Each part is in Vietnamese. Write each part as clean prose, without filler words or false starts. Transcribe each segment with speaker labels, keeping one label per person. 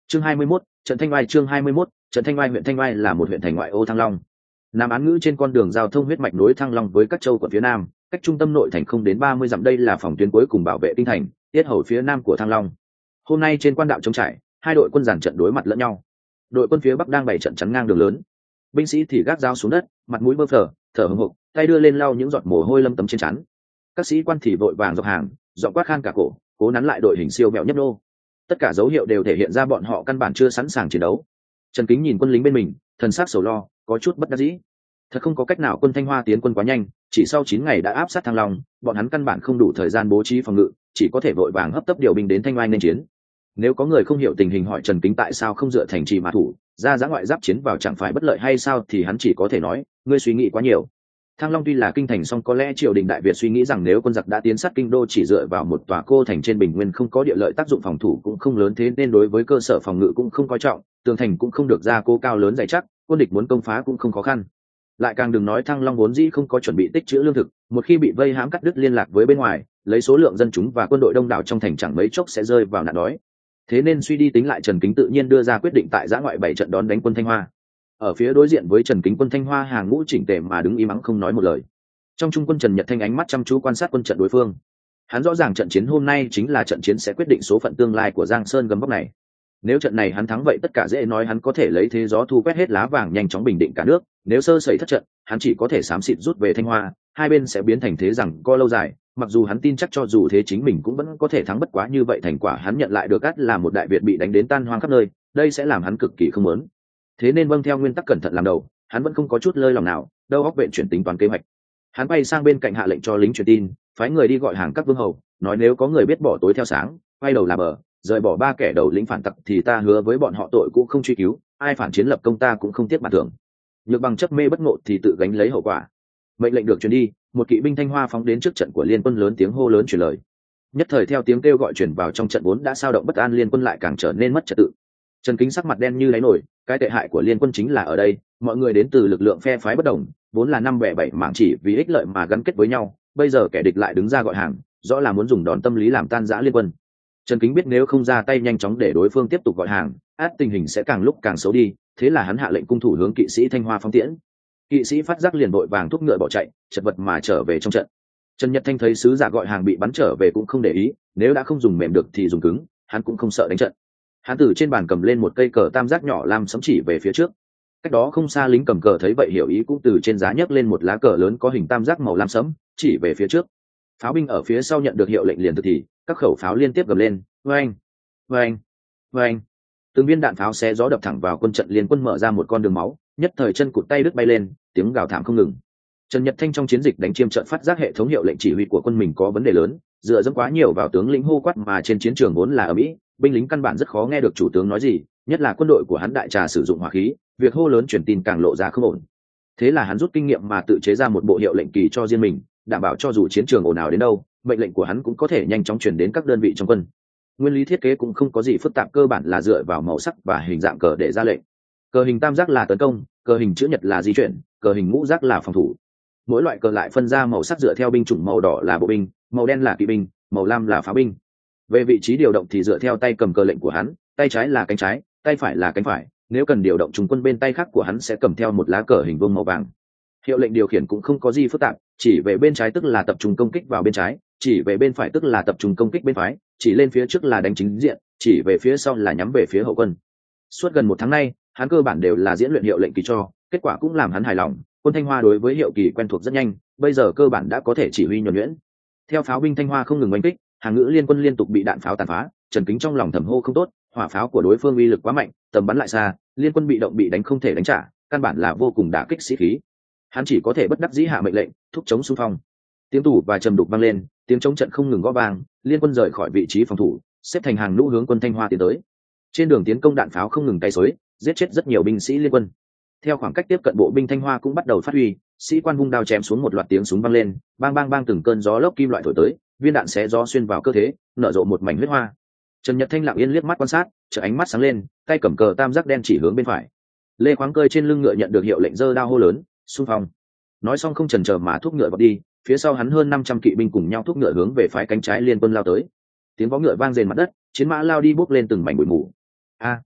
Speaker 1: Chương 21, trận Thanh Oai. Chương 21, trận Thanh Oai. Huyện Thanh Oai là một huyện thành ngoại ô Thăng Long. Nam Án ngữ trên con đường giao thông huyết mạch nối Thăng Long với các châu quận phía nam, cách trung tâm nội thành không đến 30 dặm. Đây là phòng tuyến cuối cùng bảo vệ kinh thành, tiết hầu phía nam của Thăng Long. Hôm nay trên quan đạo trống trải, hai đội quân dàn trận đối mặt lẫn nhau. Đội quân phía bắc đang bày trận chắn ngang đường lớn, binh sĩ thì gác dao xuống đất, mặt mũi bơ phờ, thở hổn hộc, tay đưa lên lau những giọt mồ hôi lâm tấm trên trán. Các sĩ quan thì vội vàng dọc hàng, giọng quát khan cả cổ, cố nắn lại đội hình siêu vẹo nhấp nô. Tất cả dấu hiệu đều thể hiện ra bọn họ căn bản chưa sẵn sàng chiến đấu. Trần Kính nhìn quân lính bên mình, thần sắc sầu lo, có chút bất đắc dĩ. Thật không có cách nào, quân Thanh Hoa tiến quân quá nhanh, chỉ sau 9 ngày đã áp sát Thăng Long, bọn hắn căn bản không đủ thời gian bố trí phòng ngự, chỉ có thể vội vàng hấp tấp điều binh đến Thanh Oai nên chiến. Nếu có người không hiểu tình hình hỏi Trần Kính tại sao không dựa thành trì mà thủ, ra giã ngoại giáp chiến vào chẳng phải bất lợi hay sao, thì hắn chỉ có thể nói, ngươi suy nghĩ quá nhiều. Thăng Long tuy là kinh thành, song có lẽ triều đình Đại Việt suy nghĩ rằng nếu quân giặc đã tiến sát kinh đô chỉ dựa vào một tòa cô thành trên bình nguyên không có địa lợi tác dụng phòng thủ cũng không lớn, thế nên đối với cơ sở phòng ngự cũng không coi trọng, tường thành cũng không được ra cố cao lớn dày chắc, quân địch muốn công phá cũng không khó khăn. Lại càng đừng nói Thăng Long vốn dĩ không có chuẩn bị tích trữ lương thực, một khi bị vây hãm cắt đứt liên lạc với bên ngoài, lấy số lượng dân chúng và quân đội đông đảo trong thành chẳng mấy chốc sẽ rơi vào nạn đói. Thế nên suy đi tính lại, Trần Kính tự nhiên đưa ra quyết định tại giã ngoại bảy trận đón đánh quân Thanh Hoa. Ở phía đối diện với Trần Kính, quân Thanh Hoa hàng ngũ chỉnh tề mà đứng im ắng không nói một lời. Trong trung quân Trần Nhật Thanh ánh mắt chăm chú quan sát quân trận đối phương. Hắn rõ ràng trận chiến hôm nay chính là trận chiến sẽ quyết định số phận tương lai của Giang Sơn gấm vóc này. Nếu trận này hắn thắng vậy tất cả dễ nói, hắn có thể lấy thế gió thu quét hết lá vàng, nhanh chóng bình định cả nước. Nếu sơ sẩy thất trận, hắn chỉ có thể xám xịt rút về Thanh Hoa, hai bên sẽ biến thành thế rằng co lâu dài. Mặc dù hắn tin chắc cho dù thế chính mình cũng vẫn có thể thắng, bất quá như vậy thành quả hắn nhận lại được ắt là một Đại Việt bị đánh đến tan hoang khắp nơi, đây sẽ làm hắn cực kỳ không muốn. Thế nên vâng theo nguyên tắc cẩn thận làm đầu, hắn vẫn không có chút lơi lòng nào, đâu óc vện chuyển tính toán kế hoạch. Hắn bay sang bên cạnh hạ lệnh cho lính truyền tin, phái người đi gọi hàng các vương hầu, nói nếu có người biết bỏ tối theo sáng, quay đầu là bờ, rời bỏ 3 kẻ đầu lĩnh phản tặc thì ta hứa với bọn họ tội cũng không truy cứu, ai phản chiến lập công ta cũng không tiếc bản thưởng. Nhược bằng chấp mê bất ngộ thì tự gánh lấy hậu quả. Mệnh lệnh được truyền đi, một kỵ binh Thanh Hoa phóng đến trước trận của liên quân, lớn tiếng hô lớn truyền lời. Nhất thời theo tiếng kêu gọi truyền vào trong trận vốn đã sao động bất an liên quân lại càng trở nên mất trật tự. Trần Kính sắc mặt đen như đáy nổi, cái tệ hại của liên quân chính là ở đây, mọi người đến từ lực lượng phe phái bất đồng, vốn là 5 bè 7 mảng chỉ vì ích lợi mà gắn kết với nhau, bây giờ kẻ địch lại đứng ra gọi hàng, rõ là muốn dùng đòn tâm lý làm tan rã liên quân. Trần Kính biết nếu không ra tay nhanh chóng để đối phương tiếp tục gọi hàng, át tình hình sẽ càng lúc càng xấu đi, thế là hắn hạ lệnh cung thủ hướng kỵ sĩ Thanh Hoa phóng tiễn. Kỵ sĩ phát giác liền vội vàng thúc ngựa bỏ chạy, chật vật mà trở về trong trận. Trần Nhật Thanh thấy sứ giả gọi hàng bị bắn trở về cũng không để ý, nếu đã không dùng mềm được thì dùng cứng, hắn cũng không sợ đánh trận. Hắn từ trên bàn cầm lên một cây cờ tam giác nhỏ lam sẫm chỉ về phía trước. Cách đó không xa lính cầm cờ thấy vậy hiểu ý, cũng từ trên giá nhấc lên một lá cờ lớn có hình tam giác màu lam sẫm chỉ về phía trước. Pháo binh ở phía sau nhận được hiệu lệnh liền thực thì các khẩu pháo liên tiếp gầm lên, oeng oeng oeng. Từng viên đạn pháo xé gió đập thẳng vào quân trận liên quân, mở ra một con đường máu, nhất thời chân cụt tay đứt bay lên, tiếng gào thảm không ngừng. Trần Nhật Thanh trong chiến dịch đánh chiêm trận phát giác hệ thống hiệu lệnh chỉ huy của quân mình có vấn đề lớn, dựa dẫm quá nhiều vào tướng lĩnh hô quát mà trên chiến trường vốn là ở Mỹ, binh lính căn bản rất khó nghe được chủ tướng nói gì, nhất là quân đội của hắn đại trà sử dụng hỏa khí, việc hô lớn truyền tin càng lộ ra không ổn. Thế là hắn rút kinh nghiệm mà tự chế ra một bộ hiệu lệnh kỳ cho riêng mình, đảm bảo cho dù chiến trường ồn ào đến đâu, mệnh lệnh của hắn cũng có thể nhanh chóng truyền đến các đơn vị trong quân. Nguyên lý thiết kế cũng không có gì phức tạp, cơ bản là dựa vào màu sắc và hình dạng cờ để ra lệnh. Cờ hình tam giác là tấn công, cờ hình chữ nhật là di chuyển, cờ hình ngũ giác là phòng thủ. Mỗi loại cờ lại phân ra màu sắc dựa theo binh chủng, màu đỏ là bộ binh, màu đen là kỵ binh, màu lam là pháo binh. Về vị trí điều động thì dựa theo tay cầm cờ lệnh của hắn, tay trái là cánh trái, tay phải là cánh phải, nếu cần điều động trung quân bên tay khác của hắn sẽ cầm theo một lá cờ hình vuông màu vàng. Hiệu lệnh điều khiển cũng không có gì phức tạp, chỉ về bên trái tức là tập trung công kích vào bên trái, chỉ về bên phải tức là tập trung công kích bên phải, chỉ lên phía trước là đánh chính diện, chỉ về phía sau là nhắm về phía hậu quân. Suốt gần 1 tháng nay, hắn cơ bản đều là diễn luyện hiệu lệnh kỳ cho, kết quả cũng làm hắn hài lòng. Quân Thanh Hoa đối với hiệu kỳ quen thuộc rất nhanh, bây giờ cơ bản đã có thể chỉ huy nhuần nhuyễn. Theo pháo binh Thanh Hoa không ngừng oanh kích, hàng ngữ liên quân liên tục bị đạn pháo tàn phá. Trần Kính trong lòng thầm hô không tốt, hỏa pháo của đối phương uy lực quá mạnh, tầm bắn lại xa, liên quân bị động bị đánh không thể đánh trả, căn bản là vô cùng đả kích sĩ khí. Hắn chỉ có thể bất đắc dĩ hạ mệnh lệnh, thúc chống xung phong. Tiếng tủ và trầm đục vang lên, tiếng chống trận không ngừng gõ vang, liên quân rời khỏi vị trí phòng thủ, xếp thành hàng lũ hướng quân Thanh Hoa tiến tới. Trên đường tiến công đạn pháo không ngừng tay xối, giết chết rất nhiều binh sĩ liên quân. Theo khoảng cách tiếp cận, bộ binh Thanh Hoa cũng bắt đầu phát huy, sĩ quan vung đao chém xuống, một loạt tiếng súng vang lên, bang bang bang, từng cơn gió lốc kim loại thổi tới, viên đạn xé gió xuyên vào cơ thể, nở rộ một mảnh huyết hoa. Trần Nhật Thanh lặng yên liếc mắt quan sát, chợt ánh mắt sáng lên, tay cầm cờ tam giác đen chỉ hướng bên phải. Lê Khoáng cơi trên lưng ngựa nhận được hiệu lệnh giơ đao hô lớn, xung phong. Nói xong không chần chờ mà thúc ngựa vọt đi, phía sau hắn hơn 500 kỵ binh cùng nhau thúc ngựa hướng về phái cánh trái liên quân lao tới. Tiếng vó ngựa vang rền mặt đất, chiến mã lao đi bốc lên từng mảnh bụi mù. A!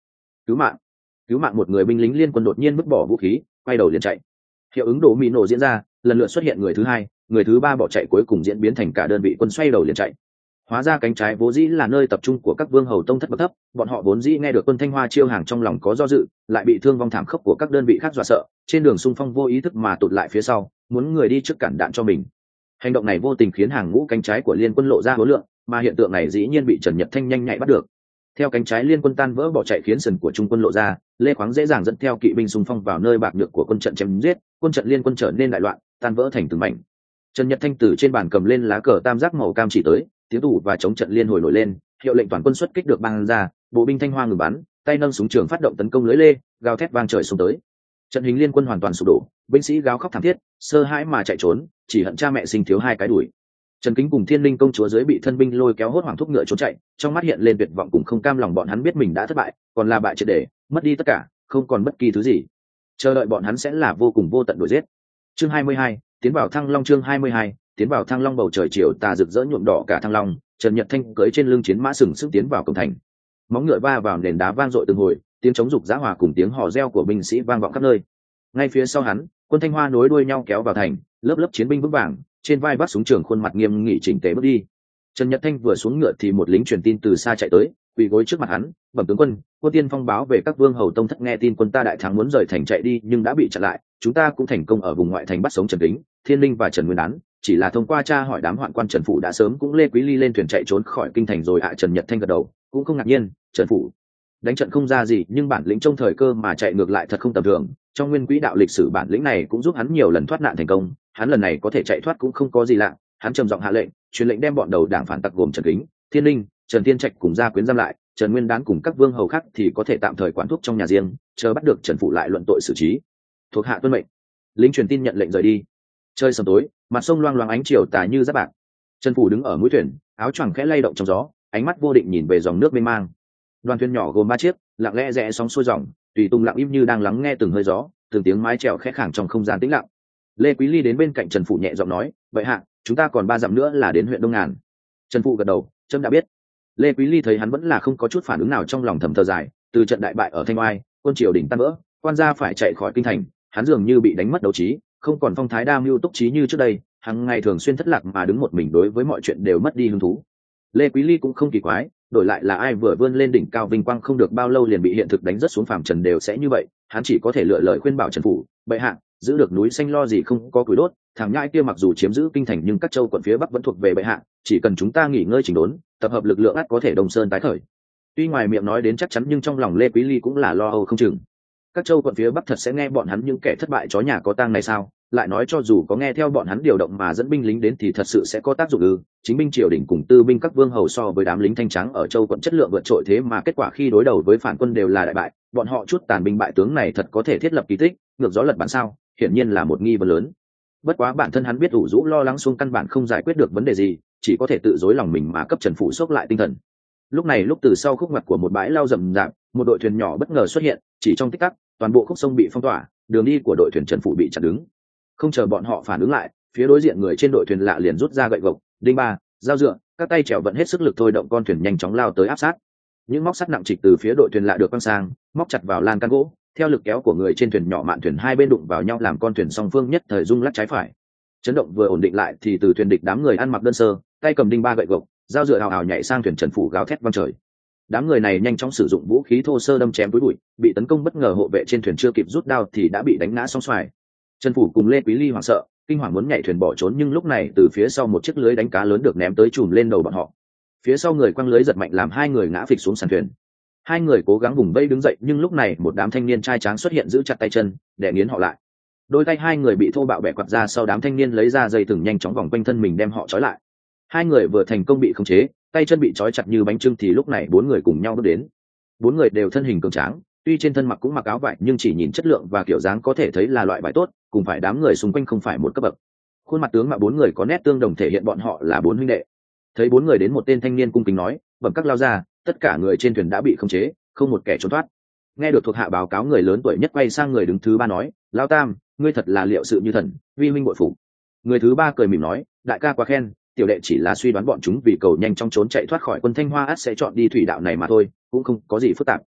Speaker 1: cứu mạng, cứu mạng! Một người binh lính liên quân đột nhiên vứt bỏ vũ khí, quay đầu liền chạy. Hiệu ứng đổ mì nổ diễn ra, lần lượt xuất hiện người thứ hai, người thứ ba bỏ chạy, cuối cùng diễn biến thành cả đơn vị quân xoay đầu liền chạy. Hóa ra cánh trái vốn dĩ là nơi tập trung của các vương hầu tông thất bậc thấp, bọn họ vốn dĩ nghe được quân Thanh Hoa chiêu hàng trong lòng có do dự, lại bị thương vong thảm khốc của các đơn vị khác dọa sợ, trên đường xung phong vô ý thức mà tụt lại phía sau, muốn người đi trước cản đạn cho mình. Hành động này vô tình khiến hàng ngũ cánh trái của liên quân lộ ra hối lượng, mà hiện tượng này dĩ nhiên bị Trần Nhật Thanh nhanh nhạy bắt được. Theo cánh trái liên quân tan vỡ bỏ chạy khiến sườn của trung quân lộ ra, Lê Khoáng dễ dàng dẫn theo kỵ binh xung phong vào nơi bạc nhược của quân trận chém giết, quân trận liên quân trở nên đại loạn, tan vỡ thành từng mảnh. Trần Nhật Thanh từ trên bàn cầm lên lá cờ tam giác màu cam chỉ tới, tiếng tù và chống trận liên hồi nổi lên, hiệu lệnh toàn quân xuất kích được ban ra, bộ binh Thanh Hoa ngừng bắn, tay nâng súng trường phát động tấn công lưới lê, gào thét vang trời xuống tới. Trận hình liên quân hoàn toàn sụp đổ, binh sĩ gào khóc thảm thiết, sơ hãi mà chạy trốn, chỉ hận cha mẹ sinh thiếu hai cái đuổi. Trần Kính cùng Thiên Linh công chúa dưới bị thân binh lôi kéo hốt hoảng thúc ngựa trốn chạy, trong mắt hiện lên tuyệt vọng cùng không cam lòng, bọn hắn biết mình đã thất bại, còn là bại triệt để, mất đi tất cả, không còn bất kỳ thứ gì. Chờ đợi bọn hắn sẽ là vô cùng vô tận đuổi giết. Chương 22, tiến vào Thăng Long. Chương 22, tiến vào Thăng Long. Bầu trời chiều tà rực rỡ nhuộm đỏ cả Thăng Long, Trần Nhật Thanh cưỡi trên lưng chiến mã sừng sững tiến vào cổng thành. Móng ngựa va vào nền đá vang dội từng hồi, tiếng chống dục giã hòa cùng tiếng hò reo của binh sĩ vang vọng khắp nơi. Ngay phía sau hắn, quân Thanh Hoa nối đuôi nhau kéo vào thành, lớp lớp chiến binh vững vàng, trên vai vác súng trường, khuôn mặt nghiêm nghị chỉnh tề bước đi. Trần Nhật Thanh vừa xuống ngựa thì một lính truyền tin từ xa chạy tới, quỳ gối trước mặt hắn, bẩm tướng quân, quân tiên phong báo về các vương hầu tông thất nghe tin quân ta đại thắng muốn rời thành chạy đi nhưng đã bị chặn lại, chúng ta cũng thành công ở vùng ngoại thành bắt sống Trần Kính, Thiên Linh và Trần Nguyên Đán, chỉ là thông qua tra hỏi đám hoạn quan Trần phủ đã sớm cũng Lê Quý Ly lên thuyền chạy trốn khỏi kinh thành rồi ạ. Trần Nhật Thanh gật đầu, cũng không ngạc nhiên, Trần phủ đánh trận không ra gì nhưng bản lĩnh trong thời cơ mà chạy ngược lại thật không tầm thường, trong nguyên quỹ đạo lịch sử bản lĩnh này cũng giúp hắn nhiều lần thoát nạn thành công, hắn lần này có thể chạy thoát cũng không có gì lạ. Hắn trầm giọng hạ lệnh, truyền lệnh đem bọn đầu đảng phản tặc gồm Trần Kính, Thiên Linh, Trần Thiên Trạch cùng gia quyến giam lại, Trần Nguyên Đán cùng các vương hầu khác thì có thể tạm thời quản thúc trong nhà riêng, chờ bắt được Trần phủ lại luận tội xử trí. Thuộc hạ tuân mệnh. Lính truyền tin nhận lệnh rời đi. Trời sầm tối, mặt sông loang loáng ánh chiều tà như giáp bạc. Trần phủ đứng ở mũi thuyền, áo choàng khẽ lay động trong gió, ánh mắt vô định nhìn về dòng nước mênh mang. Đoàn thuyền nhỏ gồm 3 chiếc, lặng lẽ rẽ sóng xuôi dòng, tùy tùng lặng im như đang lắng nghe từng hơi gió, từng tiếng mái chèo khẽ khàng trong không gian tĩnh lặng. Lê Quý Ly đến bên cạnh Trần phủ nhẹ giọng nói, vậy hạ, chúng ta còn 3 dặm nữa là đến huyện Đông Ngàn. Trần phụ gật đầu, trẫm đã biết. Lê Quý Ly thấy hắn vẫn là không có chút phản ứng nào, trong lòng thầm thở dài. Từ trận đại bại ở Thanh Oai, quân triều đình tan vỡ, quan gia phải chạy khỏi kinh thành, hắn dường như bị đánh mất đấu trí, không còn phong thái đa mưu túc trí như trước đây, hàng ngày thường xuyên thất lạc mà đứng một mình, đối với mọi chuyện đều mất đi hứng thú. Lê Quý Ly cũng không kỳ quái, đổi lại là ai vừa vươn lên đỉnh cao vinh quang không được bao lâu liền bị hiện thực đánh rất xuống phàm trần đều sẽ như vậy. Hắn chỉ có thể lựa lời khuyên bảo Trần phủ, bệ hạ, giữ được núi xanh lo gì không có củi đốt, thằng nhãi kia mặc dù chiếm giữ kinh thành nhưng các châu quận phía bắc vẫn thuộc về bệ hạ, chỉ cần chúng ta nghỉ ngơi chỉnh đốn, tập hợp lực lượng ắt có thể Đông Sơn tái khởi. Tuy ngoài miệng nói đến chắc chắn nhưng trong lòng Lê Quý Ly cũng là lo âu không chừng. Các châu quận phía bắc thật sẽ nghe bọn hắn những kẻ thất bại chó nhà có tang này sao? Lại nói cho dù có nghe theo bọn hắn điều động mà dẫn binh lính đến thì thật sự sẽ có tác dụng ư? Chính binh triều đình cùng tư binh các vương hầu so với đám lính thanh trắng ở châu quận chất lượng vượt trội, thế mà kết quả khi đối đầu với phản quân đều là đại bại. Bọn họ chút tàn binh bại tướng này thật có thể thiết lập kỳ tích, ngược gió lật bản sao? Hiển nhiên là một nghi vấn lớn. Bất quá bản thân hắn biết ủ rũ lo lắng xuống căn bản không giải quyết được vấn đề gì, chỉ có thể tự dối lòng mình mà cấp Trần phủ sốc lại tinh thần. Lúc này lúc từ sau khúc ngoặt của một bãi lau rậm rạp, một đội thuyền nhỏ bất ngờ xuất hiện, chỉ trong tích tắc, toàn bộ khúc sông bị phong tỏa, đường đi của đội thuyền Trần phủ bị chặn đứng. Không chờ bọn họ phản ứng lại, phía đối diện người trên đội thuyền lạ liền rút ra gậy gộc, đinh ba, dao dựa, các tay chèo vận hết sức lực thôi động con thuyền nhanh chóng lao tới áp sát. Những móc sắt nặng trịch từ phía đội thuyền lạ được quăng sang, móc chặt vào lan can gỗ, theo lực kéo của người trên thuyền nhỏ, mạn thuyền hai bên đụng vào nhau làm con thuyền song phương nhất thời rung lắc trái phải. Chấn động vừa ổn định lại thì từ thuyền địch đám người ăn mặc đơn sơ, tay cầm đinh ba gậy gộc, dao dựa hào hào nhảy sang thuyền Trần phủ gào thét vang trời. Đám người này nhanh chóng sử dụng vũ khí thô sơ đâm chém túi bụi, bị tấn công bất ngờ hộ vệ trên thuyền chưa kịp rút đao thì đã bị đánh ngã song xoài. Trần phủ cùng Lê Quý Ly hoảng sợ, kinh hoàng muốn nhảy thuyền bỏ trốn, nhưng lúc này từ phía sau một chiếc lưới đánh cá lớn được ném tới chùm lên đầu bọn họ. Phía sau người quăng lưới giật mạnh làm hai người ngã phịch xuống sàn thuyền. Hai người cố gắng vùng vây đứng dậy nhưng lúc này một đám thanh niên trai tráng xuất hiện giữ chặt tay chân, đè nghiến họ lại. Đôi tay hai người bị thô bạo bẻ quặt ra, sau đám thanh niên lấy ra dây thừng nhanh chóng vòng quanh thân mình đem họ trói lại. Hai người vừa thành công bị khống chế, tay chân bị trói chặt như bánh chưng thì lúc này 4 người cùng nhau bước đến. 4 người đều thân hình cường tráng, tuy trên thân mặc cũng mặc áo vải nhưng chỉ nhìn chất lượng và kiểu dáng có thể thấy là loại vải tốt, cùng phải đám người xung quanh không phải một cấp bậc. Khuôn mặt tướng mạo 4 người có nét tương đồng thể hiện bọn họ là 4 huynh đệ. Thấy 4 người đến, một tên thanh niên cung kính nói, bẩm các lao ra, tất cả người trên thuyền đã bị khống chế, không một kẻ trốn thoát. Nghe được thuộc hạ báo cáo, người lớn tuổi nhất quay sang người đứng thứ ba nói, lao tam, ngươi thật là liệu sự như thần, vi huynh bội phục. Người thứ ba cười mỉm nói, đại ca quá khen, tiểu đệ chỉ là suy đoán bọn chúng vì cầu nhanh trong trốn chạy thoát khỏi quân Thanh Hoa ắt sẽ chọn đi thủy đạo này mà thôi, cũng không có gì phức tạp.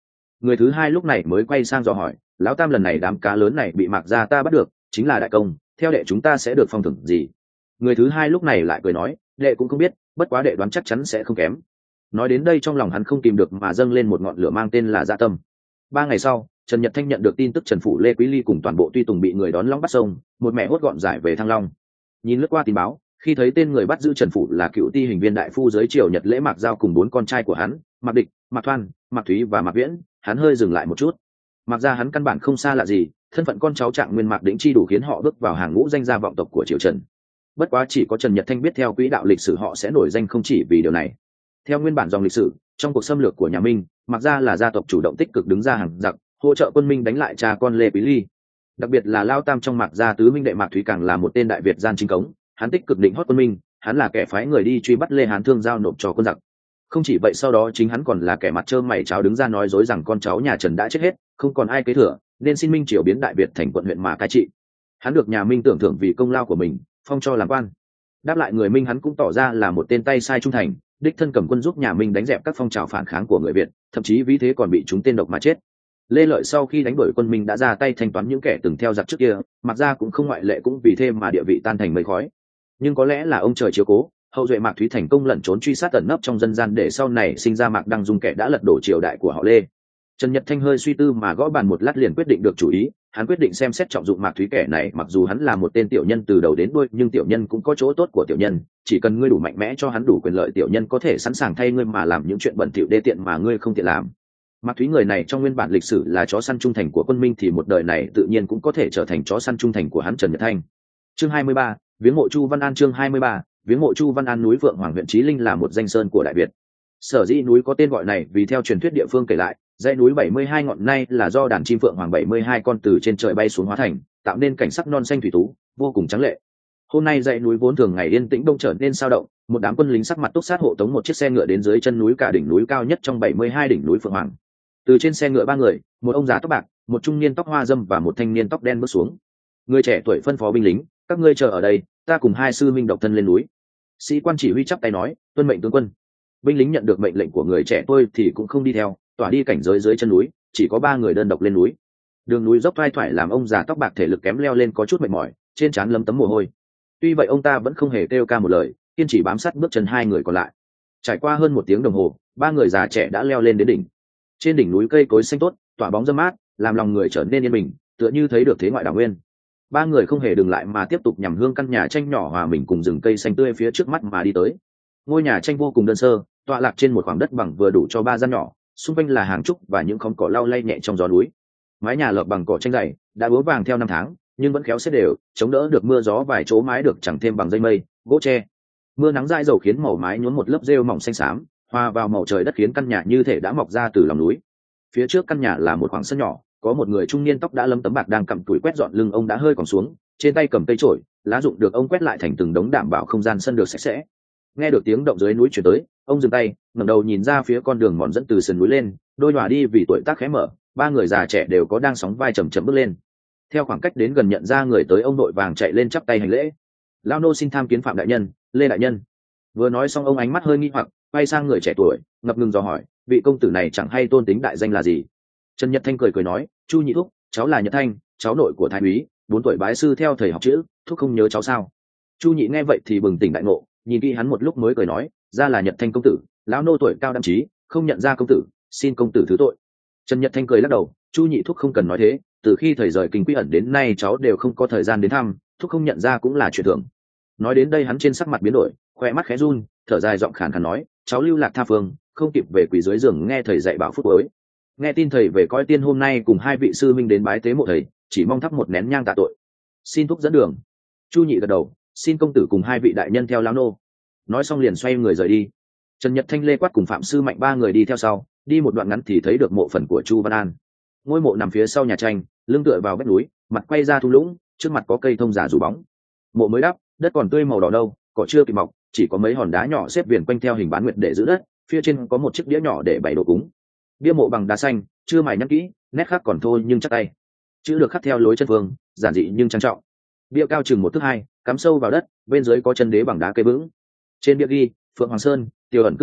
Speaker 1: Người thứ hai lúc này mới quay sang dò hỏi, lão tam lần này đám cá lớn này bị Mạc gia ta bắt được chính là đại công, theo đệ chúng ta sẽ được phong thưởng gì? Người thứ hai lúc này lại cười nói, đệ cũng không biết, bất quá đệ đoán chắc chắn sẽ không kém. Nói đến đây trong lòng hắn không kìm được mà dâng lên một ngọn lửa mang tên là dạ tâm. 3 ngày sau, Trần Nhật Thanh nhận được tin tức Trần Phủ Lê Quý Ly cùng toàn bộ Tuy Tùng bị người đón long bắt sông, một mẹ hốt gọn giải về Thăng Long. Nhìn lướt qua tin báo, khi thấy tên người bắt giữ Trần Phủ là cựu ti hình viên đại phu dưới triều Nhật Lễ Mạc Giao cùng 4 con trai của hắn, Mạc Địch, Mạc Thoan, Mạc Thúy và Mạc Viễn, hắn hơi dừng lại một chút. Mạc gia hắn căn bản không xa lạ gì, thân phận con cháu Trạng Nguyên Mạc Đĩnh chi đủ khiến họ bước vào hàng ngũ danh gia vọng tộc của triều Trần. Bất quá chỉ có Trần Nhật Thanh biết theo quỹ đạo lịch sử họ sẽ nổi danh không chỉ vì điều này. Theo nguyên bản dòng lịch sử, trong cuộc xâm lược của nhà Minh, Mạc gia là gia tộc chủ động tích cực đứng ra hàng giặc, hỗ trợ quân Minh đánh lại cha con Lê Quý Ly. Đặc biệt là Lao Tam trong Mạc gia tứ minh đệ Mạc Thúy càng là một tên đại Việt gian chính cống, hắn tích cực định hót quân Minh, hắn là kẻ phái người đi truy bắt Lê Hán Thương giao nộp cho quân giặc. Không chỉ vậy, sau đó chính hắn còn là kẻ mặt trơ mày cháo đứng ra nói dối rằng con cháu nhà Trần đã chết hết, không còn ai kế thừa, nên xin Minh triều biến đại Việt thành quận huyện mà cai trị. Hắn được nhà Minh tưởng thưởng vì công lao của mình, phong cho làm quan. Đáp lại người Minh, hắn cũng tỏ ra là một tên tay sai trung thành, đích thân cầm quân giúp nhà Minh đánh dẹp các phong trào phản kháng của người Việt, thậm chí vì thế còn bị chúng tên độc mà chết. Lê Lợi sau khi đánh đuổi quân Minh đã ra tay thanh toán những kẻ từng theo giặc trước kia, Mạc gia cũng không ngoại lệ, cũng vì thế mà địa vị tan thành mây khói. Nhưng có lẽ là ông trời chiếu cố, hậu duệ Mạc Thúy thành công lẩn trốn truy sát ẩn nấp trong dân gian, để sau này sinh ra Mạc Đăng Dung, kẻ đã lật đổ triều đại của họ Lê. Trần Nhật Thanh hơi suy tư mà gõ bàn một lát liền quyết định được chủ ý, hắn quyết định xem xét trọng dụng Mạc Thúy. Kẻ này mặc dù hắn là một tên tiểu nhân từ đầu đến đuôi, nhưng tiểu nhân cũng có chỗ tốt của tiểu nhân, chỉ cần ngươi đủ mạnh mẽ, cho hắn đủ quyền lợi, tiểu nhân có thể sẵn sàng thay ngươi mà làm những chuyện bẩn thỉu đê tiện mà ngươi không tiện làm. Mạc Thúy người này trong nguyên bản lịch sử là chó săn trung thành của quân Minh, thì một đời này tự nhiên cũng có thể trở thành chó săn trung thành của hắn Trần Nhật Thanh. Chương 23, viếng mộ Chu Văn An. Chương 23, viếng mộ Chu Văn An. Núi Vượng Hoàng huyện Chí Linh là một danh sơn của Đại Việt. Sở dĩ núi có tên gọi này vì theo truyền thuyết địa phương kể lại, dãy núi 72 ngọn nay là do đàn chim phượng hoàng 72 con từ trên trời bay xuống hóa thành, tạo nên cảnh sắc non xanh thủy tú, vô cùng tráng lệ. Hôm nay dãy núi vốn thường ngày yên tĩnh đông trở nên sao động, một đám quân lính sắc mặt túc sát hộ tống một chiếc xe ngựa đến dưới chân núi, cả đỉnh núi cao nhất trong 72 đỉnh núi Phượng Hoàng. Từ trên xe ngựa 3 người, một ông già tóc bạc, một trung niên tóc hoa râm và một thanh niên tóc đen bước xuống. Người trẻ tuổi phân phó binh lính, các ngươi chờ ở đây, ta cùng 2 sư minh độc thân lên núi. Sĩ quan chỉ huy chắp tay nói, tuân mệnh tướng quân. Binh lính nhận được mệnh lệnh của người trẻ tuổi thì cũng không đi theo, tỏa đi cảnh giới dưới chân núi, chỉ có 3 người đơn độc lên núi. Đường núi dốc thoai thoải làm ông già tóc bạc thể lực kém leo lên có chút mệt mỏi, trên trán lấm tấm mồ hôi. Tuy vậy ông ta vẫn không hề kêu ca một lời, kiên trì bám sát bước chân 2 người còn lại. Trải qua hơn 1 tiếng đồng hồ, 3 người già trẻ đã leo lên đến đỉnh. Trên đỉnh núi cây cối xanh tốt, tỏa bóng râm mát, làm lòng người trở nên yên bình, tựa như thấy được thế ngoại đảo nguyên. 3 người không hề dừng lại mà tiếp tục nhằm hướng căn nhà tranh nhỏ hòa mình cùng rừng cây xanh tươi phía trước mắt mà đi tới. Ngôi nhà tranh vô cùng đơn sơ, tọa lạc trên một khoảng đất bằng vừa đủ cho 3 gian nhỏ, xung quanh là hàng trúc và những khóm cỏ lau lay nhẹ trong gió núi. Mái nhà lợp bằng cỏ tranh dày, đã úa vàng theo năm tháng, nhưng vẫn khéo xếp đều, chống đỡ được mưa gió, vài chỗ mái được chẳng thêm bằng dây mây, gỗ tre. Mưa nắng dãi dầu khiến màu mái nhuốm một lớp rêu mỏng xanh xám, hòa vào màu trời đất khiến căn nhà như thể đã mọc ra từ lòng núi. Phía trước căn nhà là một khoảng sân nhỏ, có một người trung niên tóc đã lấm tấm bạc đang cầm tuổi quét dọn, lưng ông đã hơi còn xuống, trên tay cầm cây chổi, lá rụng được ông quét lại thành từng đống, đảm bảo không gian sân được sạch sẽ. Nghe được tiếng động dưới núi chuyển tới, ông dừng tay, ngẩng đầu nhìn ra phía con đường mòn dẫn từ sườn núi lên, đôi nhòa đi vì tuổi tác khẽ mở, 3 người già trẻ đều có đang sóng vai chậm chậm bước lên. Theo khoảng cách đến gần nhận ra người tới, ông đội vàng chạy lên chắp tay hành lễ. Lao nô xin tham kiến Phạm đại nhân, Lê đại nhân. Vừa nói xong ông ánh mắt hơi nghi hoặc, quay sang người trẻ tuổi, ngập ngừng dò hỏi, vị công tử này chẳng hay tôn tính đại danh là gì? Trần Nhật Thanh cười nói, Chu nhị thúc, cháu là Nhật Thanh, cháu nội của thái úy, 4 tuổi bái sư theo thầy học chữ, thúc không nhớ cháu sao? Chu nhị nghe vậy thì bừng tỉnh đại ngộ, nhìn kỹ hắn một lúc mới cười nói, ra là Nhật Thanh công tử, lão nô tuổi cao đăng trí, không nhận ra công tử, xin công tử thứ tội. Trần Nhật Thanh cười lắc đầu, Chu nhị thúc không cần nói thế, từ khi thầy rời Kinh Quy ẩn đến nay cháu đều không có thời gian đến thăm, thúc không nhận ra cũng là chuyện thường. Nói đến đây hắn trên sắc mặt biến đổi, khoe mắt khẽ run, thở dài giọng khàn khàn nói, cháu lưu lạc tha phương, không kịp về quỳ dưới giường nghe thầy dạy bảo phút cuối. Nghe tin thầy về coi tiên hôm nay cùng 2 vị sư minh đến bái tế mộ thầy, chỉ mong thắp một nén nhang tạ tội. Xin thúc dẫn đường. Chu nhị gật đầu, xin công tử cùng 2 vị đại nhân theo lão nô. Nói xong liền xoay người rời đi. Trần Nhật Thanh, Lê Quát cùng Phạm Sư Mạnh 3 người đi theo sau, đi một đoạn ngắn thì thấy được mộ phần của Chu Văn An. Ngôi mộ nằm phía sau nhà tranh, lưng tựa vào vách núi, mặt quay ra thung lũng, trước mặt có cây thông giả rủ bóng. Mộ mới đắp, đất còn tươi màu đỏ đâu, cỏ chưa kịp mọc, chỉ có mấy hòn đá nhỏ xếp viền quanh theo hình bán nguyệt để giữ đất, phía trên có một chiếc đĩa nhỏ để bày đồ cúng. Bia mộ bằng đá xanh, chưa mài nhăn kỹ, nét khắc còn thôi nhưng chắc tay. Chữ được khắc theo lối chân phương, giản dị nhưng trang trọng. Bia cao chừng 1 thước 2, cắm sâu vào đất, bên dưới có chân đế bằng đá cây vững. Trên bia ghi, Phượng Hoàng Sơn, Tiểu ẩn cư sĩ,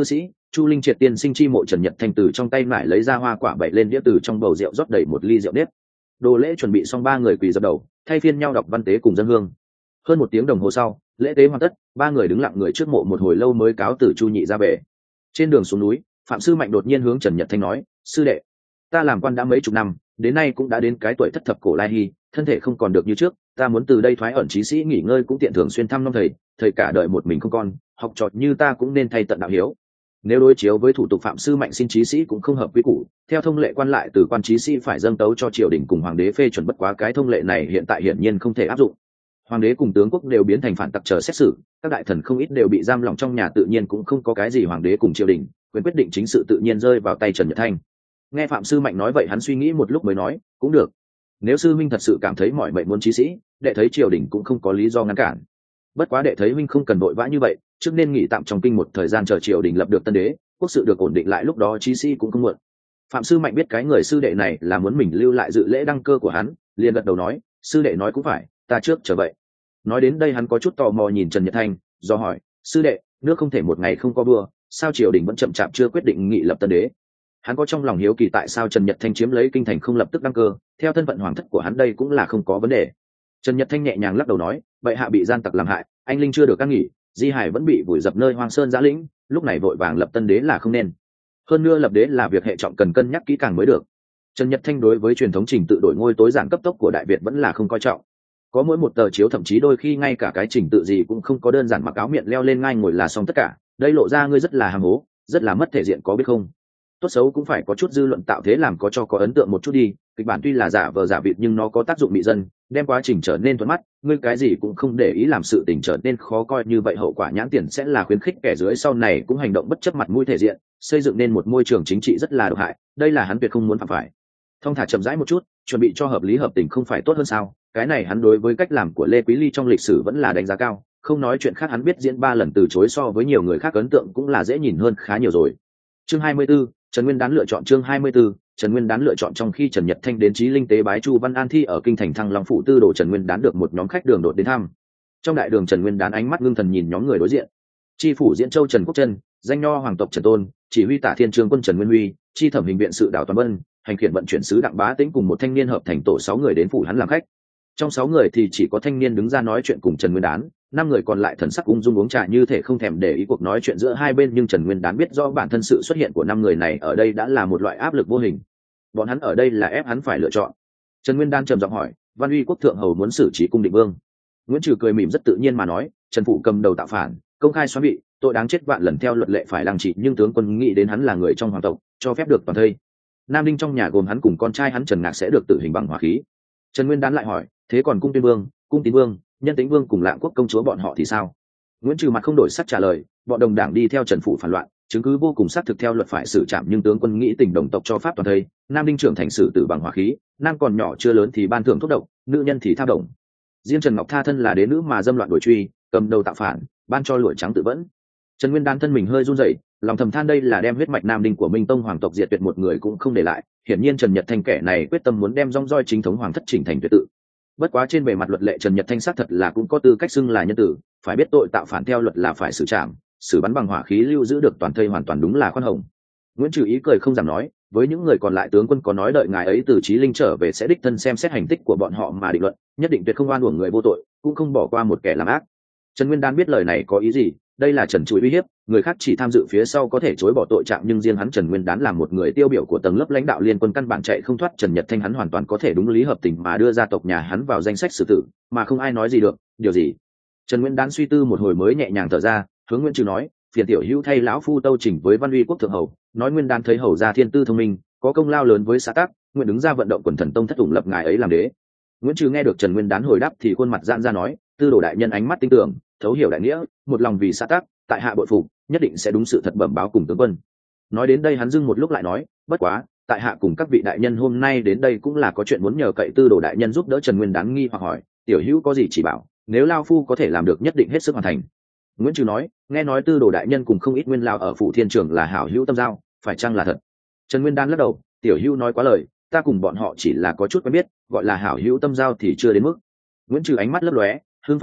Speaker 1: Chu Linh Triệt tiên sinh chi mộ Trần Nhật Thanh từ trong tay nải lấy ra hoa quả bậy lên đĩa, từ trong bầu rượu rót đầy một ly rượu nếp. Đồ lễ chuẩn bị xong, ba người quỳ dập đầu thay phiên nhau đọc văn tế cùng dân hương. Hơn một tiếng đồng hồ sau, lễ tế hoàn tất, ba người đứng lặng người trước mộ một hồi lâu mới cáo từ Chu Nhị ra về. Trên đường xuống núi, Phạm Sư Mạnh đột nhiên hướng Trần Nhật Thanh nói: sư đệ, ta làm quan đã mấy chục năm, đến nay cũng đã đến cái tuổi thất thập cổ lai hy, thân thể không còn được như trước, ta muốn từ đây thoái ẩn trí sĩ nghỉ ngơi, cũng tiện thường xuyên thăm năm thầy cả đời một mình không con, học trò như ta cũng nên thay tận đạo hiếu. Nếu đối chiếu với thủ tục, Phạm Sư Mạnh xin trí sĩ cũng không hợp quy củ, theo thông lệ quan lại từ quan trí sĩ phải dâng tấu cho triều đình cùng hoàng đế phê chuẩn, bất quá cái thông lệ này hiện tại hiển nhiên không thể áp dụng. Hoàng đế cùng tướng quốc đều biến thành phản tặc chờ xét xử, các đại thần không ít đều bị giam lỏng trong nhà, tự nhiên cũng không có cái gì hoàng đế cùng triều đình, quyền quyết định chính sự tự nhiên rơi vào tay Trần Nhật Thanh. Nghe Phạm Sư Mạnh nói vậy, hắn suy nghĩ một lúc mới nói: cũng được, nếu sư minh thật sự cảm thấy mỏi mệt muốn trí sĩ, đệ thấy triều đình cũng không có lý do ngăn cản. Bất quá đệ thấy minh không cần vội vã như vậy, trước nên nghỉ tạm trong kinh một thời gian, chờ triều đình lập được tân đế, quốc sự được ổn định lại, lúc đó trí sĩ cũng không muộn. Phạm Sư Mạnh biết cái người sư đệ này là muốn mình lưu lại dự lễ đăng cơ của hắn, liền gật đầu nói: sư đệ nói cũng phải, ta trước chờ vậy. Nói đến đây hắn có chút tò mò nhìn Trần Nhật Thanh, do hỏi: sư đệ, nước không thể một ngày không có mưa, sao triều đình vẫn chậm chạp chưa quyết định nghị lập tân đế? Hắn có trong lòng hiếu kỳ tại sao Trần Nhật Thanh chiếm lấy kinh thành không lập tức đăng cơ, theo thân phận hoàng thất của hắn đây cũng là không có vấn đề. Trần Nhật Thanh nhẹ nhàng lắc đầu nói: vậy hạ bị gian tặc làm hại, anh linh chưa được an nghỉ, di hải vẫn bị vùi dập nơi hoang sơn giã lĩnh, lúc này vội vàng lập tân đế là không nên. Hơn nữa lập đế là việc hệ trọng, cần cân nhắc kỹ càng mới được. Trần Nhật Thanh đối với truyền thống trình tự đổi ngôi tối giản cấp tốc của Đại Việt vẫn là không coi trọng. Có mỗi một tờ chiếu, thậm chí đôi khi ngay cả cái trình tự gì cũng không có, đơn giản mặc áo miệng leo lên ngai ngồi là xong tất cả, đây lộ ra ngươi rất là hàm hố, rất là mất thể diện, có biết không? Tốt xấu cũng phải có chút dư luận tạo thế, làm có cho có ấn tượng một chút đi. Kịch bản tuy là giả vờ giả vịt nhưng nó có tác dụng mị dân, đem quá trình trở nên thuận mắt. Ngươi cái gì cũng không để ý, làm sự tình trở nên khó coi như vậy, hậu quả nhãn tiền sẽ là khuyến khích kẻ dưới sau này cũng hành động bất chấp mặt mũi thể diện, xây dựng nên một môi trường chính trị rất là độc hại. Đây là hắn tuyệt không muốn phạm phải. Thông thả chậm rãi một chút, chuẩn bị cho hợp lý hợp tình không phải tốt hơn sao? Cái này hắn đối với cách làm của Lê Quý Ly trong lịch sử vẫn là đánh giá cao, không nói chuyện khác, hắn biết diễn 3 lần từ chối so với nhiều người khác ấn tượng cũng là dễ nhìn hơn khá nhiều rồi. Chương 24, Trần Nguyên Đán lựa chọn. Chương 24, Trần Nguyên Đán lựa chọn. Trong khi Trần Nhật Thanh đến Chí Linh tế bái Chu Văn An thi ở kinh thành Thăng Long phủ tư đồ, Trần Nguyên Đán được một nhóm khách đường đột đến thăm. Trong đại đường, Trần Nguyên Đán ánh mắt ngưng thần nhìn nhóm người đối diện. Chi phủ Diễn Châu Trần Quốc Trân, danh nho hoàng tộc Trần Tôn, chỉ huy Tả Thiên Trương quân Trần Nguyên Huy, chi thẩm hình viện sự Đào Toàn Vân, hành khiển vận chuyển sứ Đặng Bá Tĩnh cùng một thanh niên hợp thành tổ 6 người đến phủ hắn làm khách. Trong 6 người thì chỉ có thanh niên đứng ra nói chuyện cùng Trần Nguyên Đán, 5 người còn lại thần sắc ung dung uống trà, như thể không thèm để ý cuộc nói chuyện giữa hai bên. Nhưng Trần Nguyên Đán biết do bản thân sự xuất hiện của 5 người này ở đây đã là một loại áp lực vô hình, bọn hắn ở đây là ép hắn phải lựa chọn. Trần Nguyên Đán trầm giọng hỏi: Văn Uy quốc thượng hầu muốn xử trí cung định vương? Nguyễn Trừ cười mỉm rất tự nhiên mà nói: Trần phụ cầm đầu tạo phản, công khai xóa bị, tội đáng chết vạn lần, theo luật lệ phải lăng trị, nhưng tướng quân nghĩ đến hắn là người trong hoàng tộc, cho phép được toàn thây. Nam Đinh trong nhà gồm hắn cùng con trai hắn Trần Ngạc sẽ được tử hình bằng hỏa khí. Trần Nguyên Đán lại hỏi: thế còn cung tuyên vương, cung tín vương, nhân tĩnh vương cùng Lạng quốc công chúa bọn họ thì sao? Nguyễn Trừ mặt không đổi sắc trả lời: bọn đồng đảng đi theo Trần phụ phản loạn, chứng cứ vô cùng xác thực, theo luật phải xử trảm, nhưng tướng quân nghĩ tình đồng tộc cho pháp toàn thây. Nam Đinh trưởng thành xử tử bằng hỏa khí, nam còn nhỏ chưa lớn thì ban thưởng thuốc độc, nữ nhân thì thao động. Riêng Trần Ngọc Tha thân là đế nữ mà dâm loạn đổi truy, cầm đầu tạo phản, ban cho lụa trắng tự vẫn. Trần Nguyên Đán thân mình hơi run rẩy, lòng thầm than đây là đem huyết mạch Nam Đinh của Minh Tông hoàng tộc diệt tuyệt, một người cũng không để lại. Hiển nhiên Trần Nhật Thanh kẻ này quyết tâm muốn đem rong roi chính thống hoàng thất chỉnh thành tuyệt tự. Bất quá trên bề mặt luật lệ, Trần Nhật Thanh xác thật là cũng có tư cách xưng là nhân tử, phải biết tội tạo phản theo luật là phải xử trảm, xử bắn bằng hỏa khí, lưu giữ được toàn thây hoàn toàn đúng là khoan hồng. Nguyễn Trừ ý cười không dám nói: với những người còn lại tướng quân có nói đợi ngài ấy từ Chí Linh trở về sẽ đích thân xem xét hành tích của bọn họ mà định luận, nhất định tuyệt không oan uổng người vô tội, cũng không bỏ qua một kẻ làm ác. Trần Nguyên Đán biết lời này có ý gì, đây là Trần Trụi uy hiếp, người khác chỉ tham dự phía sau có thể chối bỏ tội trạng, nhưng riêng hắn Trần Nguyên Đán là một người tiêu biểu của tầng lớp lãnh đạo liên quân, căn bản chạy không thoát Trần Nhật Thanh, hắn hoàn toàn có thể đúng lý hợp tình mà đưa gia tộc nhà hắn vào danh sách xử tử, mà không ai nói gì được. Điều gì? Trần Nguyên Đán suy tư một hồi mới nhẹ nhàng thở ra, hướng Nguyễn Trừ nói: phiền tiểu hữu thay lão phu tâu trình với Văn Uy quốc thượng hầu, nói Nguyên Đán thấy hầu gia thiên tư thông minh, có công lao lớn với xã tắc, nguyện đứng ra vận động Quần Thần Tông thất ủng lập ngài ấy làm đế. Nguyễn Trừ nghe được Trần Nguyên Đán hồi đáp thì khuôn mặt giãn ra nói: tư đồ đại nhân ánh mắt tinh tường, thấu hiểu đại nghĩa, một lòng vì xã tắc, tại hạ bội phục, nhất định sẽ đúng sự thật bẩm báo cùng tướng quân. Nói đến đây hắn dưng một lúc lại nói: bất quá tại hạ cùng các vị đại nhân hôm nay đến đây cũng là có chuyện muốn nhờ cậy tư đồ đại nhân giúp đỡ. Trần Nguyên Đán nghi hoặc hỏi: tiểu hữu có gì chỉ bảo, nếu lao phu có thể làm được nhất định hết sức hoàn thành. Nguyễn Trừ nói: nghe nói tư đồ đại nhân cùng không ít nguyên lao ở phủ thiên trường là hảo hữu tâm giao, phải chăng là thật? Trần Nguyên Đán lắc đầu: tiểu hữu nói quá lời, ta cùng bọn họ chỉ là có chút quen biết, gọi là hảo hữu tâm giao thì chưa đến mức. Nguyễn Trừ ánh mắt lấp lóe, hưng phấn nói: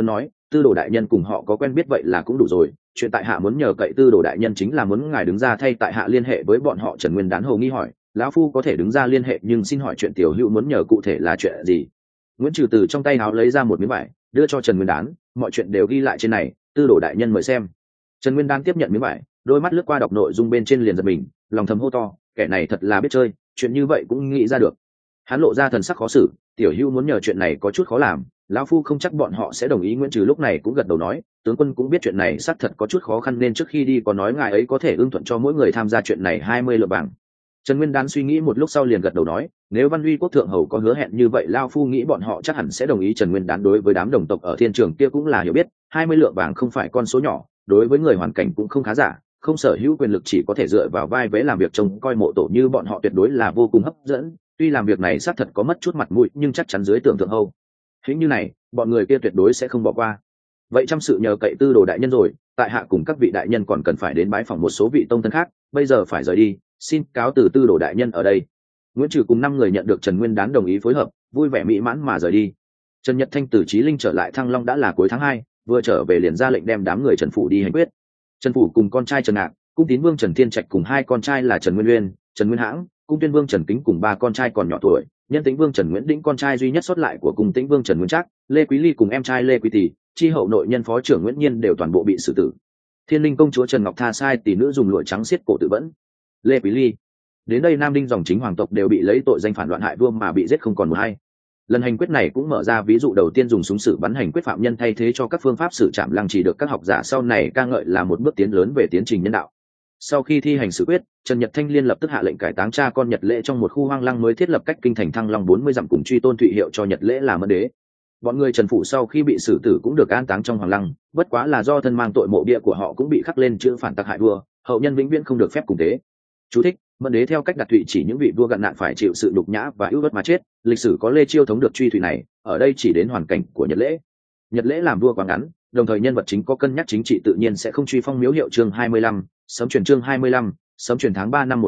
Speaker 1: tư đồ đại nhân cùng họ có quen biết vậy là cũng đủ rồi, chuyện tại hạ muốn nhờ cậy tư đồ đại nhân chính là muốn ngài đứng ra thay tại hạ liên hệ với bọn họ. Trần Nguyên Đán hồ nghi hỏi. Lão phu có thể đứng ra liên hệ, nhưng xin hỏi chuyện tiểu hữu muốn nhờ cụ thể là chuyện gì? Nguyễn Trừ từ trong tay áo lấy ra một miếng vải đưa cho Trần Nguyên Đán. Mọi chuyện đều ghi lại trên này, tư đồ đại nhân mời xem. Trần Nguyên Đán tiếp nhận miếng vải, đôi mắt lướt qua đọc nội dung bên trên liền giật mình, lòng thầm hô to, kẻ này thật là biết chơi, chuyện như vậy cũng nghĩ ra được. Hắn lộ ra thần sắc khó xử, tiểu hữu muốn nhờ chuyện này có chút khó làm, lão phu không chắc bọn họ sẽ đồng ý. Nguyễn Trừ lúc này cũng gật đầu nói, tướng quân cũng biết chuyện này xác thật có chút khó khăn, nên trước khi đi có nói ngài ấy có thể ưng thuận cho mỗi người tham gia chuyện này 20 lượng vàng. Trần Nguyên Đán suy nghĩ một lúc sau liền gật đầu nói, nếu Văn Uy quốc thượng hầu có hứa hẹn như vậy, lao phu nghĩ bọn họ chắc hẳn sẽ đồng ý. Trần Nguyên Đán đối với đám đồng tộc ở thiên trường kia cũng là hiểu biết, 20 lượng vàng không phải con số nhỏ, đối với người hoàn cảnh cũng không khá giả, không sở hữu quyền lực chỉ có thể dựa vào vai vế làm việc trông coi mộ tổ như bọn họ tuyệt đối là vô cùng hấp dẫn. Tuy làm việc này xác thật có mất chút mặt mũi, nhưng chắc chắn dưới tưởng tượng hầu hình như này bọn người kia tuyệt đối sẽ không bỏ qua. Vậy trăm sự nhờ cậy tư đồ đại nhân rồi, tại hạ cùng các vị đại nhân còn cần phải đến bái phỏng một số vị tông thân khác, bây giờ phải rời đi, xin cáo từ tư đồ đại nhân ở đây. Nguyễn Trừ cùng 5 người nhận được Trần Nguyên Đán đồng ý phối hợp, vui vẻ mỹ mãn mà rời đi. Trần Nhật Thanh từ Chí Linh trở lại Thăng Long đã là cuối tháng 2, vừa trở về liền ra lệnh đem đám người Trần phủ đi hành quyết. Trần phủ cùng con trai Trần Ngạc, cung tín vương Trần Thiên Trạch cùng 2 con trai là Trần Nguyên Uyên, Trần Nguyên Hãng, cung tuyên vương Trần Kính cùng 3 con trai còn nhỏ tuổi, nhân tính vương Trần Nguyễn Đĩnh con trai duy nhất xuất lại của cung tĩnh vương Trần Nguyên Trác, Lê Quý Ly cùng em trai Lê Quý Tỷ, chi hậu nội nhân phó trưởng Nguyễn Nhiên đều toàn bộ bị xử tử. Thiên Linh công chúa Trần Ngọc Tha sai tỷ nữ dùng lụa trắng xiết cổ tự vẫn. Lê Quý Ly đến đây Nam Đinh dòng chính hoàng tộc đều bị lấy tội danh phản loạn hại vua mà bị giết không còn một hay. Lần hành quyết này cũng mở ra ví dụ đầu tiên dùng súng xử bắn hành quyết phạm nhân thay thế cho các phương pháp xử trảm lăng trì, được các học giả sau này ca ngợi là một bước tiến lớn về tiến trình nhân đạo. Sau khi thi hành xử quyết, Trần Nhật Thanh liên lập tức hạ lệnh cải táng cha con Nhật Lễ trong một khu hoang lăng mới thiết lập cách kinh thành Thăng Long 40 dặm, cùng truy tôn Thụy hiệu cho Nhật Lễ làm ân đế. Bọn người Trần phủ sau khi bị xử tử cũng được an táng trong hoàng lăng, bất quá là do thân mang tội mộ bia của họ cũng bị khắc lên chữ phản tặc hại vua, hậu nhân vĩnh viễn không được phép cùng tế. Chú thích: Mẫn đế theo cách đặt Thụy chỉ những vị vua gặn nạn phải chịu sự nhục nhã và ưu uất mà chết. Lịch sử có Lê Chiêu thống được truy Thụy này, ở đây chỉ đến hoàn cảnh của Nhật Lễ. Nhật Lễ làm vua quá ngắn, đồng thời nhân vật chính có cân nhắc chính trị tự nhiên sẽ không truy phong miếu hiệu. Chương 25, sớm truyền. Chương 25, sớm truyền. Tháng 3 năm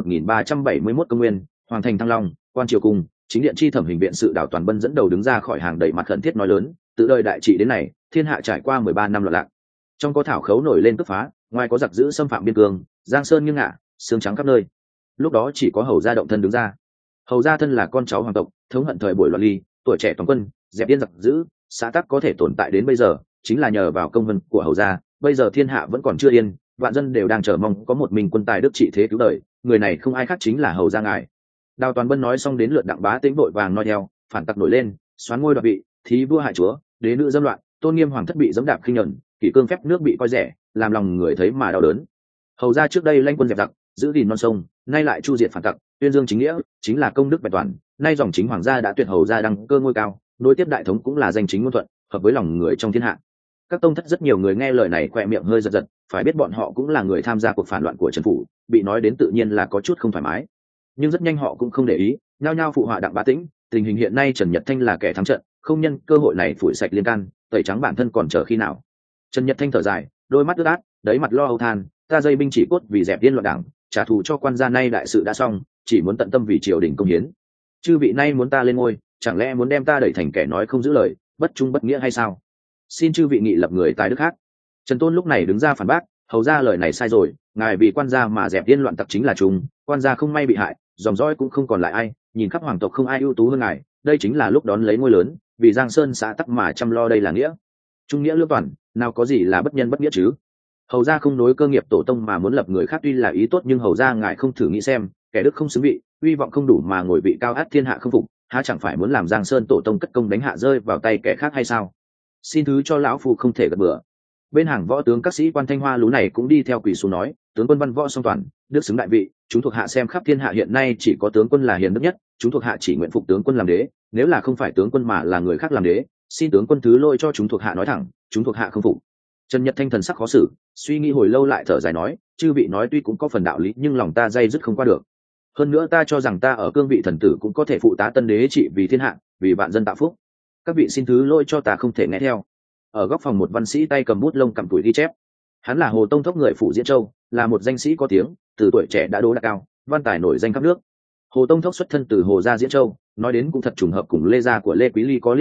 Speaker 1: 1371 công nguyên, hoàng thành Thăng Long, quan triều cung, chính điện chi thẩm hình viện sự Đào Toàn Bân dẫn đầu đứng ra khỏi hàng, đẩy mặt khẩn thiết nói lớn, từ đời đại trị đến này, thiên hạ trải qua 13 năm loạn lạc, trong có thảo khấu nổi lên cướp phá, ngoài có giặc dữ xâm phạm biên cương, giang sơn nghiêng ngả, xương trắng khắp nơi. Lúc đó chỉ có hầu gia động thân đứng ra. Hầu gia thân là con cháu hoàng tộc, thống hận thời buổi loạn ly, tuổi trẻ toàn quân, dẹp điên giặc dữ, xã tắc có thể tồn tại đến bây giờ, chính là nhờ vào công vân của hầu gia. Bây giờ thiên hạ vẫn còn chưa yên, vạn dân đều đang chờ mong có một mình quân tài đức trị thế cứu đời, người này không ai khác chính là hầu gia ngài. Đào Toàn Bân nói xong đến lượt Đặng Bá Tĩnh vội vàng nói theo, phản tặc nổi lên, xoán ngôi đoạt vị, thí vua hại chúa, đế nữ dâm loạn, tôn nghiêm hoàng thất bị giẫm đạp khinh nhẫn, kỷ cương phép nước bị coi rẻ, làm lòng người thấy mà đau đớn. Hầu gia trước đây lanh quân dẹp giặc, giữ gìn non sông, nay lại chu diệt phản tặc, tuyên dương chính nghĩa, chính là công đức vẹn toàn. Nay dòng chính hoàng gia đã tuyệt hầu gia đăng cơ ngôi cao, nối tiếp đại thống cũng là danh chính ngôn thuận, hợp với lòng người trong thiên hạ. Các tông thất rất nhiều người nghe lời này khỏe miệng hơi giật giật, phải biết bọn họ cũng là người tham gia cuộc phản loạn của Trần phủ, bị nói đến tự nhiên là có chút không thoải mái. Nhưng rất nhanh họ cũng không để ý, nhao nhao phụ họa Đặng Bá Tĩnh. Tình hình hiện nay Trần Nhật Thanh là kẻ thắng trận, không nhân cơ hội này phủi sạch liên can, tẩy trắng bản thân còn chờ khi nào. Trần Nhật Thanh thở dài, đôi mắt ướt át, đấy mặt lo âu than, ta dây binh chỉ cốt vì dẹp điên loạn đảng, trả thù cho quan gia, nay đại sự đã xong, chỉ muốn tận tâm vì triều đình công hiến. Chư vị nay muốn ta lên ngôi, chẳng lẽ muốn đem ta đẩy thành kẻ nói không giữ lời, bất trung bất nghĩa hay sao? Xin chư vị nghị lập người tài đức khác. Trần Tôn lúc này đứng ra phản bác, hầu ra lời này sai rồi, ngài vì quan gia mà dẹp điên loạn tặc chính là chúng, quan gia không may bị hại, dòng dõi cũng không còn lại ai, nhìn khắp hoàng tộc không ai ưu tú hơn ngài, đây chính là lúc đón lấy ngôi lớn, vì giang sơn xã tắc mà chăm lo, đây là nghĩa. Trung nghĩa lương toàn, nào có gì là bất nhân bất nghĩa chứ? Hầu ra không nối cơ nghiệp tổ tông mà muốn lập người khác tuy là ý tốt, nhưng hầu ra ngài không thử nghĩ xem, kẻ đức không xứng vị, uy vọng không đủ mà ngồi vị cao át thiên hạ không phục, há chẳng phải muốn làm giang sơn tổ tông cất công đánh hạ rơi vào tay kẻ khác hay sao? Xin thứ cho lão phu không thể gật bừa. Bên hàng võ tướng các sĩ quan Thanh Hoa lú này cũng đi theo quỳ xuống nói, tướng quân văn võ song toàn, đức xứng đại vị, chúng thuộc hạ xem khắp thiên hạ hiện nay chỉ có tướng quân là hiền đức nhất, chúng thuộc hạ chỉ nguyện phục tướng quân làm đế, nếu là không phải tướng quân mà là người khác làm đế, xin tướng quân thứ lỗi cho chúng thuộc hạ nói thẳng, chúng thuộc hạ không phục. Trần Nhật Thanh thần sắc khó xử, suy nghĩ hồi lâu lại thở dài nói, chư vị nói tuy cũng có phần đạo lý, nhưng lòng ta day dứt không qua được. Hơn nữa ta cho rằng ta ở cương vị thần tử cũng có thể phụ tá tân đế trị vì thiên hạ, vì vạn dân tạo phúc. Các vị xin thứ lỗi cho ta không thể nghe theo. Ở góc phòng một văn sĩ tay cầm bút lông cầm tuổi ghi chép. Hắn là Hồ Tông Thốc người phủ Diễn Châu, là một danh sĩ có tiếng, từ tuổi trẻ đã đỗ đạt cao, văn tài nổi danh khắp nước. Hồ Tông Thốc xuất thân từ Hồ gia Diễn Châu, nói đến cũng thật trùng hợp cùng Lê gia của Lê Quý Ly có liên hệ,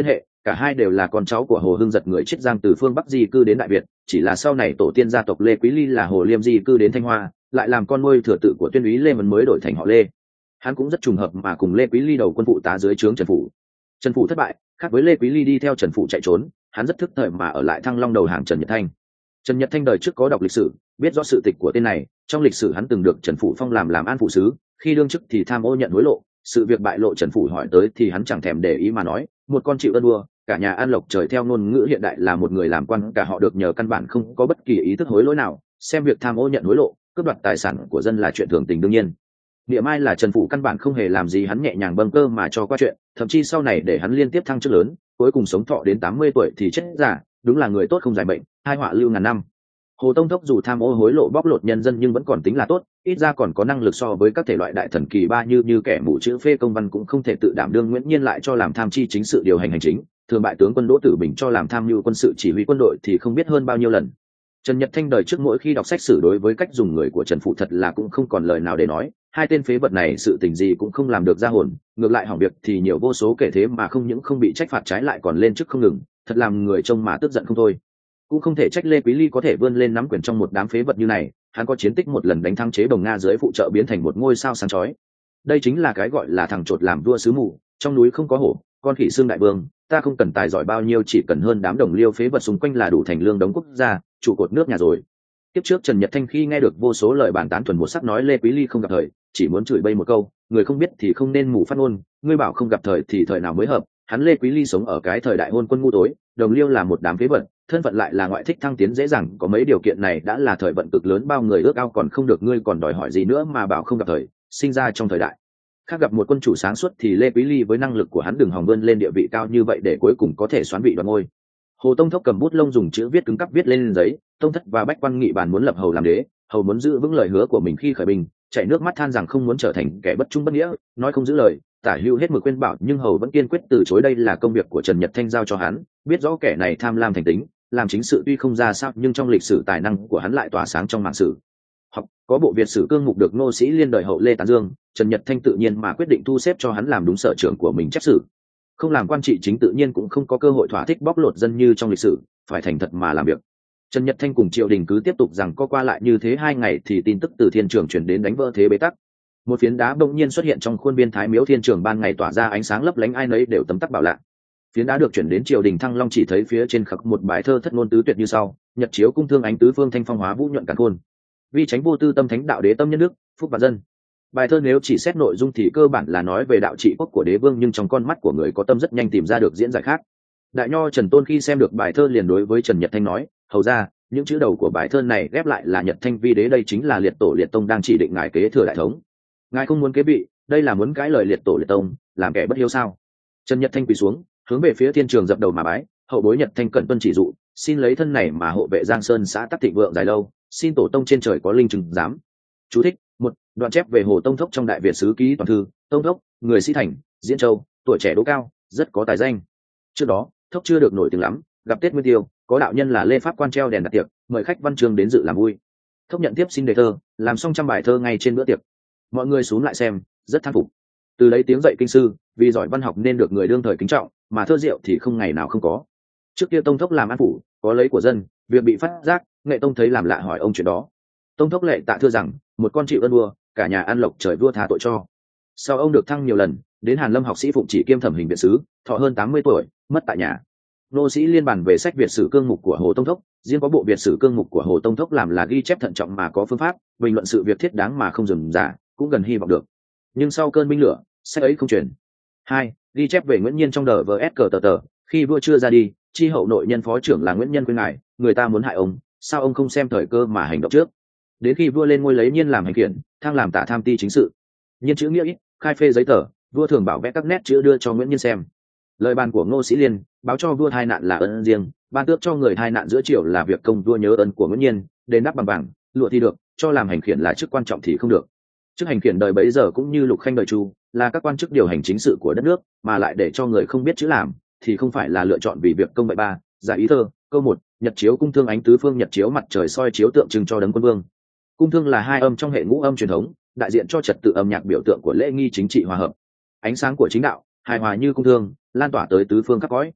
Speaker 1: cả hai đều là con cháu của Hồ Hưng Giật người Chiết Giang từ phương Bắc di cư đến Đại Việt, chỉ là sau này tổ tiên gia tộc Lê Quý Ly là Hồ Liêm di cư đến Thanh Hoa, lại làm con nuôi thừa tự của tuyên úy Lê Mấn mới đổi thành họ Lê. Hắn cũng rất trùng hợp mà cùng Lê Quý Ly đầu quân phụ tá dưới trướng Trần Phủ. Trần Phủ thất bại, khác với Lê Quý Ly đi theo Trần Phủ chạy trốn, hắn rất thức thời mà ở lại Thăng Long đầu hàng Trần Nhật Thanh. Trần Nhật Thanh đời trước có đọc lịch sử, biết rõ sự tịch của tên này, trong lịch sử hắn từng được Trần Phủ phong làm an phụ sứ, khi đương chức thì tham ô nhận hối lộ, sự việc bại lộ Trần Phủ hỏi tới thì hắn chẳng thèm để ý mà nói, một con chịu ơn vua, cả nhà an lộc trời, theo ngôn ngữ hiện đại là một người làm quan cả họ được nhờ căn bản không có bất kỳ ý thức hối lỗi nào, xem việc tham ô nhận hối lộ, cướp đoạt tài sản của dân là chuyện thường tình đương nhiên. Địa mai là Trần Phủ căn bản không hề làm gì hắn nhẹ nhàng bâng cơ mà cho qua chuyện, thậm chí sau này để hắn liên tiếp thăng chức lớn, cuối cùng sống thọ đến 80 tuổi thì chết giả, đúng là người tốt không dài bệnh, hai họa lưu ngàn năm. Hồ Tông Thốc dù tham ô hối lộ bóc lột nhân dân nhưng vẫn còn tính là tốt, ít ra còn có năng lực so với các thể loại đại thần kỳ ba như kẻ mù chữ phê công văn cũng không thể tự đảm đương. Nguyễn Nhiên lại cho làm tham chi chính sự điều hành hành chính, thường bại tướng quân Đỗ Tử Bình cho làm tham mưu quân sự chỉ huy quân đội thì không biết hơn bao nhiêu lần. Trần Nhật Thanh đời trước mỗi khi đọc sách sử đối với cách dùng người của Trần Phụ thật là cũng không còn lời nào để nói, hai tên phế vật này sự tình gì cũng không làm được ra hồn, ngược lại hỏng việc thì nhiều vô số kể thế mà không những không bị trách phạt trái lại còn lên chức không ngừng, thật làm người trông mà tức giận không thôi. Cũng không thể trách Lê Quý Ly có thể vươn lên nắm quyền trong một đám phế vật như này, hắn có chiến tích một lần đánh thắng chế Bồng Nga dưới phụ trợ biến thành một ngôi sao sáng chói. Đây chính là cái gọi là thằng chột làm vua sứ mù, trong núi không có hổ, con khỉ xương đại vương, ta không cần tài giỏi bao nhiêu, chỉ cần hơn đám đồng liêu phế vật xung quanh là đủ thành lương đống quốc gia, trụ cột nước nhà rồi. Tiếp trước Trần Nhật Thanh khi nghe được vô số lời bàn tán thuần một sắc nói Lê Quý Ly không gặp thời, chỉ muốn chửi bậy một câu, người không biết thì không nên mù phát ngôn, ngươi bảo không gặp thời thì thời nào mới hợp. Hắn Lê Quý Ly sống ở cái thời đại hôn quân ngu tối, đồng liêu là một đám phế vật, thân phận lại là ngoại thích thăng tiến dễ dàng, có mấy điều kiện này đã là thời vận cực lớn, bao người ước ao còn không được, ngươi còn đòi hỏi gì nữa mà bảo không gặp thời. Sinh ra trong thời đại khác gặp một quân chủ sáng suốt thì Lê Quý Ly với năng lực của hắn đừng hòng vươn lên địa vị cao như vậy để cuối cùng có thể xoán vị đoạt ngôi. Hồ Tông Thốc cầm bút lông dùng chữ viết cứng cắp viết lên giấy, Tông Thất và Bách Quan nghị bàn muốn lập Hầu làm đế, Hầu muốn giữ vững lời hứa của mình khi khởi binh, chảy nước mắt than rằng không muốn trở thành kẻ bất trung bất nghĩa, nói không giữ lời, Tả Hữu hết mực khuyên bảo nhưng Hầu vẫn kiên quyết từ chối. Đây là công việc của Trần Nhật Thanh giao cho hắn, biết rõ kẻ này tham lam thành tính, làm chính sự tuy không ra sao nhưng trong lịch sử tài năng của hắn lại tỏa sáng trong mạn sử. Hoặc có bộ Việt sử cương mục được Ngô Sĩ Liên đời hậu Lê tán dương, Trần Nhật Thanh tự nhiên mà quyết định thu xếp cho hắn làm đúng sở trường của mình chép sử. Không làm quan trị chính tự nhiên cũng không có cơ hội thỏa thích bóc lột dân như trong lịch sử, phải thành thật mà làm việc. Trần Nhật Thanh cùng triều đình cứ tiếp tục rằng có qua lại như thế 2 ngày thì tin tức từ Thiên Trường truyền đến đánh vỡ thế bế tắc. Một phiến đá bỗng nhiên xuất hiện trong khuôn viên Thái Miếu Thiên Trường, ban ngày tỏa ra ánh sáng lấp lánh, ai nấy đều tấm tắc bảo lạ. Phiến đá được chuyển đến triều đình Thăng Long, chỉ thấy phía trên khắc một bài thơ thất ngôn tứ tuyệt như sau: Nhật chiếu cung thương ánh tứ phương, thanh phong hóa vũ nhuận càn khôn. Vi tránh vô tư tâm thánh đạo đế tâm nhân đức, phúc vạn dân. Bài thơ nếu chỉ xét nội dung thì cơ bản là nói về đạo trị quốc của đế vương, nhưng trong con mắt của người có tâm rất nhanh tìm ra được diễn giải khác. Đại nho Trần Tôn khi xem được bài thơ liền đối với Trần Nhật Thanh nói: hầu ra, những chữ đầu của bài thơ này ghép lại là Nhật Thanh vi đế, đây chính là liệt tổ liệt tông đang chỉ định ngài kế thừa đại thống. Ngài không muốn kế vị, đây là muốn cãi lời liệt tổ liệt tông, làm kẻ bất hiếu sao? Trần Nhật Thanh quỳ xuống, hướng về phía Thiên Trường dập đầu mà bái: hậu bối Nhật Thanh cẩn tuân chỉ dụ, xin lấy thân này mà hộ vệ Giang Sơn xã tắc thịnh vượng dài lâu, xin tổ tông trên trời có linh chứng giám. Chú thích: một đoạn chép về Hồ Tông Thốc trong Đại Việt Sử Ký toàn thư. Tông Thốc, người Sĩ Thành, Diễn Châu, tuổi trẻ đỗ cao, rất có tài danh. Trước đó Thốc chưa được nổi tiếng lắm, gặp Tết Nguyên Tiêu, có đạo nhân là Lê Pháp Quan treo đèn đặt tiệc, mời khách văn chương đến dự làm vui. Thốc nhận tiếp xin đề thơ, làm xong trăm bài thơ ngay trên bữa tiệc. Mọi người xuống lại xem, rất thán phục. Từ lấy tiếng dậy kinh sư, vì giỏi văn học nên được người đương thời kính trọng, mà thơ diệu thì không ngày nào không có. Trước kia Tông Thốc làm an phủ, có lấy của dân, việc bị phát giác, Nghệ Tông thấy làm lạ hỏi ông chuyện đó. Tông Thốc lệ tạ thưa rằng, một con chịu ơn vua, cả nhà an lộc trời vua tha tội cho. Sau ông được thăng nhiều lần, đến Hàn Lâm học sĩ phụng chỉ kiêm thẩm hình viện sứ, thọ hơn 80 tuổi, mất tại nhà. Ngô Sĩ Liên bản về sách Việt sử cương mục của Hồ Tông Thốc, riêng có bộ Việt sử cương mục của Hồ Tông Thốc làm là ghi chép thận trọng mà có phương pháp, bình luận sự việc thiết đáng mà không dườm giả, cũng gần hy vọng được. Nhưng sau cơn binh lửa, sách ấy không truyền. 2. Ghi chép về Nguyễn Nhiên trong đờ vs tờ, khi vua chưa ra đi, chi hậu nội nhân phó trưởng là Nguyễn Nhân khuyên ngài, người ta muốn hại ông, sao ông không xem thời cơ mà hành động trước? Đến khi vua lên ngôi lấy Nhiên làm hành khiển, thăng làm tả tham ti chính sự. Nhiên chữ nghĩa ít, khai phê giấy tờ, vua thường bảo vẽ các nét chữ đưa cho Nguyễn Nhiên xem. Lời bàn của Ngô Sĩ Liên báo cho vua thai nạn là ân riêng, ban tước cho người thai nạn giữa triều là việc công, vua nhớ ơn của Nguyễn Nhiên, đền đáp bằng vàng lụa thì được, cho làm hành khiển là chức quan trọng thì không được. Chức hành khiển đời bấy giờ cũng như Lục Khanh đời Chu, là các quan chức điều hành chính sự của đất nước, mà lại để cho người không biết chữ làm thì không phải là lựa chọn vì việc công. Vậy ba giải ý thơ. Câu 1: Nhật chiếu cung thương ánh tứ phương, nhật chiếu mặt trời soi chiếu tượng trưng cho đấng quân vương. Cung thương là 2 âm trong hệ ngũ âm truyền thống, đại diện cho trật tự âm nhạc, biểu tượng của lễ nghi chính trị hòa hợp. Ánh sáng của chính đạo, hài hòa như cung thương, lan tỏa tới tứ phương khắp cõi.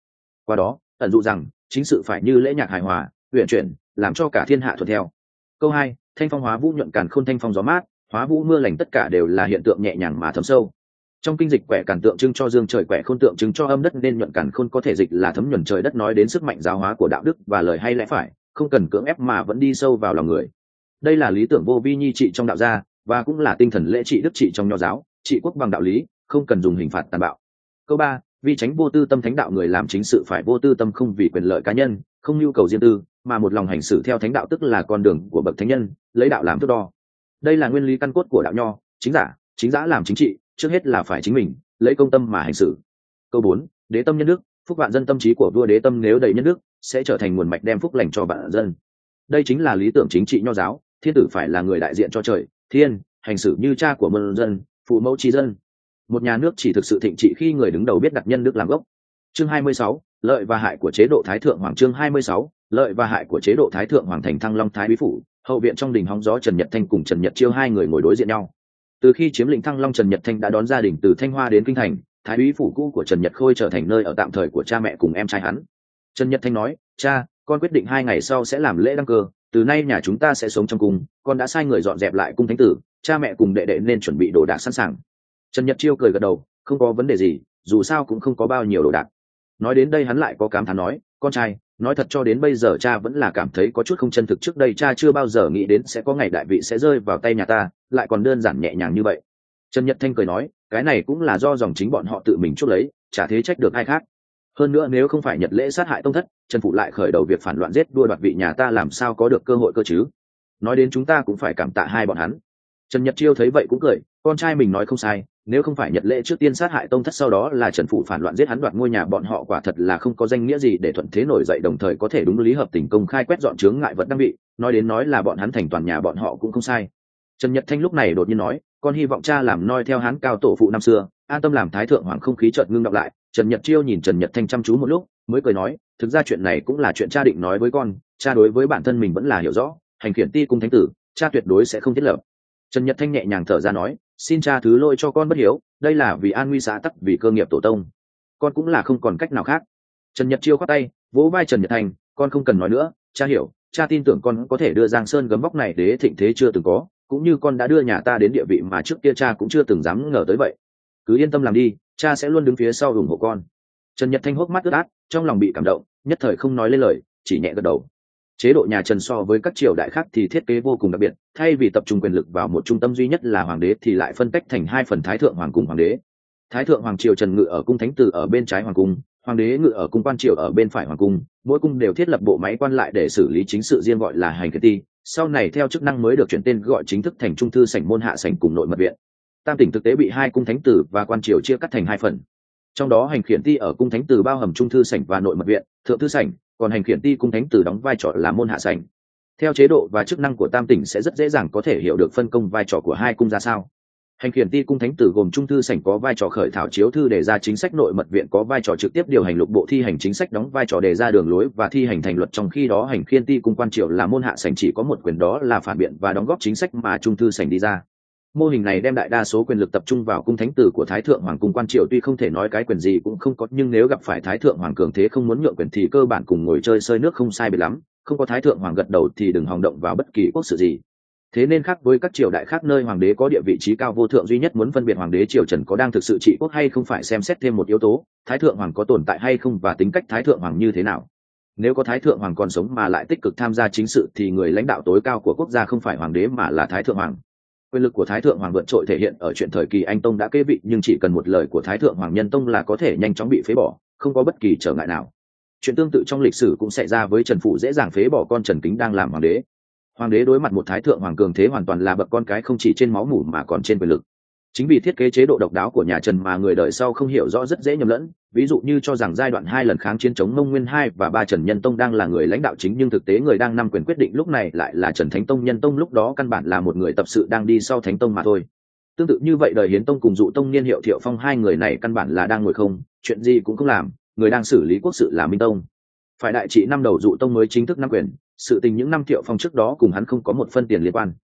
Speaker 1: qua đó ẩn dụ rằng chính sự phải như lễ nhạc hài hòa uyển chuyển, làm cho cả thiên hạ thuận theo. Câu 2, thanh phong hóa vũ nhuận càn khôn, thanh phong gió mát hóa vũ mưa lành, tất cả đều là hiện tượng nhẹ nhàng mà thấm sâu. Trong kinh dịch quẻ càn tượng trưng cho dương trời, quẻ khôn tượng trưng cho âm đất, nên nhuận càn khôn có thể dịch là thấm nhuần trời đất, nói đến sức mạnh giáo hóa của đạo đức và lời hay lẽ phải, không cần cưỡng ép mà vẫn đi sâu vào lòng người. Đây là lý tưởng vô vi nhi trị trong đạo gia, và cũng là tinh thần lễ trị đức trị trong nho giáo, trị quốc bằng đạo lý, không cần dùng hình phạt tàn bạo. Câu 3, vi tránh vô tư tâm, thánh đạo người làm chính sự phải vô tư tâm, không vì quyền lợi cá nhân, không nhu cầu riêng tư, mà một lòng hành xử theo thánh đạo, tức là con đường của bậc thánh nhân, lấy đạo làm thước đo. Đây là nguyên lý căn cốt của đạo nho. Chính giả làm chính trị, trước hết là phải chính mình lấy công tâm mà hành xử. Câu 4, đế tâm nhân đức, phúc vạn dân, tâm trí của vua đế tâm nếu đầy nhân đức sẽ trở thành nguồn mạch đem phúc lành cho vạn dân. Đây chính là lý tưởng chính trị nho giáo, thiên tử phải là người đại diện cho trời thiên, hành xử như cha của muôn dân, phụ mẫu tri dân. Một nhà nước chỉ thực sự thịnh trị khi người đứng đầu biết đặt nhân đức làm gốc. Chương 26, lợi và hại của chế độ Thái Thượng Hoàng. Chương 26, lợi và hại của chế độ Thái Thượng Hoàng. Thành Thăng Long Thái Úy phủ, hậu viện trong đình hóng gió, Trần Nhật Thanh cùng Trần Nhật Chiêu hai người ngồi đối diện nhau. Từ khi chiếm lĩnh Thăng Long, Trần Nhật Thanh đã đón gia đình từ Thanh Hoa đến kinh thành. Thái Úy phủ cũ của Trần Nhật Khôi trở thành nơi ở tạm thời của cha mẹ cùng em trai hắn. Trần Nhật Thanh nói: cha, con quyết định 2 ngày sau sẽ làm lễ đăng cơ, từ nay nhà chúng ta sẽ sống trong cung, con đã sai người dọn dẹp lại cung thánh tử, cha mẹ cùng đệ đệ nên chuẩn bị đồ đạc sẵn sàng. Trần Nhật Chiêu cười gật đầu: không có vấn đề gì, dù sao cũng không có bao nhiêu đồ đạc. Nói đến đây hắn lại có cảm thán nói: con trai, nói thật cho đến bây giờ cha vẫn là cảm thấy có chút không chân thực, trước đây cha chưa bao giờ nghĩ đến sẽ có ngày đại vị sẽ rơi vào tay nhà ta, lại còn đơn giản nhẹ nhàng như vậy. Trần Nhật Thanh cười nói: cái này cũng là do dòng chính bọn họ tự mình chuốc lấy, chả thế trách được ai khác. Hơn nữa nếu không phải Nhật lễ sát hại tông thất, Trần phụ lại khởi đầu việc phản loạn giết đua đoạt vị, nhà ta làm sao có được cơ hội cơ chứ. Nói đến chúng ta cũng phải cảm tạ hai bọn hắn. Trần Nhật Chiêu thấy vậy cũng cười: con trai mình nói không sai, nếu không phải Nhật lễ trước tiên sát hại tông thất, sau đó là Trần phụ phản loạn giết hắn đoạt ngôi nhà, bọn họ quả thật là không có danh nghĩa gì để thuận thế nổi dậy, đồng thời có thể đúng lý hợp tình công khai quét dọn chướng ngại vật đăng vị. Nói đến nói là bọn hắn thành toàn nhà bọn họ cũng không sai. Trần Nhật Thanh lúc này đột nhiên nói: con hy vọng cha làm noi theo hắn cao tổ phụ năm xưa, an tâm làm Thái Thượng Hoàng. Không khí chợt ngưng đọng lại, Trần Nhật Chiêu nhìn Trần Nhật Thanh chăm chú một lúc mới cười nói: thực ra chuyện này cũng là chuyện cha định nói với con, cha đối với bản thân mình vẫn là hiểu rõ, hành khiển ti cung thánh tử cha tuyệt đối sẽ không thiết lập. Trần Nhật Thanh nhẹ nhàng thở ra nói: xin cha thứ lỗi cho con bất hiếu, đây là vì an nguy xã tắc, vì cơ nghiệp tổ tông, con cũng là không còn cách nào khác. Trần Nhật Chiêu khoát tay vỗ vai Trần Nhật Thanh: con không cần nói nữa, cha hiểu, cha tin tưởng con có thể đưa Giang Sơn gấm vóc này đế thịnh thế chưa từng có, cũng như con đã đưa nhà ta đến địa vị mà trước kia cha cũng chưa từng dám ngờ tới vậy. Cứ yên tâm làm đi, cha sẽ luôn đứng phía sau ủng hộ con. Trần Nhật Thanh hốc mắt ướt át, trong lòng bị cảm động, nhất thời không nói lên lời, chỉ nhẹ gật đầu. Chế độ nhà Trần so với các triều đại khác thì thiết kế vô cùng đặc biệt, thay vì tập trung quyền lực vào một trung tâm duy nhất là hoàng đế thì lại phân tách thành 2 phần, Thái Thượng Hoàng cùng hoàng đế. Thái Thượng Hoàng triều Trần ngự ở cung thánh tử ở bên trái hoàng cung, hoàng đế ngự ở cung quan triều ở bên phải hoàng cung, mỗi cung đều thiết lập bộ máy quan lại để xử lý chính sự riêng gọi là hành khiển ti, sau này theo chức năng mới được chuyển tên gọi chính thức thành trung thư sảnh, môn hạ sảnh cùng nội mật viện. Tam tỉnh thực tế bị 2 cung thánh tử và quan triều chia cắt thành 2 phần. Trong đó hành khiển ti ở cung thánh tử bao hàm trung thư sảnh và nội mật viện, thượng thư sảnh, còn hành khiển ti cung thánh tử đóng vai trò là môn hạ sảnh. Theo chế độ và chức năng của tam tỉnh sẽ rất dễ dàng có thể hiểu được phân công vai trò của 2 cung ra sao. Hành khiển ti cung thánh tử gồm trung thư sảnh có vai trò khởi thảo chiếu thư đề ra chính sách, nội mật viện có vai trò trực tiếp điều hành lục bộ thi hành chính sách, đóng vai trò đề ra đường lối và thi hành thành luật, trong khi đó hành khiển ti cung quan triều là môn hạ sảnh chỉ có một quyền, đó là phản biện và đóng góp chính sách mà trung thư sảnh đi ra. Mô hình này đem đại đa số quyền lực tập trung vào cung thánh tử của Thái Thượng Hoàng cùng quan triều, tuy không thể nói cái quyền gì cũng không có, nhưng nếu gặp phải Thái Thượng Hoàng cường thế không muốn nhượng quyền thì cơ bản cùng ngồi chơi sơi nước không sai biệt lắm, không có Thái Thượng Hoàng gật đầu thì đừng hòng động vào bất kỳ quốc sự gì. Thế nên khác với các triều đại khác nơi hoàng đế có địa vị trí cao vô thượng, duy nhất muốn phân biệt hoàng đế triều Trần có đang thực sự trị quốc hay không phải xem xét thêm một yếu tố: Thái Thượng Hoàng có tồn tại hay không và tính cách Thái Thượng Hoàng như thế nào. Nếu có Thái Thượng Hoàng còn sống mà lại tích cực tham gia chính sự thì người lãnh đạo tối cao của quốc gia không phải hoàng đế mà là Thái Thượng Hoàng. Quyền lực của Thái Thượng Hoàng vượt trội thể hiện ở chuyện thời kỳ Anh Tông đã kế vị, nhưng chỉ cần một lời của Thái Thượng Hoàng Nhân Tông là có thể nhanh chóng bị phế bỏ, không có bất kỳ trở ngại nào. Chuyện tương tự trong lịch sử cũng xảy ra với Trần Phụ, dễ dàng phế bỏ con Trần Kính đang làm hoàng đế. Hoàng đế đối mặt một Thái Thượng Hoàng cường thế hoàn toàn là bậc con cái, không chỉ trên máu mủ mà còn trên quyền lực. Chính vì thiết kế chế độ độc đáo của nhà Trần mà người đời sau không hiểu rõ, rất dễ nhầm lẫn. Ví dụ như cho rằng giai đoạn 2 lần kháng chiến chống Mông Nguyên 2 và 3 Trần Nhân Tông đang là người lãnh đạo chính, nhưng thực tế người đang nắm quyền quyết định lúc này lại là Trần Thánh Tông. Nhân Tông lúc đó căn bản là một người tập sự đang đi sau Thánh Tông mà thôi. Tương tự như vậy, đời Hiến Tông cùng Dụ Tông niên hiệu Thiệu Phong, 2 người này căn bản là đang ngồi không, chuyện gì cũng không làm, người đang xử lý quốc sự là Minh Tông. Phải đại trị năm đầu Dụ Tông mới chính thức nắm quyền, sự tình những năm Thiệu Phong trước đó cùng hắn không có một phân tiền liên quan.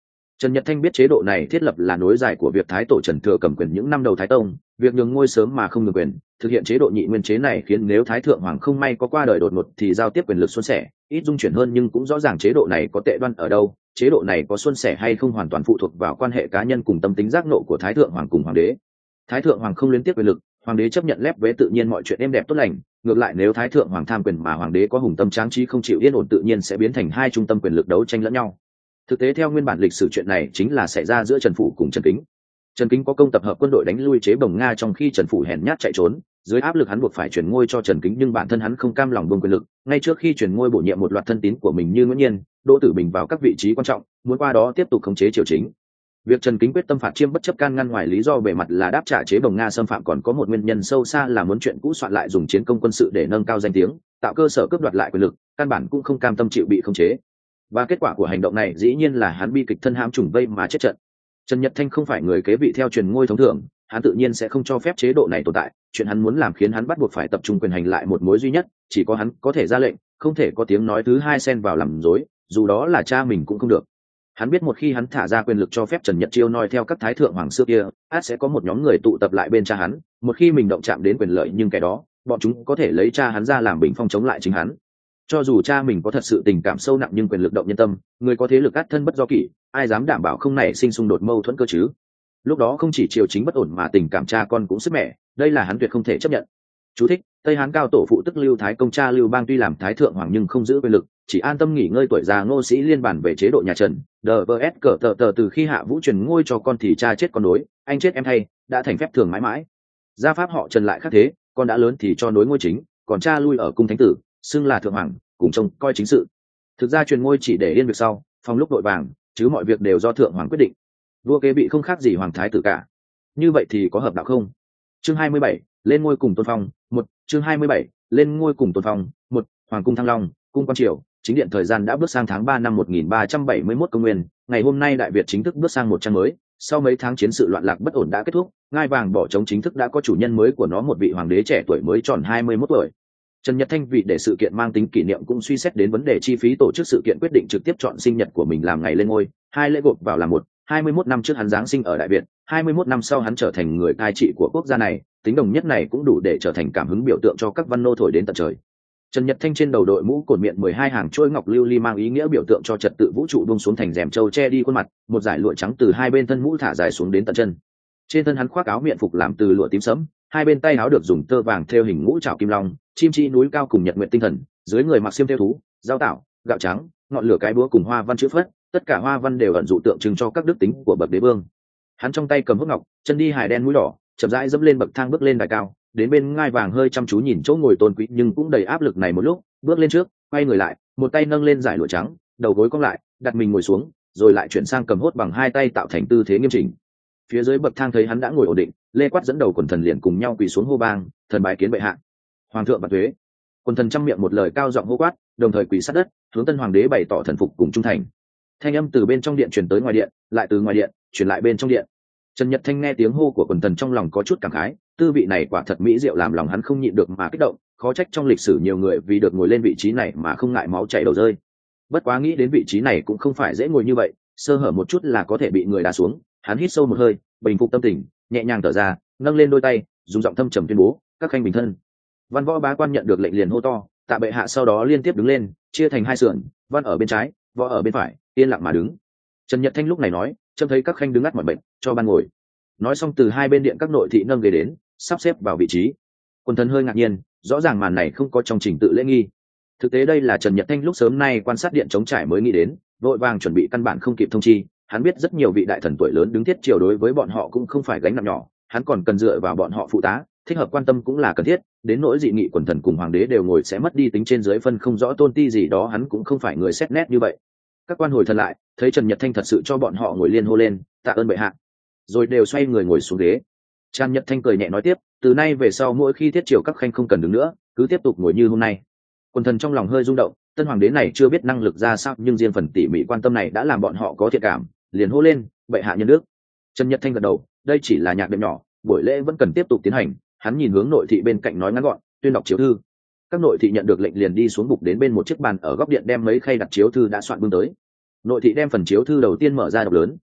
Speaker 1: Trần Nhật Thanh biết chế độ này thiết lập là nối dài của việc Thái tổ Trần Thừa cầm quyền những năm đầu Thái Tông, việc nhường ngôi sớm mà không nhường quyền, thực hiện chế độ nhị nguyên chế này khiến nếu Thái Thượng Hoàng không may có qua đời đột ngột thì giao tiếp quyền lực suôn sẻ, ít dung chuyển hơn, nhưng cũng rõ ràng chế độ này có tệ đoan ở đâu, chế độ này có suôn sẻ hay không hoàn toàn phụ thuộc vào quan hệ cá nhân cùng tâm tính giác ngộ của Thái Thượng Hoàng cùng Hoàng đế. Thái Thượng Hoàng không liên tiếp quyền lực, Hoàng đế chấp nhận lép vế tự nhiên mọi chuyện êm đẹp tốt lành, ngược lại nếu Thái Thượng Hoàng tham quyền mà Hoàng đế có hùng tâm tráng trí không chịu yên ổn tự nhiên sẽ biến thành hai trung tâm quyền lực đấu tranh lẫn nhau. Thực tế theo nguyên bản lịch sử chuyện này chính là xảy ra giữa Trần Phủ cùng Trần Kính. Trần Kính có công tập hợp quân đội đánh lui chế Bồng Nga trong khi Trần Phủ hèn nhát chạy trốn, dưới áp lực hắn buộc phải chuyển ngôi cho Trần Kính, nhưng bản thân hắn không cam lòng buông quyền lực, ngay trước khi chuyển ngôi bổ nhiệm một loạt thân tín của mình như Nguyễn Nhiên, Đỗ Tử Bình vào các vị trí quan trọng, muốn qua đó tiếp tục khống chế triều chính. Việc Trần Kính quyết tâm phạt Chiêm bất chấp can ngăn ngoài lý do bề mặt là đáp trả chế Bồng Nga xâm phạm còn có một nguyên nhân sâu xa là muốn chuyện cũ soạn lại, dùng chiến công quân sự để nâng cao danh tiếng, tạo cơ sở cướp đoạt lại quyền lực, căn bản cũng không cam tâm chịu bị khống chế. Và kết quả của hành động này dĩ nhiên là hắn bi kịch thân hãm trùng vây mà chết trận. Trần Nhật Thanh không phải người kế vị theo truyền ngôi thông thường, hắn tự nhiên sẽ không cho phép chế độ này tồn tại, chuyện hắn muốn làm khiến hắn bắt buộc phải tập trung quyền hành lại một mối duy nhất, chỉ có hắn có thể ra lệnh, không thể có tiếng nói thứ hai xen vào làm rối, dù đó là cha mình cũng không được. Hắn biết một khi hắn thả ra quyền lực cho phép Trần Nhật Chiêu noi theo các thái thượng hoàng xưa kia, ắt sẽ có một nhóm người tụ tập lại bên cha hắn, một khi mình động chạm đến quyền lợi nhưng cái đó, bọn chúng có thể lấy cha hắn ra làm bình phong chống lại chính hắn. Cho dù cha mình có thật sự tình cảm sâu nặng nhưng quyền lực động nhân tâm, người có thế lực ắt thân bất do kỷ, ai dám đảm bảo không nảy sinh xung đột mâu thuẫn cơ chứ? Lúc đó không chỉ triều chính bất ổn mà tình cảm cha con cũng sứt mẻ, đây là hắn tuyệt không thể chấp nhận. Chú thích: Tây Hán cao tổ phụ tức Lưu Thái công cha Lưu Bang tuy làm thái thượng hoàng nhưng không giữ quyền lực, chỉ an tâm nghỉ ngơi tuổi già. Ngô Sĩ Liên bản về chế độ nhà Trần, DVS cờ tờ từ khi Hạ Vũ truyền ngôi cho con thì cha chết con nối, anh chết em thay, đã thành phép thường mãi mãi. Gia pháp họ Trần lại khác thế, con đã lớn thì cho nối ngôi chính, còn cha lui ở cung thánh tử, xưng là thượng hoàng, cùng trông coi chính sự. Thực ra truyền ngôi chỉ để yên việc sau, phòng lúc vội vàng, chứ mọi việc đều do thượng hoàng quyết định. Vua kế bị không khác gì hoàng thái tử cả. Như vậy thì có hợp đạo không? Chương 27, lên ngôi cùng Tôn Phong. Chương 27, lên ngôi cùng Tôn Phong. Hoàng cung Thăng Long, cung Quan Triều, chính điện. Thời gian đã bước sang tháng 3 năm 1371 công nguyên, ngày hôm nay Đại Việt chính thức bước sang một trang mới. Sau mấy tháng chiến sự loạn lạc bất ổn đã kết thúc, ngai vàng bỏ trống chính thức đã có chủ nhân mới của nó, một vị hoàng đế trẻ tuổi mới tròn 21 tuổi. Trần Nhật Thanh vì để sự kiện mang tính kỷ niệm cũng suy xét đến vấn đề chi phí tổ chức sự kiện, quyết định trực tiếp chọn sinh nhật của mình làm ngày lên ngôi, hai lễ gộp vào làm một. 21 năm trước hắn giáng sinh ở Đại Việt, 21 năm sau hắn trở thành người cai trị của quốc gia này, tính đồng nhất này cũng đủ để trở thành cảm hứng biểu tượng cho các văn nô thổi đến tận trời. Trần Nhật Thanh trên đầu đội mũ cột miệng 12 hàng chuỗi ngọc lưu ly mang ý nghĩa biểu tượng cho trật tự vũ trụ buông xuống thành rèm châu che đi khuôn mặt, một dải lụa trắng từ hai bên thân mũ thả dài xuống đến tận chân. Trên thân hắn khoác áo miện phục làm từ lụa tím sẫm, hai bên tay áo được dùng tơ vàng thêu hình ngũ trảo kim long, chim chi núi cao cùng nhật nguyện tinh thần, dưới người mặc xiêm thêu thú, dao tảo, gạo trắng, ngọn lửa cái búa cùng hoa văn chữ phất, tất cả hoa văn đều ẩn dụ tượng trưng cho các đức tính của bậc đế vương. Hắn trong tay cầm hốc ngọc, chân đi hài đen mũi đỏ, chậm rãi dẫm lên bậc thang bước lên đài cao, đến bên ngai vàng hơi chăm chú nhìn chỗ ngồi tôn quý nhưng cũng đầy áp lực này một lúc, bước lên trước, quay người lại, một tay nâng lên dải lụa trắng, đầu gối cong lại, đặt mình ngồi xuống, rồi lại chuyển sang cầm hốt bằng hai tay tạo thành tư thế nghiêm chỉnh. Phía dưới bậc thang thấy hắn đã ngồi ổn định, Lê Quát dẫn đầu quần thần liền cùng nhau quỳ xuống hô bang, thần bái kiến bệ hạ. Hoàng thượng bạt tuế. Quần thần trăm miệng một lời cao giọng hô quát, đồng thời quỳ sát đất, hướng tân hoàng đế bày tỏ thần phục cùng trung thành. Thanh âm từ bên trong điện truyền tới ngoài điện, lại từ ngoài điện truyền lại bên trong điện. Trần Nhật Thanh nghe tiếng hô của quần thần trong lòng có chút cảm khái, tư vị này quả thật mỹ diệu làm lòng hắn không nhịn được mà kích động, khó trách trong lịch sử nhiều người vì được ngồi lên vị trí này mà không ngại máu chảy đầu rơi. Bất quá nghĩ đến vị trí này cũng không phải dễ ngồi như vậy, sơ hở một chút là có thể bị người đá xuống. Hắn hít sâu một hơi, bình phục tâm tình, nhẹ nhàng thở ra, nâng lên đôi tay, dùng giọng thâm trầm tuyên bố: các khanh bình thân. Văn võ bá quan nhận được lệnh liền hô to, tạ bệ hạ. Sau đó liên tiếp đứng lên, chia thành hai sườn, văn ở bên trái, võ ở bên phải, yên lặng mà đứng. Trần Nhật Thanh lúc này nói: trông thấy các khanh đứng ngắt mọi bệnh, cho ban ngồi. Nói xong từ hai bên điện các nội thị nâng ghế đến, sắp xếp vào vị trí. Quần thần hơi ngạc nhiên, rõ ràng màn này không có trong trình tự lễ nghi. Thực tế đây là Trần Nhật Thanh lúc sớm nay quan sát điện trống trải mới nghĩ đến, vội vàng chuẩn bị căn bản không kịp thông chi. Hắn biết rất nhiều vị đại thần tuổi lớn đứng thiết triều đối với bọn họ cũng không phải gánh nặng nhỏ, hắn còn cần dựa vào bọn họ phụ tá, thích hợp quan tâm cũng là cần thiết. Đến nỗi dị nghị quần thần cùng hoàng đế đều ngồi sẽ mất đi tính trên dưới phân không rõ tôn ti gì đó, hắn cũng không phải người xét nét như vậy. Các quan hồi thần lại, thấy Trần Nhật Thanh thật sự cho bọn họ ngồi liên hô lên, tạ ơn bệ hạ, rồi đều xoay người ngồi xuống ghế. Trần Nhật Thanh cười nhẹ nói tiếp, từ nay về sau mỗi khi thiết triều các khanh không cần đứng nữa, cứ tiếp tục ngồi như hôm nay. Quần thần trong lòng hơi rung động, tân hoàng đế này chưa biết năng lực ra sao nhưng riêng phần tỉ mỉ quan tâm này đã làm bọn họ có thiện cảm, liền hô lên, bệ hạ nhân đức. Trần Nhật Thanh gật đầu, đây chỉ là nhạc đệm nhỏ, buổi lễ vẫn cần tiếp tục tiến hành. Hắn nhìn hướng nội thị bên cạnh nói ngắn gọn, tuyên đọc chiếu thư. Các nội thị nhận được lệnh liền đi xuống bục đến bên một chiếc bàn ở góc điện, đem mấy khay đặt chiếu thư đã soạn bưng tới. Nội thị đem phần chiếu thư đầu tiên mở ra đọc lớn,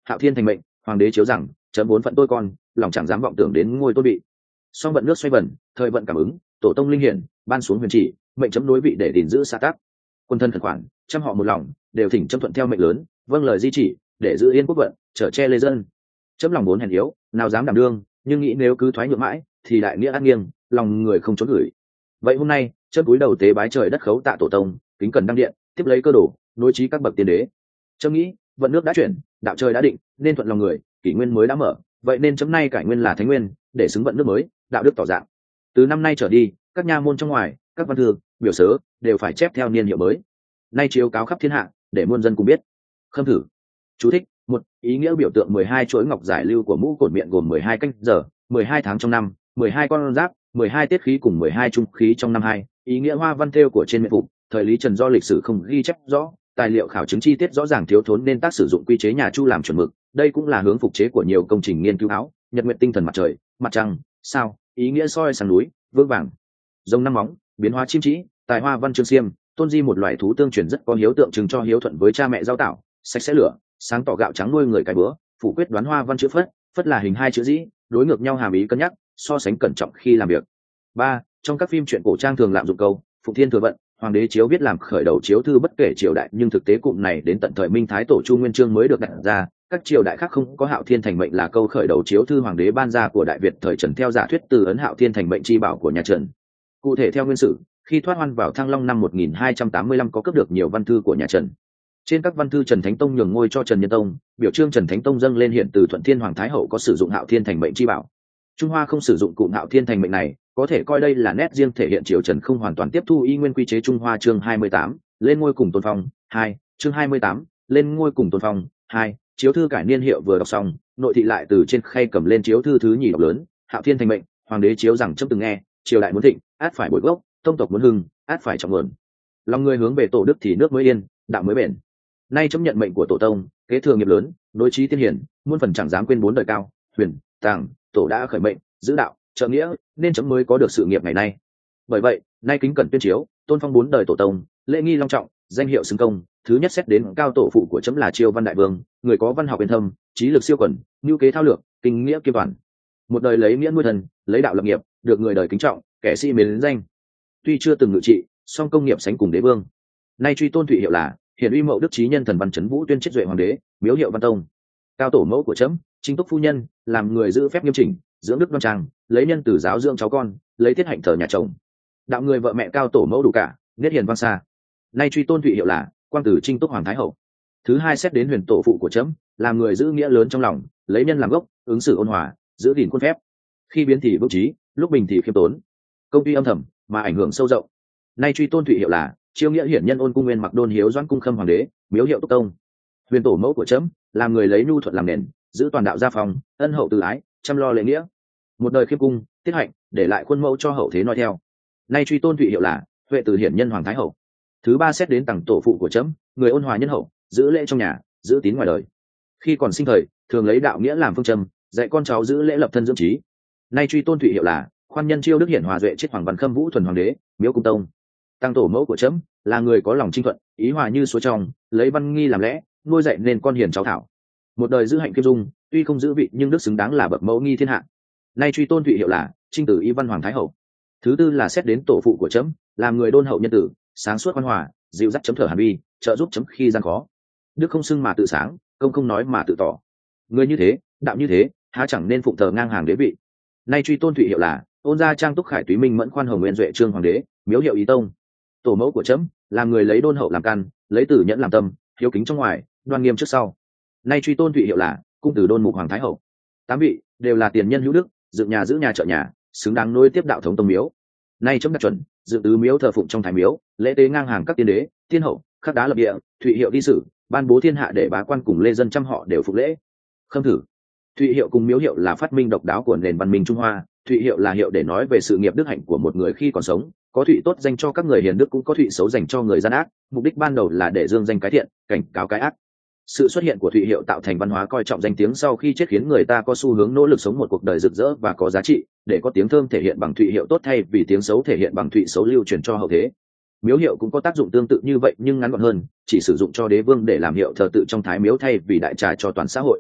Speaker 1: Hạo Thiên thành mệnh, hoàng đế chiếu rằng chấm bốn phận tôi con, lòng chẳng dám vọng tưởng đến ngôi tôi bị. Song vận nước xoay vần, thời vận cảm ứng, tổ tông linh hiển ban xuống huyền chỉ, mệnh chấm đối vị để gìn giữ xã tắc. Quân thân khẩn khoản, trăm họ một lòng, đều thỉnh chấm thuận theo mệnh lớn, vâng lời di chỉ, để giữ yên quốc vận, trở che lê dân. Chấm lòng bốn hèn yếu, nào dám đảm đương, nhưng nghĩ nếu cứ thoái nhượng mãi, thì đại nghĩa ác nghiêng, lòng người không trốn gửi. Vậy hôm nay, chấm cúi đầu tế bái trời đất khấu tạ tổ tông, kính cẩn đăng điện, tiếp lấy cơ đồ, nối trí các bậc tiên đế. Chấm nghĩ, vận nước đã chuyển, đạo trời đã định, nên thuận lòng người, kỷ nguyên mới đã mở, vậy nên chấm nay cải nguyên là thánh nguyên, để xứng vận nước mới, đạo đức tỏ dạng. Từ năm nay trở đi, các nha môn trong ngoài, các văn thư, biểu sớ đều phải chép theo niên hiệu mới. Nay chiếu cáo khắp thiên hạ, để muôn dân cùng biết. Khâm thử. Chú thích: một, ý nghĩa biểu tượng 12 chuỗi ngọc giải lưu của mũ cột miệng gồm 12 canh giờ, 12 tháng trong năm, 12 con giáp, 12 tiết khí cùng 12 trung khí trong năm. Hai, ý nghĩa hoa văn thêu của trên miệng phục, thời Lý Trần do lịch sử không ghi chép rõ, tài liệu khảo chứng chi tiết rõ ràng thiếu thốn nên tác sử dụng quy chế nhà Chu làm chuẩn mực. Đây cũng là hướng phục chế của nhiều công trình nghiên cứu áo, nhật nguyện tinh thần mặt trời, mặt trăng, sao, ý nghĩa soi sáng núi, vương vàng, rồng năm móng, biến hóa chim chỉ, tài hoa văn chương xiêm, tôn di một loại thú tương truyền rất có hiếu tượng trưng cho hiếu thuận với cha mẹ giao tạo, sạch sẽ lửa, sáng tỏ gạo trắng nuôi người cái bữa, phủ quyết đoán hoa văn chữ phất, phất là hình hai chữ dĩ, đối ngược nhau hàm ý cân nhắc, so sánh cẩn trọng khi làm việc. Ba, trong các phim truyện cổ trang thường lạm dụng câu phụng thiên thừa vận, hoàng đế chiếu viết làm khởi đầu chiếu thư bất kể triều đại, nhưng thực tế cụm này đến tận thời Minh Thái Tổ Chu Nguyên Chương mới được đặt ra. Các triều đại khác không có Hạo Thiên thành mệnh là câu khởi đầu chiếu thư hoàng đế ban ra của Đại Việt thời Trần theo giả thuyết từ ấn Hạo Thiên thành mệnh chi bảo của nhà Trần. Cụ thể theo nguyên sử, khi thoát hoan vào Thăng Long năm 1285 có cướp được nhiều văn thư của nhà Trần. Trên các văn thư Trần Thánh Tông nhường ngôi cho Trần Nhân Tông, biểu trương Trần Thánh Tông dâng lên hiện từ Thuận Thiên Hoàng Thái Hậu có sử dụng Hạo Thiên thành mệnh chi bảo. Trung Hoa không sử dụng cụm Hạo Thiên thành mệnh này, có thể coi đây là nét riêng thể hiện triều Trần không hoàn toàn tiếp thu y nguyên quy chế Trung Hoa. Chương 28, lên ngôi cùng tôn phong. 2, chương 28, lên ngôi cùng tôn phong. 2, chiếu thư cải niên hiệu vừa đọc xong, nội thị lại từ trên khay cầm lên chiếu thư thứ nhì đọc lớn: Hạo Thiên thành mệnh, hoàng đế chiếu rằng chấm từng nghe, triều đại muốn thịnh, át phải bồi gốc, tông tộc muốn hưng, át phải trọng nguồn. Lòng người hướng về tổ đức thì nước mới yên, đạo mới bền. Nay chấm nhận mệnh của tổ tông, kế thừa nghiệp lớn, nối trí tiên hiển, muôn phần chẳng dám quên bốn đời cao, huyền, tàng, tổ đã khởi mệnh, giữ đạo, trợ nghĩa, nên chấm mới có được sự nghiệp ngày nay. Bởi vậy, nay kính cẩn tuyên chiếu, tôn phong bốn đời tổ tông, lễ nghi long trọng, danh hiệu xứng công. Thứ nhất xét đến cao tổ phụ của chấm là Chiêu Văn Đại Vương, người có văn học uyên thâm, trí lực siêu quần, nhu kế thao lược, kinh nghĩa kiêm toàn. Một đời lấy nghĩa nuôi thần, lấy đạo lập nghiệp, được người đời kính trọng, kẻ sĩ mến danh. Tuy chưa từng ngự trị, song công nghiệp sánh cùng đế vương. Nay truy tôn thụy hiệu là Hiển Uy Mậu Đức Trí Nhân Thần Văn Trấn Vũ Tuyên Chiết Duệ Hoàng Đế, miếu hiệu Văn Tông. Cao tổ mẫu của chấm, Trinh Túc phu nhân, làm người giữ phép nghiêm chỉnh, dưỡng đức đoan trang, lấy nhân từ giáo dưỡng cháu con, lấy tiết hạnh thờ nhà chồng. Đạo người vợ mẹ cao tổ mẫu đủ cả, nết hiền vang xa. Nay truy tôn thụy hiệu là Quang Tử Trinh Túc Hoàng Thái Hậu. Thứ hai xét đến huyền tổ phụ của chấm, làm người giữ nghĩa lớn trong lòng, lấy nhân làm gốc, ứng xử ôn hòa, giữ gìn khuôn phép. Khi biến thì vững trí, lúc bình thì khiêm tốn. Công ty âm thầm mà ảnh hưởng sâu rộng. Nay truy tôn thụy hiệu là Chiêu Nghĩa Hiển Nhân Ôn Cung Nguyên Mặc Đôn Hiếu Doãn Cung Khâm Hoàng Đế, miếu hiệu Túc Tông. Huyền tổ mẫu của chấm, làm người lấy nhu thuận làm nền, giữ toàn đạo gia phòng, ân hậu từ ái, chăm lo lễ nghĩa. Một đời khiêm cung, tiết hạnh, để lại khuôn mẫu cho hậu thế noi theo. Nay truy tôn thụy hiệu là Huệ Từ Hiển Nhân Hoàng Thái Hậu. Thứ ba xét đến tầng tổ phụ của chấm, người ôn hòa nhân hậu, giữ lễ trong nhà, giữ tín ngoài đời. Khi còn sinh thời, thường lấy đạo nghĩa làm phương châm, dạy con cháu giữ lễ lập thân dưỡng trí. Nay truy tôn thụy hiệu là Khoan Nhân Chiêu Đức Hiển Hòa Duệ Chiết Hoàng Văn Khâm Vũ Thuần Hoàng Đế, miếu Cung Tông. Tăng tổ mẫu của chấm, là người có lòng trinh thuận, ý hòa như suối trong, lấy văn nghi làm lẽ, nuôi dạy nên con hiền cháu thảo. Một đời giữ hạnh kiêm dung, tuy không giữ vị nhưng đức xứng đáng là bậc mẫu nghi thiên hạ. Nay truy tôn thụy hiệu là Trinh Tử Y Văn Hoàng Thái Hậu. Thứ tư là xét đến tổ phụ của chấm, làm người đôn hậu nhân tử, sáng suốt văn hòa, dịu dắt chấm thở hàn vi, trợ giúp chấm khi gian khó. Đức không xưng mà tự sáng, công không nói mà tự tỏ. Người như thế, đạo như thế, há chẳng nên phụng thờ ngang hàng đế vị. Nay truy tôn thụy hiệu là Ôn Gia Trang Túc Khải Túy Minh Mẫn Khoan Hồng Nguyên Duệ Trương Hoàng Đế, miếu hiệu Ý Tông. Tổ mẫu của chấm, làm người lấy đôn hậu làm căn, lấy tử nhẫn làm tâm, hiếu kính trong ngoài, đoan nghiêm trước sau. Nay truy tôn thụy hiệu là Cung Tử Đôn Mục Hoàng Thái Hậu. Tám vị đều là tiền nhân hữu đức, dựng nhà giữ nhà trợ nhà, xứng đáng nối tiếp đạo thống tông miếu. Nay chấm đặt chuẩn, dựng tứ miếu thờ phụng trong thái miếu, lễ tế ngang hàng các tiên đế, tiên hậu, khắc đá lập địa, thụy hiệu đi sử, ban bố thiên hạ để bá quan cùng lê dân trăm họ đều phục lễ. Khâm thử. Thụy hiệu cùng miếu hiệu là phát minh độc đáo của nền văn minh Trung Hoa. Thụy hiệu là hiệu để nói về sự nghiệp đức hạnh của một người khi còn sống, có thụy tốt dành cho các người hiền đức, cũng có thụy xấu dành cho người gian ác, mục đích ban đầu là để dương danh cái thiện, cảnh cáo cái ác. Sự xuất hiện của thụy hiệu tạo thành văn hóa coi trọng danh tiếng sau khi chết, khiến người ta có xu hướng nỗ lực sống một cuộc đời rực rỡ và có giá trị, để có tiếng thơm thể hiện bằng thụy hiệu tốt thay vì tiếng xấu thể hiện bằng thụy xấu lưu truyền cho hậu thế. Miếu hiệu cũng có tác dụng tương tự như vậy nhưng ngắn gọn hơn, chỉ sử dụng cho đế vương để làm hiệu thờ tự trong thái miếu thay vì đại trà cho toàn xã hội.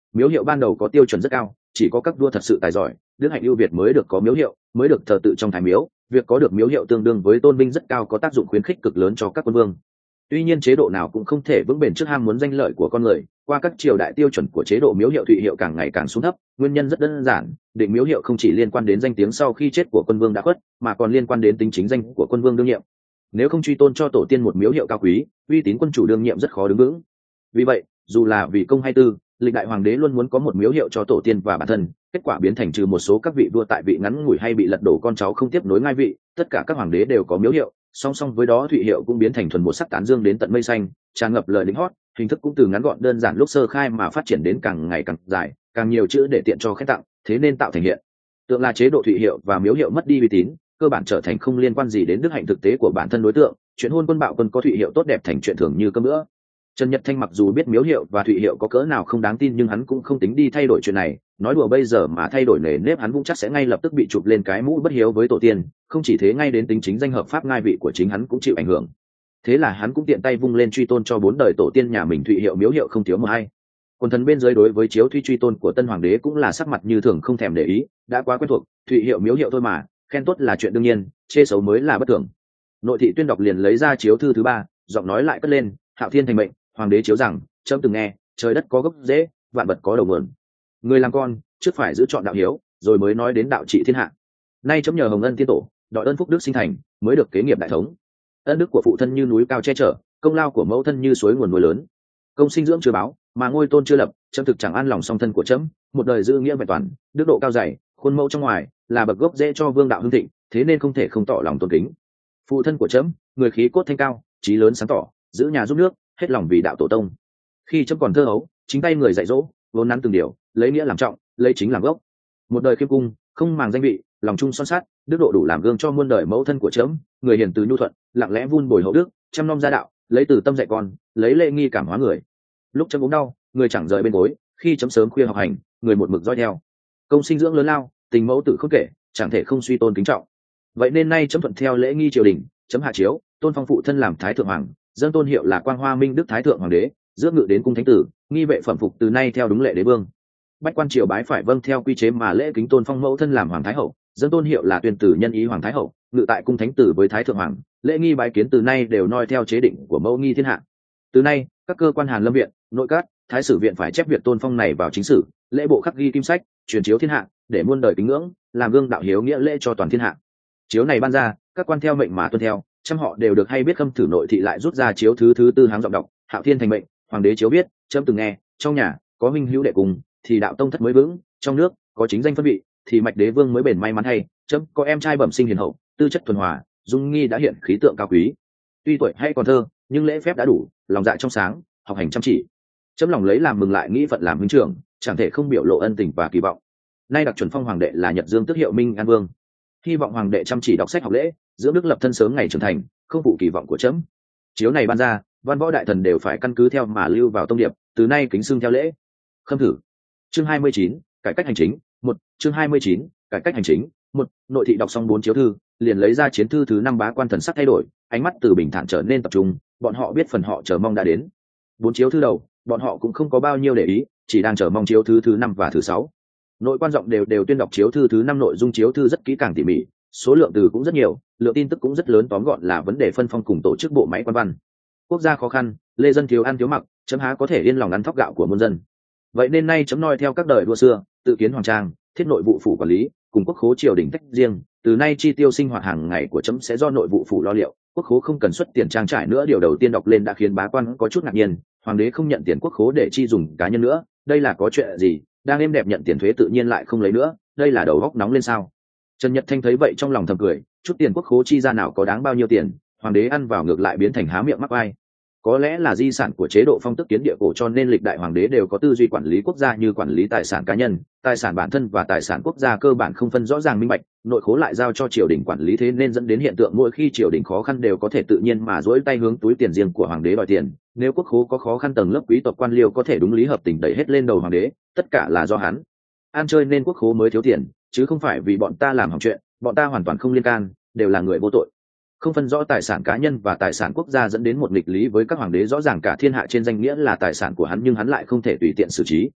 Speaker 1: Miếu hiệu ban đầu có tiêu chuẩn rất cao, chỉ có các vua thật sự tài giỏi, đức hạnh ưu việt mới được có miếu hiệu, mới được thờ tự trong thái miếu. Việc có được miếu hiệu tương đương với tôn vinh rất cao, có tác dụng khuyến khích cực lớn cho các quân vương. Tuy nhiên chế độ nào cũng không thể vững bền trước ham muốn danh lợi của con người. Qua các triều đại, tiêu chuẩn của chế độ miếu hiệu thụy hiệu càng ngày càng xuống thấp. Nguyên nhân rất đơn giản, định miếu hiệu không chỉ liên quan đến danh tiếng sau khi chết của quân vương đã khuất, mà còn liên quan đến tính chính danh của quân vương đương nhiệm. Nếu không truy tôn cho tổ tiên một miếu hiệu cao quý, uy tín quân chủ đương nhiệm rất khó đứng vững. Vì vậy, dù là vì công hay tư, lịch đại hoàng đế luôn muốn có một miếu hiệu cho tổ tiên và bản thân. Kết quả biến thành trừ một số các vị vua tại vị ngắn ngủi hay bị lật đổ con cháu không tiếp nối ngai vị, tất cả các hoàng đế đều có miếu hiệu. Song song với đó, thụy hiệu cũng biến thành thuần một sắc tán dương đến tận mây xanh, tràn ngập lời lính hót. Hình thức cũng từ ngắn gọn đơn giản lúc sơ khai mà phát triển đến càng ngày càng dài, càng nhiều chữ để tiện cho khen tặng, thế nên tạo thành hiện tượng là chế độ thụy hiệu và miếu hiệu mất đi uy tín, cơ bản trở thành không liên quan gì đến đức hạnh thực tế của bản thân đối tượng. Chuyện hôn quân bạo quân có thụy hiệu tốt đẹp thành chuyện thường như cơm bữa. Trần Nhật Thanh mặc dù biết miếu hiệu và thụy hiệu có cỡ nào không đáng tin, nhưng hắn cũng không tính đi thay đổi chuyện này. Nói đùa bây giờ mà thay đổi nề nếp, hắn cũng chắc sẽ ngay lập tức bị chụp lên cái mũ bất hiếu với tổ tiên. Không chỉ thế, ngay đến tính chính danh hợp pháp ngai vị của chính hắn cũng chịu ảnh hưởng. Thế là hắn cũng tiện tay vung lên truy tôn cho 4 đời tổ tiên nhà mình thụy hiệu miếu hiệu không thiếu một ai. Quần thần bên dưới đối với chiếu truy tôn của tân hoàng đế cũng là sắc mặt như thường, không thèm để ý, đã quá quen thuộc, thụy hiệu miếu hiệu thôi mà, khen tốt là chuyện đương nhiên, chê xấu mới là bất thường. Nội thị Tuyên đọc liền lấy ra chiếu thư thứ 3, giọng nói lại cất lên: Hạo Thiên thành mệnh, hoàng đế chiếu rằng, trẫm từng nghe, trời đất có gốc rễ, vạn vật có đầu nguồn. Người làm con trước phải giữ chọn đạo hiếu, rồi mới nói đến đạo trị thiên hạ. Nay trẫm nhờ hồng ân tiên tổ, đòi ơn phúc đức sinh thành, mới được kế nghiệp đại thống. Ân đức của phụ thân như núi cao che chở, công lao của mẫu thân như suối nguồn nuôi lớn. Công sinh dưỡng chưa báo, mà ngôi tôn chưa lập, trẫm thực chẳng an lòng song thân của trẫm, một đời giữ nghĩa vẹn toàn, đức độ cao dày, khuôn mẫu trong ngoài, là bậc gốc rễ cho vương đạo hưng thịnh, thế nên không thể không tỏ lòng tôn kính. Phụ thân của trẫm, người khí cốt thanh cao, trí lớn sáng tỏ, giữ nhà giúp nước, hết lòng vì đạo tổ tông. Khi trẫm còn thơ ấu, chính tay người dạy dỗ, vốn nắn từng điều, lấy nghĩa làm trọng, lấy chính làm gốc. Một đời khiêm cung, không màng danh vị, lòng trung son sát, đức độ đủ làm gương cho muôn đời mẫu thân của trẫm, người hiền từ nhu thuận, lặng lẽ vun bồi hậu đức, chăm nom gia đạo, lấy từ tâm dạy con, lấy lễ nghi cảm hóa người. Lúc trẫm ốm đau, người chẳng rời bên gối, khi trẫm sớm khuya học hành, người một mực dõi theo. Công sinh dưỡng lớn lao, tình mẫu tử không kể, chẳng thể không suy tôn kính trọng. Vậy nên nay trẫm thuận theo lễ nghi triều đình, chấm hạ chiếu, tôn phong phụ thân làm thái thượng hoàng, dâng tôn hiệu là quang hoa minh đức thái thượng hoàng đế, rước ngự đến cung thánh tử, nghi vệ phẩm phục từ nay theo đúng lệ đế vương. Bách quan triều bái phải vâng theo quy chế mà lễ kính tôn phong mẫu thân làm hoàng thái hậu, dâng tôn hiệu là tuyên tử nhân ý hoàng thái hậu, ngự tại cung thánh tử với thái thượng hoàng, lễ nghi bái kiến từ nay đều noi theo chế định của mẫu nghi thiên hạ. Từ nay các cơ quan hàn lâm viện, nội các, thái sử viện phải chép việc tôn phong này vào chính sử, lễ bộ khắc ghi kim sách, truyền chiếu thiên hạ, để muôn đời kính ngưỡng, làm gương đạo hiếu nghĩa lễ cho toàn thiên hạ. Chiếu này ban ra, các quan theo mệnh mà tuân theo, trăm họ đều được hay biết. Khâm thử nội thị lại rút ra chiếu thứ 4 háng giọng đọc: Hạo Thiên thành mệnh, hoàng đế chiếu biết, trẫm từng nghe, trong nhà có huynh hữu đệ cùng, thì đạo tông thất mới vững, trong nước có chính danh phân vị, thì mạch đế vương mới bền may mắn hay. Trẫm có em trai bẩm sinh hiền hậu, tư chất thuần hòa, dung nghi đã hiện khí tượng cao quý. Tuy tuổi hay còn thơ, nhưng lễ phép đã đủ, lòng dạ trong sáng, học hành chăm chỉ. Trẫm lòng lấy làm mừng, lại nghĩ phận làm huynh trưởng, chẳng thể không biểu lộ ân tình và kỳ vọng. Nay đặc chuẩn phong hoàng đệ là Nhật Dương tước hiệu Minh An Vương. Hy vọng hoàng đệ chăm chỉ đọc sách học lễ, dưỡng đức lập thân, sớm ngày trưởng thành, không phụ kỳ vọng của trẫm. Chiếu này ban ra, văn võ đại thần đều phải căn cứ theo mà lưu vào tông điệp, từ nay kính xưng theo lễ. Khâm thử. Chương 29, cải cách hành chính 1. Chương 29, cải cách hành chính 1. Nội thị đọc xong 4 chiếu thư, liền lấy ra chiến thư thứ 5. Bá quan thần sắc thay đổi, ánh mắt từ bình thản trở nên tập trung, bọn họ biết phần họ chờ mong đã đến. 4 chiếu thư đầu, bọn họ cũng không có bao nhiêu để ý, chỉ đang chờ mong chiếu thứ 5 và thứ 6. Nội quan giọng đều tuyên đọc chiếu thư thứ 5. Nội dung chiếu thư rất kỹ càng tỉ mỉ, số lượng từ cũng rất nhiều, lượng tin tức cũng rất lớn, tóm gọn là vấn đề phân phong cùng tổ chức bộ máy quan văn. Quốc gia khó khăn, lê dân thiếu ăn thiếu mặc, chấm há có thể yên lòng ăn thóc gạo của muôn dân. Vậy nên nay chấm noi theo các đời đua xưa, tự kiến hoàng trang, thiết nội vụ phủ quản lý, cùng quốc khố triều đình tách riêng. Từ nay chi tiêu sinh hoạt hàng ngày của chấm sẽ do nội vụ phủ lo liệu, quốc khố không cần xuất tiền trang trải nữa. Điều đầu tiên đọc lên đã khiến bá quan có chút ngạc nhiên, hoàng đế không nhận tiền quốc khố để chi dùng cá nhân nữa, đây là có chuyện gì? Đang êm đẹp nhận tiền thuế tự nhiên lại không lấy nữa, đây là đầu góc nóng lên sao? Trần Nhật Thanh thấy vậy trong lòng thầm cười, chút tiền quốc khố chi ra nào có đáng bao nhiêu tiền, hoàng đế ăn vào ngược lại biến thành há miệng mắc ai. Có lẽ là di sản của chế độ phong tước kiến địa cổ, cho nên lịch đại hoàng đế đều có tư duy quản lý quốc gia như quản lý tài sản cá nhân, tài sản bản thân và tài sản quốc gia cơ bản không phân rõ ràng minh bạch, nội khố lại giao cho triều đình quản lý, thế nên dẫn đến hiện tượng mỗi khi triều đình khó khăn đều có thể tự nhiên mà duỗi tay hướng túi tiền riêng của hoàng đế đòi tiền. Nếu quốc khố có khó khăn, tầng lớp quý tộc quan liêu có thể đúng lý hợp tình đẩy hết lên đầu hoàng đế, tất cả là do hắn ăn chơi nên quốc khố mới thiếu tiền, chứ không phải vì bọn ta làm hỏng chuyện, bọn ta hoàn toàn không liên can, đều là người vô tội. Không phân rõ tài sản cá nhân và tài sản quốc gia dẫn đến một nghịch lý với các hoàng đế, rõ ràng cả thiên hạ trên danh nghĩa là tài sản của hắn nhưng hắn lại không thể tùy tiện xử trí.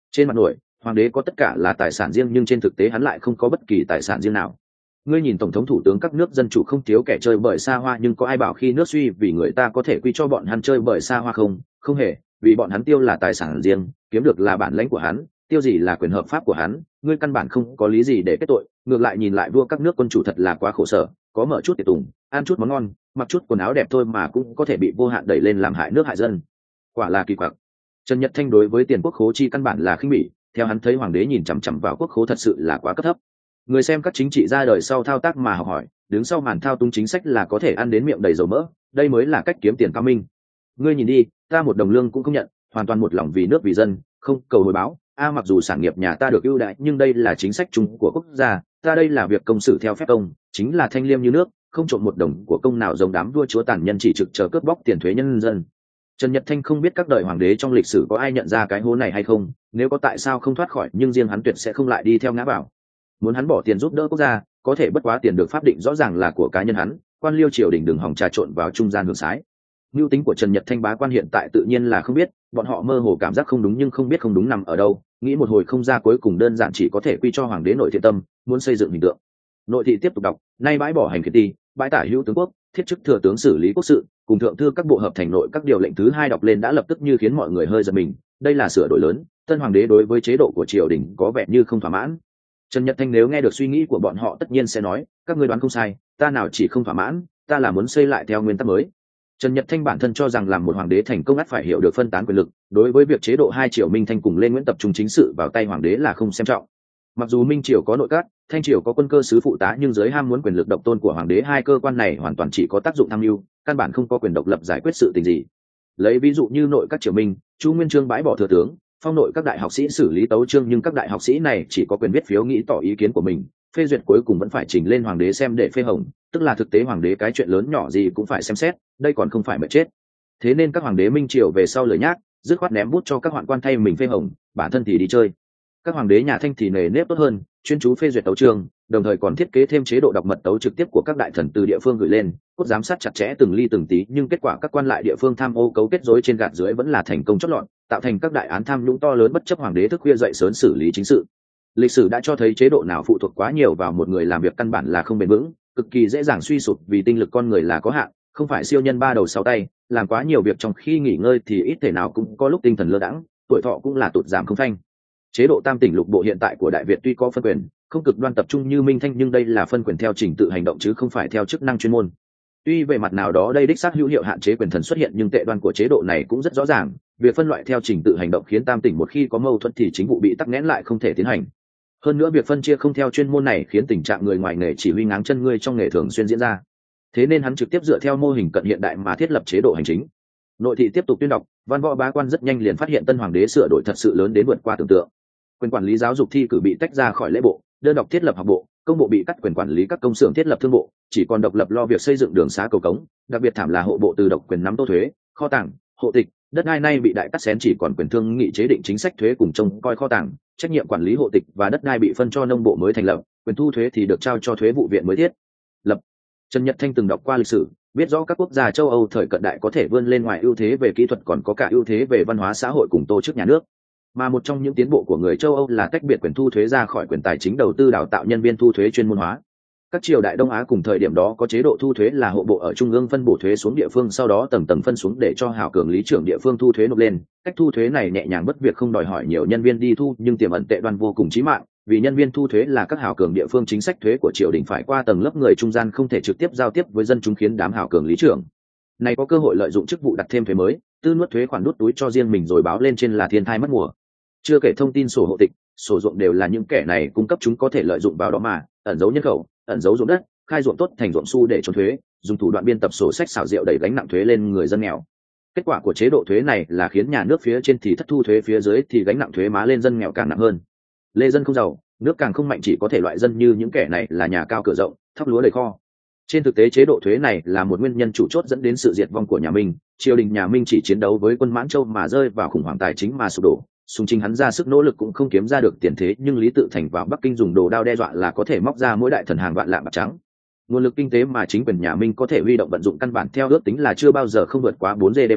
Speaker 1: Trên mặt nổi, hoàng đế có tất cả là tài sản riêng nhưng trên thực tế hắn lại không có bất kỳ tài sản riêng nào. Ngươi nhìn tổng thống thủ tướng các nước dân chủ không thiếu kẻ chơi bời xa hoa, nhưng có ai bảo khi nước suy vì người ta có thể quy cho bọn hắn chơi bời xa hoa không? Không hề, vì bọn hắn tiêu là tài sản riêng, kiếm được là bản lãnh của hắn, tiêu gì là quyền hợp pháp của hắn. Ngươi căn bản không có lý gì để kết tội. Ngược lại nhìn lại vua các nước quân chủ thật là quá khổ sở, có mở chút tiệc tùng, ăn chút món ngon, mặc chút quần áo đẹp thôi mà cũng có thể bị vô hạn đẩy lên làm hại nước hại dân. Quả là kỳ quặc. Trần Nhật Thanh đối với tiền quốc khố chi căn bản là khinh bỉ, theo hắn thấy hoàng đế nhìn chằm chằm vào quốc khố thật sự là quá cấp thấp. Người xem các chính trị ra đời sau thao tác mà học hỏi, đứng sau màn thao túng chính sách là có thể ăn đến miệng đầy dầu mỡ, đây mới là cách kiếm tiền cao minh. Ngươi nhìn đi, ta một đồng lương cũng không nhận, hoàn toàn một lòng vì nước vì dân, không cầu hồi báo. Mặc dù sản nghiệp nhà ta được ưu đãi nhưng đây là chính sách chung của quốc gia, ta đây là việc công xử theo phép công, chính là thanh liêm như nước, không trộm một đồng của công nào giống đám vua chúa tàn nhân chỉ trực chờ cướp bóc tiền thuế nhân dân. Trần Nhật Thanh không biết các đời hoàng đế trong lịch sử có ai nhận ra cái hố này hay không, nếu có tại sao không thoát khỏi, nhưng riêng hắn tuyệt sẽ không lại đi theo ngã vào. Muốn hắn bỏ tiền giúp đỡ quốc gia, có thể bất quá tiền được pháp định rõ ràng là của cá nhân hắn, quan liêu triều đình đừng hòng trà trộn vào trung gian hưởng sái. Mưu tính của Trần Nhật Thanh bá quan hiện tại tự nhiên là không biết, bọn họ mơ hồ cảm giác không đúng nhưng không biết không đúng nằm ở đâu, nghĩ một hồi không ra, cuối cùng đơn giản chỉ có thể quy cho hoàng đế nội thiện tâm, muốn xây dựng hình tượng. Nội thị tiếp tục đọc, nay bãi bỏ hành khiển ti, bãi tả hữu tướng quốc, thiết chức thừa tướng xử lý quốc sự, cùng thượng thư các bộ hợp thành nội các điều lệnh thứ hai đọc lên đã lập tức như khiến mọi người hơi giật mình. Đây là sửa đổi lớn, tân hoàng đế đối với chế độ của triều đình có vẻ như không thỏa mãn. Trần Nhật Thanh nếu nghe được suy nghĩ của bọn họ tất nhiên sẽ nói, các ngươi đoán không sai, ta nào chỉ không thỏa mãn, ta là muốn xây lại theo nguyên tắc mới. Trần Nhật Thanh bản thân cho rằng làm một hoàng đế thành công ắt phải hiểu được phân tán quyền lực, đối với việc chế độ hai triều Minh Thanh cùng lên Nguyễn tập trung chính sự vào tay hoàng đế là không xem trọng. Mặc dù Minh triều có nội các, Thanh triều có quân cơ sứ phụ tá, nhưng dưới ham muốn quyền lực độc tôn của hoàng đế, hai cơ quan này hoàn toàn chỉ có tác dụng tham mưu, căn bản không có quyền độc lập giải quyết sự tình gì. Lấy ví dụ như nội các triều Minh, Chu Nguyên Chương bãi bỏ thừa tướng, phong nội các đại học sĩ xử lý tấu chương, nhưng các đại học sĩ này chỉ có quyền viết phiếu nghĩ tỏ ý kiến của mình, phê duyệt cuối cùng vẫn phải trình lên hoàng đế xem để phê hồng, tức là thực tế hoàng đế cái chuyện lớn nhỏ gì cũng phải xem xét, đây còn không phải mệt chết. Thế nên các hoàng đế Minh triều về sau lời nhác, dứt khoát ném bút cho các hoạn quan thay mình phê hồng, bản thân thì đi chơi. Các hoàng đế nhà Thanh thì nề nếp tốt hơn, chuyên chú phê duyệt tấu chương, đồng thời còn thiết kế thêm chế độ đọc mật tấu trực tiếp của các đại thần từ địa phương gửi lên, cốt giám sát chặt chẽ từng ly từng tí, nhưng kết quả các quan lại địa phương tham ô cấu kết rối trên gạt dưới vẫn là thành công chót lọt, tạo thành các đại án tham nhũng to lớn, bất chấp hoàng đế thức khuya dậy sớm xử lý chính sự. Lịch sử đã cho thấy chế độ nào phụ thuộc quá nhiều vào một người làm việc căn bản là không bền vững, cực kỳ dễ dàng suy sụp, vì tinh lực con người là có hạn, không phải siêu nhân ba đầu sáu tay, làm quá nhiều việc trong khi nghỉ ngơi thì ít thể nào cũng có lúc tinh thần lơ đãng, tuổi thọ cũng là tụt giảm không phanh. Chế độ tam tỉnh lục bộ hiện tại của Đại Việt tuy có phân quyền, không cực đoan tập trung như Minh Thanh, nhưng đây là phân quyền theo trình tự hành động chứ không phải theo chức năng chuyên môn. Tuy về mặt nào đó đây đích xác hữu hiệu hạn chế quyền thần xuất hiện, nhưng tệ đoan của chế độ này cũng rất rõ ràng, việc phân loại theo trình tự hành động khiến tam tỉnh một khi có mâu thuẫn thì chính vụ bị tắc nghẽn lại không thể tiến hành. Hơn nữa việc phân chia không theo chuyên môn này khiến tình trạng người ngoài nghề chỉ huy ngáng chân ngươi trong nghề thường xuyên diễn ra. Thế nên hắn trực tiếp dựa theo mô hình cận hiện đại mà thiết lập chế độ hành chính. Nội thị tiếp tục tuyên đọc, văn võ bá quan rất nhanh liền phát hiện tân hoàng đế sửa đổi thật sự lớn đến vượt qua tưởng tượng. Quyền quản lý giáo dục thi cử bị tách ra khỏi lễ bộ, đơn độc thiết lập học bộ, công bộ bị cắt quyền quản lý các công xưởng thiết lập thương bộ, chỉ còn độc lập lo việc xây dựng đường xá cầu cống, đặc biệt thảm là hộ bộ từ độc quyền nắm tô thuế, kho tàng, hộ tịch, đất đai nay bị đại cắt xén, chỉ còn quyền thương nghị chế định chính sách thuế cùng trông coi kho tàng, trách nhiệm quản lý hộ tịch và đất đai bị phân cho nông bộ mới thành lập, quyền thu thuế thì được trao cho thuế vụ viện mới thiết lập. Trần Nhật Thanh từng đọc qua lịch sử, biết rõ các quốc gia châu Âu thời cận đại có thể vươn lên ngoài ưu thế về kỹ thuật còn có cả ưu thế về văn hóa xã hội cùng tổ chức nhà nước. Mà một trong những tiến bộ của người châu Âu là tách biệt quyền thu thuế ra khỏi quyền tài chính đầu tư đào tạo nhân viên thu thuế chuyên môn hóa. Các triều đại Đông Á cùng thời điểm đó có chế độ thu thuế là hộ bộ ở trung ương phân bổ thuế xuống địa phương, sau đó tầng tầng phân xuống để cho hào cường lý trưởng địa phương thu thuế nộp lên. Cách thu thuế này nhẹ nhàng bất việc, không đòi hỏi nhiều nhân viên đi thu, nhưng tiềm ẩn tệ đoan vô cùng chí mạng, vì nhân viên thu thuế là các hào cường địa phương, chính sách thuế của triều đình phải qua tầng lớp người trung gian, không thể trực tiếp giao tiếp với dân chúng, khiến đám hào cường lý trưởng này có cơ hội lợi dụng chức vụ đặt thêm thuế mới, tư nuốt thuế khoản đút túi cho riêng mình rồi báo lên trên là thiên thai mất mùa. Chưa kể thông tin sổ hộ tịch, sổ ruộng đều là những kẻ này cung cấp, chúng có thể lợi dụng vào đó mà ẩn giấu nhân khẩu, ẩn giấu ruộng đất, khai ruộng tốt thành ruộng su để trốn thuế, dùng thủ đoạn biên tập sổ sách xảo diệu đẩy gánh nặng thuế lên người dân nghèo. Kết quả của chế độ thuế này là khiến nhà nước phía trên thì thất thu thuế, phía dưới thì gánh nặng thuế má lên dân nghèo càng nặng hơn. Lê dân không giàu, nước càng không mạnh, chỉ có thể loại dân như những kẻ này là nhà cao cửa rộng, thóc lúa đầy kho. Trên thực tế chế độ thuế này là một nguyên nhân chủ chốt dẫn đến sự diệt vong của nhà Minh. Triều đình nhà Minh chỉ chiến đấu với quân Mãn Châu mà rơi vào khủng hoảng tài chính mà sụp đổ. Sùng Trinh hắn ra sức nỗ lực cũng không kiếm ra được tiền thế, nhưng Lý Tự Thành vào Bắc Kinh dùng đồ đao đe dọa là có thể móc ra mỗi đại thần hàng vạn lạng bạc trắng. Nguồn lực kinh tế mà chính quyền nhà Minh có thể huy động vận dụng căn bản theo ước tính là chưa bao giờ không vượt quá 4 GDP,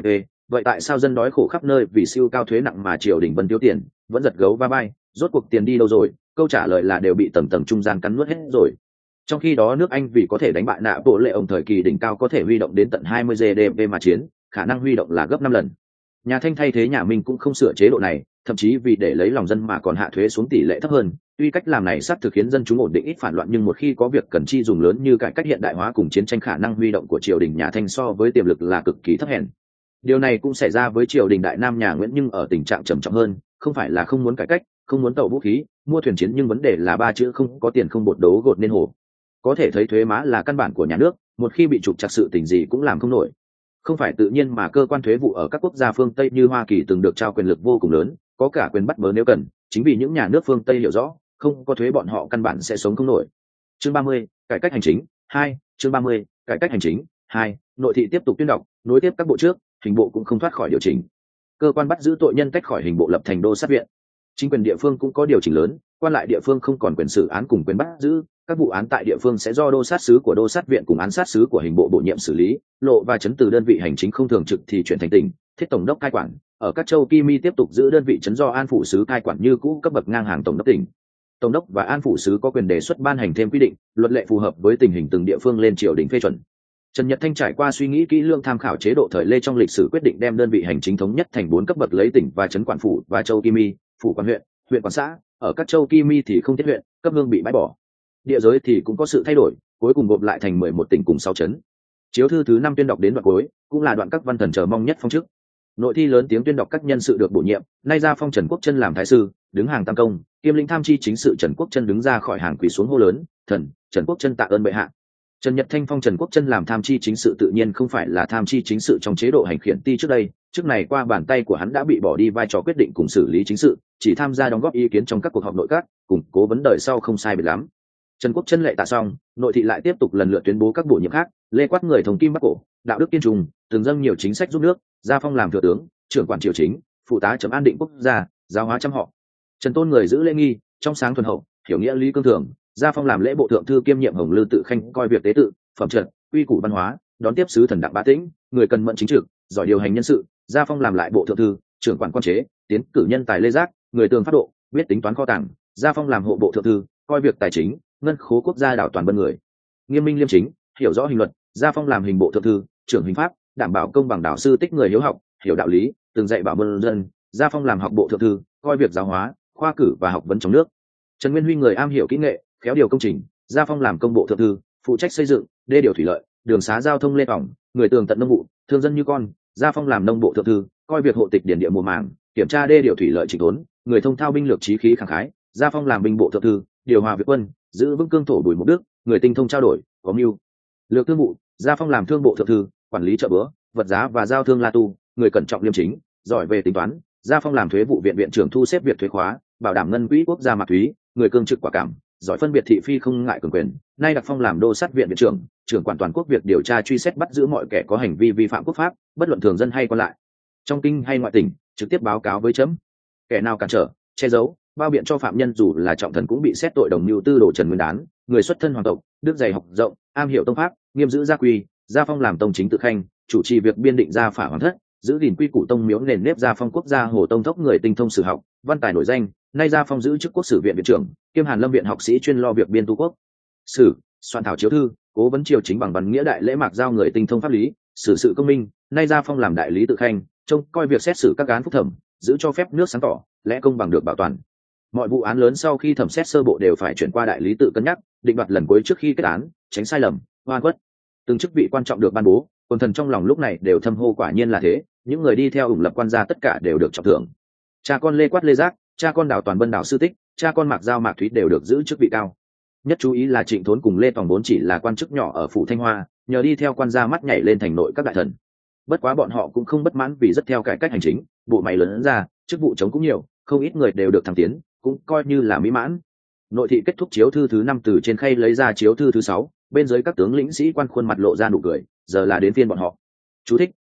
Speaker 1: vậy tại sao dân đói khổ khắp nơi vì siêu cao thuế nặng mà triều đình vẫn thiếu tiền, vẫn giật gấu va vai, rốt cuộc tiền đi đâu rồi? Câu trả lời là đều bị tầng tầng trung gian cắn nuốt hết rồi. Trong khi đó nước Anh vì có thể đánh bại nạ bộ lệ ông thời kỳ đỉnh cao có thể huy động đến tận 20 GDP mà chiến, khả năng huy động là gấp 5 lần. Nhà Thanh thay thế nhà Minh cũng không sửa chế độ này, thậm chí vì để lấy lòng dân mà còn hạ thuế xuống tỷ lệ thấp hơn. Tuy cách làm này xác thực khiến dân chúng ổn định ít phản loạn, nhưng một khi có việc cần chi dùng lớn như cải cách hiện đại hóa cùng chiến tranh, khả năng huy động của triều đình nhà Thanh so với tiềm lực là cực kỳ thấp hèn. Điều này cũng xảy ra với triều đình đại Nam nhà Nguyễn, nhưng ở tình trạng trầm trọng hơn, không phải là không muốn cải cách, không muốn tậu vũ khí, mua thuyền chiến, nhưng vấn đề là ba chữ không có tiền không bột đấu gột nên hồ. Có thể thấy thuế má là căn bản của nhà nước, một khi bị trục trặc sự tình gì cũng làm không nổi. Không phải tự nhiên mà cơ quan thuế vụ ở các quốc gia phương Tây như Hoa Kỳ từng được trao quyền lực vô cùng lớn, có cả quyền bắt bớ nếu cần, chính vì những nhà nước phương Tây hiểu rõ, không có thuế bọn họ căn bản sẽ sống không nổi. Chương 30, cải cách hành chính 2, chương 30, cải cách hành chính 2, nội thị tiếp tục tuyên đọc, nối tiếp các bộ trước, hình bộ cũng không thoát khỏi điều chỉnh. Cơ quan bắt giữ tội nhân tách khỏi hình bộ lập thành đô sát viện. Chính quyền địa phương cũng có điều chỉnh lớn, quan lại địa phương không còn quyền xử án cùng quyền bắt giữ, các vụ án tại địa phương sẽ do đô sát sứ của đô sát viện cùng án sát sứ của hình bộ bổ nhiệm xử lý, lộ và chấn từ đơn vị hành chính không thường trực thì chuyển thành tỉnh, thiết tổng đốc cai quản. Ở các châu Kimi tiếp tục giữ đơn vị chấn do an phủ sứ cai quản như cũ, cấp bậc ngang hàng tổng đốc tỉnh. Tổng đốc và an phủ sứ có quyền đề xuất ban hành thêm quy định, luật lệ phù hợp với tình hình từng địa phương lên triều đình phê chuẩn. Trần Nhật Thanh trải qua suy nghĩ kỹ lưỡng, tham khảo chế độ thời Lê trong lịch sử, quyết định đem đơn vị hành chính thống nhất thành 4 cấp bậc, lấy tỉnh và trấn quản phủ và châu Kimi, phủ quản huyện, huyện quản xã. Ở các châu Kimi thì không thiết huyện, cấp hương bị bãi bỏ. Địa giới thì cũng có sự thay đổi, cuối cùng gộp lại thành 11 tỉnh cùng 6 trấn. Chiếu thư thứ 5 tuyên đọc đến đoạn cuối, cũng là đoạn các văn thần chờ mong nhất phong chức. Nội thi lớn tiếng tuyên đọc các nhân sự được bổ nhiệm, nay ra phong Trần Quốc Chân làm thái sư, đứng hàng tam công, kiêm lĩnh tham chi chính sự. Trần Quốc Chân đứng ra khỏi hàng quỳ xuống hô lớn: "Thần, Trần Quốc Chân tạ ơn bệ hạ." Trần Nhật Thanh phong Trần Quốc Chân làm tham chi chính sự, tự nhiên không phải là tham chi chính sự trong chế độ hành khiển ti trước đây, chức này qua bàn tay của hắn đã bị bỏ đi vai trò quyết định cùng xử lý chính sự, chỉ tham gia đóng góp ý kiến trong các cuộc họp nội các, củng cố vấn đời sau không sai biệt lắm. Trần Quốc Chân lệ tạ xong, nội thị lại tiếp tục lần lượt tuyên bố các bổ nhiệm khác. Lê Quát người thống kim Bắc Cổ, đạo đức kiên trùng, từng dâng nhiều chính sách giúp nước, gia phong làm thừa tướng, trưởng quản triều chính, phụ tá chấm an định quốc gia, giáo hóa trăm họ. Trần Tôn người giữ lễ nghi, trong sáng thuần hậu, hiểu nghĩa lý cương thường, gia phong làm lễ bộ thượng thư kiêm nhiệm Hồng Lư Tự Khanh, coi việc tế tự, phẩm trật, quy củ văn hóa, đón tiếp sứ thần Đặng Bá Tĩnh, người cần mẫn chính trực, giỏi điều hành nhân sự, gia phong làm lại bộ thượng thư, trưởng quản quan chế, tiến cử nhân tài Lê Giác, người tường pháp độ, biết tính toán kho tàng, gia phong làm hộ bộ thượng thư, coi việc tài chính, ngân khố quốc gia đảo toàn bân người, nghiêm minh liêm chính, hiểu rõ hình luật, gia phong làm hình bộ thượng thư, trưởng hình pháp, đảm bảo công bằng đạo sư tích, người hiếu học, hiểu đạo lý, từng dạy bảo bân dân, gia phong làm học bộ thượng thư, coi việc giáo hóa, khoa cử và học vấn trong nước. Trần Nguyên Huy người am hiểu kỹ nghệ, khéo điều công trình, gia phong làm công bộ thượng thư, phụ trách xây dựng, đê điều thủy lợi, đường xá giao thông lê vòng, người tường tận nông vụ, thương dân như con, gia phong làm nông bộ thượng thư, coi việc hộ tịch điển địa mùa màng, kiểm tra đê điều thủy lợi chỉnh đốn, người thông thao binh lược trí khí khẳng khái, gia phong làm binh bộ thượng thư, điều hòa việc quân, giữ vững cương thổ Bùi Mục Đức, người tinh thông trao đổi, có mưu lược thương vụ, gia phong làm thương bộ thượng thư, quản lý chợ búa, vật giá và giao thương la tu, người cẩn trọng liêm chính, giỏi về tính toán, gia phong làm thuế vụ viện viện trưởng, thu xếp việc thuế khóa, bảo đảm ngân quỹ quốc gia Mạc Thúy, người cương trực quả cảm, giỏi phân biệt thị phi không ngại cường quyền, nay đặc phong làm đô sát viện viện trưởng, trưởng quản toàn quốc việc điều tra truy xét bắt giữ mọi kẻ có hành vi vi phạm quốc pháp, bất luận thường dân hay quan lại, trong kinh hay ngoại tỉnh, trực tiếp báo cáo với chấm. Kẻ nào cản trở, che giấu, bao biện cho phạm nhân dù là trọng thần cũng bị xét tội đồng mưu tư đồ Trần Nguyên Đán, người xuất thân hoàng tộc, đức dày học rộng, am hiểu tông pháp, nghiêm giữ gia quy, gia phong làm tông chính tự khanh, chủ trì việc biên định gia phả hoàng thất, giữ gìn quy củ tông miếu nền nếp, gia phong quốc gia Hồ Tông Thốc, người tinh thông sử học, văn tài nổi danh, nay gia phong giữ chức quốc sử viện viện trưởng, kiêm Hàn Lâm viện học sĩ, chuyên lo việc biên tu quốc sử, soạn thảo chiếu thư, cố vấn triều chính bằng văn nghĩa đại lễ mạc giao, người tinh thông pháp lý, xử sự công minh, nay gia phong làm đại lý tự khanh, trông coi việc xét xử các án phúc thẩm, giữ cho phép nước sáng tỏ, lẽ công bằng được bảo toàn. Mọi vụ án lớn sau khi thẩm xét sơ bộ đều phải chuyển qua đại lý tự cân nhắc, định đoạt lần cuối trước khi kết án, tránh sai lầm, oan khuất. Từng chức vị quan trọng được ban bố, quần thần trong lòng lúc này đều thâm hô quả nhiên là thế, những người đi theo ủng lập quan gia tất cả đều được trọng thưởng. Cha con Lê Quát Lê Giác, cha con Đào Toàn Bân Đào Sư Tích, cha con Mạc Giao Mạc Thúy đều được giữ chức vị cao. Nhất chú ý là Trịnh Thốn cùng Lê Tòng vốn chỉ là quan chức nhỏ ở phủ Thanh Hoa, nhờ đi theo quan gia mắt nhảy lên thành nội các đại thần. Bất quá bọn họ cũng không bất mãn, vì rất theo cải cách hành chính, bộ máy lớn ra, chức vụ trống cũng nhiều, không ít người đều được thăng tiến, cũng coi như là mỹ mãn. Nội thị kết thúc chiếu thư thứ 5 từ trên khay lấy ra chiếu thư thứ 6, bên dưới các tướng lĩnh sĩ quan khuôn mặt lộ ra nụ cười, giờ là đến phiên bọn họ. Chú thích: 1.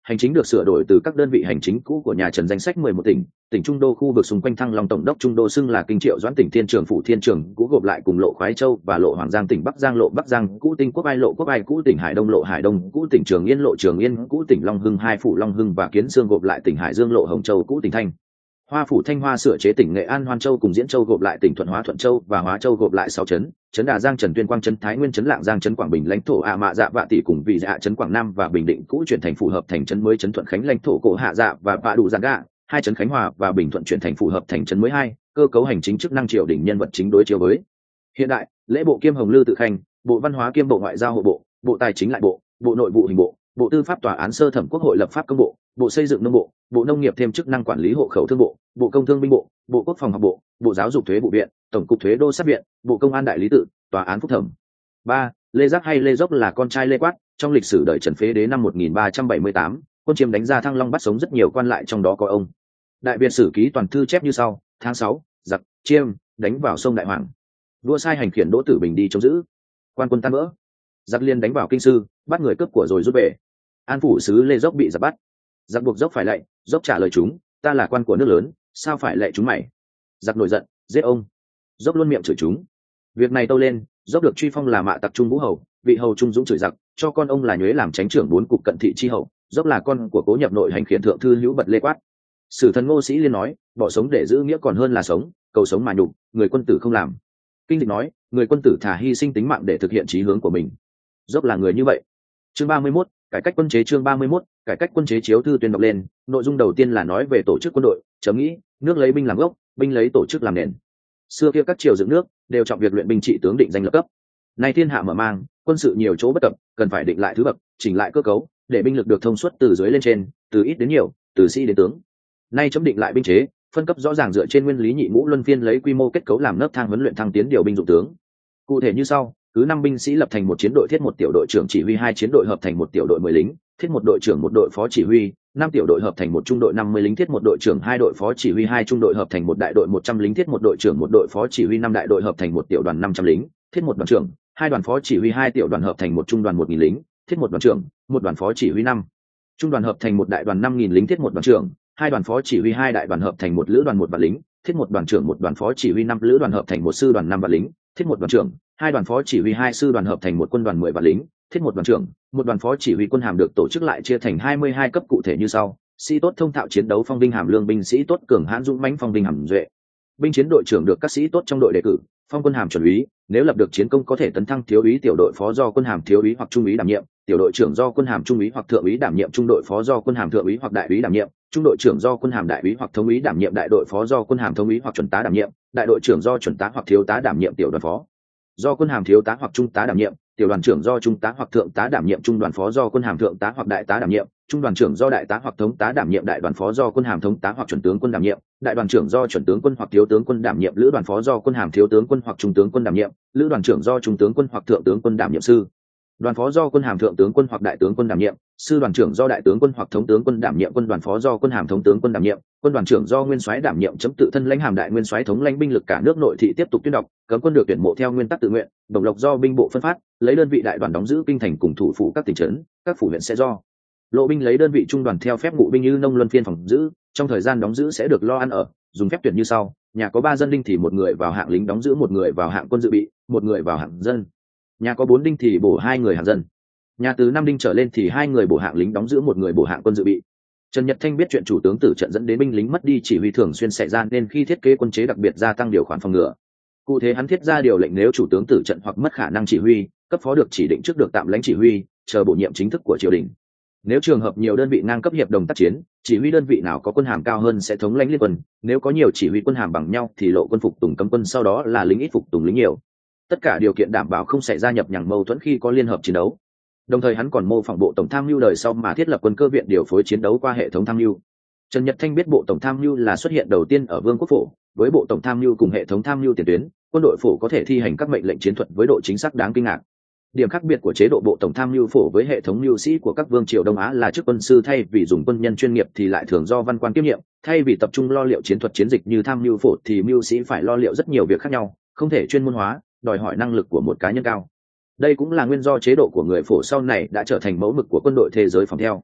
Speaker 1: Hành chính được sửa đổi từ các đơn vị hành chính cũ của nhà Trần danh sách 11 tỉnh, tỉnh Trung Đô khu vực xung quanh Thăng Long tổng đốc Trung Đô xưng là Kinh Triệu Doãn tỉnh Thiên Trường phủ Thiên Trường cũ gộp lại cùng lộ Khoái Châu và lộ Hoàng Giang tỉnh Bắc Giang lộ Bắc Giang cũ tỉnh Quốc Ai lộ Quốc Ai cũ tỉnh Hải Đông lộ Hải Đông cũ tỉnh Trường Yên lộ Trường Yên cũ tỉnh Long Hưng hai phủ Long Hưng và Kiến Sương gộp lại tỉnh Hải Dương lộ Hồng Châu cũ tỉnh Thanh Hoa phủ Thanh Hoa sửa chế tỉnh Nghệ An Hoan Châu cùng Diễn Châu gộp lại tỉnh Thuận Hóa Thuận Châu và Hóa Châu gộp lại 6 trấn, trấn Đà Giang Trần Tuyên Quang trấn Thái Nguyên trấn Lạng Giang trấn Quảng Bình lãnh thổ Mạ Dạ Vạ Tỷ cùng Vị Dạ trấn Quảng Nam và Bình Định cũ chuyển thành phù hợp thành trấn mới trấn Thuận Khánh lãnh thổ Cổ Hạ Dạ và Vạ Đủ Giang Gạ, hai trấn Khánh Hòa và Bình Thuận chuyển thành phù hợp thành trấn mới hai, cơ cấu hành chính chức năng triều đình nhân vật chính đối chiếu với hiện đại, lễ bộ kiêm Hồng Lư tự khanh, bộ văn hóa kiêm bộ ngoại giao hộ bộ, bộ tài chính lại bộ, bộ nội vụ hình bộ, bộ tư pháp tòa án sơ thẩm quốc hội lập pháp công bộ, bộ xây dựng nông bộ, bộ nông nghiệp thêm chức năng quản lý hộ khẩu thương bộ, bộ công thương binh bộ, bộ quốc phòng học bộ, bộ giáo dục thuế vụ viện, tổng cục thuế đô sát viện, bộ công an đại lý tự, tòa án phúc thẩm. 3. Lê Giác hay Lê Dốc là con trai Lê Quát, trong lịch sử đời Trần Phế Đế năm 1378, quân Chiêm đánh ra Thăng Long bắt sống rất nhiều quan lại trong đó có ông. Đại Việt sử ký toàn thư chép như sau: tháng 6, giặc Chiêm đánh vào sông Đại Hoàng, vua sai hành khiển Đỗ Tử Bình đi chống giữ, quan quân tan vỡ, giặc liên đánh vào kinh sư, bắt người cướp của rồi rút về. An phủ sứ Lê Dốc bị giặc bắt, giặc buộc Dốc phải lạy, Dốc trả lời chúng: ta là quan của nước lớn, sao phải lạy chúng mày? Giặc nổi giận, giết ông. Dốc luôn miệng chửi chúng. Việc này tâu lên, Dốc được truy phong là Mạ Tặc Trung Vũ hầu, vị hầu trung dũng chửi giặc, cho con ông là Nhuế làm chánh trưởng 4 cục cận thị chi hậu. Dốc là con của Cố nhập nội hành khiển thượng thư hữu Bật Lê Quát. Sử thần Ngô Sĩ Liên nói: bỏ sống để giữ nghĩa còn hơn là sống, cầu sống mà nhục, người quân tử không làm. Kinh Dịch nói: người quân tử thà hy sinh tính mạng để thực hiện chí hướng của mình. Dốc là người như vậy. Chương 31, cải cách quân chế. Chương 31, cải cách quân chế chiếu thư tuyên đọc lên. Nội dung đầu tiên là nói về tổ chức quân đội, chấm nghĩ, nước lấy binh làm gốc, binh lấy tổ chức làm nền. Xưa kia các triều dựng nước đều trọng việc luyện binh trị tướng định danh lập cấp. Nay thiên hạ mở mang, quân sự nhiều chỗ bất cập, cần phải định lại thứ bậc, chỉnh lại cơ cấu, để binh lực được thông suốt từ dưới lên trên, từ ít đến nhiều, từ sĩ đến tướng. Nay chấm định lại binh chế, phân cấp rõ ràng dựa trên nguyên lý nhị ngũ luân phiên, lấy quy mô kết cấu làm nấc thang huấn luyện thăng tiến điều binh dụng tướng. Cụ thể như sau: cứ 5 binh sĩ lập thành một chiến đội, thiết một tiểu đội trưởng chỉ huy 2 chiến đội hợp thành một tiểu đội 10 lính, thiết một đội trưởng một đội phó chỉ huy, 5 tiểu đội hợp thành một trung đội 50 lính, thiết một đội trưởng 2 đội phó chỉ huy 2 trung đội hợp thành một đại đội 100 lính, thiết một đội trưởng một đội phó chỉ huy 5 đại đội hợp thành một tiểu đoàn 500 lính, thiết một đoàn trưởng 2 đoàn phó chỉ huy 2 tiểu đoàn hợp thành một trung đoàn 1000 lính, thiết một đoàn trưởng một đoàn phó chỉ huy 5 trung đoàn hợp thành một đại đoàn 5000 lính, thiết một đoàn trưởng 2 đoàn phó chỉ huy 2 đại đoàn hợp thành một lữ đoàn 1 vạn lính, thiết một đoàn trưởng một đoàn phó chỉ huy 5 lữ đoàn hợp thành một sư đoàn 5 vạn lính, thiết một đoàn trưởng 2 đoàn phó chỉ huy 2 sư đoàn hợp thành một quân đoàn 10 vạn lính, thiết một đoàn trưởng một đoàn phó chỉ huy quân hàm được tổ chức lại chia thành 22 cấp cụ thể như sau: sĩ tốt thông thạo chiến đấu phong binh hàm lương binh, sĩ tốt cường hãn dũng mãnh phong binh hàm duệ. Binh chiến đội trưởng được các sĩ tốt trong đội đề cử, phong quân hàm chuẩn úy, nếu lập được chiến công có thể tấn thăng thiếu úy. Tiểu đội phó do quân hàm thiếu úy hoặc trung úy đảm nhiệm, tiểu đội trưởng do quân hàm trung úy hoặc thượng úy đảm nhiệm, trung đội phó do quân hàm thượng úy hoặc đại úy đảm nhiệm, trung đội trưởng do quân hàm đại úy hoặc thống úy đảm nhiệm, đại đội phó do quân hàm thống úy hoặc chuẩn tá đảm nhiệm, đại đội trưởng do chuẩn tá hoặc thiếu tá đảm nhiệm, tiểu đoàn phó do quân hàm thiếu tá hoặc trung tá đảm nhiệm, tiểu đoàn trưởng do trung tá hoặc thượng tá đảm nhiệm, trung đoàn phó do quân hàm thượng tá hoặc đại tá đảm nhiệm, trung đoàn trưởng do đại tá hoặc thống tá đảm nhiệm, đại đoàn phó do quân hàm thống tá hoặc chuẩn tướng quân đảm nhiệm, đại đoàn trưởng do chuẩn tướng quân hoặc thiếu tướng quân đảm nhiệm, lữ đoàn phó do quân hàm thiếu tướng quân hoặc trung tướng quân đảm nhiệm, lữ đoàn trưởng do trung tướng quân hoặc thượng tướng quân đảm nhiệm, sư đoàn phó do quân hàm thượng tướng quân hoặc đại tướng quân đảm nhiệm, sư đoàn trưởng do đại tướng quân hoặc thống tướng quân đảm nhiệm, quân đoàn phó do quân hàm thống tướng quân đảm nhiệm, quân đoàn trưởng do nguyên soái đảm nhiệm. Chấm tự thân lãnh hàm đại nguyên soái thống lãnh binh lực cả nước nội thị. Tiếp tục tuyên đọc: cấm quân được tuyển mộ theo nguyên tắc tự nguyện, đồng lộc do binh bộ phân phát, lấy đơn vị đại đoàn đóng giữ kinh thành cùng thủ phủ các tỉnh trấn, các phủ huyện sẽ do lộ binh lấy đơn vị trung đoàn theo phép ngụ binh như nông luân phiên phòng giữ. Trong thời gian đóng giữ sẽ được lo ăn ở, dùng phép tuyển như sau: nhà có 3 dân đinh thì 1 người vào hạng lính đóng giữ, 1 người vào hạng quân dự bị, 1 người vào hạng dân. Nhà có 4 đinh thì bổ 2 người hạng dân. Nhà từ 5 đinh trở lên thì 2 người bổ hạng lính đóng giữ, 1 người bổ hạng quân dự bị. Trần Nhật Thanh biết chuyện chủ tướng tử trận dẫn đến binh lính mất đi chỉ huy thường xuyên xảy ra, nên khi thiết kế quân chế đặc biệt gia tăng điều khoản phòng ngừa. Cụ thể hắn thiết ra điều lệnh nếu chủ tướng tử trận hoặc mất khả năng chỉ huy, cấp phó được chỉ định trước được tạm lãnh chỉ huy, chờ bổ nhiệm chính thức của triều đình. Nếu trường hợp nhiều đơn vị ngang cấp hiệp đồng tác chiến, chỉ huy đơn vị nào có quân hàm cao hơn sẽ thống lãnh liên quân, nếu có nhiều chỉ huy quân hàm bằng nhau thì lộ quân phục tùng cấm quân, sau đó là lính ít phục tùng lính nhiều. Tất cả điều kiện đảm bảo không xảy ra nhập nhằng mâu thuẫn khi có liên hợp chiến đấu. Đồng thời hắn còn mô phỏng bộ tổng tham mưu đời sau mà thiết lập quân cơ viện điều phối chiến đấu qua hệ thống tham mưu. Trần Nhật Thanh biết bộ tổng tham mưu là xuất hiện đầu tiên ở Vương quốc phổ, với bộ tổng tham mưu cùng hệ thống tham mưu tiền tuyến, quân đội phổ có thể thi hành các mệnh lệnh chiến thuật với độ chính xác đáng kinh ngạc. Điểm khác biệt của chế độ bộ tổng tham mưu phổ với hệ thống mưu sĩ của các vương triều Đông Á là chức quân sư thay vì dùng quân nhân chuyên nghiệp thì lại thường do văn quan kiêm nhiệm, thay vì tập trung lo liệu chiến thuật chiến dịch như tham mưu phổ thì mưu sĩ phải lo liệu rất nhiều việc khác nhau, không thể chuyên môn hóa, đòi hỏi năng lực của một cá nhân cao. Đây cũng là nguyên do chế độ của người phổ sau này đã trở thành mẫu mực của quân đội thế giới phòng theo.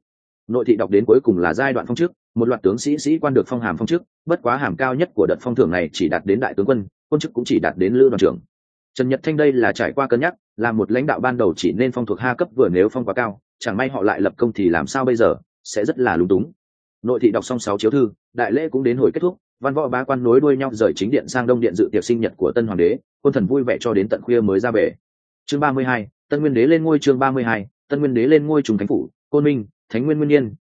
Speaker 1: nội thị đọc đến cuối cùng là giai đoạn phong chức, một loạt tướng sĩ quan được phong hàm phong chức, bất quá hàm cao nhất của đợt phong thưởng này chỉ đạt đến đại tướng quân, quân chức cũng chỉ đạt đến lữ đoàn trưởng. Trần Nhật Thanh đây là trải qua cân nhắc, là một lãnh đạo ban đầu chỉ nên phong thuộc ha cấp, vừa nếu phong quá cao chẳng may họ lại lập công thì làm sao bây giờ, sẽ rất là lúng túng. Nội thị đọc xong 6 chiếu thư, đại lễ cũng đến hồi kết thúc, văn võ bá quan nối đuôi nhau rời chính điện sang đông điện dự tiệc sinh nhật của tân hoàng đế, quân thần vui vẻ cho đến tận khuya mới ra về. Chương 32, Tân Nguyên đế lên ngôi. Chương 32, Tân Nguyên đế lên ngôi. Trùng Thánh phủ, Côn Minh, Thánh Nguyên Nguyên Niên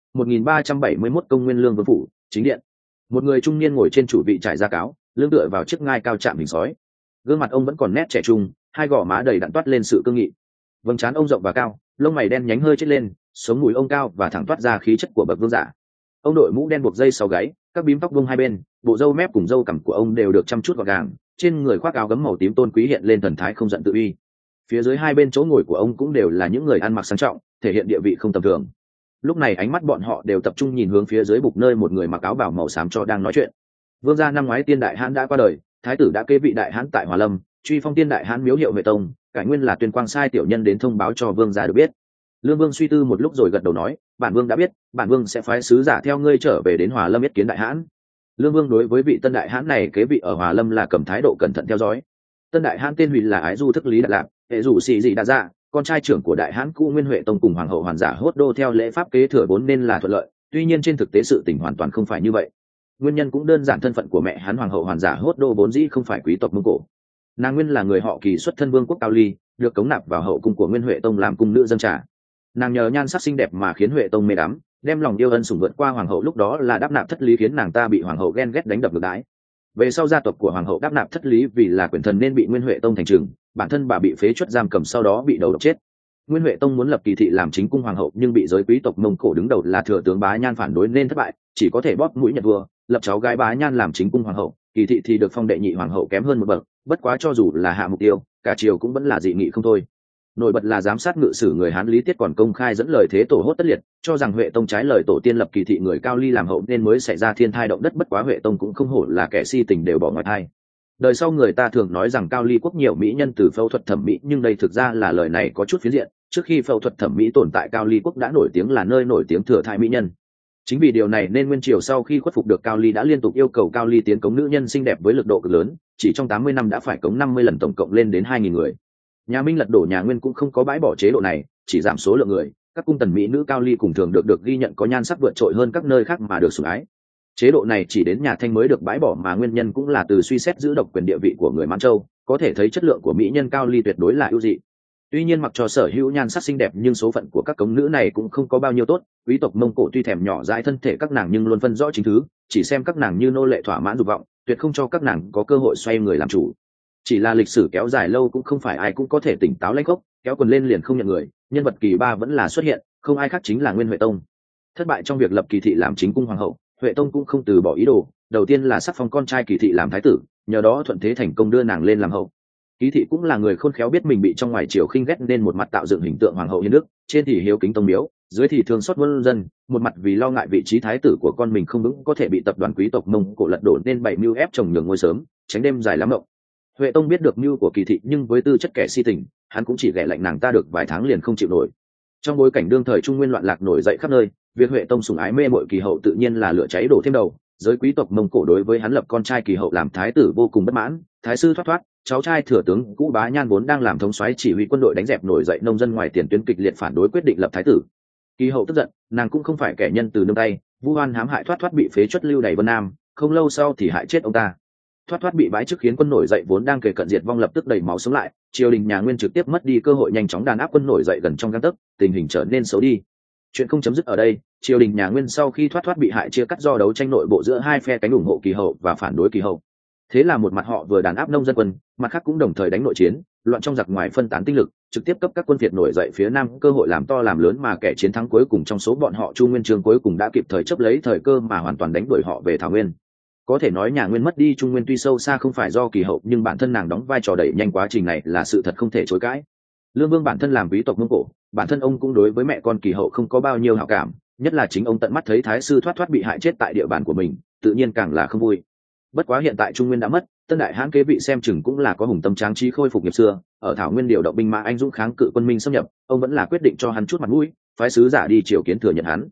Speaker 1: 1371 công nguyên lương vương phủ, chính điện. Một người trung niên ngồi trên chủ vị trải da cáo, lưng tựa vào chiếc ngai cao chạm hình sói. Gương mặt ông vẫn còn nét trẻ trung, hai gò má đầy đặn toát lên sự cương nghị. Vầng trán ông rộng và cao, lông mày đen nhánh hơi chếch lên, sống mũi ông cao và thẳng toát ra khí chất của bậc vương giả. Ông đội mũ đen buộc dây sau gáy, các bím tóc buông hai bên, bộ râu mép cùng râu cằm của ông đều được chăm chút gọn gàng, trên người khoác áo gấm màu tím tôn quý hiện lên thần thái không giận tự uy. Phía dưới hai bên chỗ ngồi của ông cũng đều là những người ăn mặc sang trọng, thể hiện địa vị không tầm thường. Lúc này ánh mắt bọn họ đều tập trung nhìn hướng phía dưới bục nơi một người mặc áo bào màu xám cho đang nói chuyện. Vương gia năm ngoái tiên đại hãn đã qua đời, thái tử đã kế vị đại hãn tại Hòa Lâm, truy phong tiên đại hãn miếu hiệu Huệ Tông, cải nguyên là Tuyên Quang sai tiểu nhân đến thông báo cho vương gia được biết. Lương Vương suy tư một lúc rồi gật đầu nói, bản vương đã biết, bản vương sẽ phái sứ giả theo ngươi trở về đến Hòa Lâm yết kiến đại hãn. Lương Vương đối với vị tân đại hãn này kế vị ở Hòa Lâm là cầm thái độ cẩn thận theo dõi. Tân đại hãn tên Huỳnh là Ái Du Thức Lý Đạt Lạc, hệ rủ xì dị đa dạ, con trai trưởng của đại hãn cũ Nguyên Huệ Tông cùng hoàng hậu Hoàn Giả Hốt Đô theo lễ pháp kế thừa vốn nên là thuận lợi, tuy nhiên trên thực tế sự tình hoàn toàn không phải như vậy. Nguyên nhân cũng đơn giản, thân phận của mẹ hắn hoàng hậu Hoàn Giả Hốt Đô vốn dĩ không phải quý tộc Mông Cổ. Nàng nguyên là người họ Kỳ, xuất thân vương quốc Cao Ly, được cống nạp vào hậu cung của Nguyên Huệ Tông làm cung nữ dâng trà. Nàng nhờ nhan sắc xinh đẹp mà khiến Huệ Tông mê đắm, đem lòng yêu ân sủng vượt qua hoàng hậu, lúc đó là Đáp Nạp Thất Lý khiến nàng ta bị hoàng hậu ghen ghét đánh đập ngược đãi. Về sau gia tộc của hoàng hậu Đáp Nạp Thất Lý vì là quyền thần nên bị Nguyên Huệ Tông thành trừng, bản thân bà bị phế truất giam cầm, sau đó bị đầu độc chết. Nguyên Huệ Tông muốn lập Kỳ thị làm chính cung hoàng hậu nhưng bị giới quý tộc Mông Cổ đứng đầu là thừa tướng Bá Nhan phản đối nên thất bại, chỉ có thể bóp mũi nhận vua, lập cháu gái Bá Nhan làm chính cung hoàng hậu. Kỳ thị thì được phong đệ nhị hoàng hậu, kém hơn một bậc, bất quá cho dù là hạ mục tiêu, cả triều cũng vẫn là dị nghị không thôi. Nổi bật là giám sát ngự sử người Hán Lý Tiết còn công khai dẫn lời thế tổ Hốt Tất Liệt, cho rằng Huệ Tông trái lời tổ tiên lập Kỳ thị người Cao Ly làm hậu nên mới xảy ra thiên thai động đất, bất quá Huệ Tông cũng không hổ là kẻ si tình đều bỏ ngoài thai. Đời sau người ta thường nói rằng Cao Ly quốc nhiều mỹ nhân từ phẫu thuật thẩm mỹ, nhưng đây thực ra là lời này có chút phiến diện. Trước khi phẫu thuật thẩm mỹ tồn tại, Cao Ly quốc đã nổi tiếng là nơi nổi tiếng thừa thai mỹ nhân. Chính vì điều này nên Nguyên Triều sau khi khuất phục được Cao Ly đã liên tục yêu cầu Cao Ly tiến cống nữ nhân xinh đẹp với lực độ cực lớn, chỉ trong 80 năm đã phải cống 50 lần, tổng cộng lên đến 2.000 người. Nhà Minh lật đổ nhà Nguyên cũng không có bãi bỏ chế độ này, chỉ giảm số lượng người. Các cung tần mỹ nữ Cao Ly cùng thường được ghi nhận có nhan sắc vượt trội hơn các nơi khác mà được sủng ái. Chế độ này chỉ đến nhà Thanh mới được bãi bỏ, mà nguyên nhân cũng là từ suy xét giữ độc quyền địa vị của người Mãn Châu, có thể thấy chất lượng của mỹ nhân Cao Ly tuyệt đối là ưu dị. Tuy nhiên mặc cho sở hữu nhan sắc xinh đẹp nhưng số phận của các cống nữ này cũng không có bao nhiêu tốt. Quý tộc Mông Cổ tuy thèm nhỏ dãi thân thể các nàng nhưng luôn phân rõ chính thứ, chỉ xem các nàng như nô lệ thỏa mãn dục vọng, tuyệt không cho các nàng có cơ hội xoay người làm chủ. Chỉ là lịch sử kéo dài lâu cũng không phải ai cũng có thể tỉnh táo lãnh gốc, kéo quần lên liền không nhận người, nhân vật kỳ ba vẫn là xuất hiện, không ai khác chính là Nguyên Huệ Tông. Thất bại trong việc lập Kỳ thị làm chính cung hoàng hậu, Huệ Tông cũng không từ bỏ ý đồ, đầu tiên là sắc phong con trai Kỳ thị làm thái tử, nhờ đó thuận thế thành công đưa nàng lên làm hậu. Kỳ thị cũng là người khôn khéo, biết mình bị trong ngoài triều khinh ghét nên một mặt tạo dựng hình tượng hoàng hậu hiền đức, trên thì hiếu kính tông miếu, dưới thì thương xót muôn dân, một mặt vì lo ngại vị trí thái tử của con mình không vững có thể bị tập đoàn quý tộc Mông Cổ lật đổ nên bày mưu ép chồng nhường ngôi sớm, tránh đêm dài lắm mộng. Huệ Tông biết được mưu của Kỳ thị nhưng với tư chất kẻ si tình, hắn cũng chỉ ghẻ lạnh nàng ta được vài tháng liền không chịu nổi. Trong bối cảnh đương thời Trung Nguyên loạn lạc nổi dậy khắp nơi, việc Huệ Tông sủng ái mê mội Kỳ hậu tự nhiên là lửa cháy đổ thêm đầu. Giới quý tộc Mông Cổ đối với hắn lập con trai Kỳ hậu làm thái tử vô cùng bất mãn. Thái sư Thoát Thoát, cháu trai thừa tướng cũ Bá Nhan vốn đang làm thống soái chỉ huy quân đội đánh dẹp nổi dậy nông dân ngoài tiền tuyến, kịch liệt phản đối quyết định lập thái tử. Kỳ hậu tức giận, nàng cũng không phải kẻ nhân từ nương tay, vu oan hãm hại Thoát Thoát bị phế truất lưu đày Vân Nam, không lâu sau thì hại chết ông ta. Thoát Thoát bị bãi chức khiến quân nổi dậy vốn đang kề cận diệt vong lập tức đầy máu sống lại, triều đình nhà Nguyên trực tiếp mất đi cơ hội nhanh chóng đàn áp quân nổi dậy gần trong gang tấc, tình hình trở nên xấu đi. Chuyện không chấm dứt ở đây, triều đình nhà Nguyên sau khi Thoát Thoát bị hại chia cắt do đấu tranh nội bộ giữa hai phe cánh ủng hộ Kỳ hậu và phản đối Kỳ hậu. Thế là một mặt họ vừa đàn áp nông dân quân, mặt khác cũng đồng thời đánh nội chiến, loạn trong giặc ngoài phân tán tinh lực, trực tiếp cấp các quân Việt nổi dậy phía Nam cơ hội làm to làm lớn, mà kẻ chiến thắng cuối cùng trong số bọn họ Chu Nguyên Chương cuối cùng đã kịp thời chấp lấy thời cơ mà hoàn toàn đánh đuổi họ về Thảo Nguyên. Có thể nói nhà Nguyên mất đi Trung Nguyên tuy sâu xa không phải do Kỳ hậu, nhưng bản thân nàng đóng vai trò đẩy nhanh quá trình này là sự thật không thể chối cãi. Lương Vương bản thân làm quý tộc Mông Cổ, bản thân ông cũng đối với mẹ con Kỳ hậu không có bao nhiêu hảo cảm, nhất là chính ông tận mắt thấy thái sư Thoát Thoát bị hại chết tại địa bàn của mình, tự nhiên càng là không vui. Bất quá hiện tại Trung Nguyên đã mất, tân đại hãn kế vị xem chừng cũng là có hùng tâm tráng trí khôi phục nghiệp xưa, ở Thảo Nguyên điều động binh mã anh dũng kháng cự quân Minh xâm nhập, ông vẫn là quyết định cho hắn chút mặt mũi, phái sứ giả đi triều kiến thừa nhận hắn.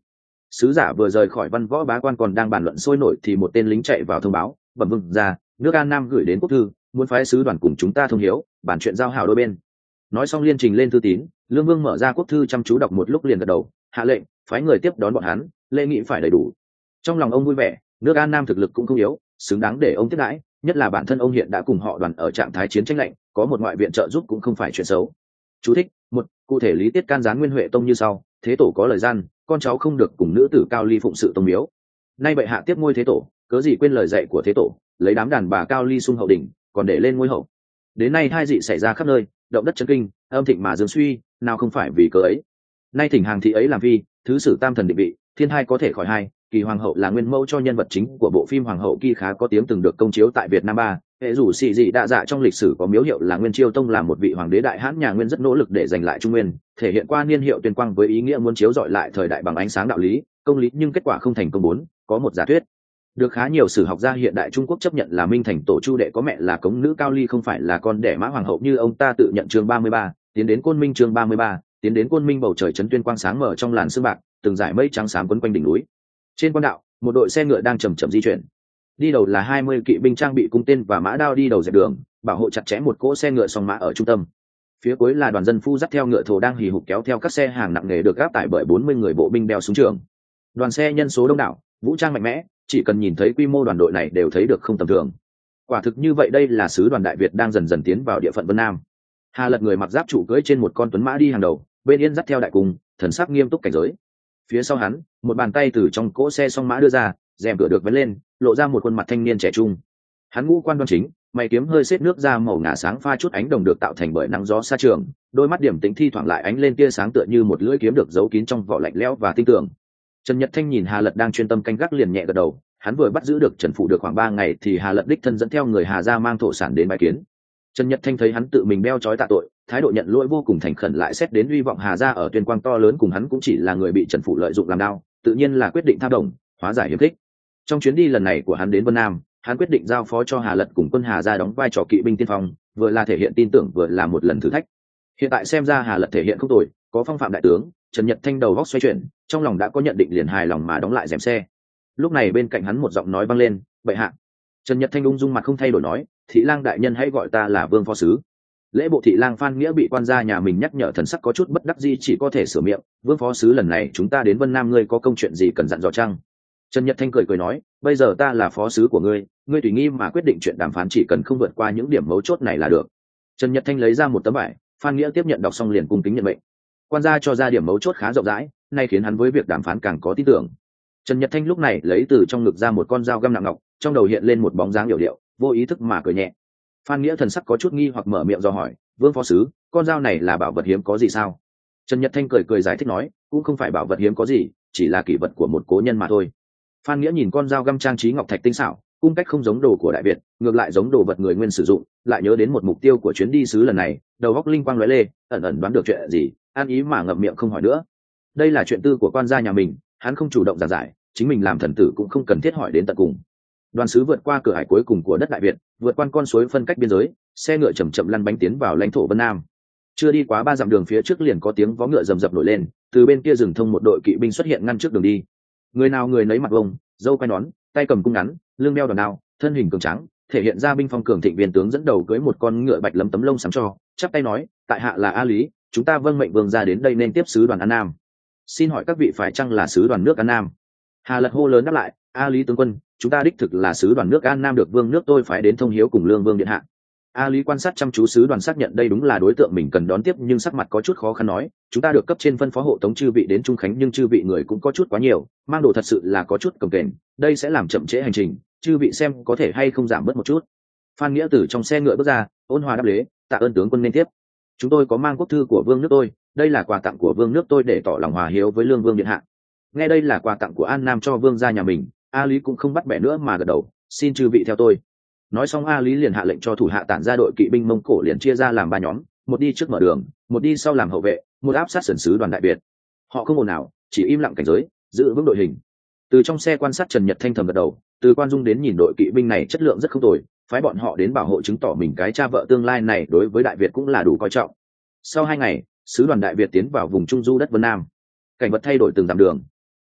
Speaker 1: Sứ giả vừa rời khỏi văn võ bá quan còn đang bàn luận sôi nổi thì một tên lính chạy vào thông báo, bẩm vương ra, nước An Nam gửi đến quốc thư, muốn phái sứ đoàn cùng chúng ta thông hiếu, bàn chuyện giao hảo đôi bên. Nói xong liên trình lên thư tín, Lương Vương mở ra quốc thư chăm chú đọc một lúc liền gật đầu, hạ lệnh phái người tiếp đón bọn hắn, lễ nghị phải đầy đủ. Trong lòng ông vui vẻ, nước An Nam thực lực cũng không yếu, xứng đáng để ông tiếp đãi, nhất là bản thân ông hiện đã cùng họ đoàn ở trạng thái chiến tranh lạnh, có một ngoại viện trợ giúp cũng không phải chuyện xấu. Chú thích: một, cụ thể lý tiết can gián Nguyên Huệ tông như sau: thế tổ có lời gian, con cháu không được cùng nữ tử cao ly phụng sự tông miếu. Nay bệ hạ tiếp ngôi thế tổ, cớ gì quên lời dạy của thế tổ, lấy đám đàn bà cao ly sung hậu đỉnh, còn để lên ngôi hậu. Đến nay hai dị xảy ra khắp nơi, động đất chấn kinh, âm thịnh mà dương suy, nào không phải vì cớ ấy. Nay thỉnh hàng thị ấy làm phi, thứ sử tam thần định vị, thiên hai có thể khỏi hai. Kỳ hoàng hậu là nguyên mẫu cho nhân vật chính của bộ phim Hoàng hậu Kỳ khá có tiếng từng được công chiếu tại Việt Nam 3. Hệ rủ xì dị đa dạ trong lịch sử có miếu hiệu là Nguyên Chiêu Tông, là một vị hoàng đế đại hãn nhà Nguyên rất nỗ lực để giành lại Trung Nguyên, thể hiện qua niên hiệu tuyên quang với ý nghĩa muốn chiếu dọi lại thời đại bằng ánh sáng đạo lý, công lý, nhưng kết quả không thành công. 4. Có một giả thuyết được khá nhiều sử học gia hiện đại Trung Quốc chấp nhận là Minh Thành tổ Chu đệ có mẹ là cống nữ Cao Ly không phải là con đẻ Mã hoàng hậu như ông ta tự nhận. Chương 33, tiến đến Côn Minh. Chương 33, tiến đến Côn Minh. Bầu trời chấn tuyên quang sáng mở trong làn sương bạc, từng dải mây trắng xám quấn quanh đỉnh núi. Trên quan đạo, một đội xe ngựa đang chậm chậm di chuyển. Đi đầu là 20 kỵ binh trang bị cung tên và mã đao đi đầu dẹp đường, bảo hộ chặt chẽ một cỗ xe ngựa song mã ở trung tâm. Phía cuối là đoàn dân phu dắt theo ngựa thồ đang hì hục kéo theo các xe hàng nặng nề được gáp tải bởi 40 người bộ binh đeo súng trường. Đoàn xe nhân số đông đảo, vũ trang mạnh mẽ, chỉ cần nhìn thấy quy mô đoàn đội này đều thấy được không tầm thường. Quả thực như vậy, đây là sứ đoàn Đại Việt đang dần dần tiến vào địa phận Vân Nam. Hà Lật người mặc giáp trụ cưỡi trên một con tuấn mã đi hàng đầu, bên Yên dắt theo đại cung, thần sắc nghiêm túc cảnh giới. Phía sau hắn, một bàn tay từ trong cỗ xe song mã đưa ra, rèm cửa được vén lên, lộ ra một khuôn mặt thanh niên trẻ trung. Hắn ngũ quan đoan chính, mày kiếm hơi xếp nước ra màu ngà sáng pha chút ánh đồng được tạo thành bởi nắng gió xa trường, đôi mắt điểm tĩnh thi thoảng lại ánh lên tia sáng tựa như một lưỡi kiếm được giấu kín trong vỏ lạnh lẽo và tinh tường. Trần Nhật Thanh nhìn Hà Lật đang chuyên tâm canh gác liền nhẹ gật đầu, hắn vừa bắt giữ được Trần Phụ được khoảng 3 ngày thì Hà Lật đích thân dẫn theo người Hà ra mang thổ sản đến bái kiến. Trần Nhật Thanh thấy hắn tự mình đeo trói tạ tội, thái độ nhận lỗi vô cùng thành khẩn, lại xét đến uy vọng Hà ra ở Tuyên Quang to lớn, cùng hắn cũng chỉ là người bị Trần Phụ lợi dụng làm đao, tự nhiên là quyết định tha đồng, hóa giải hiểm khích. Trong chuyến đi lần này của hắn đến Vân Nam, hắn quyết định giao phó cho Hà Lật cùng quân Hà ra đóng vai trò kỵ binh tiên phong, vừa là thể hiện tin tưởng vừa là một lần thử thách. Hiện tại xem ra Hà Lật thể hiện không tồi, có phong phạm đại tướng. Trần Nhật Thanh đầu góc xoay chuyển, trong lòng đã có nhận định liền hài lòng mà đóng lại rèm xe. Lúc này bên cạnh hắn một giọng nói vang lên, bệ hạ. Trần Nhật Thanh ung dung mặt không thay đổi nói, thị lang đại nhân hãy gọi ta là Vương phó sứ. Lễ bộ thị lang Phan Nghĩa bị quan gia nhà mình nhắc nhở, thần sắc có chút bất đắc dĩ, chỉ có thể sửa miệng, Vương phó sứ, lần này chúng ta đến Vân Nam, ngươi có công chuyện gì cần dặn dò chăng? Trần Nhật Thanh cười cười nói, bây giờ ta là phó sứ của ngươi, ngươi tùy nghi mà quyết định chuyện đàm phán, chỉ cần không vượt qua những điểm mấu chốt này là được. Trần Nhật Thanh lấy ra một tấm vải, Phan Nghĩa tiếp nhận đọc xong liền cung kính nhận mệnh. Quan gia cho ra điểm mấu chốt khá rộng rãi, nay khiến hắn với việc đàm phán càng có tin tưởng. Trần Nhật Thanh lúc này lấy từ trong ngực ra một con dao găm nặng ngọc, trong đầu hiện lên một bóng dáng yểu điệu, vô ý thức mà cười nhẹ. Phan Nghĩa thần sắc có chút nghi hoặc mở miệng dò hỏi, Vương phó sứ, con dao này là bảo vật hiếm có gì sao? Trần Nhật Thanh cười cười giải thích nói, cũng không phải bảo vật hiếm có gì, chỉ là kỷ vật của một cố nhân mà thôi. Phan Nghĩa nhìn con dao găm trang trí ngọc thạch tinh xảo, cung cách không giống đồ của Đại Việt, ngược lại giống đồ vật người Nguyên sử dụng, lại nhớ đến một mục tiêu của chuyến đi sứ lần này, đầu óc linh quang lóe lê, ẩn ẩn đoán được chuyện gì, an ý mà ngậm miệng không hỏi nữa. Đây là chuyện tư của quan gia nhà mình, hắn không chủ động giảng giải, chính mình làm thần tử cũng không cần thiết hỏi đến tận cùng. Đoàn sứ vượt qua cửa hải cuối cùng của đất Đại Việt, vượt qua con suối phân cách biên giới, xe ngựa chậm chậm lăn bánh tiến vào lãnh thổ Vân Nam. Chưa đi quá 3 dặm đường, phía trước liền có tiếng vó ngựa rầm rập nổi lên, từ bên kia rừng thông một đội kỵ binh xuất hiện ngăn trước đường đi. Người nào người nấy mặt vông, râu quai nón, tay cầm cung ngắn, lưng đeo đòn đao, thân hình cường tráng, thể hiện ra binh phong cường thịnh. Viên tướng dẫn đầu cưỡi một con ngựa bạch lấm tấm lông sáng cho, chắp tay nói, tại hạ là A Lý, chúng ta vâng mệnh vương ra đến đây nên tiếp sứ đoàn An Nam. Xin hỏi các vị phải chăng là sứ đoàn nước An Nam? Hà Lật hô lớn đáp lại, A Lý tướng quân, chúng ta đích thực là sứ đoàn nước An Nam được vương nước tôi phải đến thông hiếu cùng Lương vương điện hạ. A Lý quan sát chăm chú sứ đoàn, xác nhận đây đúng là đối tượng mình cần đón tiếp, nhưng sắc mặt có chút khó khăn nói, chúng ta được cấp trên phân phó hộ tống chư vị đến Trung Khánh, nhưng chư vị người cũng có chút quá nhiều, mang đồ thật sự là có chút cồng kềnh, đây sẽ làm chậm trễ hành trình, chư vị xem có thể hay không giảm bớt một chút. Phan Nghĩa từ trong xe ngựa bước ra, ôn hòa đáp lễ, tạ ơn tướng quân nên tiếp. Chúng tôi có mang quốc thư của vương nước tôi, đây là quà tặng của vương nước tôi để tỏ lòng hòa hiếu với Lương vương điện hạ. Nghe đây là quà tặng của An Nam cho vương gia nhà mình, A Lý cũng không bắt bẻ nữa mà gật đầu, xin chư vị theo tôi. Nói xong A Lý liền hạ lệnh cho thủ hạ tản ra đội kỵ binh Mông Cổ liền chia ra làm 3 nhóm, một đi trước mở đường, một đi sau làm hậu vệ, một áp sát sườn sứ đoàn Đại Việt. Họ không ồn nào, chỉ im lặng cảnh giới, giữ vững đội hình. Từ trong xe quan sát, Trần Nhật Thanh thầm gật đầu, từ Quan Dung đến nhìn đội kỵ binh này chất lượng rất không tồi, phái bọn họ đến bảo hộ chứng tỏ mình cái cha vợ tương lai này đối với Đại Việt cũng là đủ coi trọng. Sau 2 ngày, sứ đoàn Đại Việt tiến vào vùng Trung Du đất Vân Nam. Cảnh vật thay đổi từng dặm đường.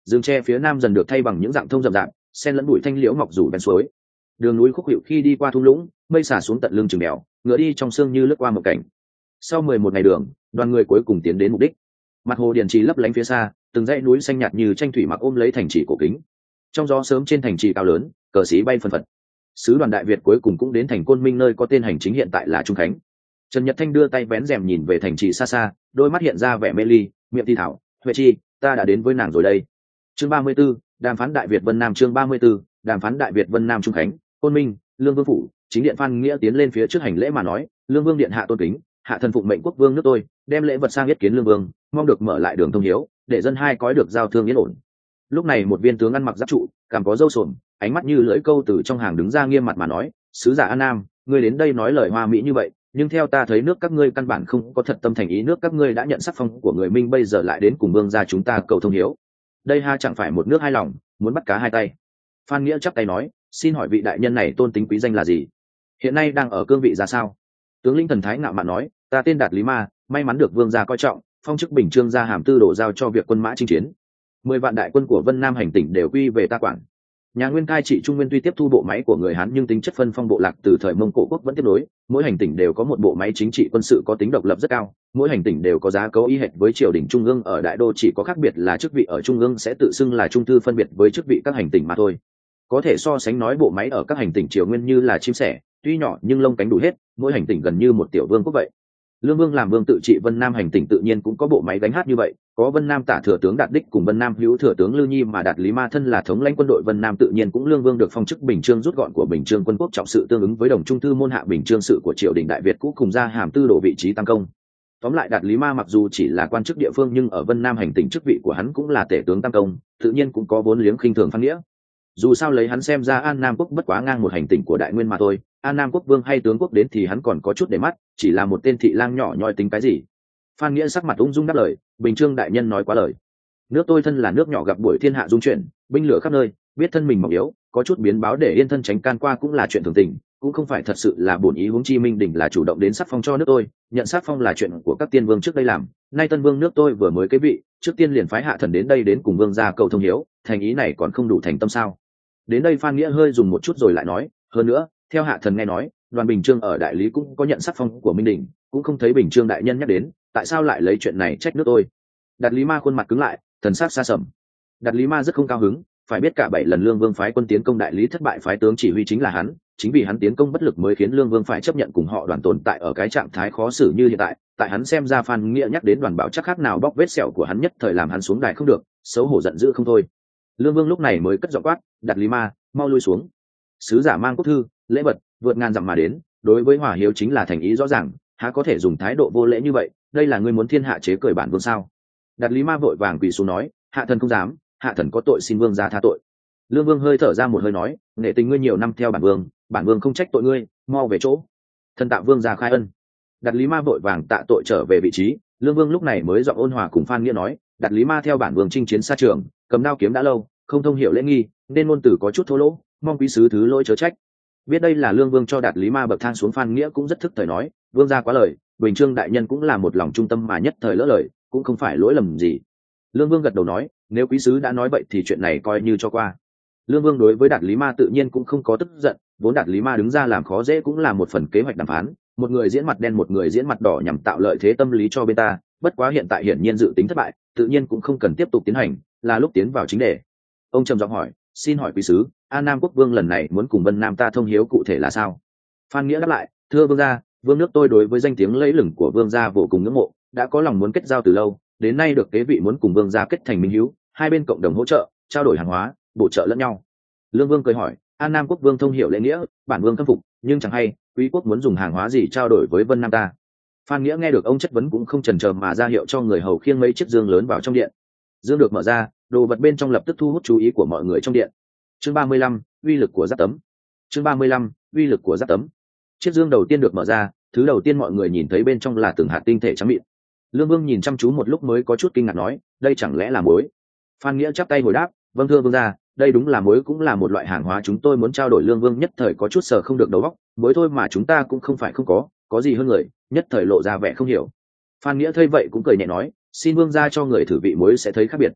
Speaker 1: rừng tre phía nam dần được thay bằng những dạng thông rậm rạp, xen lẫn bụi thanh liễu ngọc rủ ven suối. Đường núi khúc hiệu khi đi qua thung lũng, mây xả xuống tận lưng chừng đèo, ngựa đi trong sương như lướt qua một cảnh. Sau 11 ngày đường, đoàn người cuối cùng tiến đến mục đích. Mặt hồ điền trì lấp lánh phía xa, từng dãy núi xanh nhạt như tranh thủy mặc ôm lấy thành trì cổ kính. Trong gió sớm trên thành trì cao lớn, cờ xí bay phần phật. Sứ đoàn Đại Việt cuối cùng cũng đến thành Côn Minh nơi có tên hành chính hiện tại là Trung Khánh. Trần Nhật Thanh đưa tay vén rèm nhìn về thành trì xa xa, đôi mắt hiện ra vẻ mê ly, miệng thi thảo, "Huệ Chi, ta đã đến với nàng rồi đây." Chương 34, đàm phán Đại Việt Vân Nam. Chương 34, đàm phán Đại Việt Vân Nam. Trung Khánh, Côn Minh, Lương Vương phủ, chính điện Phan Nghĩa tiến lên phía trước hành lễ mà nói, "Lương Vương điện hạ tôn kính, hạ thần phụng mệnh quốc vương nước tôi, đem lễ vật sang yết kiến Lương Vương, mong được mở lại đường thông hiếu, để dân hai cõi được giao thương yên ổn." Lúc này một viên tướng ăn mặc giáp trụ, cằm có râu sồn, ánh mắt như lưỡi câu từ trong hàng đứng ra nghiêm mặt mà nói, "Sứ giả An Nam, ngươi đến đây nói lời hoa mỹ như vậy, nhưng theo ta thấy nước các ngươi căn bản không có thật tâm thành ý, nước các ngươi đã nhận sắc phong của người Minh, bây giờ lại đến cùng vương gia chúng ta cầu thông hiếu, đây ha chẳng phải một nước hai lòng, muốn bắt cá hai tay." Phan Nghĩa chắp tay nói, "Xin hỏi vị đại nhân này tôn tính quý danh là gì, hiện nay đang ở cương vị ra sao?" Tướng lĩnh thần thái ngạo mạn nói, "Ta tên Đạt Lý Ma, may mắn được vương gia coi trọng, phong chức bình chương gia hàm tư đổ giao cho việc quân mã chinh chiến. 10 vạn đại quân của Vân Nam hành tỉnh đều quy về ta quản." Nhà Nguyên cai trị Trung Nguyên tuy tiếp thu bộ máy của người Hán, nhưng tính chất phân phong bộ lạc từ thời Mông Cổ quốc vẫn tiếp nối, mỗi hành tỉnh đều có một bộ máy chính trị quân sự có tính độc lập rất cao, mỗi hành tỉnh đều có giá cấu y hệt với triều đình trung ương. Ở đại đô chỉ có khác biệt là chức vị ở trung ương sẽ tự xưng là trung thư, phân biệt với chức vị các hành tỉnh mà thôi. Có thể so sánh nói bộ máy ở các hành tỉnh triều Nguyên như là chim sẻ, tuy nhỏ nhưng lông cánh đủ hết, mỗi hành tỉnh gần như một tiểu vương quốc vậy. Lương Vương làm vương tự trị Vân Nam hành tỉnh tự nhiên cũng có bộ máy gánh hát như vậy, có Vân Nam tả thừa tướng Đạt Đích cùng Vân Nam hữu thừa tướng Lư Nhi, mà Đạt Lý Ma thân là thống lãnh quân đội Vân Nam, tự nhiên cũng Lương Vương được phong chức bình chương rút gọn của bình chương quân quốc trọng sự, tương ứng với đồng trung thư môn hạ bình chương sự của triều đình Đại Việt cũ, cùng ra hàm tư đổ vị trí tam công. Tóm lại Đạt Lý Ma mặc dù chỉ là quan chức địa phương, nhưng ở Vân Nam hành tỉnh chức vị của hắn cũng là tể tướng tam công, tự nhiên cũng có vốn liếng khinh thường Phan Nghĩa. Dù sao lấy hắn xem ra An Nam quốc bất quá ngang một hành tỉnh của Đại Nguyên mà thôi, An Nam quốc vương hay tướng quốc đến thì hắn còn có chút để mắt, chỉ là một tên thị lang nhỏ nhoi tính cái gì. Phan Nghĩa sắc mặt ung dung đáp lời, "Bình chương đại nhân nói quá lời. Nước tôi thân là nước nhỏ gặp buổi thiên hạ dung chuyển, binh lửa khắp nơi, biết thân mình mỏng yếu, có chút biến báo để yên thân tránh can qua cũng là chuyện thường tình, cũng không phải thật sự là bổn ý. Huống chi Minh đỉnh là chủ động đến sắc phong cho nước tôi, nhận sắc phong là chuyện của các tiên vương trước đây làm, nay tân vương nước tôi vừa mới kế vị, trước tiên liền phái hạ thần đến đây đến cùng vương gia cầu thông hiếu, thành ý này còn không đủ thành tâm sao?" Đến đây Phan Nghĩa hơi dùng một chút rồi lại nói, "Hơn nữa, theo hạ thần nghe nói, đoàn Bình Chương ở đại lý cũng có nhận sắc phong của Minh đỉnh, cũng không thấy Bình Chương đại nhân nhắc đến, tại sao lại lấy chuyện này trách nước tôi?" Đạt Lý Ma khuôn mặt cứng lại, thần sắc xa sầm. Đạt Lý Ma rất không cao hứng, phải biết cả 7 lần Lương Vương phái quân tiến công đại lý thất bại, phái tướng chỉ huy chính là hắn, chính vì hắn tiến công bất lực mới khiến Lương Vương phải chấp nhận cùng họ đoàn tồn tại ở cái trạng thái khó xử như hiện tại. Tại hắn xem ra Phan Nghĩa nhắc đến đoàn bảo chắc khác nào bóc vết sẹo của hắn, nhất thời làm hắn xuống đài không được, xấu hổ giận dữ không thôi. Lương Vương lúc này mới cất giọng quát, "Đạt Lý Ma, mau lui xuống." Sứ giả mang quốc thư, lễ vật, vượt ngàn dặm mà đến, đối với Hòa Hiếu chính là thành ý rõ ràng, há có thể dùng thái độ vô lễ như vậy, đây là ngươi muốn thiên hạ chế cười bản vương sao? Đạt Lý Ma vội vàng quỳ xuống nói, "Hạ thần không dám, hạ thần có tội xin vương gia tha tội." Lương Vương hơi thở ra một hơi nói, "Nể tình ngươi nhiều năm theo bản vương không trách tội ngươi, mau về chỗ." Thần tạ vương gia khai ân. Đạt Lý Ma vội vàng tạ tội trở về vị trí. Lương Vương lúc này mới giọng ôn hòa cùng Phan Nghĩa nói, "Đạt Lý Ma theo bản vương chinh chiến xa trường, cầm đao kiếm đã lâu, không thông hiểu lễ nghi, nên ngôn từ có chút thô lỗ, mong quý sứ thứ lỗi chớ trách." Biết đây là Lương Vương cho Đạt Lý Ma bậc thang xuống, Phan Nghĩa cũng rất thức thời nói, "Vương gia quá lời, Bình Chương đại nhân cũng là một lòng trung tâm mà nhất thời lỡ lời, cũng không phải lỗi lầm gì." Lương Vương gật đầu nói, "Nếu quý sứ đã nói vậy thì chuyện này coi như cho qua." Lương Vương đối với Đạt Lý Ma tự nhiên cũng không có tức giận, vốn Đạt Lý Ma đứng ra làm khó dễ cũng là một phần kế hoạch đàm phán, một người diễn mặt đen một người diễn mặt đỏ nhằm tạo lợi thế tâm lý cho bên ta, bất quá hiện tại hiển nhiên dự tính thất bại, tự nhiên cũng không cần tiếp tục tiến hành, là lúc tiến vào chính đề. Ông trầm giọng hỏi, "Xin hỏi quý sứ, An Nam quốc vương lần này muốn cùng Vân Nam ta thông hiếu cụ thể là sao?" Phan Nghĩa đáp lại, "Thưa vương gia, vương nước tôi đối với danh tiếng lẫy lừng của vương gia vô cùng ngưỡng mộ, đã có lòng muốn kết giao từ lâu, đến nay được kế vị muốn cùng vương gia kết thành minh hữu, hai bên cộng đồng hỗ trợ, trao đổi hàng hóa, bổ trợ lẫn nhau." Lương Vương cười hỏi, "An Nam quốc vương thông hiểu lễ nghĩa, bản vương khâm phục, nhưng chẳng hay quý quốc muốn dùng hàng hóa gì trao đổi với Vân Nam ta?" Phan Nghĩa nghe được ông chất vấn cũng không chần chờ mà ra hiệu cho người hầu khiêng mấy chiếc dương lớn vào trong điện. Dương được mở ra, đồ vật bên trong lập tức thu hút chú ý của mọi người trong điện. Chương 35, uy lực của giáp tấm. Chương 35, uy lực của giáp tấm. Chiếc dương đầu tiên được mở ra, thứ đầu tiên mọi người nhìn thấy bên trong là từng hạt tinh thể trắng mịn. Lương Vương nhìn chăm chú một lúc mới có chút kinh ngạc nói, "Đây chẳng lẽ là muối?" Phan Nghĩa chắp tay hồi đáp, "Vâng thưa vương gia, đây đúng là muối, cũng là một loại hàng hóa chúng tôi muốn trao đổi." Lương Vương nhất thời có chút sờ không được đầu óc, muối thôi mà chúng ta cũng không phải không có gì hơn người, nhất thời lộ ra vẻ không hiểu. Phan Nghĩa thấy vậy cũng cười nhẹ nói, "Xin vương gia cho người thử vị muối sẽ thấy khác biệt."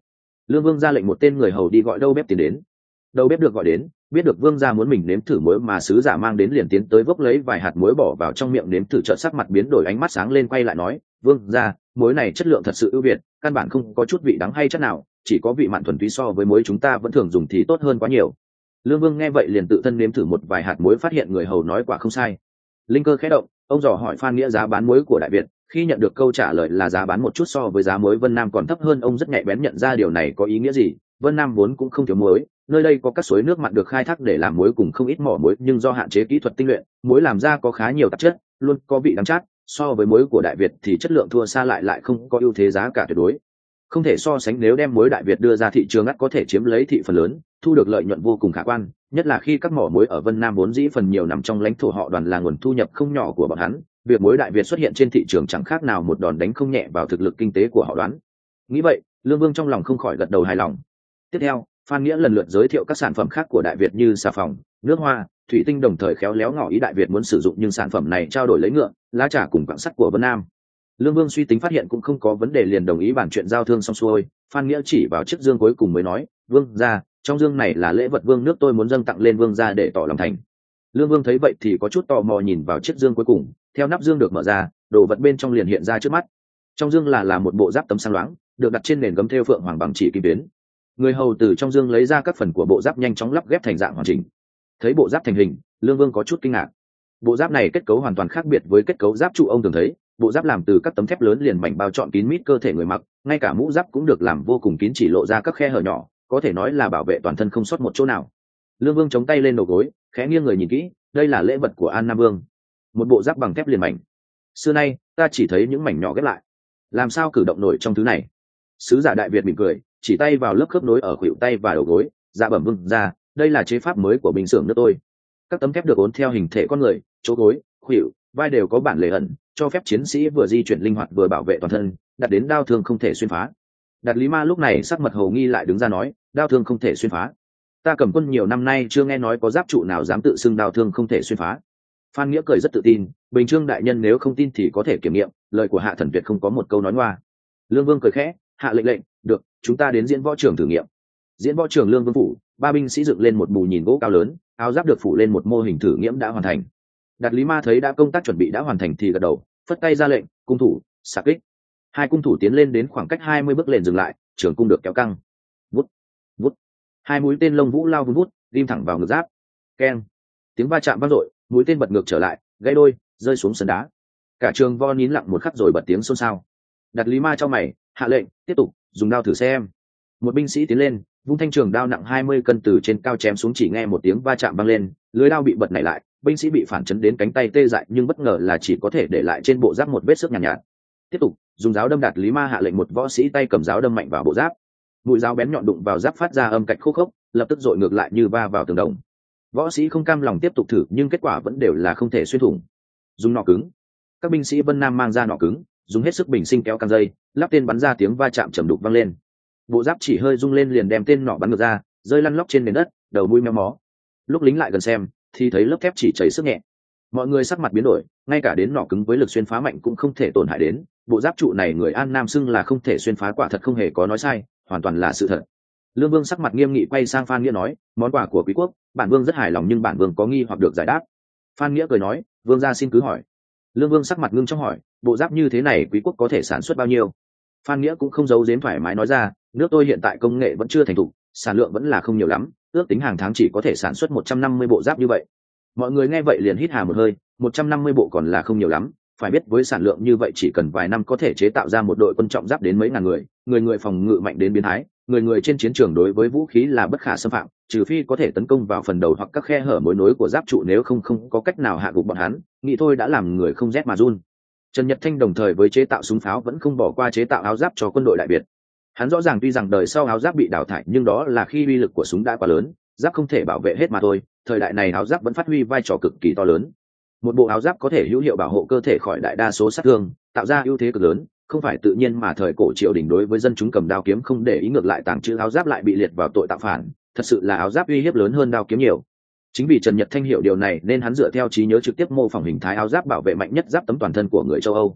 Speaker 1: Lương Vương ra lệnh một tên người hầu đi gọi đầu bếp tiến đến. Đầu bếp được gọi đến, biết được Vương gia muốn mình nếm thử muối mà sứ giả mang đến, liền tiến tới vốc lấy vài hạt muối bỏ vào trong miệng nếm thử, chợt sắc mặt biến đổi, ánh mắt sáng lên quay lại nói: Vương gia, muối này chất lượng thật sự ưu việt, căn bản không có chút vị đắng hay chất nào, chỉ có vị mặn thuần túy, so với muối chúng ta vẫn thường dùng thì tốt hơn quá nhiều. Lương Vương nghe vậy liền tự thân nếm thử một vài hạt muối, phát hiện người hầu nói quả không sai. Linh cơ khẽ động, ông dò hỏi Phan Nghĩa giá bán muối của Đại Việt. Khi nhận được câu trả lời là giá bán một chút so với giá muối Vân Nam còn thấp hơn, ông rất nhạy bén nhận ra điều này có ý nghĩa gì. Vân Nam vốn cũng không thiếu muối, nơi đây có các suối nước mặn được khai thác để làm muối cùng không ít mỏ muối, nhưng do hạn chế kỹ thuật tinh luyện, muối làm ra có khá nhiều tạp chất, luôn có vị đắng chát. So với muối của Đại Việt thì chất lượng thua xa, lại không có ưu thế giá cả tuyệt đối, không thể so sánh. Nếu đem muối Đại Việt đưa ra thị trường, ắt có thể chiếm lấy thị phần lớn, thu được lợi nhuận vô cùng khả quan, nhất là khi các mỏ muối ở Vân Nam vốn dĩ phần nhiều nằm trong lãnh thổ họ Đoàn, là nguồn thu nhập không nhỏ của bọn hắn. Việc muối Đại Việt xuất hiện trên thị trường chẳng khác nào một đòn đánh không nhẹ vào thực lực kinh tế của họ Đoán. Nghĩ vậy, Lương Vương trong lòng không khỏi gật đầu hài lòng. Tiếp theo, Phan Nghĩa lần lượt giới thiệu các sản phẩm khác của Đại Việt như xà phòng, nước hoa, thủy tinh, đồng thời khéo léo ngỏ ý Đại Việt muốn sử dụng nhưng sản phẩm này trao đổi lấy ngựa, lá trà cùng quặng sắt của Vân Nam. Lương Vương suy tính phát hiện cũng không có vấn đề, liền đồng ý bàn chuyện giao thương xong xuôi. Phan Nghĩa chỉ vào chiếc dương cuối cùng mới nói: Vương gia, trong dương này là lễ vật vương nước tôi muốn dâng tặng lên Vương gia để tỏ lòng thành. Lương Vương thấy vậy thì có chút tò mò nhìn vào chiếc dương cuối cùng. Theo nắp dương được mở ra, đồ vật bên trong liền hiện ra trước mắt. Trong dương là một bộ giáp tấm sáng loáng, được đặt trên nền gấm thêu phượng hoàng bằng chỉ kim tuyến. Người hầu từ trong dương lấy ra các phần của bộ giáp, nhanh chóng lắp ghép thành dạng hoàn chỉnh. Thấy bộ giáp thành hình, Lương Vương có chút kinh ngạc. Bộ giáp này kết cấu hoàn toàn khác biệt với kết cấu giáp trụ ông thường thấy. Bộ giáp làm từ các tấm thép lớn liền mảnh bao trọn kín mít cơ thể người mặc, ngay cả mũ giáp cũng được làm vô cùng kín, chỉ lộ ra các khe hở nhỏ, có thể nói là bảo vệ toàn thân không sót một chỗ nào. Lương Vương chống tay lên đầu gối, khẽ nghiêng người nhìn kỹ, đây là lễ vật của An Nam Vương, một bộ giáp bằng thép liền mảnh. Xưa nay ta chỉ thấy những mảnh nhỏ ghép lại, làm sao cử động nổi trong thứ này? Sứ giả Đại Việt mỉm cười, chỉ tay vào lớp khớp nối ở khuỷu tay và đầu gối. Dạ bẩm Vương ra, đây là chế pháp mới của binh xưởng nước tôi. Các tấm thép được uốn theo hình thể con người, chỗ gối, khuỷu, vai đều có bản lề ẩn, cho phép chiến sĩ vừa di chuyển linh hoạt vừa bảo vệ toàn thân, đặt đến đao thương không thể xuyên phá. Đạt Lý Ma lúc này sắc mặt hầu nghi lại đứng ra nói: đao thương không thể xuyên phá? Ta cầm quân nhiều năm nay chưa nghe nói có giáp trụ nào dám tự xưng đao thương không thể xuyên phá. Phan Nghĩa cười rất tự tin: Bình Trương đại nhân nếu không tin thì có thể kiểm nghiệm, lời của Hạ Thần Tuyệt không có một câu nói ngoa. Lương Vương cười khẽ, hạ lệnh: được, chúng ta đến diễn võ trường thử nghiệm. Diễn võ trường Lương Vương phủ, ba binh sĩ dựng lên một bù nhìn gỗ cao lớn, áo giáp được phủ lên một mô hình thử nghiệm đã hoàn thành. Đạt Lý Ma thấy đã công tác chuẩn bị đã hoàn thành thì gật đầu, phất tay ra lệnh: cung thủ, xạ kích. Hai cung thủ tiến lên đến khoảng cách 20 bước liền dừng lại, trường cung được kéo căng. Vút, vút. Hai mũi tên lông vũ lao vun vút, ghim thẳng vào ngực giáp. Keng. Tiếng va chạm vang dội, mũi tên bật ngược trở lại, gãy đôi, rơi xuống sân đá. Cả trường vo nín lặng một khắc rồi bật tiếng xôn xao. Đạt Lý Ma chau mày, hạ lệnh: tiếp tục, dùng đao thử xem. Một binh sĩ tiến lên, vung thanh trường đao nặng 20 cân từ trên cao chém xuống, chỉ nghe một tiếng va chạm vang lên, lưới đao bị bật nảy lại, binh sĩ bị phản chấn đến cánh tay tê dại, nhưng bất ngờ là chỉ có thể để lại trên bộ giáp một vết xước nhàn nhạt. Tiếp tục, dùng giáo đâm. Đạt Lý Ma hạ lệnh, một võ sĩ tay cầm giáo đâm mạnh vào bộ giáp. Mũi giáo bén nhọn đụng vào giáp phát ra âm cạch khô khốc, lập tức dội ngược lại như va vào tường đồng. Võ sĩ không cam lòng tiếp tục thử, nhưng kết quả vẫn đều là không thể xuyên thủng. Dùng nỏ cứng. Các binh sĩ Vân Nam mang ra nỏ cứng, dùng hết sức bình sinh kéo căng dây, lắp tên bắn ra, tiếng va chạm trầm đục vang lên. Bộ giáp chỉ hơi rung lên liền đem tên nỏ bắn ngược ra, rơi lăn lóc trên nền đất, đầu mũi méo mó. Lúc lính lại gần xem thì thấy lớp thép chỉ chảy sức nhẹ. Mọi người sắc mặt biến đổi, ngay cả đến nỏ cứng với lực xuyên phá mạnh cũng không thể tổn hại đến. Bộ giáp trụ này người An Nam xưng là không thể xuyên phá, quả thật không hề có nói sai, hoàn toàn là sự thật. Lương Vương sắc mặt nghiêm nghị quay sang Phan Nghĩa nói: món quà của quý quốc, bản vương rất hài lòng, nhưng bản vương có nghi hoặc được giải đáp. Phan Nghĩa cười nói: vương gia xin cứ hỏi. Lương Vương sắc mặt ngưng trong hỏi: bộ giáp như thế này quý quốc có thể sản xuất bao nhiêu? Phan Nghĩa cũng không giấu giếm, thoải mái nói ra: nước tôi hiện tại công nghệ vẫn chưa thành thục, sản lượng vẫn là không nhiều lắm, ước tính hàng tháng chỉ có thể sản xuất 150 bộ giáp như vậy. Mọi người nghe vậy liền hít hà một hơi, 150 bộ còn là không nhiều lắm, phải biết với sản lượng như vậy chỉ cần vài năm có thể chế tạo ra một đội quân trọng giáp đến mấy ngàn người, người phòng ngự mạnh đến biến thái, người trên chiến trường đối với vũ khí là bất khả xâm phạm, trừ phi có thể tấn công vào phần đầu hoặc các khe hở mối nối của giáp trụ, nếu không có cách nào hạ gục bọn hắn. Nghĩ thôi đã làm người không rét mà run. Trần Nhật Thanh đồng thời với chế tạo súng pháo vẫn không bỏ qua chế tạo áo giáp cho quân đội Đại Việt. Hắn rõ ràng tuy rằng đời sau áo giáp bị đào thải, nhưng đó là khi uy lực của súng đã quá lớn, giáp không thể bảo vệ hết mà thôi. Thời đại này áo giáp vẫn phát huy vai trò cực kỳ to lớn. Một bộ áo giáp có thể hữu hiệu bảo hộ cơ thể khỏi đại đa số sát thương, tạo ra ưu thế cực lớn, không phải tự nhiên mà thời cổ triều đình đối với dân chúng cầm đao kiếm không để ý, ngược lại tàng trữ áo giáp lại bị liệt vào tội tạo phản. Thật sự là áo giáp uy hiếp lớn hơn đao kiếm nhiều. Chính vì Trần Nhật Thanh hiểu điều này nên hắn dựa theo trí nhớ trực tiếp mô phỏng hình thái áo giáp bảo vệ mạnh nhất giáp tấm toàn thân của người châu Âu.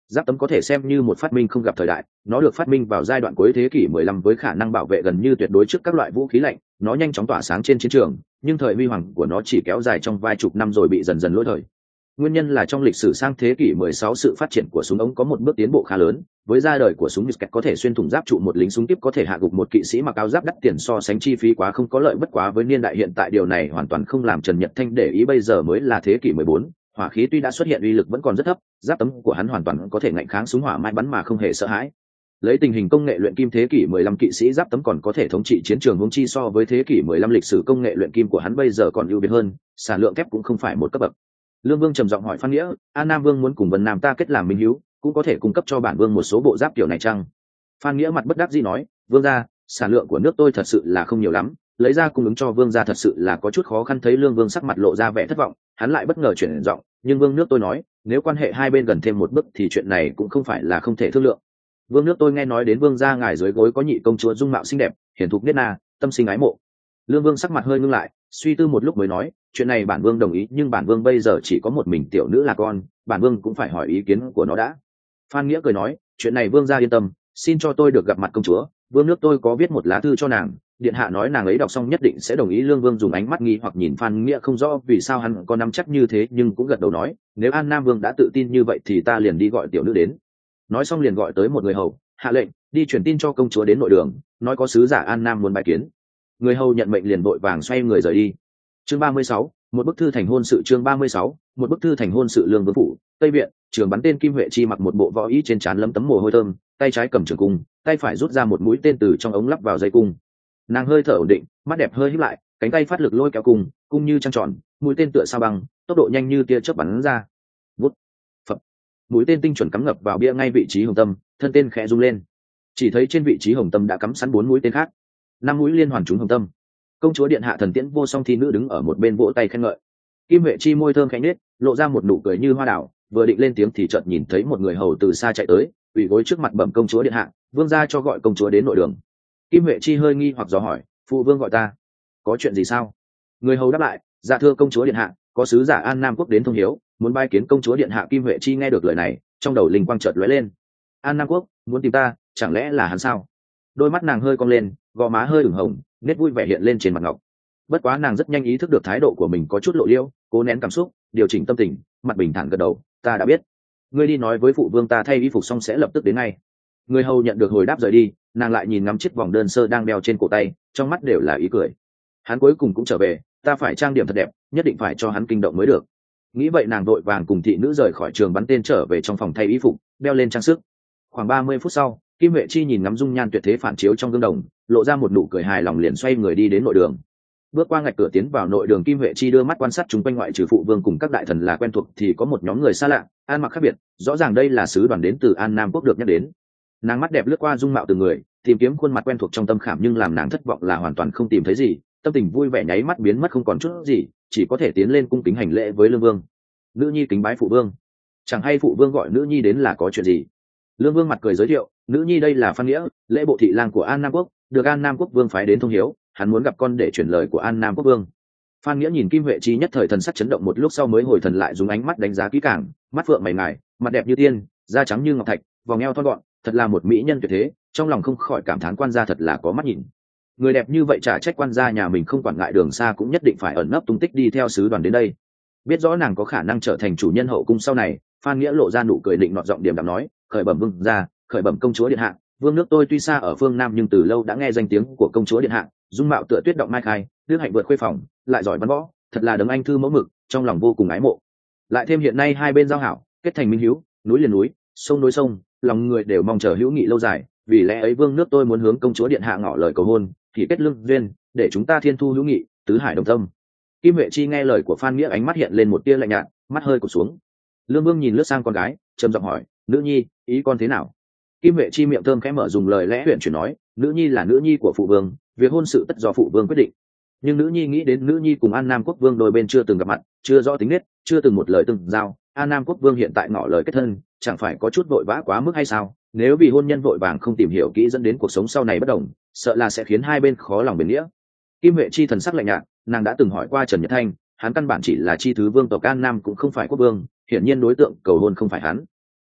Speaker 1: Giáp tấm có thể xem như một phát minh không gặp thời đại, nó được phát minh vào giai đoạn cuối thế kỷ 15 với khả năng bảo vệ gần như tuyệt đối trước các loại vũ khí lạnh, nó nhanh chóng tỏa sáng trên chiến trường, nhưng thời huy hoàng của nó chỉ kéo dài trong vài chục năm rồi bị dần dần lỗi thời. Nguyên nhân là trong lịch sử sang thế kỷ 16 sự phát triển của súng ống có một bước tiến bộ khá lớn, với ra đời của súng Musket có thể xuyên thủng giáp trụ một lính súng tiếp có thể hạ gục một kỵ sĩ mặc áo giáp đắt tiền so sánh chi phí quá không có lợi bất quá với niên đại hiện tại điều này hoàn toàn không làm Trần Nhật Thanh để ý bây giờ mới là thế kỷ 14, hỏa khí tuy đã xuất hiện uy lực vẫn còn rất thấp, giáp tấm của hắn hoàn toàn có thể ngạnh kháng súng hỏa mai bắn mà không hề sợ hãi. Lấy tình hình công nghệ luyện kim thế kỷ 15 kỵ sĩ giáp tấm còn có thể thống trị chiến trường huống chi so với thế kỷ 15 lịch sử công nghệ luyện kim của hắn bây giờ còn ưu việt hơn, sản lượng thép cũng không phải một cấp bậc. Lương Vương trầm giọng hỏi Phan Nghĩa, An Nam Vương muốn cùng Vân Nam ta kết làm minh hữu, cũng có thể cung cấp cho bản vương một số bộ giáp kiểu này chăng? Phan Nghĩa mặt bất đắc dĩ nói, vương gia, sản lượng của nước tôi thật sự là không nhiều lắm, lấy ra cung ứng cho vương gia thật sự là có chút khó khăn. Thấy Lương Vương sắc mặt lộ ra vẻ thất vọng, hắn lại bất ngờ chuyển giọng, nhưng vương nước tôi nói, nếu quan hệ hai bên gần thêm một bước thì chuyện này cũng không phải là không thể thương lượng. Vương nước tôi nghe nói đến vương gia ngài dưới gối có nhị công chúa dung mạo xinh đẹp, hiển thục niết na, tâm sinh ái mộ. Lương Vương sắc mặt hơi ngưng lại, suy tư một lúc mới nói, chuyện này bản vương đồng ý, nhưng bản vương bây giờ chỉ có một mình tiểu nữ là con, bản vương cũng phải hỏi ý kiến của nó đã. Phan Nghĩa cười nói, chuyện này vương gia yên tâm, xin cho tôi được gặp mặt công chúa, vương nước tôi có viết một lá thư cho nàng, điện hạ nói nàng ấy đọc xong nhất định sẽ đồng ý. Lương Vương dùng ánh mắt nghi hoặc nhìn Phan Nghĩa không rõ vì sao hắn có nắm chắc như thế, nhưng cũng gật đầu nói, nếu An Nam Vương đã tự tin như vậy thì ta liền đi gọi tiểu nữ đến. Nói xong liền gọi tới một người hầu, hạ lệnh đi truyền tin cho công chúa đến nội đường, nói có sứ giả An Nam muốn bái kiến. Người hầu nhận mệnh liền vội vàng xoay người rời đi. Chương 36, một bức thư thành hôn sự. Chương 36, một bức thư thành hôn sự. Lương Vương phủ, Tây viện, trường bắn tên Kim Huệ Chi mặc một bộ võ y trên trán lấm tấm mồ hôi thơm, tay trái cầm trường cung, tay phải rút ra một mũi tên từ trong ống lắp vào dây cung. Nàng hơi thở ổn định, mắt đẹp hơi híp lại, cánh tay phát lực lôi kéo cung, cung như trăng tròn, mũi tên tựa sao băng, tốc độ nhanh như tia chớp bắn ra. Vút, phập, mũi tên tinh chuẩn cắm ngập vào bia ngay vị trí hồng tâm, thân tên khẽ rung lên. Chỉ thấy trên vị trí hồng tâm đã cắm sẵn 4 mũi tên khác, 5 mũi liên hoàn trúng hồng tâm. Công chúa điện hạ thần tiễn vô song thi nữ đứng ở một bên vỗ tay khen ngợi. Kim Huệ Chi môi thơm khẽ nết, lộ ra một nụ cười như hoa đào, vừa định lên tiếng thì chợt nhìn thấy một người hầu từ xa chạy tới, quỳ gối trước mặt bẩm công chúa điện hạ, vương gia cho gọi công chúa đến nội đường. Kim Huệ Chi hơi nghi hoặc dò hỏi, phụ vương gọi ta, có chuyện gì sao? Người hầu đáp lại, dạ thưa công chúa điện hạ, có sứ giả An Nam quốc đến thông hiếu, muốn bái kiến công chúa điện hạ. Kim Huệ Chi nghe được lời này, trong đầu linh quang chợt lóe lên. An Nam quốc muốn tìm ta, chẳng lẽ là hắn sao? Đôi mắt nàng hơi cong lên, gò má hơi ửng hồng, nét vui vẻ hiện lên trên mặt ngọc. Bất quá nàng rất nhanh ý thức được thái độ của mình có chút lộ liễu, cố nén cảm xúc, điều chỉnh tâm tình, mặt bình thản gật đầu, ta đã biết. Ngươi đi nói với phụ vương ta thay y phục xong sẽ lập tức đến ngay. Người hầu nhận được hồi đáp rời đi, nàng lại nhìn ngắm chiếc vòng đơn sơ đang đeo trên cổ tay, trong mắt đều là ý cười. Hắn cuối cùng cũng trở về, ta phải trang điểm thật đẹp, nhất định phải cho hắn kinh động mới được. Nghĩ vậy nàng vội vàng cùng thị nữ rời khỏi trường bắn tên trở về trong phòng thay y phục, đeo lên trang sức. Khoảng 30 phút sau, Kim Huệ Chi nhìn ngắm dung nhan tuyệt thế phản chiếu trong gương đồng, lộ ra một nụ cười hài lòng liền xoay người đi đến nội đường. Bước qua ngạch cửa tiến vào nội đường, Kim Huệ Chi đưa mắt quan sát chúng quanh, ngoại trừ phụ vương cùng các đại thần là quen thuộc thì có một nhóm người xa lạ, ăn mặc khác biệt, rõ ràng đây là sứ đoàn đến từ An Nam quốc được nhắc đến. Nàng mắt đẹp lướt qua dung mạo từng người, tìm kiếm khuôn mặt quen thuộc trong tâm khảm, nhưng làm nàng thất vọng là hoàn toàn không tìm thấy gì. Tâm tình vui vẻ nháy mắt biến mất không còn chút gì, chỉ có thể tiến lên cung kính hành lễ với Lương Vương. Nữ nhi kính bái phụ vương. Chẳng hay phụ vương gọi nữ nhi đến là có chuyện gì? Lương Vương mặt cười giới thiệu, nữ nhi đây là Phan Nghĩa, lễ bộ thị lang của An Nam quốc, được An Nam quốc vương phái đến thông hiếu, hắn muốn gặp con để truyền lời của An Nam quốc vương. Phan Nghĩa nhìn Kim Huệ Chi nhất thời thần sắc chấn động, một lúc sau mới hồi thần lại, dùng ánh mắt đánh giá kỹ càng, mắt phượng mày ngài, mặt đẹp như tiên, da trắng như ngọc thạch, vòng eo thon gọn, thật là một mỹ nhân tuyệt thế. Trong lòng không khỏi cảm thán quan gia thật là có mắt nhìn. Người đẹp như vậy chả trách quan gia nhà mình không quản ngại đường xa cũng nhất định phải ẩn nấp tung tích đi theo sứ đoàn đến đây. Biết rõ nàng có khả năng trở thành chủ nhân hậu cung sau này, Phan Nghĩa lộ ra nụ cười định nọt, giọng điềm đạm nói, khởi bẩm vương gia, khởi bẩm công chúa điện hạ, vương nước tôi tuy xa ở phương Nam nhưng từ lâu đã nghe danh tiếng của công chúa điện hạ, dung mạo tựa tuyết động mai khai, đức hạnh vượt khuê phòng, lại giỏi văn võ, thật là đấng anh thư mẫu mực, trong lòng vô cùng ái mộ. Lại thêm hiện nay hai bên giao hảo, kết thành minh hữu, núi liền núi, sông nối sông, lòng người đều mong chờ hữu nghị lâu dài, vì lẽ ấy vương nước tôi muốn hướng công chúa điện hạ ngỏ lời cầu hôn, thì kết lương duyên, để chúng ta thiên thu hữu nghị, tứ hải đồng tâm. Kim Huệ Chi nghe lời của Phan Nghĩa, ánh mắt hiện lên một tia lạnh nhạt, mắt hơi cụp xuống. Lương Vương nhìn lướt sang con gái, trầm giọng hỏi, nữ nhi, ý con thế nào? Kim Huệ Chi miệng thơm khẽ mở, dùng lời lẽ huyền chuyển nói, nữ nhi là nữ nhi của phụ vương, việc hôn sự tất do phụ vương quyết định. Nhưng nữ nhi nghĩ đến nữ nhi cùng An Nam quốc vương đôi bên chưa từng gặp mặt, chưa rõ tính nết, chưa từng một lời từng giao, An Nam quốc vương hiện tại ngỏ lời kết thân, chẳng phải có chút vội vã quá mức hay sao? Nếu vì hôn nhân vội vàng không tìm hiểu kỹ dẫn đến cuộc sống sau này bất đồng, sợ là sẽ khiến hai bên khó lòng bền nghĩa. Kim Huệ Chi thần sắc lạnh nhạt, nàng đã từng hỏi qua Trần Nhật Thanh, hắn căn bản chỉ là chi thứ vương tộc An Nam, cũng không phải quốc vương, hiển nhiên đối tượng cầu hôn không phải hắn.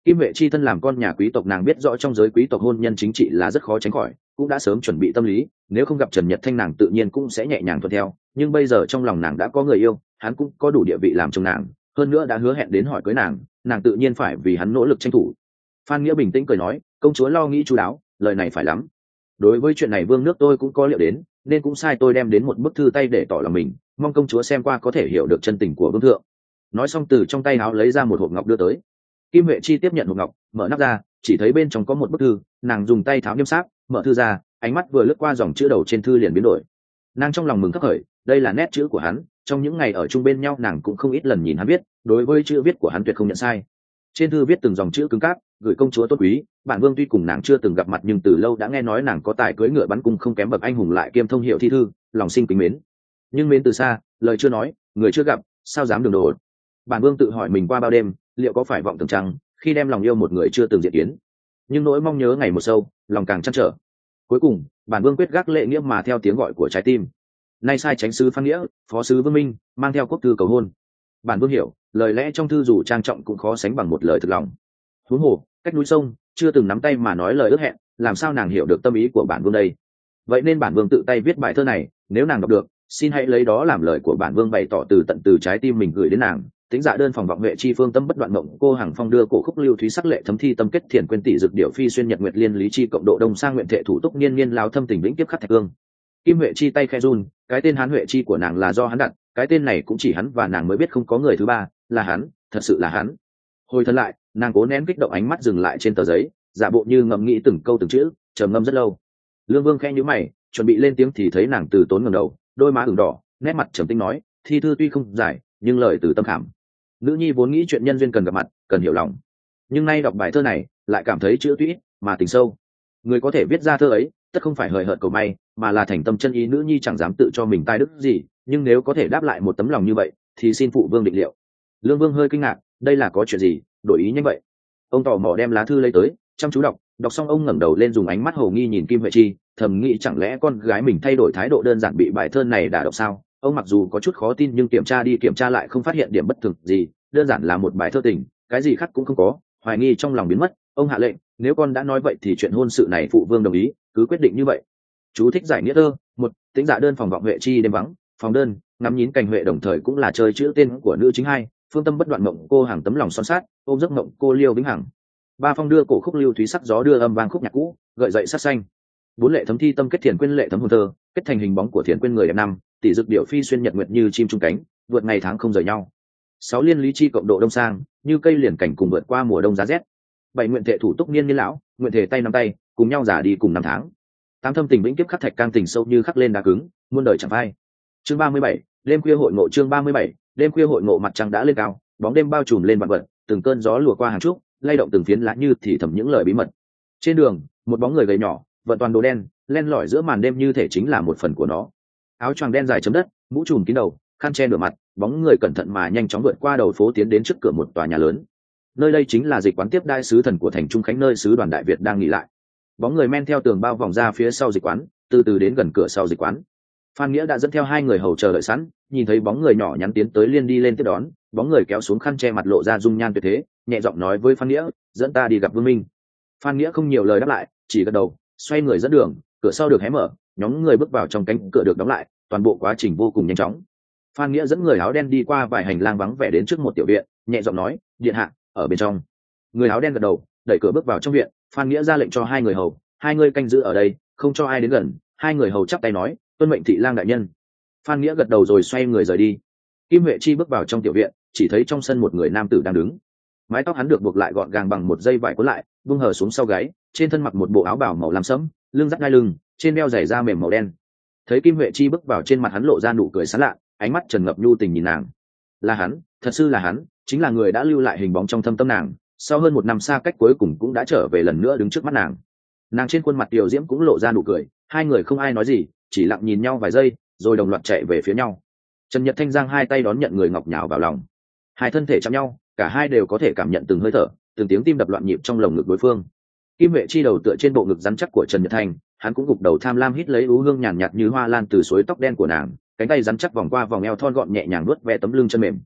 Speaker 1: Kim Huệ Chi thân làm con nhà quý tộc, nàng biết rõ trong giới quý tộc hôn nhân chính trị là rất khó tránh khỏi, cũng đã sớm chuẩn bị tâm lý, nếu không gặp Trần Nhật Thanh nàng tự nhiên cũng sẽ nhẹ nhàng thuận theo, nhưng bây giờ trong lòng nàng đã có người yêu, hắn cũng có đủ địa vị làm chồng nàng, hơn nữa đã hứa hẹn đến hỏi cưới nàng tự nhiên phải vì hắn nỗ lực tranh thủ. Phan Nghĩa bình tĩnh cười nói, công chúa lo nghĩ chu đáo, lời này phải lắm. Đối với chuyện này vương nước tôi cũng có liệu đến, nên cũng sai tôi đem đến một bức thư tay để tỏ lòng mình, mong công chúa xem qua có thể hiểu được chân tình của vương thượng. Nói xong từ trong tay áo lấy ra một hộp ngọc đưa tới. Kim Huệ Chi tiếp nhận hộp ngọc, mở nắp ra, chỉ thấy bên trong có một bức thư, nàng dùng tay tháo niêm sáp, mở thư ra, ánh mắt vừa lướt qua dòng chữ đầu trên thư liền biến đổi. Nàng trong lòng mừng khắc khởi, đây là nét chữ của hắn, trong những ngày ở chung bên nhau nàng cũng không ít lần nhìn hắn viết, đối với chữ viết của hắn tuyệt không nhận sai. Trên thư viết từng dòng chữ cứng cáp, gửi công chúa tốt quý, bản vương tuy cùng nàng chưa từng gặp mặt nhưng từ lâu đã nghe nói nàng có tài cưỡi ngựa bắn cung không kém bậc anh hùng, lại kiêm thông hiệu thi thư, lòng sinh kính mến. Nhưng mến từ xa, lời chưa nói, người chưa gặp, sao dám đường đổ. Bản vương tự hỏi mình qua bao đêm, liệu có phải vọng tưởng chăng, khi đem lòng yêu một người chưa từng diện kiến. Nhưng nỗi mong nhớ ngày một sâu, lòng càng trăn trở. Cuối cùng, bản vương quyết gác lệ nghĩa mà theo tiếng gọi của trái tim. Nay sai tránh sứ Phan Nghĩa, phó sứ Vương Minh, mang theo quốc thư cầu hôn. Bản vương hiểu, lời lẽ trong thư dù trang trọng cũng khó sánh bằng một lời thực lòng. Huống hồ, cách núi sông, chưa từng nắm tay mà nói lời ước hẹn, làm sao nàng hiểu được tâm ý của bản vương đây. Vậy nên bản vương tự tay viết bài thơ này, nếu nàng đọc được, xin hãy lấy đó làm lời của bản vương bày tỏ từ tận từ trái tim mình gửi đến nàng. Tính dạ đơn phòng vọng Huệ Chi phương tâm bất đoạn mộng, cô Hằng Phong đưa cổ khúc lưu thúy sắc lệ thấm thi tâm kết thiền quên tỷ dực điệu phi xuyên nhật nguyệt liên lý chi cộng độ đông sang nguyện thệ thủ túc niên niên lao thâm tình vĩnh kiếp khắc thạch cương. Kim Huệ Chi tay khe run, cái tên Hán Huệ Chi của nàng là do hắn đặt, cái tên này cũng chỉ hắn và nàng mới biết, không có người thứ ba, là hắn, thật sự là hắn. Hồi thân lại, nàng cố nén kích động, ánh mắt dừng lại trên tờ giấy, giả bộ như ngẫm nghĩ từng câu từng chữ, trầm ngâm rất lâu. Lương Vương khẽ nhíu mày, chuẩn bị lên tiếng thì thấy nàng từ tốn ngẩng đầu, đôi má ửng đỏ, nét mặt trầm tĩnh nói, thi thư tuy không dài, nhưng lời từ tâm khảm. Nữ nhi vốn nghĩ chuyện nhân duyên cần gặp mặt, cần hiểu lòng, nhưng nay đọc bài thơ này, lại cảm thấy chữ tuy mà tình sâu. Người có thể viết ra thơ ấy, tất không phải hời hợt cầu may, mà là thành tâm chân ý. Nữ nhi chẳng dám tự cho mình tài đức gì, nhưng nếu có thể đáp lại một tấm lòng như vậy, thì xin phụ vương định liệu. Lương Vương hơi kinh ngạc, đây là có chuyện gì, đổi ý nhanh vậy. Ông tò mò đem lá thư lấy tới, chăm chú đọc xong ông ngẩng đầu lên, dùng ánh mắt hồ nghi nhìn Kim Huệ Chi, thầm nghĩ chẳng lẽ con gái mình thay đổi thái độ đơn giản bị bài thơ này đả động sao. Ông mặc dù có chút khó tin nhưng kiểm tra đi kiểm tra lại không phát hiện điểm bất thường gì, đơn giản là một bài thơ tình, cái gì khác cũng không có. Hoài nghi trong lòng biến mất, ông hạ lệnh, nếu con đã nói vậy thì chuyện hôn sự này phụ vương đồng ý, cứ quyết định như vậy. Chú thích giải nghĩa thơ: một, Tĩnh dạ đơn phòng vọng Huệ Chi đêm vắng, phòng đơn, ngắm nhín cành huệ đồng thời cũng là chơi chữ tên của nữ chính. hai, phương tâm bất đoạn mộng cô hàng tấm lòng son sát, ôm giấc mộng cô liêu vĩnh hằng. ba, phong đưa cổ khúc lưu thúy sắc gió đưa âm vang khúc nhạc cũ, gợi dậy sắc xanh. bốn, lệ thấm thi tâm kết thiền quên lệ thấm hồn thơ, kết thành hình bóng của thiền quên người đẹp năm, tỷ dực điệu phi xuyên nhật nguyệt như chim trung cánh, vượt ngày tháng không rời nhau. 6, liên lý chi cộng độ đông sang, như cây liền cảnh cùng vượt qua mùa đông giá rét. 7, nguyện thệ thủ túc niên niên lão, nguyện thề tay nắm tay, cùng nhau giả đi cùng năm tháng. 8, thâm tình vĩnh kiếp khắc thạch cang, tình sâu như khắc lên đá cứng, muôn đời chẳng phai. Chương 37, đêm khuya hội ngộ. Chương 37, đêm khuya hội ngộ. Mặt trăng đã lên cao, bóng đêm bao trùm lên vạn vật, từng cơn gió lùa qua hàng trúc, lay động từng phiến lá như thì thầm những lời bí mật. Trên đường, một bóng người gầy nhỏ, vận toàn đồ đen, len lỏi giữa màn đêm như thể chính là một phần của nó. Áo choàng đen dài chấm đất, mũ trùm kín đầu, khăn che nửa mặt, bóng người cẩn thận mà nhanh chóng vượt qua đầu phố tiến đến trước cửa một tòa nhà lớn. Nơi đây chính là dịch quán tiếp đai sứ thần của thành Trung Khánh, nơi sứ đoàn Đại Việt đang nghỉ lại. Bóng người men theo tường bao vòng ra phía sau dịch quán, từ từ đến gần cửa sau dịch quán. Phan Nghĩa đã dẫn theo 2 người hầu chờ đợi sẵn, nhìn thấy bóng người nhỏ nhắn tiến tới liền đi lên tiếp đón. Bóng người kéo xuống khăn che mặt lộ ra dung nhan tuyệt thế, nhẹ giọng nói với Phan Nghĩa, dẫn ta đi gặp Vương Minh. Phan Nghĩa không nhiều lời đáp lại, chỉ gật đầu, xoay người dẫn đường. Cửa sau được hé mở, nhóm người bước vào trong, cánh cửa được đóng lại, toàn bộ quá trình vô cùng nhanh chóng. Phan Nghĩa dẫn người áo đen đi qua vài hành lang vắng vẻ đến trước một tiểu viện, nhẹ giọng nói, điện hạ ở bên trong. Người áo đen gật đầu, đẩy cửa bước vào trong viện. Phan Nghĩa ra lệnh cho 2 người hầu, 2 người canh giữ ở đây, không cho ai đến gần. 2 người hầu chắp tay nói, tuân mệnh thị lang đại nhân. Phan Nghĩa gật đầu rồi xoay người rời đi. Kim Huệ Chi bước vào trong tiểu viện, chỉ thấy trong sân một người nam tử đang đứng. Mái tóc hắn được buộc lại gọn gàng bằng một dây vải cuốn lại, buông hở xuống sau gáy, trên thân mặc một bộ áo bào màu lam sẫm, lưng dắt ngai lưng, trên đeo giày da mềm màu đen. Thấy Kim Huệ Chi bước vào, trên mặt hắn lộ ra nụ cười sán lạ, ánh mắt trần ngập nhu tình nhìn nàng. Là hắn, thật sự là hắn, chính là người đã lưu lại hình bóng trong thâm tâm nàng, sau hơn 1 năm xa cách cuối cùng cũng đã trở về lần nữa đứng trước mắt nàng. Nàng trên khuôn mặt tiểu diễm cũng lộ ra nụ cười, 2 người không ai nói gì, chỉ lặng nhìn nhau vài giây, rồi đồng loạt chạy về phía nhau. Trần Nhật Thanh giang 2 tay đón nhận người ngọc nhào vào lòng, 2 thân thể chạm nhau, cả hai đều có thể cảm nhận từng hơi thở, từng tiếng tim đập loạn nhịp trong lồng ngực đối phương. Kim Huệ Chi đầu tựa trên bộ ngực rắn chắc của Trần Nhật Thanh, hắn cũng gục đầu tham lam hít lấy ú hương nhàn nhạt như hoa lan từ suối tóc đen của nàng, cánh tay rắn chắc vòng qua vòng eo thon gọn nhẹ nhàng nuốt ve tấm lưng chân mềm.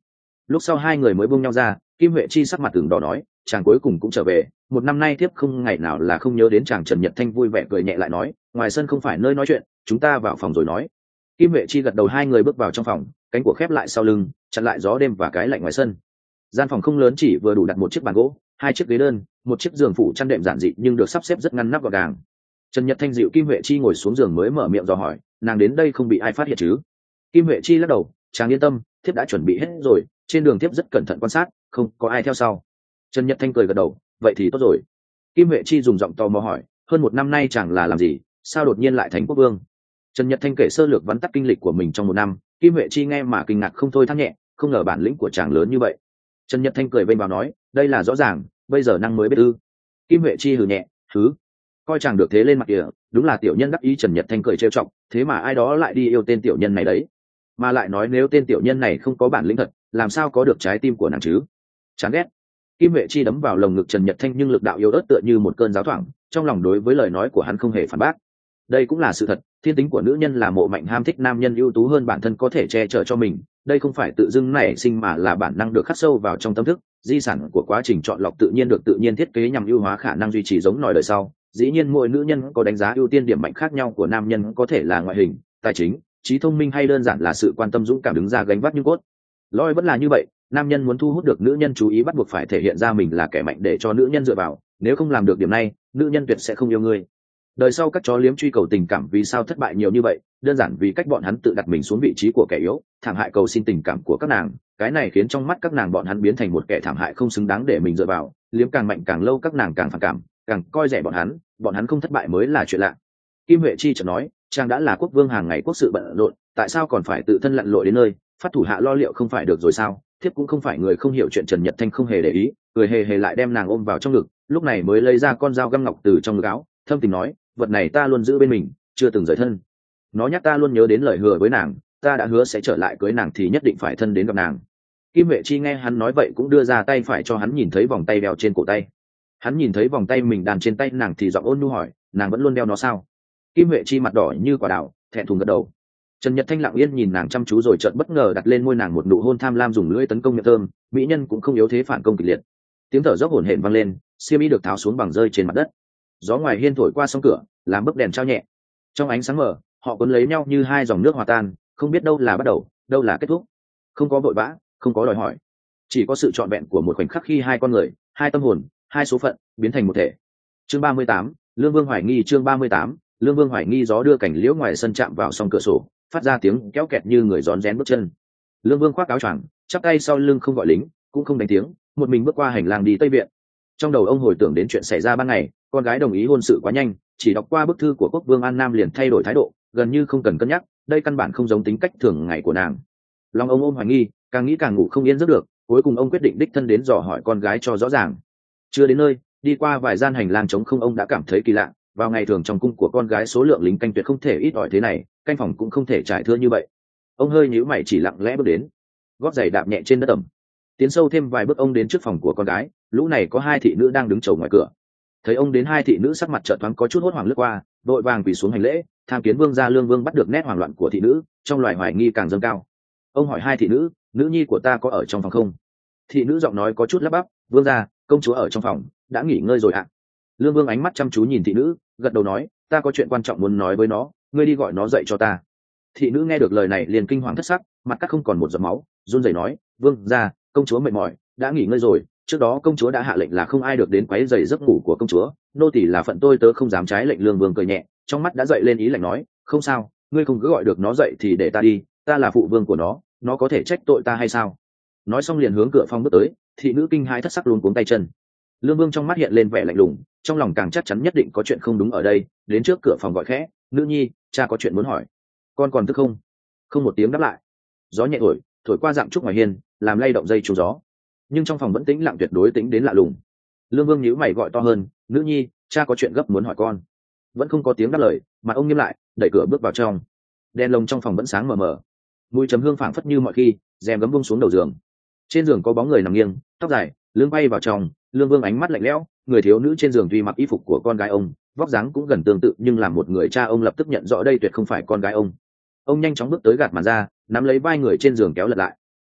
Speaker 1: lúc sau hai người mới buông nhau ra. Kim Huệ Chi sắc mặt từng đỏ nói, chàng cuối cùng cũng trở về, một năm nay tiếp không ngày nào là không nhớ đến chàng. Trần Nhật Thanh vui vẻ cười nhẹ lại nói, ngoài sân không phải nơi nói chuyện, chúng ta vào phòng rồi nói. Kim Huệ Chi gật đầu, hai người bước vào trong phòng, cánh của khép lại sau lưng, chặn lại gió đêm và cái lạnh ngoài sân. Gian phòng không lớn, chỉ vừa đủ đặt một chiếc bàn gỗ, hai chiếc ghế đơn, một chiếc giường phủ chăn đệm giản dị nhưng được sắp xếp rất ngăn nắp gọn gàng. Trần Nhật Thanh dịu Kim Huệ Chi ngồi xuống giường mới mở miệng dò hỏi, nàng đến đây không bị ai phát hiện chứ? Kim Huệ Chi lắc đầu, chàng yên tâm, thiếp đã chuẩn bị hết rồi, trên đường thiếp rất cẩn thận quan sát, không có ai theo sau. Trần Nhật Thanh cười gật đầu, vậy thì tốt rồi. Kim Huệ Chi dùng giọng tò mò hỏi, hơn một năm nay chàng là làm gì, sao đột nhiên lại thành quốc vương? Trần Nhật Thanh kể sơ lược vắn tắt kinh lịch của mình trong một năm. Kim Huệ Chi nghe mà kinh ngạc không thôi, than nhẹ, không ngờ bản lĩnh của chàng lớn như vậy. Trần Nhật Thanh cười vênh vào nói, đây là rõ ràng, bây giờ năng mới biết ư? Kim Huệ Chi hừ nhẹ, hứ, coi chàng được thế lên mặt kìa, đúng là tiểu nhân đắc ý. Trần Nhật Thanh cười trêu chọc, thế mà ai đó lại đi yêu tên tiểu nhân này đấy, mà lại nói nếu tên tiểu nhân này không có bản lĩnh thật, làm sao có được trái tim của nàng chứ? Chán ghét. Kim Huệ Chi đấm vào lồng ngực Trần Nhật Thanh, nhưng lực đạo yếu ớt tựa như một cơn giáo thoảng, trong lòng đối với lời nói của hắn không hề phản bác. Đây cũng là sự thật, thiên tính của nữ nhân là mộ mạnh ham thích nam nhân ưu tú hơn bản thân có thể che chở cho mình, đây không phải tự dưng nảy sinh mà là bản năng được khắc sâu vào trong tâm thức, di sản của quá trình chọn lọc tự nhiên được tự nhiên thiết kế nhằm ưu hóa khả năng duy trì giống nòi đời sau. Dĩ nhiên mỗi nữ nhân có đánh giá ưu tiên điểm mạnh khác nhau của nam nhân, có thể là ngoại hình, tài chính, trí thông minh, hay đơn giản là sự quan tâm dũng cảm đứng ra gánh vác như cốt lõi. Vẫn là như vậy, nam nhân muốn thu hút được nữ nhân chú ý bắt buộc phải thể hiện ra mình là kẻ mạnh để cho nữ nhân dựa vào, nếu không làm được điểm này, nữ nhân tuyệt sẽ không yêu ngươi. Đời sau các chó liếm truy cầu tình cảm vì sao thất bại nhiều như vậy? Đơn giản vì cách bọn hắn tự đặt mình xuống vị trí của kẻ yếu, thảm hại cầu xin tình cảm của các nàng. Cái này khiến trong mắt các nàng bọn hắn biến thành một kẻ thảm hại không xứng đáng để mình dựa vào. Liếm càng mạnh càng lâu, các nàng càng phản cảm, càng coi rẻ bọn hắn không thất bại mới là chuyện lạ. Kim Huệ Chi chợt nói, chàng đã là quốc vương, hàng ngày quốc sự bận rộn, tại sao còn phải tự thân lặn lội đến nơi phát thủ hạ lo liệu không phải được rồi sao? Thiếp cũng không phải người không hiểu chuyện. Trần Nhật Thanh không hề để ý, cười hề hề lại đem nàng ôm vào trong ngực, lúc này mới lấy ra con dao găm ngọc từ trong ngực áo, thâm tình nói, vật này ta luôn giữ bên mình, chưa từng rời thân. Nó nhắc ta luôn nhớ đến lời hứa với nàng, ta đã hứa sẽ trở lại cưới nàng thì nhất định phải thân đến gặp nàng. Kim Huệ Chi nghe hắn nói vậy cũng đưa ra tay phải cho hắn nhìn thấy vòng tay đeo trên cổ tay. Hắn nhìn thấy vòng tay mình đàn trên tay nàng thì giọng ôn nhu hỏi, nàng vẫn luôn đeo nó sao? Kim Huệ Chi mặt đỏ như quả đào, thẹn thùng gật đầu. Trần Nhật Thanh lặng yên nhìn nàng chăm chú rồi chợt bất ngờ đặt lên môi nàng một nụ hôn tham lam, dùng lưỡi tấn công miệng thơm. Mỹ nhân cũng không yếu thế, phản công kịch liệt. Tiếng thở dốc hổn hển vang lên, xiêm y được tháo xuống bằng rơi trên mặt đất. Gió ngoài hiên thổi qua song cửa, làm bức đèn trao nhẹ. Trong ánh sáng mờ, họ cuốn lấy nhau như hai dòng nước hòa tan, không biết đâu là bắt đầu, đâu là kết thúc. Không có vội vã, không có đòi hỏi, chỉ có sự trọn vẹn của một khoảnh khắc khi hai con người, hai tâm hồn, hai số phận biến thành một thể. Chương 38, Lương Vương hoài nghi. Chương 38, Lương Vương hoài nghi. Gió đưa cảnh liễu ngoài sân chạm vào song cửa sổ, phát ra tiếng kéo kẹt như người rón rén bước chân. Lương Vương khoác áo choàng, chắp tay sau lưng, không gọi lính, cũng không đánh tiếng, một mình bước qua hành lang đi Tây Viện. Trong đầu ông hồi tưởng đến chuyện xảy ra ban ngày, con gái đồng ý hôn sự quá nhanh, chỉ đọc qua bức thư của quốc vương An Nam liền thay đổi thái độ, gần như không cần cân nhắc, đây căn bản không giống tính cách thường ngày của nàng. Lòng ông ôm hoài nghi, càng nghĩ càng ngủ không yên giấc được, cuối cùng ông quyết định đích thân đến dò hỏi con gái cho rõ ràng. Chưa đến nơi, đi qua vài gian hành lang trống không, ông đã cảm thấy kỳ lạ. Vào ngày thường trong cung của con gái số lượng lính canh tuyệt không thể ít ỏi thế này, canh phòng cũng không thể trải thưa như vậy. Ông hơi nhíu mày, chỉ lặng lẽ bước đến, gót giày đạp nhẹ trên đất ẩm, tiến sâu thêm vài bước, ông đến trước phòng của con gái. Lũ này có hai thị nữ đang đứng chầu ngoài cửa. Thấy ông đến, hai thị nữ sắc mặt chợt thoáng có chút hốt hoảng lướt qua, đội vàng quỳ xuống hành lễ, tham kiến vương gia. Lương Vương bắt được nét hoảng loạn của thị nữ, trong loài hoài nghi càng dâng cao. Ông hỏi hai thị nữ, nữ nhi của ta có ở trong phòng không? Thị nữ giọng nói có chút lắp bắp, vương gia, công chúa ở trong phòng, đã nghỉ ngơi rồi ạ. Lương Vương ánh mắt chăm chú nhìn thị nữ, gật đầu nói, ta có chuyện quan trọng muốn nói với nó, ngươi đi gọi nó dậy cho ta. Thị nữ nghe được lời này liền kinh hoàng thất sắc, mặt cắt không còn một giọt máu, run rẩy nói, vương gia, công chúa mệt mỏi, đã nghỉ ngơi rồi. Trước đó công chúa đã hạ lệnh là không ai được đến quấy rầy giấc ngủ của công chúa, nô tỳ là phận tôi tớ không dám trái lệnh. Lương Vương cười nhẹ, trong mắt đã dậy lên ý lạnh, nói, không sao, ngươi không cứ gọi được nó dậy thì để ta đi, ta là phụ vương của nó có thể trách tội ta hay sao? Nói xong liền hướng cửa phòng bước tới. Thị nữ kinh hãi thất sắc, luống cuống tay chân. Lương Vương trong mắt hiện lên vẻ lạnh lùng, trong lòng càng chắc chắn nhất định có chuyện không đúng ở đây, đến trước cửa phòng gọi khẽ, nữ nhi, cha có chuyện muốn hỏi. Con còn thức không? Không một tiếng đáp lại. Gió nhẹ thổi qua dạng trúc ngoài hiên, làm lay động dây chuông gió, nhưng trong phòng vẫn tĩnh lặng, tuyệt đối tĩnh đến lạ lùng. Lương Vương nhíu mày gọi to hơn, nữ nhi, cha có chuyện gấp muốn hỏi con. Vẫn không có tiếng đáp lời, mặt ông nghiêm lại, đẩy cửa bước vào trong. Đèn lồng trong phòng vẫn sáng mờ mờ, mùi trầm hương phảng phất như mọi khi, rèm gấm buông xuống đầu giường. Trên giường có bóng người nằm nghiêng, tóc dài, lưng bay vào trong. Lương Vương ánh mắt lạnh lẽo, người thiếu nữ trên giường tuy mặc y phục của con gái ông, vóc dáng cũng gần tương tự, nhưng làm một người cha, ông lập tức nhận rõ đây tuyệt không phải con gái ông. Ông nhanh chóng bước tới, gạt màn ra, nắm lấy vai người trên giường kéo lật lại.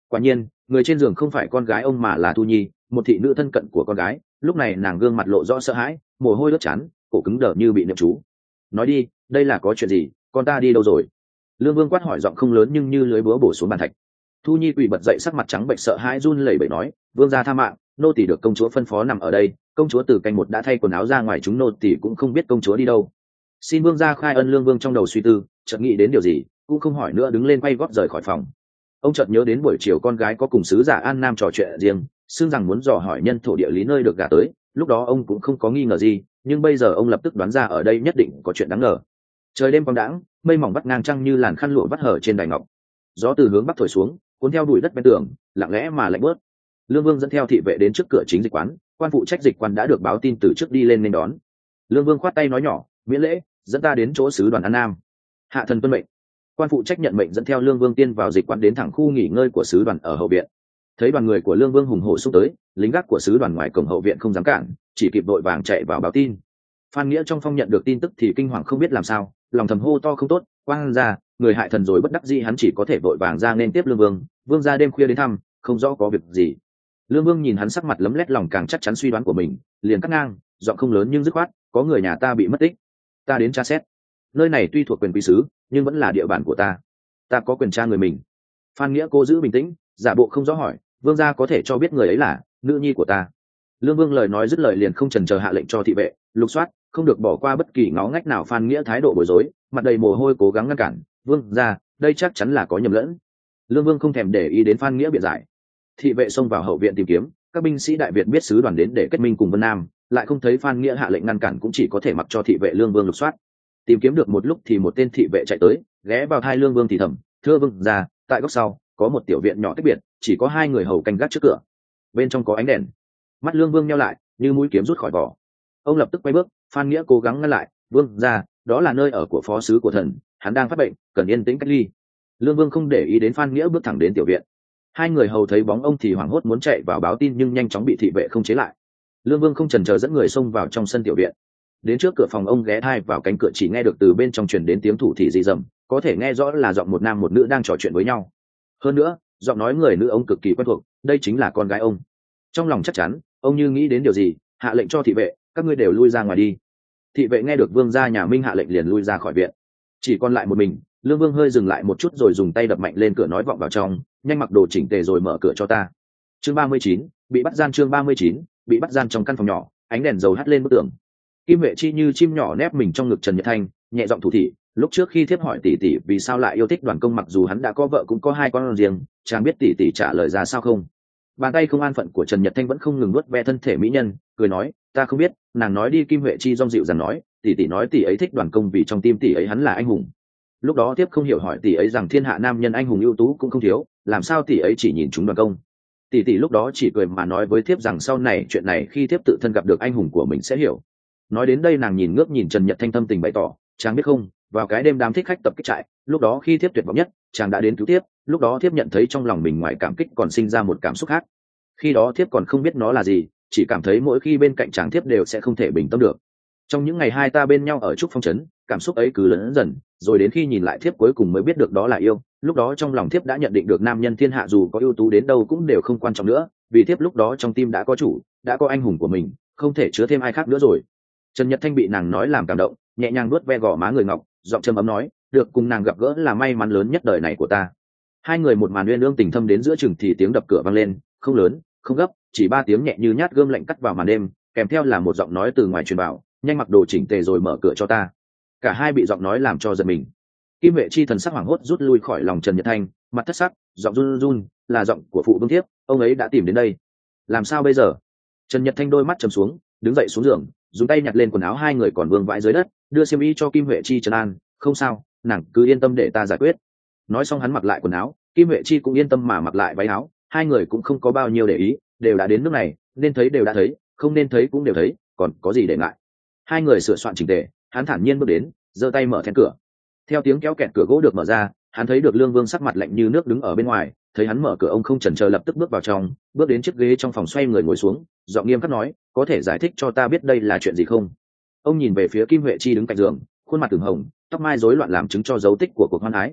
Speaker 1: Quả nhiên người trên giường không phải con gái ông mà là Thu Nhi, một thị nữ thân cận của con gái. Lúc này nàng gương mặt lộ rõ sợ hãi, mồ hôi lướt chán, cổ cứng đờ như bị niệm chú. Nói đi, đây là có chuyện gì, con ta đi đâu rồi? Lương Vương quát hỏi giọng không lớn nhưng như lưới búa bổ xuống bàn thạch. Thu Nhi quỳ bật dậy, sắc mặt trắng bệch sợ hãi run lẩy bẩy nói: vương gia tha mạng, nô tỳ được công chúa phân phó nằm ở đây. Công chúa từ canh một đã thay quần áo ra ngoài, chúng nô tỳ cũng không biết công chúa đi đâu. Xin vương gia khai ân. Lương Vương trong đầu suy tư, chợt nghĩ đến điều gì, cũng không hỏi nữa, đứng lên quay gót rời khỏi phòng. Ông chợt nhớ đến buổi chiều con gái có cùng sứ giả An Nam trò chuyện riêng, xưng rằng muốn dò hỏi nhân thổ địa lý nơi được gả tới. Lúc đó ông cũng không có nghi ngờ gì, nhưng bây giờ ông lập tức đoán ra ở đây nhất định có chuyện đáng ngờ. Trời đêm quang đãng, mây mỏng vắt ngang trăng như làn khăn lụa vắt hở trên đài ngọc. Gió từ hướng bắc thổi xuống, cuốn theo bụi đất bên tường, lặng lẽ mà lạnh bớt. Lương Vương dẫn theo thị vệ đến trước cửa chính dịch quán, quan phụ trách dịch quán đã được báo tin từ trước đi lên nên đón. Lương Vương khoát tay nói nhỏ: miễn lễ, dẫn ta đến chỗ sứ đoàn An Nam. Hạ thần tuân mệnh. Quan phụ trách nhận mệnh dẫn theo Lương Vương tiên vào dịch quán, đến thẳng khu nghỉ ngơi của sứ đoàn ở hậu viện. Thấy đoàn người của Lương Vương hùng hổ xúc tới, lính gác của sứ đoàn ngoài cổng hậu viện không dám cản, chỉ kịp vội vàng chạy vào báo tin. Phan Nghĩa trong phong nhận được tin tức thì kinh hoàng không biết làm sao, lòng thầm hô to không tốt, quang ra người hại thần rồi. Bất đắc dĩ hắn chỉ có thể vội vàng ra nên tiếp Lương Vương. Vương gia đêm khuya đến thăm, không rõ có việc gì. Lương Vương nhìn hắn sắc mặt lấm lét, lòng càng chắc chắn suy đoán của mình, liền cắt ngang, giọng không lớn nhưng dứt khoát: có người nhà ta bị mất tích, ta đến tra xét. Nơi này tuy thuộc quyền quý sứ nhưng vẫn là địa bàn của ta có quyền tra người mình. Phan Nghĩa cố giữ bình tĩnh, giả bộ không rõ hỏi: vương gia có thể cho biết người ấy là nữ nhi của ta? Lương Vương lời nói dứt lời liền không chần chờ hạ lệnh cho thị vệ lục soát, không được bỏ qua bất kỳ ngó ngách nào. Phan Nghĩa thái độ bối rối, mặt đầy mồ hôi cố gắng ngăn cản: vương gia, đây chắc chắn là có nhầm lẫn. Lương Vương không thèm để ý đến Phan Nghĩa biện giải. Thị vệ xông vào hậu viện tìm kiếm, các binh sĩ Đại Việt biết sứ đoàn đến để kết minh cùng Vân Nam, lại không thấy Phan Nghĩa hạ lệnh ngăn cản, cũng chỉ có thể mặc cho thị vệ Lương Vương lục soát. Tìm kiếm được một lúc thì một tên thị vệ chạy tới, ghé vào tai Lương Vương thì thầm: thưa vương gia, tại góc sau có một tiểu viện nhỏ cách biệt, chỉ có 2 người hầu canh gác trước cửa, bên trong có ánh đèn. Mắt Lương Vương nheo lại, như mũi kiếm rút khỏi vỏ. Ông lập tức quay bước. Phan Nghĩa cố gắng ngăn lại: vương gia, đó là nơi ở của phó sứ của thần, hắn đang phát bệnh, cần yên tĩnh cách ly. Lương Vương không để ý đến Phan Nghĩa, bước thẳng đến tiểu viện. 2 người hầu thấy bóng ông thì hoảng hốt muốn chạy vào báo tin, nhưng nhanh chóng bị thị vệ không chế lại. Lương Vương không chần chờ dẫn người xông vào trong sân tiểu viện. Đến trước cửa phòng, ông ghé thai vào cánh cửa, chỉ nghe được từ bên trong truyền đến tiếng thủ thỉ rì rầm, có thể nghe rõ là giọng một nam một nữ đang trò chuyện với nhau. Hơn nữa, giọng nói người nữ ông cực kỳ quen thuộc, đây chính là con gái ông. Trong lòng chắc chắn, ông như nghĩ đến điều gì, hạ lệnh cho thị vệ: các ngươi đều lui ra ngoài đi. Thị vệ nghe được vương gia nhà Minh hạ lệnh liền lui ra khỏi viện. Chỉ còn lại một mình. Lương Vương hơi dừng lại một chút rồi dùng tay đập mạnh lên cửa, nói vọng vào trong: nhanh mặc đồ chỉnh tề rồi mở cửa cho ta. Chương 39, bị bắt gian. Chương 39, bị bắt gian. Trong căn phòng nhỏ, ánh đèn dầu hắt lên bức tường. Kim Huệ Chi như chim nhỏ nép mình trong ngực Trần Nhật Thanh, nhẹ giọng thủ thỉ: lúc trước khi thiếp hỏi tỷ tỷ vì sao lại yêu thích Đoàn Công, mặc dù hắn đã có vợ cũng có 2 con riêng, chàng biết tỷ tỷ trả lời ra sao không? Bàn tay không an phận của Trần Nhật Thanh vẫn không ngừng nuốt ve thân thể mỹ nhân, cười nói: ta không biết. Nàng nói đi. Kim Huệ Chi dong dịu dằn nói: tỷ tỷ nói tỷ ấy thích Đoàn Công vì trong tim tỷ ấy hắn là anh hùng. Lúc đó tiếp không hiểu hỏi tỷ ấy rằng thiên hạ nam nhân anh hùng ưu tú cũng không thiếu, làm sao tỷ ấy chỉ nhìn chúng Đoàn Công. Tỷ tỷ lúc đó chỉ cười mà nói với thiếp rằng sau này chuyện này khi thiếp tự thân gặp được anh hùng của mình sẽ hiểu. Nói đến đây nàng nhìn ngước nhìn Trần Nhật Thanh, thâm tình bày tỏ: chàng biết không, vào cái đêm đám thích khách tập kích trại, lúc đó khi thiếp tuyệt vọng nhất, chàng đã đến cứu thiếp. Lúc đó thiếp nhận thấy trong lòng mình ngoài cảm kích còn sinh ra một cảm xúc khác. Khi đó thiếp còn không biết nó là gì, chỉ cảm thấy mỗi khi bên cạnh chàng thiếp đều sẽ không thể bình tâm được. Trong những ngày 2 ta bên nhau ở Trúc Phong trấn, cảm xúc ấy cứ lớn dần, rồi đến khi nhìn lại thiếp cuối cùng mới biết được đó là yêu. Lúc đó trong lòng thiếp đã nhận định được nam nhân thiên hạ dù có ưu tú đến đâu cũng đều không quan trọng nữa, vì thiếp lúc đó trong tim đã có chủ, đã có anh hùng của mình, không thể chứa thêm ai khác nữa rồi. Trần Nhật Thanh bị nàng nói làm cảm động, nhẹ nhàng nuốt ve gò má người ngọc, giọng trầm ấm nói: được cùng nàng gặp gỡ là may mắn lớn nhất đời này của ta. 2 người một màn uyên ương tình thâm đến giữa chừng thì tiếng đập cửa vang lên, không lớn, không gấp, chỉ 3 tiếng nhẹ như nhát gươm lạnh cắt vào màn đêm, kèm theo là một giọng nói từ ngoài truyền vào: nhanh mặc đồ chỉnh tề rồi mở cửa cho ta. Cả hai bị giọng nói làm cho giật mình. Kim Huệ Chi thần sắc hoảng hốt rút lui khỏi lòng Trần Nhật Thanh, mặt thất sắc, giọng run run: là giọng của phụ vương thiếp, ông ấy đã tìm đến đây. Làm sao bây giờ? Trần Nhật Thanh đôi mắt trầm xuống, đứng dậy xuống giường, dùng tay nhặt lên quần áo 2 người còn vương vãi dưới đất, đưa xiêm y cho Kim Huệ Chi trấn an: không sao, nàng cứ yên tâm để ta giải quyết. Nói xong hắn mặc lại quần áo, Kim Huệ Chi cũng yên tâm mà mặc lại váy áo. 2 người cũng không có bao nhiêu để ý, đều đã đến nước này, nên thấy đều đã thấy, không nên thấy cũng đều thấy, còn có gì để ngại. 2 người sửa soạn chỉnh tề, hắn thản nhiên bước đến, giơ tay mở then cửa. Theo tiếng kéo kẹt cửa gỗ được mở ra, hắn thấy được Lương Vương sắc mặt lạnh như nước đứng ở bên ngoài. Thấy hắn mở cửa, ông không chần chờ lập tức bước vào trong, bước đến chiếc ghế trong phòng, xoay người ngồi xuống, giọng nghiêm khắc nói: có thể giải thích cho ta biết đây là chuyện gì không? Ông nhìn về phía Kim Huệ Chi đứng cạnh giường, khuôn mặt ửng hồng, tóc mai rối loạn làm chứng cho dấu tích của cuộc hoan ái.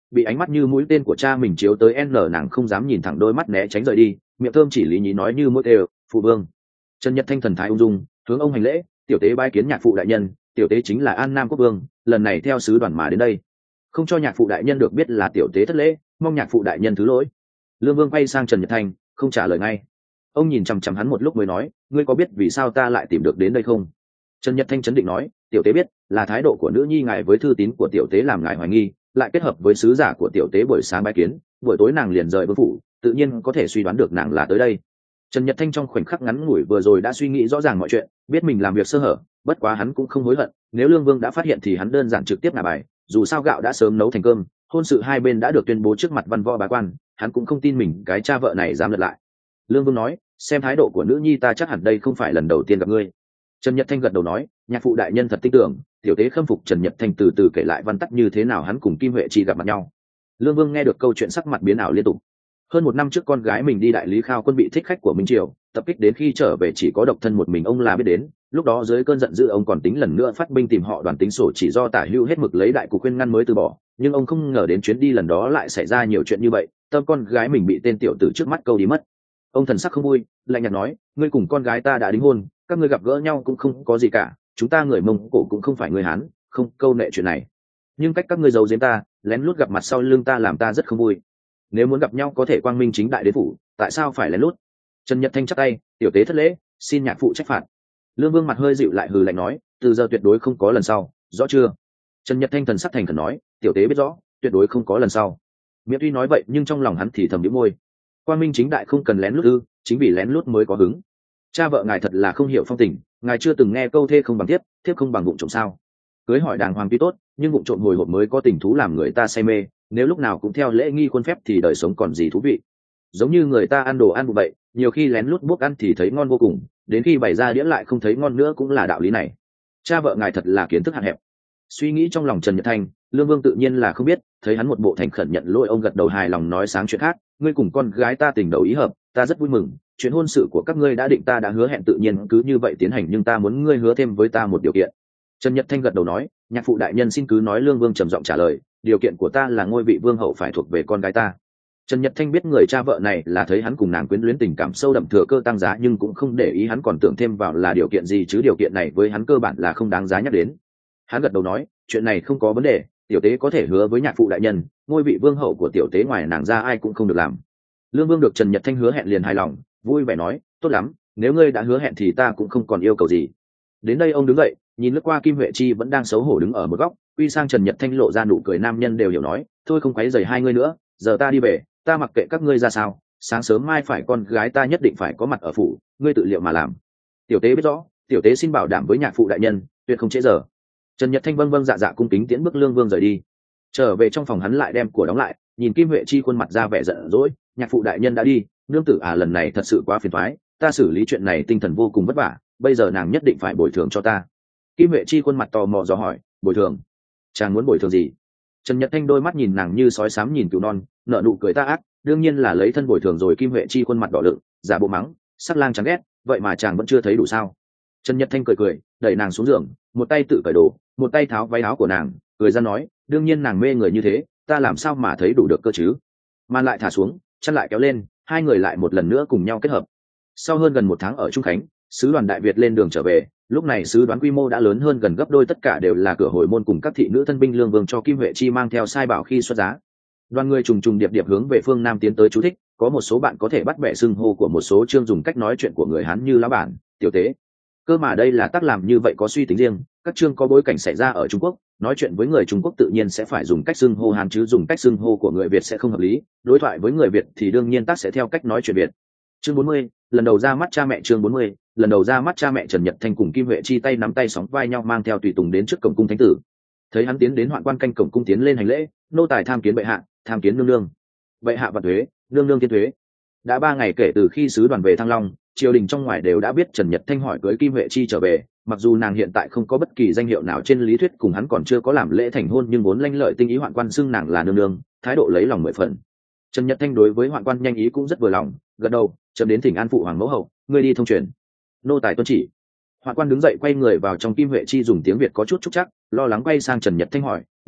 Speaker 1: bị ánh mắt như mũi tên của cha mình chiếu tới nàng không dám nhìn thẳng đôi mắt né tránh rời đi, miệng thơm chỉ lý nhí nói như mũi đều, phụ vương. Trần Nhật Thanh thần thái ung dung hướng ông hành lễ, tiểu tế bái kiến nhạc phụ đại nhân, tiểu tế chính là An Nam quốc vương, lần này theo sứ đoàn mà đến đây, không cho nhạc phụ đại nhân được biết là tiểu tế thất lễ, mong nhạc phụ đại nhân thứ lỗi. Lương Vương quay sang Trần Nhật Thanh, không trả lời ngay. Ông nhìn chằm chằm hắn một lúc mới nói, ngươi có biết vì sao ta lại tìm được đến đây không? Trần Nhật Thanh chấn định nói, tiểu tế biết, là thái độ của nữ nhi ngài với thư tín của tiểu tế làm ngài hoài nghi, lại kết hợp với sứ giả của tiểu tế buổi sáng bái kiến, buổi tối nàng liền rời vương phủ, tự nhiên có thể suy đoán được nàng là tới đây. Trần Nhật Thanh trong khoảnh khắc ngắn ngủi vừa rồi đã suy nghĩ rõ ràng mọi chuyện, biết mình làm việc sơ hở, bất quá hắn cũng không hối hận, nếu Lương Vương đã phát hiện thì hắn đơn giản trực tiếp ngả bài, dù sao gạo đã sớm nấu thành cơm, hôn sự hai bên đã được tuyên bố trước mặt văn võ bá quan, hắn cũng không tin mình cái cha vợ này dám lật lại. Lương Vương nói, xem thái độ của nữ nhi ta chắc hẳn đây không phải lần đầu tiên gặp ngươi. Trần Nhật Thanh gật đầu nói, nhạc phụ đại nhân thật tin tưởng, tiểu tế khâm phục. Trần Nhật Thanh từ từ kể lại văn tắc như thế nào hắn cùng Kim Huệ Chi gặp mặt nhau. Lương Vương nghe được câu chuyện sắc mặt biến ảo liên tục. Hơn một năm trước con gái mình đi đại lý khao quân bị thích khách của Minh Triều tập kích, đến khi trở về chỉ có độc thân một mình ông là biết đến. Lúc đó dưới cơn giận dữ ông còn tính lần nữa phát binh tìm họ Đoàn tính sổ, chỉ do Tả Hữu hết mực lấy đại cục khuyên ngăn mới từ bỏ, nhưng ông không ngờ đến chuyến đi lần đó lại xảy ra nhiều chuyện như vậy, tâm con gái mình bị tên tiểu tử trước mắt câu đi mất. Ông thần sắc không vui, lạnh nhạt nói, ngươi cùng con gái ta đã đính hôn, các ngươi gặp gỡ nhau cũng không có gì cả, chúng ta người Mông Cổ cũng không phải người Hán, không câu nệ chuyện này, nhưng cách các ngươi giấu giếm ta, lén lút gặp mặt sau lưng ta làm ta rất không vui. Nếu muốn gặp nhau có thể quang minh chính đại đến phủ, tại sao phải lén lút? Trần Nhật Thanh chắp tay, tiểu tế thất lễ, xin nhạc phụ trách phạt. Lương Vương mặt hơi dịu lại hừ lạnh nói, từ giờ tuyệt đối không có lần sau, rõ chưa? Trần Nhật Thanh thần sắc thành khẩn nói, tiểu tế biết rõ, tuyệt đối không có lần sau. Miệng tuy nói vậy nhưng trong lòng hắn thì thầm nhíu môi. Quang minh chính đại không cần lén lút ư? Chính vì lén lút mới có hứng. Cha vợ ngài thật là không hiểu phong tình, ngài chưa từng nghe câu thê không bằng thiếp không bằng vụng trộm sao? Cưới hỏi đàng hoàng tuy tốt, nhưng vụng trộm hồi hộp mới có tình thú làm người ta say mê, nếu lúc nào cũng theo lễ nghi khuôn phép thì đời sống còn gì thú vị. Giống như người ta ăn đồ ăn bụng bậy, nhiều khi lén lút buốc ăn thì thấy ngon vô cùng, đến khi bày ra đĩa lại không thấy ngon nữa, cũng là đạo lý này. Cha vợ ngài thật là kiến thức hạn hẹp. Suy nghĩ trong lòng Trần Nhật Thanh, Lương Vương tự nhiên là không biết, thấy hắn một bộ thành khẩn nhận lỗi, ông gật đầu hài lòng nói sáng chuyện khác, ngươi cùng con gái ta tình đầu ý hợp, ta rất vui mừng, chuyện hôn sự của các ngươi đã định, ta đã hứa hẹn tự nhiên cứ như vậy tiến hành, nhưng ta muốn ngươi hứa thêm với ta một điều kiện. Trần Nhật Thanh gật đầu nói, nhạc phụ đại nhân xin cứ nói. Lương Vương trầm giọng trả lời, điều kiện của ta là ngôi vị vương hậu phải thuộc về con gái ta. Trần Nhật Thanh biết người cha vợ này là thấy hắn cùng nàng quyến luyến tình cảm sâu đậm thừa cơ tăng giá, nhưng cũng không để ý hắn còn tưởng thêm vào là điều kiện gì, chứ điều kiện này với hắn cơ bản là không đáng giá nhắc đến. Hắn gật đầu nói, chuyện này không có vấn đề, tiểu tế có thể hứa với nhạc phụ đại nhân, ngôi vị vương hậu của tiểu tế ngoài nàng ra ai cũng không được làm. Lương Vương được Trần Nhật Thanh hứa hẹn liền hài lòng, vui vẻ nói, tốt lắm, nếu ngươi đã hứa hẹn thì ta cũng không còn yêu cầu gì. Đến đây ông đứng dậy, nhìn lướt qua Kim Huệ Chi vẫn đang xấu hổ đứng ở một góc, quy sang Trần Nhật Thanh lộ ra nụ cười nam nhân đều hiểu nói, thôi không quấy rầy hai ngươi nữa, giờ ta đi về, ta mặc kệ các ngươi ra sao, sáng sớm mai phải con gái ta nhất định phải có mặt ở phủ, ngươi tự liệu mà làm. Tiểu tế biết rõ, tiểu tế xin bảo đảm với nhạc phụ đại nhân, tuyệt không trễ giờ. Trần Nhật Thanh vâng vâng dạ dạ cung kính tiễn bước Lương Vương rời đi. Trở về trong phòng hắn lại đem của đóng lại, nhìn Kim Huệ Chi khuôn mặt ra vẻ giận dỗi, nhạc phụ đại nhân đã đi, nương tử lần này thật sự quá phiền toái, ta xử lý chuyện này tinh thần vô cùng vất vả, bây giờ nàng nhất định phải bồi thường cho ta. Kim Huệ Chi khuôn mặt tò mò dò hỏi, bồi thường? Chàng muốn bồi thường gì? Trần Nhật Thanh đôi mắt nhìn nàng như sói sám nhìn cừu non, nợ nụ cười ta ác, đương nhiên là lấy thân bồi thường rồi. Kim Huệ Chi khuôn mặt đỏ lựng, giả bộ mắng, sắc lang chán ghét, vậy mà chàng vẫn chưa thấy đủ sao? Trần Nhật Thanh cười cười, đẩy nàng xuống giường, một tay tự cởi đồ, một tay tháo váy áo của nàng, cười ra nói, đương nhiên nàng mê người như thế, ta làm sao mà thấy đủ được cơ chứ? Màn lại thả xuống, chân lại kéo lên, hai người lại một lần nữa cùng nhau kết hợp. Sau hơn gần một tháng ở Trung Khánh, sứ đoàn Đại Việt lên đường trở về, lúc này sứ đoàn quy mô đã lớn hơn gần gấp đôi, tất cả đều là cửa hồi môn cùng các thị nữ thân binh. Lương Vương cho Kim Huệ Chi mang theo sai bảo khi xuất giá. Đoàn người trùng trùng điệp điệp hướng về phương Nam tiến tới. Chú thích, có một số bạn có thể bắt bẻ xưng hô của một số chương dùng cách nói chuyện của người Hán như lão bản, tiểu tế. Cơ mà đây là tác làm như vậy có suy tính riêng, các chương có bối cảnh xảy ra ở Trung Quốc, nói chuyện với người Trung Quốc tự nhiên sẽ phải dùng cách xưng hô Hán, chứ dùng cách xưng hô của người Việt sẽ không hợp lý. Đối thoại với người Việt thì đương nhiên tác sẽ theo cách nói chuyện Việt. Chương 40, lần đầu ra mắt cha mẹ. Chương 40, lần đầu ra mắt cha mẹ. Trần Nhật Thanh cùng Kim Huệ Chi tay nắm tay sóng vai nhau mang theo tùy tùng đến trước cổng cung thánh tử. Thấy hắn tiến đến, hoạn quan canh cổng cung tiến lên hành lễ, nô tài tham kiến bệ hạ, tham kiến nương nương. Bệ hạ vạn thuế, nương nương thiên thuế. Đã 3 ngày kể từ khi sứ đoàn về Thăng Long, triều đình trong ngoài đều đã biết Trần Nhật Thanh hỏi cưới Kim Huệ Chi trở về, mặc dù nàng hiện tại không có bất kỳ danh hiệu nào, trên lý thuyết cùng hắn còn chưa có làm lễ thành hôn, nhưng vốn lanh lợi tinh ý hoạn quan xưng nàng là nương nương, thái độ lấy lòng 10 phần. Trần Nhật Thanh đối với hoạn quan nhanh ý cũng rất vừa lòng, gật đầu, chấm đến thỉnh an phụ hoàng mẫu hậu, ngươi đi thông truyền. Nô tài tuân chỉ. Hoạn quan đứng dậy quay người vào trong. Kim Huệ Chi dùng tiếng Việt có chút trúc chắc, lo lắng quay sang Trần Nhật Thanh hỏi, bệ hạ,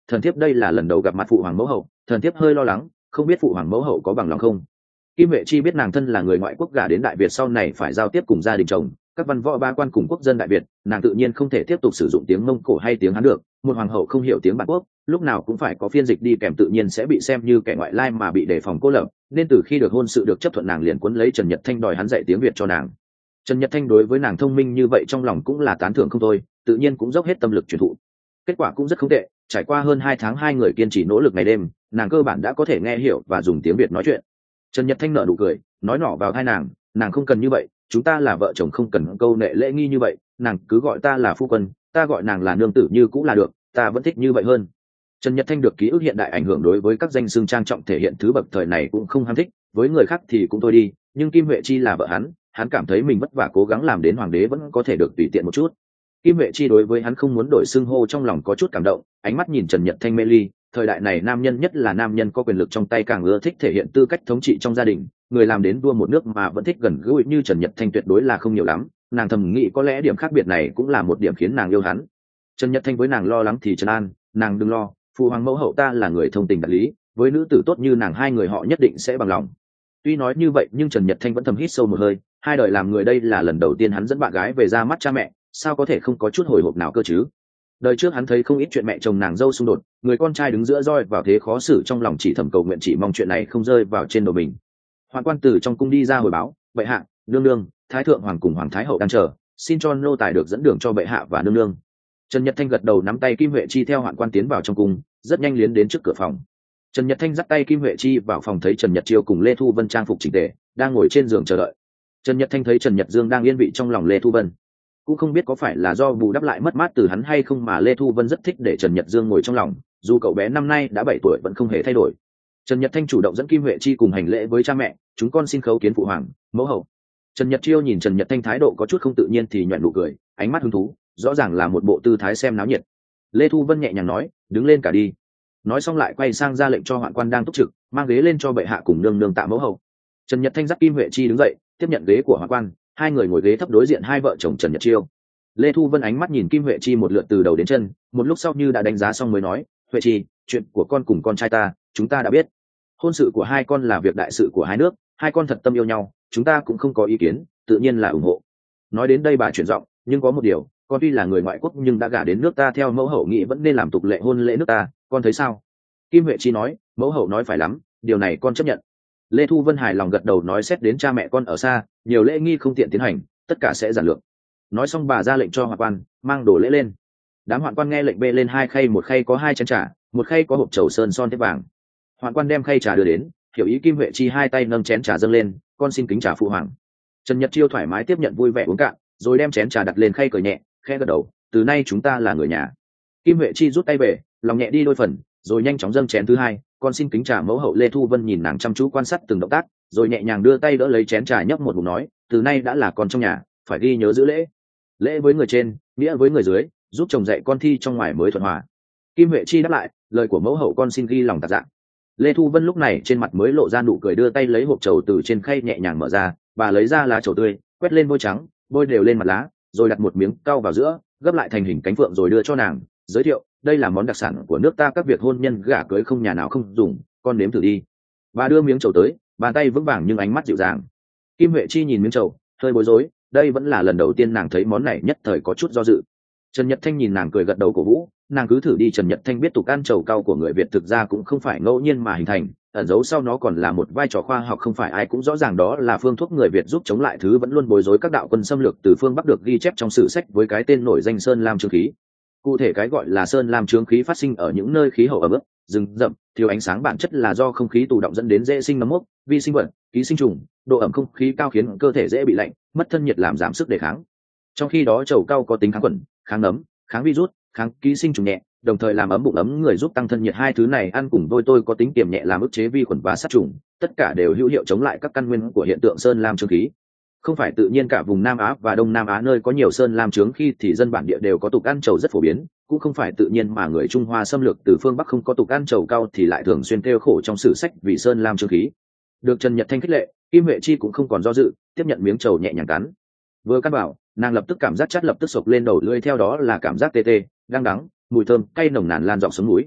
Speaker 1: thần thiếp đây là lần đầu gặp mặt phụ hoàng mẫu hậu, thần thiếp hơi lo lắng, không biết phụ hoàng mẫu hậu có bằng lòng không. Kim Huệ Chi biết nàng thân là người ngoại quốc gả đến Đại Việt sau này phải giao tiếp cùng gia đình chồng, các văn võ ba quan cùng quốc dân Đại Việt, nàng tự nhiên không thể tiếp tục sử dụng tiếng Mông Cổ hay tiếng Hán được. Một hoàng hậu không hiểu tiếng bản quốc, lúc nào cũng phải có phiên dịch đi kèm, tự nhiên sẽ bị xem như kẻ ngoại lai mà bị đề phòng cô lập. Nên từ khi được hôn sự được chấp thuận, nàng liền cuốn lấy Trần Nhật Thanh đòi hắn dạy tiếng Việt cho nàng. Trần Nhật Thanh đối với nàng thông minh như vậy trong lòng cũng là tán thưởng không thôi, tự nhiên cũng dốc hết tâm lực truyền thụ. Kết quả cũng rất không tệ, trải qua hơn 2 tháng hai người kiên trì nỗ lực ngày đêm, nàng cơ bản đã có thể nghe hiểu và dùng tiếng Việt nói chuyện. Trần Nhật Thanh nở nụ cười, nói nhỏ vào tai nàng không cần như vậy, chúng ta là vợ chồng không cần câu nệ lễ nghi như vậy, nàng cứ gọi ta là phu quân, ta gọi nàng là nương tử như cũng là được, ta vẫn thích như vậy hơn. Trần Nhật Thanh được ký ức hiện đại ảnh hưởng, đối với các danh xưng trang trọng thể hiện thứ bậc thời này cũng không ham thích, với người khác thì cũng thôi đi, nhưng Kim Huệ Chi là vợ hắn cảm thấy mình vất vả cố gắng làm đến hoàng đế vẫn có thể được tùy tiện một chút. Kim Huệ Chi đối với hắn không muốn đổi xưng hô trong lòng có chút cảm động, ánh mắt nhìn Trần Nhật Thanh mê ly, thời đại này nam nhân nhất là nam nhân có quyền lực trong tay càng ưa thích thể hiện tư cách thống trị trong gia đình, người làm đến vua một nước mà vẫn thích gần gũi như Trần Nhật Thanh tuyệt đối là không nhiều lắm, nàng thầm nghĩ có lẽ điểm khác biệt này cũng là một điểm khiến nàng yêu hắn. Trần Nhật Thanh với nàng lo lắng thì trấn an, nàng đừng lo, phụ hoàng mẫu hậu ta là người thông tình đạt lý, với nữ tử tốt như nàng hai người họ nhất định sẽ bằng lòng. Tuy nói như vậy nhưng Trần Nhật Thanh vẫn thầm hít sâu một hơi, hai đời làm người đây là lần đầu tiên hắn dẫn bạn gái về ra mắt cha mẹ, sao có thể không có chút hồi hộp nào cơ chứ. Đời trước hắn thấy không ít chuyện mẹ chồng nàng dâu xung đột, người con trai đứng giữa roi vào thế khó xử, trong lòng chỉ thầm cầu nguyện chỉ mong chuyện này không rơi vào trên đầu mình. Hoạn quan từ trong cung đi ra hồi báo, bệ hạ, nương nương, thái thượng hoàng cùng hoàng thái hậu đang chờ, xin cho nô tài được dẫn đường cho bệ hạ và nương nương. Trần Nhật Thanh gật đầu nắm tay Kim Huệ Chi theo hoạn quan tiến vào trong cung, rất nhanh liến đến trước cửa phòng. Trần Nhật Thanh dắt tay Kim Huệ Chi vào phòng, thấy Trần Nhật Chiêu cùng Lê Thu Vân trang phục chỉnh tề, đang ngồi trên giường chờ đợi. Trần Nhật Thanh thấy Trần Nhật Dương đang yên vị trong lòng Lê Thu Vân, cũng không biết có phải là do bù đắp lại mất mát từ hắn hay không mà Lê Thu Vân rất thích để Trần Nhật Dương ngồi trong lòng, dù cậu bé năm nay đã 7 tuổi vẫn không hề thay đổi. Trần Nhật Thanh chủ động dẫn Kim Huệ Chi cùng hành lễ với cha mẹ, chúng con xin khấu kiến phụ hoàng, mẫu hậu. Trần Nhật Chiêu nhìn Trần Nhật Thanh thái độ có chút không tự nhiên thì nhoẻn nụ cười, ánh mắt hứng thú, rõ ràng là một bộ tư thái xem náo nhiệt. Lê Thu Vân nhẹ nhàng nói, đứng lên cả đi. Nói xong lại quay sang ra lệnh cho hoạn quan đang túc trực, mang ghế lên cho bệ hạ cùng nương nương tạ mẫu hậu. Trần Nhật Thanh dắt Kim Huệ Chi đứng dậy, tiếp nhận ghế của hoạn quan, hai người ngồi ghế thấp đối diện hai vợ chồng Trần Nhật Chiêu. Lê Thu Vân ánh mắt nhìn Kim Huệ Chi một lượt từ đầu đến chân, một lúc sau như đã đánh giá xong mới nói, Huệ Chi, chuyện của con cùng con trai ta, chúng ta đã biết. Hôn sự của hai con là việc đại sự của hai nước, hai con thật tâm yêu nhau, chúng ta cũng không có ý kiến, tự nhiên là ủng hộ. Nói đến đây bà chuyển giọng, nhưng có một điều, con tuy là người ngoại quốc nhưng đã gả đến nước ta, theo mẫu hậu nghĩ vẫn nên làm tục lệ hôn lễ nước ta, con thấy sao? Kim Huệ Chi nói, mẫu hậu nói phải lắm, điều này con chấp nhận. Lê Thu Vân hài lòng gật đầu nói, xét đến cha mẹ con ở xa, nhiều lễ nghi không tiện tiến hành, tất cả sẽ giản lược. Nói xong bà ra lệnh cho hoạn quan mang đồ lễ lên. Đám hoạn quan nghe lệnh bê lên 2 khay, một khay có 2 chén trà, một khay có hộp trầu sơn son thép vàng. Hoạn quan đem khay trà đưa đến, hiểu ý Kim Huệ Chi hai tay nâng chén trà dâng lên, con xin kính trà phụ hoàng. Trần Nhật Chiêu thoải mái tiếp nhận vui vẻ uống cạn, rồi đem chén trà đặt lên khay cười nhẹ, khẽ gật đầu, từ nay chúng ta là người nhà. Kim Huệ Chi rút tay về, lòng nhẹ đi đôi phần, rồi nhanh chóng dâng chén thứ hai, con xin kính trà mẫu hậu. Lê Thu Vân nhìn nàng chăm chú quan sát từng động tác, rồi nhẹ nhàng đưa tay đỡ lấy chén trà nhấp một ngụm nói, từ nay đã là con trong nhà, phải ghi nhớ giữ lễ. Lễ với người trên, nghĩa với người dưới, giúp chồng dạy con thi trong ngoài mới thuận hòa. Kim Huệ Chi đáp lại, lời của mẫu hậu con xin ghi lòng tạc dạ. Lê Thu Vân lúc này trên mặt mới lộ ra nụ cười, đưa tay lấy hộp trầu từ trên khay nhẹ nhàng mở ra, bà lấy ra lá trầu tươi, quét lên vôi trắng, bôi đều lên mặt lá, rồi đặt một miếng cau vào giữa, gấp lại thành hình cánh phượng rồi đưa cho nàng, giới thiệu, đây là món đặc sản của nước ta, các việc hôn nhân gả cưới không nhà nào không dùng, con nếm thử đi. Bà đưa miếng trầu tới, bàn tay vững vàng nhưng ánh mắt dịu dàng. Kim Huệ Chi nhìn miếng trầu, hơi bối rối, đây vẫn là lần đầu tiên nàng thấy món này, nhất thời có chút do dự. Trần Nhật Thanh nhìn nàng cười gật đầu cổ vũ, nàng cứ thử đi. Trần Nhật Thanh biết tục ăn trầu cau của người Việt thực ra cũng không phải ngẫu nhiên mà hình thành, ẩn giấu sau nó còn là một vai trò khoa học, không phải ai cũng rõ ràng đó là phương thuốc người Việt giúp chống lại thứ vẫn luôn bối rối các đạo quân xâm lược từ phương Bắc, được ghi chép trong sử sách với cái tên nổi danh Sơn Lam Chướng Khí. Cụ thể cái gọi là Sơn Lam Chướng Khí phát sinh ở những nơi khí hậu ẩm ướt, rừng rậm, thiếu ánh sáng, bản chất là do không khí tù động dẫn đến dễ sinh nấm mốc, vi sinh vật, ký sinh trùng, độ ẩm không khí cao khiến cơ thể dễ bị lạnh, mất thân nhiệt, làm giảm sức đề kháng. Trong khi đó trầu cau có tính kháng khuẩn, kháng nấm, kháng virus, kháng ký sinh trùng nhẹ, đồng thời làm ấm bụng ấm người, giúp tăng thân nhiệt. Hai thứ này ăn cùng vôi tôi có tính kiềm nhẹ, làm ức chế vi khuẩn và sát trùng, tất cả đều hữu hiệu chống lại các căn nguyên của hiện tượng Sơn Lam Chướng Khí. Không phải tự nhiên cả vùng Nam Á và Đông Nam Á nơi có nhiều Sơn Lam Chướng Khí thì dân bản địa đều có tục ăn trầu rất phổ biến, cũng không phải tự nhiên mà người Trung Hoa xâm lược từ phương Bắc không có tục ăn trầu cau thì lại thường xuyên kêu khổ trong sử sách vì Sơn Lam Chướng Khí. Được Trần Nhật Thanh khích lệ, Kim Huệ Chi cũng không còn do dự, tiếp nhận miếng trầu nhẹ nhàng cắn. Vừa cắn vào, nàng lập tức cảm giác chát lập tức sộc lên đầu lưỡi, theo đó là cảm giác tê tê, đắng đắng, mùi thơm cay nồng nàn lan dọc sống mũi.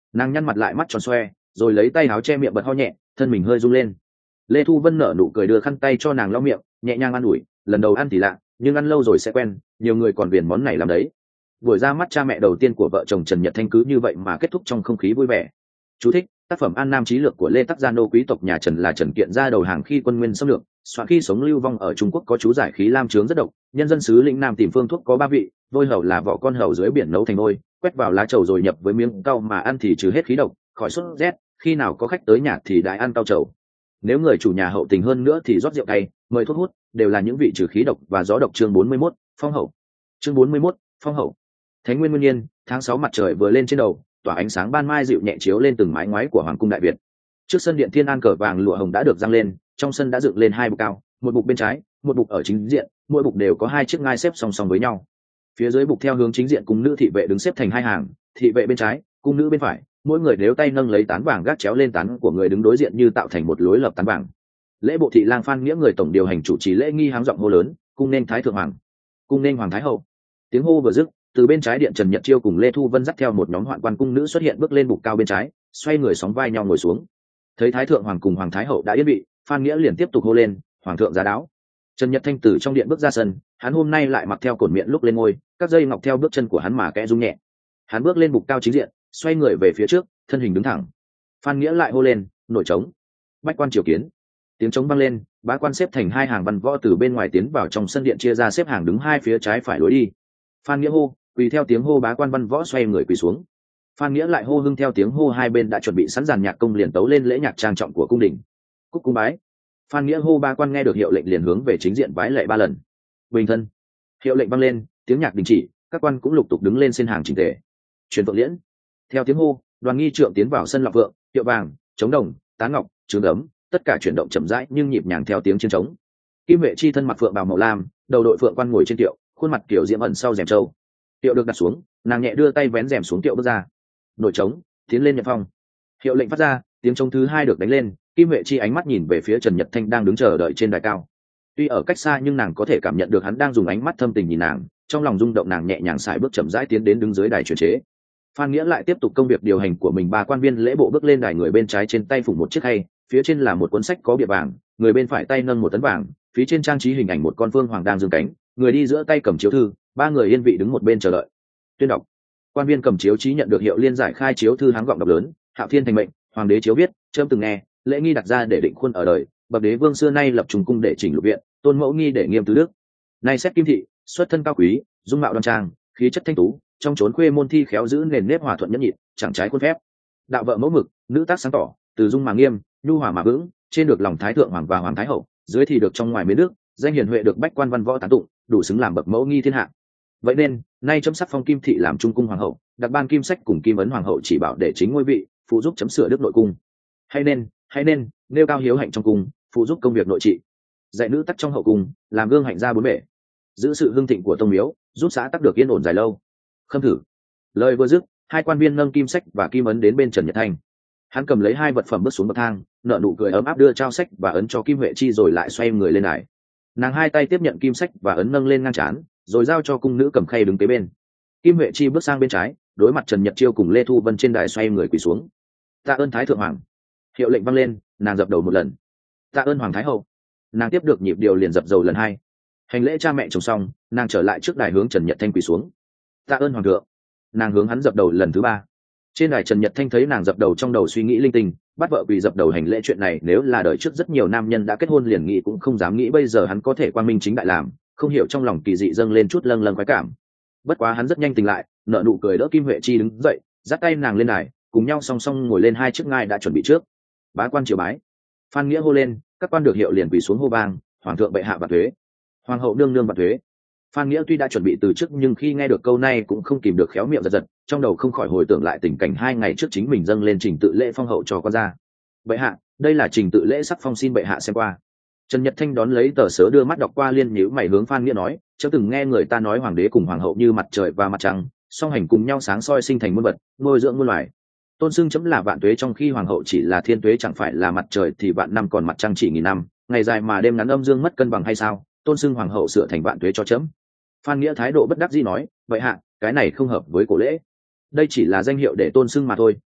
Speaker 1: Nàng nhăn mặt lại, mắt tròn xoe, rồi lấy tay áo che miệng bật ho nhẹ, thân mình hơi rung lên. Lê Thu Vân nở nụ cười, đưa khăn tay cho nàng lau miệng, nhẹ nhàng an ủi, lần đầu ăn thì lạ, nhưng ăn lâu rồi sẽ quen, nhiều người còn viền món này làm đấy. Buổi ra mắt cha mẹ đầu tiên của vợ chồng Trần Nhật Thanh cứ như vậy mà kết thúc trong không khí vui vẻ. Chú thích: tác phẩm An Nam Chí Lược của Lê Tắc Gia, nô quý tộc nhà Trần là Trần Kiện ra đầu hàng khi quân Nguyên xâm lược, soạn khi sống lưu vong ở Trung Quốc, có chú giải khí lam chướng rất độc, nhân dân xứ lĩnh Nam tìm phương thuốc có 3 vị, vôi hầu là vỏ con hầu dưới biển nấu thành vôi, quét vào lá trầu rồi nhập với miếng cau mà ăn thì trừ hết khí độc, khỏi sốt rét, khi nào có khách tới nhà thì đại ăn cau trầu. Nếu người chủ nhà hậu tình hơn nữa thì rót rượu cay, mời thuốc hút, đều là những vị trừ khí độc và gió độc. Chương 41, phong hậu. Chương 41, phong hậu. Thánh nguyên nguyên nhiên, tháng 6 mặt trời vừa lên trên đầu, tỏa ánh sáng ban mai dịu nhẹ chiếu lên từng mái ngoái của hoàng cung Đại Việt. Trước sân điện Thiên An, cờ vàng lụa hồng đã được giăng lên, trong sân đã dựng lên 2 bục cao, một bục bên trái, một bục ở chính diện, mỗi bục đều có 2 chiếc ngai xếp song song với nhau. Phía dưới bục theo hướng chính diện, cung nữ thị vệ đứng xếp thành 2 hàng, thị vệ bên trái, cung nữ bên phải, mỗi người đều tay nâng lấy tán vàng gác chéo lên tán của người đứng đối diện như tạo thành một lối lập tán vàng. Lễ bộ thị lang Phan Nghĩa, người tổng điều hành chủ trì lễ nghi, háng giọng hô lớn, cung nên thái thượng hoàng, cung nên hoàng thái hậu. Tiếng hô vừa dứt, từ bên trái điện Trần Nhật Chiêu cùng Lê Thu Vân dắt theo một nhóm hoạn quan cung nữ xuất hiện, bước lên bục cao bên trái, xoay người sóng vai nhau ngồi xuống. Thấy thái thượng hoàng cùng hoàng thái hậu đã yên vị, Phan Nghĩa liền tiếp tục hô lên, hoàng thượng giá đáo. Trần Nhật Thanh từ trong điện bước ra sân, hắn hôm nay lại mặc theo cổn miệng lúc lên ngôi, các dây ngọc theo bước chân của hắn mà kẽ rung nhẹ. Hắn bước lên bục cao chính diện, xoay người về phía trước, thân hình đứng thẳng. Phan Nghĩa lại hô lên, nổi trống. Bách quan triều kiến. Tiếng trống vang lên, bá quan xếp thành 2 hàng văn võ từ bên ngoài tiến vào trong sân điện, chia ra xếp hàng đứng 2 phía trái phải lối đi. Phan Nghĩa hô, quỳ theo tiếng hô, bá quan văn võ xoay người quỳ xuống. Phan Nghĩa lại hô, hưng theo tiếng hô, hai bên đã chuẩn bị sẵn dàn nhạc công liền tấu lên lễ nhạc trang trọng của cung đình. Cúc cung bái. Phan Nghĩa hô, bá quan nghe được hiệu lệnh liền hướng về chính diện bái lạy 3 lần. Bình thân. Hiệu lệnh vang lên, tiếng nhạc đình chỉ, các quan cũng lục tục đứng lên xin hàng chỉnh tề. Truyền phượng liễn. Theo tiếng hô, đoàn nghi trượng tiến vào sân lọc vượng, hiệu vàng, chống đồng, tán ngọc, trướng ấm, tất cả chuyển động chậm rãi nhưng nhịp nhàng theo tiếng chiên trống. Kim Huệ Chi thân mặc phượng bào màu lam, đầu đội phượng quan ngồi trên kiệu, khuôn mặt kiểu diễm ẩn sau rèm trâu. Kiệu được đặt xuống, nàng nhẹ đưa tay vén rèm xuống kiệu bước ra. Nổi trống, tiến lên nhận phong. Hiệu lệnh phát ra, tiếng trống thứ 2 được đánh lên, Kim Huệ Chi ánh mắt nhìn về phía Trần Nhật Thanh đang đứng chờ đợi trên đài cao. Tuy ở cách xa nhưng nàng có thể cảm nhận được hắn đang dùng ánh mắt thâm tình nhìn nàng, trong lòng rung động, nàng nhẹ nhàng sải bước chậm rãi tiến đến đứng dưới đài truyền chế. Phan Nghĩa lại tiếp tục công việc điều hành của mình. 3 quan viên lễ bộ bước lên đài, người bên trái trên tay phủng một chiếc khay, phía trên là một cuốn sách có bìa vàng, người bên phải tay nâng một tấn vàng, phía trên trang trí hình ảnh một con phương hoàng đang dương cánh, người đi giữa tay cầm chiếu thư, 3 người yên vị đứng một bên chờ đợi. Tuyên đọc. Quan viên cầm chiếu chí nhận được hiệu liên giải khai chiếu thư, háng gọng đọc lớn, Hạo Thiên thành mệnh, hoàng đế chiếu viết, trẫm từng nghe, lễ nghi đặt ra để định khuôn ở đời, bậc đế vương xưa nay lập trùng cung để chỉnh lục viện, tôn mẫu nghi để nghiêm tứ đức. Nay xét Kim thị, xuất thân cao quý, dung mạo đoan trang, khí chất thanh tú, trong chốn khuê môn thi khéo, giữ nền nếp hòa thuận nhẫn nhịn, chẳng trái khuôn phép. Đạo vợ mẫu mực, nữ tác sáng tỏ, từ dung mà nghiêm, nhu hòa mà vững, trên được lòng thái thượng hoàng và hoàng thái hậu, dưới thì được trong ngoài mến nước, danh hiền huệ được bách quan văn võ tán tụng, đủ xứng làm bậc mẫu nghi thiên hạ. Vậy nên nay chấm sắc phong Kim thị làm trung cung hoàng hậu, đặc ban kim sách cùng kim ấn hoàng hậu chỉ bảo để chính ngôi vị, phụ giúp chấm sửa đức nội cung. Hay nên nêu cao hiếu hạnh trong cung, phụ giúp công việc nội trị, dạy nữ tắc trong hậu cung, làm gương hạnh ra 4 bể, giữ sự hưng thịnh của tông miếu, giúp xã tắc được yên ổn dài lâu. Khâm thử. Lời vừa dứt, 2 quan viên nâng kim sách và kim ấn đến bên Trần Nhật Thanh. Hắn cầm lấy 2 vật phẩm bước xuống bậc thang, nở nụ cười ấm áp đưa trao sách và ấn cho Kim Huệ Chi rồi lại xoay người lên đài. Nàng 2 tay tiếp nhận kim sách và ấn nâng lên ngang trán, rồi giao cho cung nữ cầm khay đứng kế bên. Kim Huệ Chi bước sang bên trái, đối mặt Trần Nhật Chiêu cùng Lê Thu Vân trên đài, xoay người quỳ xuống. Tạ ơn thái thượng hoàng. Hiệu lệnh vang lên, nàng dập đầu 1 lần. Tạ ơn hoàng thái hậu. Nàng tiếp được nhịp điều liền dập dầu lần 2. Hành lễ cha mẹ chồng xong, nàng trở lại trước đài hướng Trần Nhật Thanh quỳ xuống. Tạ ơn hoàng thượng. Nàng hướng hắn dập đầu lần thứ 3. Trên đài Trần Nhật Thanh thấy nàng dập đầu, trong đầu suy nghĩ linh tinh, bắt vợ quỳ dập đầu hành lễ chuyện này nếu là đời trước rất nhiều nam nhân đã kết hôn liền nghĩ cũng không dám nghĩ bây giờ hắn có thể quang minh chính đại làm, không hiểu trong lòng kỳ dị dâng lên chút lâng lâng khoái cảm. Bất quá hắn rất nhanh tỉnh lại, nở nụ cười đỡ Kim Huệ Chi đứng dậy, dắt tay nàng lên đài, cùng nhau song song ngồi lên 2 chiếc ngai đã chuẩn bị trước. Bá quan triều bái. Phan Nghĩa hô lên, các quan được hiệu liền quỳ xuống hô vang, hoàng thượng bệ hạ vạn thuế, hoàng hậu nương nương vạn thuế. Phan Nghĩa tuy đã chuẩn bị từ trước nhưng khi nghe được câu này cũng không kìm được khéo miệng giật giật, trong đầu không khỏi hồi tưởng lại tình cảnh 2 ngày trước chính mình dâng lên trình tự lễ phong hậu cho con ra. Bệ hạ, đây là trình tự lễ sắc phong, xin bệ hạ xem qua. Trần Nhật Thanh đón lấy tờ sớ đưa mắt đọc qua, liên nhíu mày hướng Phan Nghĩa nói, chớ từng nghe người ta nói hoàng đế cùng hoàng hậu như mặt trời và mặt trăng, song hành cùng nhau sáng soi sinh thành muôn vật, nuôi dưỡng muôn loài. Tôn xưng chấm là vạn tuế, trong khi hoàng hậu chỉ là thiên tuế, chẳng phải là mặt trời thì vạn năm còn mặt trăng chỉ nghìn năm, ngày dài mà đêm ngắn, âm dương mất cân bằng hay sao? Tôn xưng hoàng hậu sửa thành vạn tuế cho chấm. Phan Nghĩa thái độ bất đắc dĩ nói, vậy hạ, cái này không hợp với cổ lễ. Đây chỉ là danh hiệu để tôn xưng mà thôi,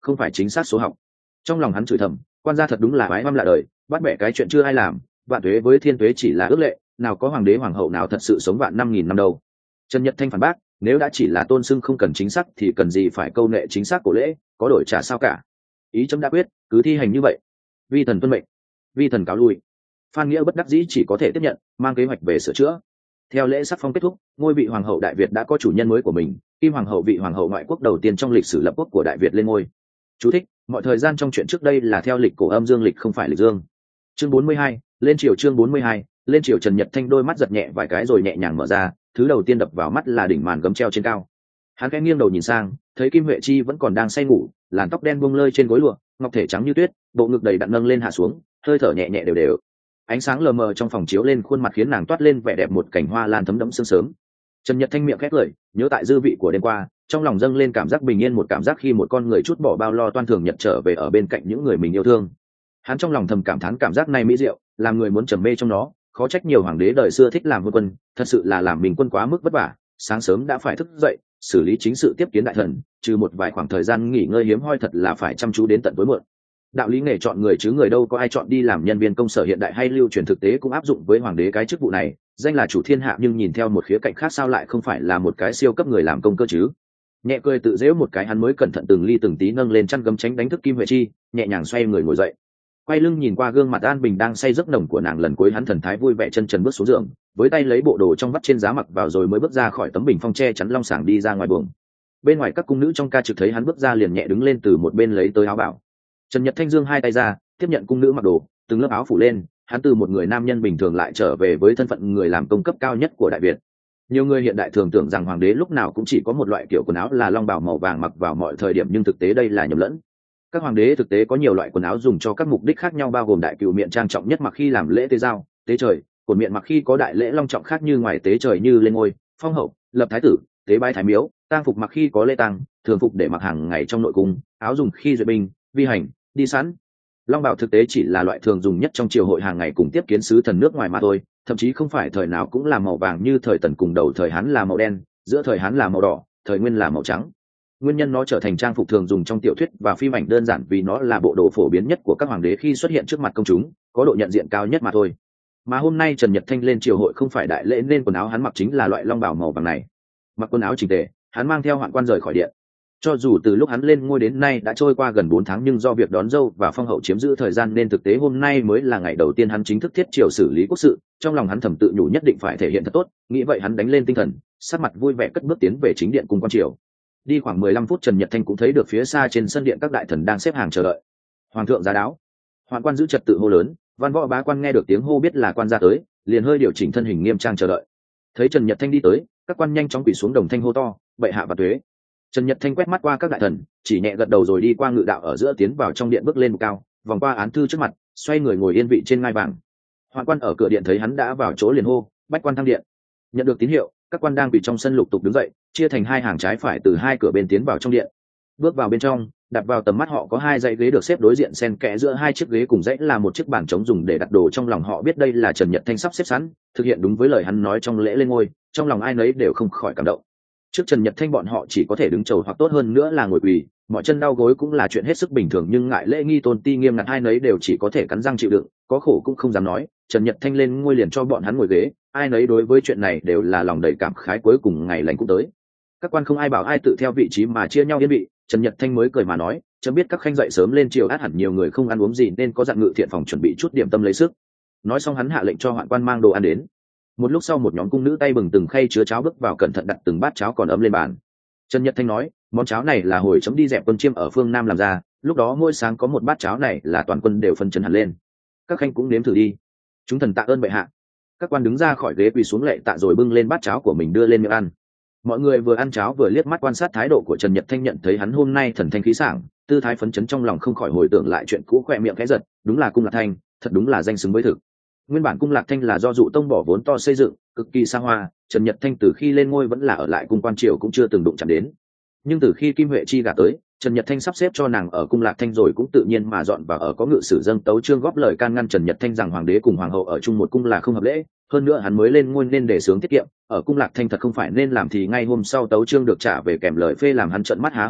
Speaker 1: không phải chính xác số học. Trong lòng hắn chửi thầm, quan gia thật đúng là ái oăm lạ đời, bắt bẻ cái chuyện chưa ai làm, vạn tuế với thiên tuế chỉ là ước lệ, nào có hoàng đế hoàng hậu nào thật sự sống vạn 5.000 năm đâu. Trần Nhật Thanh phản bác, nếu đã chỉ là tôn xưng không cần chính xác thì cần gì phải câu nệ chính xác cổ lễ, có đổi trả sao cả. Ý chấm đã quyết, cứ thi hành như vậy. Vi thần tuân mệnh. Vi thần cáo lui. Phan Nghĩa bất đắc dĩ chỉ có thể tiếp nhận, mang kế hoạch về sửa chữa. Theo lễ sắc phong kết thúc, ngôi vị hoàng hậu Đại Việt đã có chủ nhân mới của mình, Kim hoàng hậu vị hoàng hậu ngoại quốc đầu tiên trong lịch sử lập quốc của Đại Việt lên ngôi. Chú thích: mọi thời gian trong chuyện trước đây là theo lịch cổ âm dương lịch không phải lịch dương. Chương 42, lên triều. Chương 42, lên triều. Trần Nhật Thanh đôi mắt giật nhẹ vài cái rồi nhẹ nhàng mở ra, thứ đầu tiên đập vào mắt là đỉnh màn gấm treo trên cao. Hắn khẽ nghiêng đầu nhìn sang, thấy Kim Huệ Chi vẫn còn đang say ngủ, làn tóc đen buông lơi trên gối lụa, ngọc thể trắng như tuyết, bộ ngực đầy đặn nâng lên hạ xuống, hơi thở nhẹ nhẹ đều đều. Ánh sáng lờ mờ trong phòng chiếu lên khuôn mặt khiến nàng toát lên vẻ đẹp một cảnh hoa lan thấm đẫm sương sớm. Trần Nhật Thanh miệng khét lời, nhớ tại dư vị của đêm qua, trong lòng dâng lên cảm giác bình yên, một cảm giác khi một con người trút bỏ bao lo toan thường nhật trở về ở bên cạnh những người mình yêu thương. Hắn trong lòng thầm cảm thán cảm giác này mỹ diệu, làm người muốn trầm mê trong nó. Khó trách nhiều hoàng đế đời xưa thích làm vua quân, thật sự là làm mình quân quá mức vất vả, sáng sớm đã phải thức dậy xử lý chính sự tiếp kiến đại thần, trừ một vài khoảng thời gian nghỉ ngơi hiếm hoi thật là phải chăm chú đến tận tối muộn. Đạo lý nghề chọn người chứ người đâu có ai chọn đi làm nhân viên công sở hiện đại hay lưu truyền thực tế cũng áp dụng với hoàng đế cái chức vụ này, danh là chủ thiên hạ nhưng nhìn theo một khía cạnh khác sao lại không phải là một cái siêu cấp người làm công cơ chứ. Nhẹ cười tự giễu một cái, hắn mới cẩn thận từng ly từng tí nâng lên chăn gấm tránh đánh thức Kim Huệ Chi, nhẹ nhàng xoay người ngồi dậy, quay lưng nhìn qua gương mặt an bình đang say giấc nồng của nàng, lần cuối hắn thần thái vui vẻ chân trần bước xuống giường, với tay lấy bộ đồ trong vắt trên giá mặc vào rồi mới bước ra khỏi tấm bình phong che chắn long sàng đi ra ngoài buồng. Bên ngoài các cung nữ trong ca trực thấy hắn bước ra liền nhẹ đứng lên từ một bên lấy tới áo bảo. Trần Nhật Thanh giương hai tay ra tiếp nhận cung nữ mặc đồ, từng lớp áo phủ lên, hắn từ một người nam nhân bình thường lại trở về với thân phận người làm công cấp cao nhất của Đại Việt. Nhiều người hiện đại thường tưởng rằng hoàng đế lúc nào cũng chỉ có một loại kiểu quần áo là long bào màu vàng mặc vào mọi thời điểm, nhưng thực tế đây là nhầm lẫn. Các hoàng đế thực tế có nhiều loại quần áo dùng cho các mục đích khác nhau, bao gồm đại cựu miện trang trọng nhất mặc khi làm lễ tế giao, tế trời; cổn miện mặc khi có đại lễ long trọng khác như ngoài tế trời như lên ngôi, phong hậu, lập thái tử, tế bái thái miếu; tang phục mặc khi có lễ tang, thường phục để mặc hàng ngày trong nội cung; áo dùng khi duyệt binh, vi hành, đi sẵn. Long bào thực tế chỉ là loại thường dùng nhất trong triều hội hàng ngày cùng tiếp kiến sứ thần nước ngoài mà thôi, thậm chí không phải thời nào cũng là màu vàng như thời Tần, cùng đầu thời Hán là màu đen, giữa thời Hán là màu đỏ, thời Nguyên là màu trắng. Nguyên nhân nó trở thành trang phục thường dùng trong tiểu thuyết và phim ảnh đơn giản vì nó là bộ đồ phổ biến nhất của các hoàng đế khi xuất hiện trước mặt công chúng, có độ nhận diện cao nhất mà thôi. Mà hôm nay Trần Nhật Thanh lên triều hội không phải đại lễ nên quần áo hắn mặc chính là loại long bào màu vàng này. Mặc quần áo chỉnh tề, hắn mang theo Hoạn Quan rời khỏi điện. Cho dù từ lúc hắn lên ngôi đến nay đã trôi qua gần 4 tháng, nhưng do việc đón dâu và phong hậu chiếm giữ thời gian nên thực tế hôm nay mới là ngày đầu tiên hắn chính thức thiết triều xử lý quốc sự. Trong lòng hắn thầm tự nhủ nhất định phải thể hiện thật tốt, nghĩ vậy hắn đánh lên tinh thần, sắc mặt vui vẻ cất bước tiến về chính điện cung quan triều. Đi khoảng 15 phút Trần Nhật Thanh cũng thấy được phía xa trên sân điện các đại thần đang xếp hàng chờ đợi. Hoàng thượng giá đáo. Hoạn Quan giữ trật tự hô lớn, văn võ bá quan nghe được tiếng hô biết là quan gia tới, liền hơi điều chỉnh thân hình nghiêm trang chờ đợi. Thấy Trần Nhật Thanh đi tới, các quan nhanh chóng quỳ xuống đồng thanh hô to, bệ hạ và tuế. Trần Nhật Thanh quét mắt qua các đại thần, chỉ nhẹ gật đầu rồi đi qua ngự đạo ở giữa tiến vào trong điện, bước lên cao, vòng qua án thư trước mặt, xoay người ngồi yên vị trên ngai vàng. Hoạn Quan ở cửa điện thấy hắn đã vào chỗ liền hô, bách quan thăng điện. Nhận được tín hiệu, các quan đang bị trong sân lục tục đứng dậy, chia thành hai hàng trái phải từ hai cửa bên tiến vào trong điện. Bước vào bên trong, đặt vào tầm mắt họ có hai dãy ghế được xếp đối diện xen kẽ giữa hai chiếc ghế cùng dãy là một chiếc bàn trống dùng để đặt đồ. Trong lòng họ biết đây là Trần Nhật Thanh sắp xếp sẵn, thực hiện đúng với lời hắn nói trong lễ lên ngôi, trong lòng ai nấy đều không khỏi cảm động. Trước Trần Nhật Thanh bọn họ chỉ có thể đứng chầu hoặc tốt hơn nữa là ngồi quỳ, mọi chân đau gối cũng là chuyện hết sức bình thường, nhưng ngại lễ nghi tôn ti nghiêm ngặt, ai nấy đều chỉ có thể cắn răng chịu đựng, có khổ cũng không dám nói. Trần Nhật Thanh lên ngôi liền cho bọn hắn ngồi ghế, ai nấy đối với chuyện này đều là lòng đầy cảm khái. Cuối cùng ngày lành cũng tới, các quan không ai bảo ai tự theo vị trí mà chia nhau yên vị. Trần Nhật Thanh mới cười mà nói, chấm biết các khanh dậy sớm lên triều át hẳn nhiều người không ăn uống gì nên có dặn ngự thiện phòng chuẩn bị chút điểm tâm lấy sức. Nói xong hắn hạ lệnh cho Hoạn Quan mang đồ ăn đến. Một lúc sau một nhóm cung nữ tay bừng từng khay chứa cháo bước vào, cẩn thận đặt từng bát cháo còn ấm lên bàn. Trần Nhật Thanh nói, món cháo này là hồi chấm đi dẹp quân chiêm ở phương Nam làm ra, lúc đó mỗi sáng có một bát cháo này là toàn quân đều phân chấn hẳn lên. Các khanh cũng nếm thử đi. Chúng thần tạ ơn bệ hạ. Các quan đứng ra khỏi ghế quỳ xuống lạy tạ rồi bưng lên bát cháo của mình đưa lên miệng ăn. Mọi người vừa ăn cháo vừa liếc mắt quan sát thái độ của Trần Nhật Thanh, nhận thấy hắn hôm nay thần thanh khí sảng, tư thái phấn chấn, trong lòng không khỏi hồi tưởng lại chuyện cũ, khỏe miệng khẽ giật, đúng là cung Lạc Thanh, thật đúng là danh xứng với thực. Nguyên bản cung Lạc Thanh là do Dụ Tông bỏ vốn to xây dựng, cực kỳ xa hoa, Trần Nhật Thanh từ khi lên ngôi vẫn là ở lại cung quan triều cũng chưa từng đụng chạm đến. Nhưng từ khi Kim Huệ Chi gả tới, Trần Nhật Thanh sắp xếp cho nàng ở cung Lạc Thanh rồi cũng tự nhiên mà dọn vào ở, có ngự sử dâng tấu chương góp lời can ngăn Trần Nhật Thanh rằng hoàng đế cùng hoàng hậu ở chung một cung là không hợp lễ, hơn nữa hắn mới lên ngôi nên để sướng tiết kiệm, ở cung Lạc Thanh thật không phải nên làm, thì ngay hôm sau tấu chương được trả về kèm lời phê làm hắn trợn mắt há hốc mồm.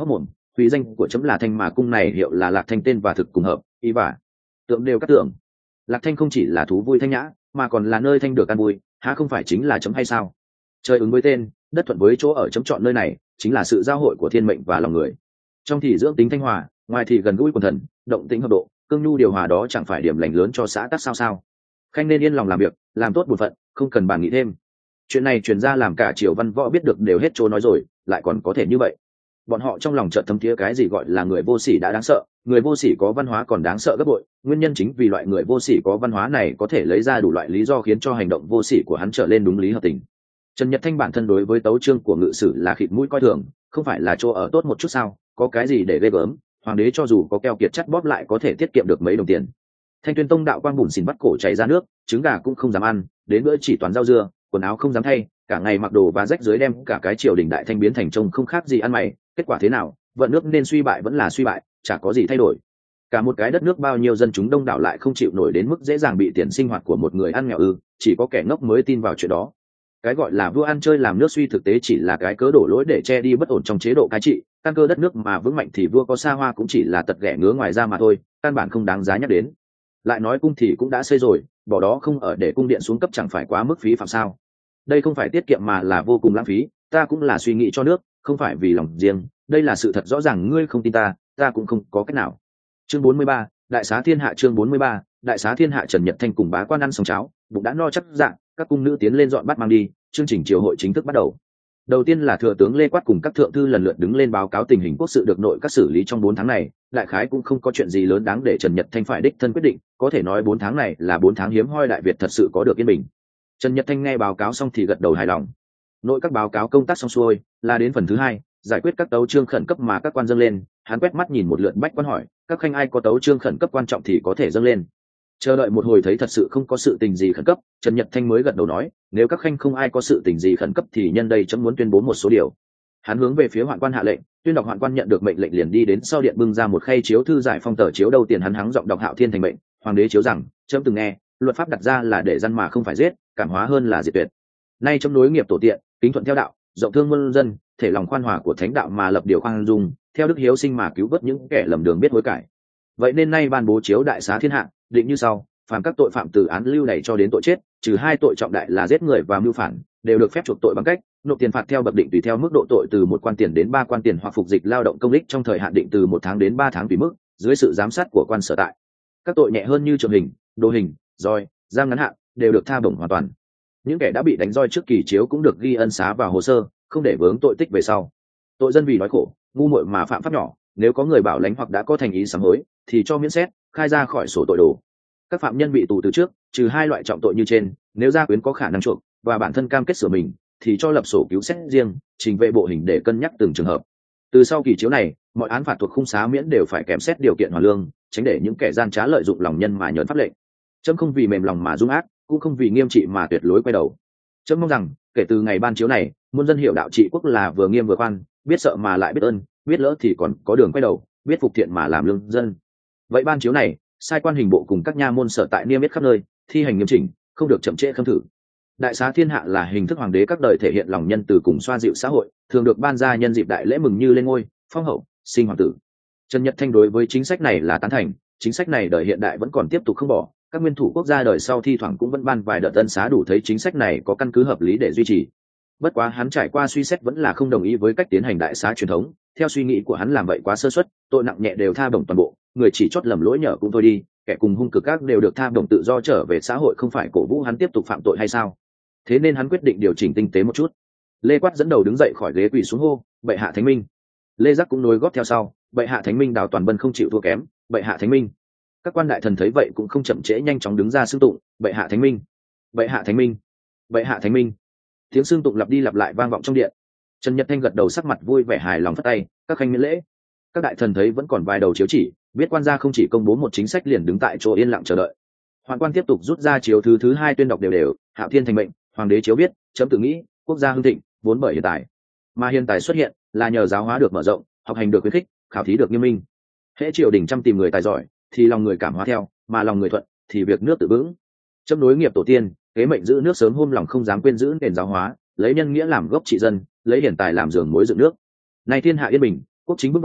Speaker 1: hủy danh của chấm là thanh mà cung này hiệu là Lạc Thanh tên và thực cùng hợp, ý và tượng đều cắt tưởng. Lạc Thanh không chỉ là thú vui thanh nhã mà còn là nơi thanh được ăn vui, há không phải chính là chấm hay sao? Trời ứng với tên, đất thuận với chỗ ở, chấm chọn nơi này chính là sự giao hội của thiên mệnh và lòng người. Trong thì dưỡng tính thanh hòa, ngoài thì gần gũi quần thần, động tĩnh hợp độ, cương nhu điều hòa, đó chẳng phải điểm lành lớn cho xã tắc sao? Khanh nên yên lòng làm việc, làm tốt bổn phận, không cần bàn nghĩ thêm. Chuyện này truyền ra làm cả triều văn võ biết được đều hết chỗ nói rồi, lại còn có thể như vậy. Bọn họ trong lòng chợt thấm thía cái gì gọi là người vô sỉ đã đáng sợ, người vô sỉ có văn hóa còn đáng sợ gấp bội. Nguyên nhân chính vì loại người vô sỉ có văn hóa này có thể lấy ra đủ loại lý do khiến cho hành động vô sỉ của hắn trở lên đúng lý hợp tình. Trần Nhật Thanh bản thân đối với tấu chương của ngự sử là khịt mũi coi thường, không phải là chỗ ở tốt một chút sao? Có cái gì để ghê gớm? Hoàng đế cho dù có keo kiệt chắt bóp lại có thể tiết kiệm được mấy đồng tiền. Thanh Tuyên Tông đạo quang bùn xỉn bắt cổ chảy ra nước, trứng gà cũng không dám ăn, đến bữa chỉ toàn rau dưa, quần áo không dám thay, cả ngày mặc đồ và rách dưới, đem cả cái triều đình đại thanh biến thành trông không khác gì ăn mày. Kết quả thế nào? Vận nước nên suy bại vẫn là suy bại, chả có gì thay đổi. Cả một cái đất nước bao nhiêu dân chúng đông đảo lại không chịu nổi đến mức dễ dàng bị tiền sinh hoạt của một người ăn nghèo ư? Chỉ có kẻ ngốc mới tin vào chuyện đó. Cái gọi là vua ăn chơi làm nước suy thực tế chỉ là cái cớ đổ lỗi để che đi bất ổn trong chế độ cai trị. Căn cơ đất nước mà vững mạnh thì vua có xa hoa cũng chỉ là tật ghẻ ngứa ngoài ra mà thôi, căn bản không đáng giá nhắc đến. Lại nói cung thì cũng đã xây rồi, bỏ đó không ở để cung điện xuống cấp chẳng phải quá mức phí phạm sao? Đây không phải tiết kiệm mà là vô cùng lãng phí. Ta cũng là suy nghĩ cho nước, không phải vì lòng riêng, đây là sự thật rõ ràng. Ngươi không tin ta cũng không có cách nào. Chương 43, đại xá thiên hạ. Chương 43, đại xá thiên hạ. Trần Nhật Thanh cùng bá quan ăn xong cháo, bụng đã no chắc dạng, các cung nữ tiến lên dọn bát mang đi. Chương trình triều hội chính thức bắt đầu. Đầu tiên là thừa tướng Lê Quát cùng các thượng thư lần lượt đứng lên báo cáo tình hình quốc sự được nội các xử lý trong 4 tháng này. Đại khái cũng không có chuyện gì lớn đáng để Trần Nhật Thanh phải đích thân quyết định, có thể nói 4 tháng này là 4 tháng hiếm hoi Đại Việt thật sự có được yên bình. Trần Nhật Thanh nghe báo cáo xong thì gật đầu hài lòng. Nội các báo cáo công tác xong xuôi, là đến phần thứ hai, giải quyết các tấu chương khẩn cấp mà các quan dâng lên. Hắn quét mắt nhìn một lượt bách quan hỏi, các khanh ai có tấu chương khẩn cấp quan trọng thì có thể dâng lên. Chờ đợi một hồi thấy thật sự không có sự tình gì khẩn cấp, Trần Nhật Thanh mới gật đầu nói, nếu các khanh không ai có sự tình gì khẩn cấp thì nhân đây chấm muốn tuyên bố một số điều. Hắn hướng về phía hoạn quan hạ lệnh, tuyên đọc. Hoạn quan nhận được mệnh lệnh liền đi đến sau điện bưng ra một khay chiếu thư giải phong. Tờ chiếu đầu tiên hắn hắng giọng đọc Hạo Thiên thành mệnh. Hoàng đế chiếu rằng, chấm từng nghe, luật pháp đặt ra là để dân mà không phải giết, cảm hóa hơn là diệt tuyệt. Nay chấm nối nghiệp tổ tiện, kính thuận theo đạo, rộng thương muôn dân, thể lòng khoan hòa của thánh đạo mà lập điều khoan dung, theo đức hiếu sinh mà cứu vớt những kẻ lầm đường biết hối cải. Vậy nên nay ban bố chiếu đại xá thiên hạ, định như sau: phàm các tội phạm từ án lưu đày cho đến tội chết, trừ 2 tội trọng đại là giết người và mưu phản, đều được phép chuộc tội bằng cách nộp tiền phạt theo bậc định tùy theo mức độ tội, từ 1 quan tiền đến 3 quan tiền, hoặc phục dịch lao động công ích trong thời hạn định từ 1 tháng đến 3 tháng tùy mức, dưới sự giám sát của quan sở tại. Các tội nhẹ hơn như trượng hình, đồ hình, roi, giam ngắn hạn đều được tha bổng hoàn toàn. Những kẻ đã bị đánh roi trước kỳ chiếu cũng được ghi ân xá vào hồ sơ, không để vướng tội tích về sau. Tội dân vì đói khổ, ngu muội mà phạm pháp nhỏ, nếu có người bảo lãnh hoặc đã có thành ý sám hối, thì cho miễn xét, khai ra khỏi sổ tội đồ. Các phạm nhân bị tù từ trước, trừ 2 loại trọng tội như trên, nếu gia quyến có khả năng chuộc và bản thân cam kết sửa mình, thì cho lập sổ cứu xét riêng, trình về bộ hình để cân nhắc từng trường hợp. Từ sau kỳ chiếu này, mọi án phạt thuộc khung xá miễn đều phải kèm xét điều kiện hoàn lương, tránh để những kẻ gian trá lợi dụng lòng nhân mà nhờn pháp lệnh. Chấm không vì mềm lòng mà dung ác, cũng không vì nghiêm trị mà tuyệt lối quay đầu. Chấm mong rằng, kể từ ngày ban chiếu này, muôn dân hiểu đạo trị quốc là vừa nghiêm vừa khoan, biết sợ mà lại biết ơn, biết lỡ thì còn có đường quay đầu, biết phục thiện mà làm lương dân. Vậy ban chiếu này, sai quan hình bộ cùng các nha môn sở tại niêm yết khắp nơi, thi hành nghiêm chỉnh, không được chậm trễ khâm thử. Đại xá thiên hạ là hình thức hoàng đế các đời thể hiện lòng nhân từ cùng xoa dịu xã hội, thường được ban ra nhân dịp đại lễ mừng như lên ngôi, phong hậu, sinh hoàng tử. Trần Nhật Thanh đối với chính sách này là tán thành, chính sách này đời hiện đại vẫn còn tiếp tục không bỏ, các nguyên thủ quốc gia đời sau thi thoảng cũng vẫn ban vài đợt ân xá, đủ thấy chính sách này có căn cứ hợp lý để duy trì. Bất quá hắn trải qua suy xét vẫn là không đồng ý với cách tiến hành đại xá truyền thống, theo suy nghĩ của hắn làm vậy quá sơ suất, tội nặng nhẹ đều tha bổng toàn bộ, người chỉ chót lầm lỗi nhở cũng thôi đi, kẻ cùng hung cực các đều được tha bổng tự do trở về xã hội, không phải cổ vũ hắn tiếp tục phạm tội hay sao? Thế nên hắn quyết định điều chỉnh tinh tế một chút. Lê Quát dẫn đầu đứng dậy khỏi ghế quỳ xuống hô, bệ hạ thánh minh. Lê Giác cũng nối gót theo sau, bệ hạ thánh minh. Đào Toàn Bân không chịu thua kém, bệ hạ thánh minh. Các quan đại thần thấy vậy cũng không chậm trễ, nhanh chóng đứng ra xưng tụng, bệ hạ thánh minh, bệ hạ thánh minh, bệ hạ thánh minh. Tiếng xưng tụng lặp đi lặp lại vang vọng trong điện. Trần Nhật Thanh gật đầu, sắc mặt vui vẻ hài lòng phất tay, các khanh miễn lễ. Các đại thần thấy vẫn còn vài đầu chiếu chỉ, biết quan gia không chỉ công bố một chính sách liền đứng tại chỗ yên lặng chờ đợi. Hoạn quan tiếp tục rút ra chiếu thứ 2 tuyên đọc đều đều, Hạo Thiên thành mệnh, hoàng đế chiếu viết, chấm tự nghĩ, quốc gia hưng thịnh vốn bởi hiện tại, mà hiện tại xuất hiện là nhờ giáo hóa được mở rộng, học hành được khuyến khích, khảo thí được nghiêm minh. Hễ triều đình chăm tìm người tài giỏi, thì lòng người cảm hóa theo, mà lòng người thuận thì việc nước tự vững. Chấm nối nghiệp tổ tiên, kế mệnh giữ nước sớm hôm lòng không dám quên giữ nền giáo hóa, lấy nhân nghĩa làm gốc trị dân, lấy hiển tài làm giường mối dựng nước. Nay thiên hạ yên bình, quốc chính bước vàng,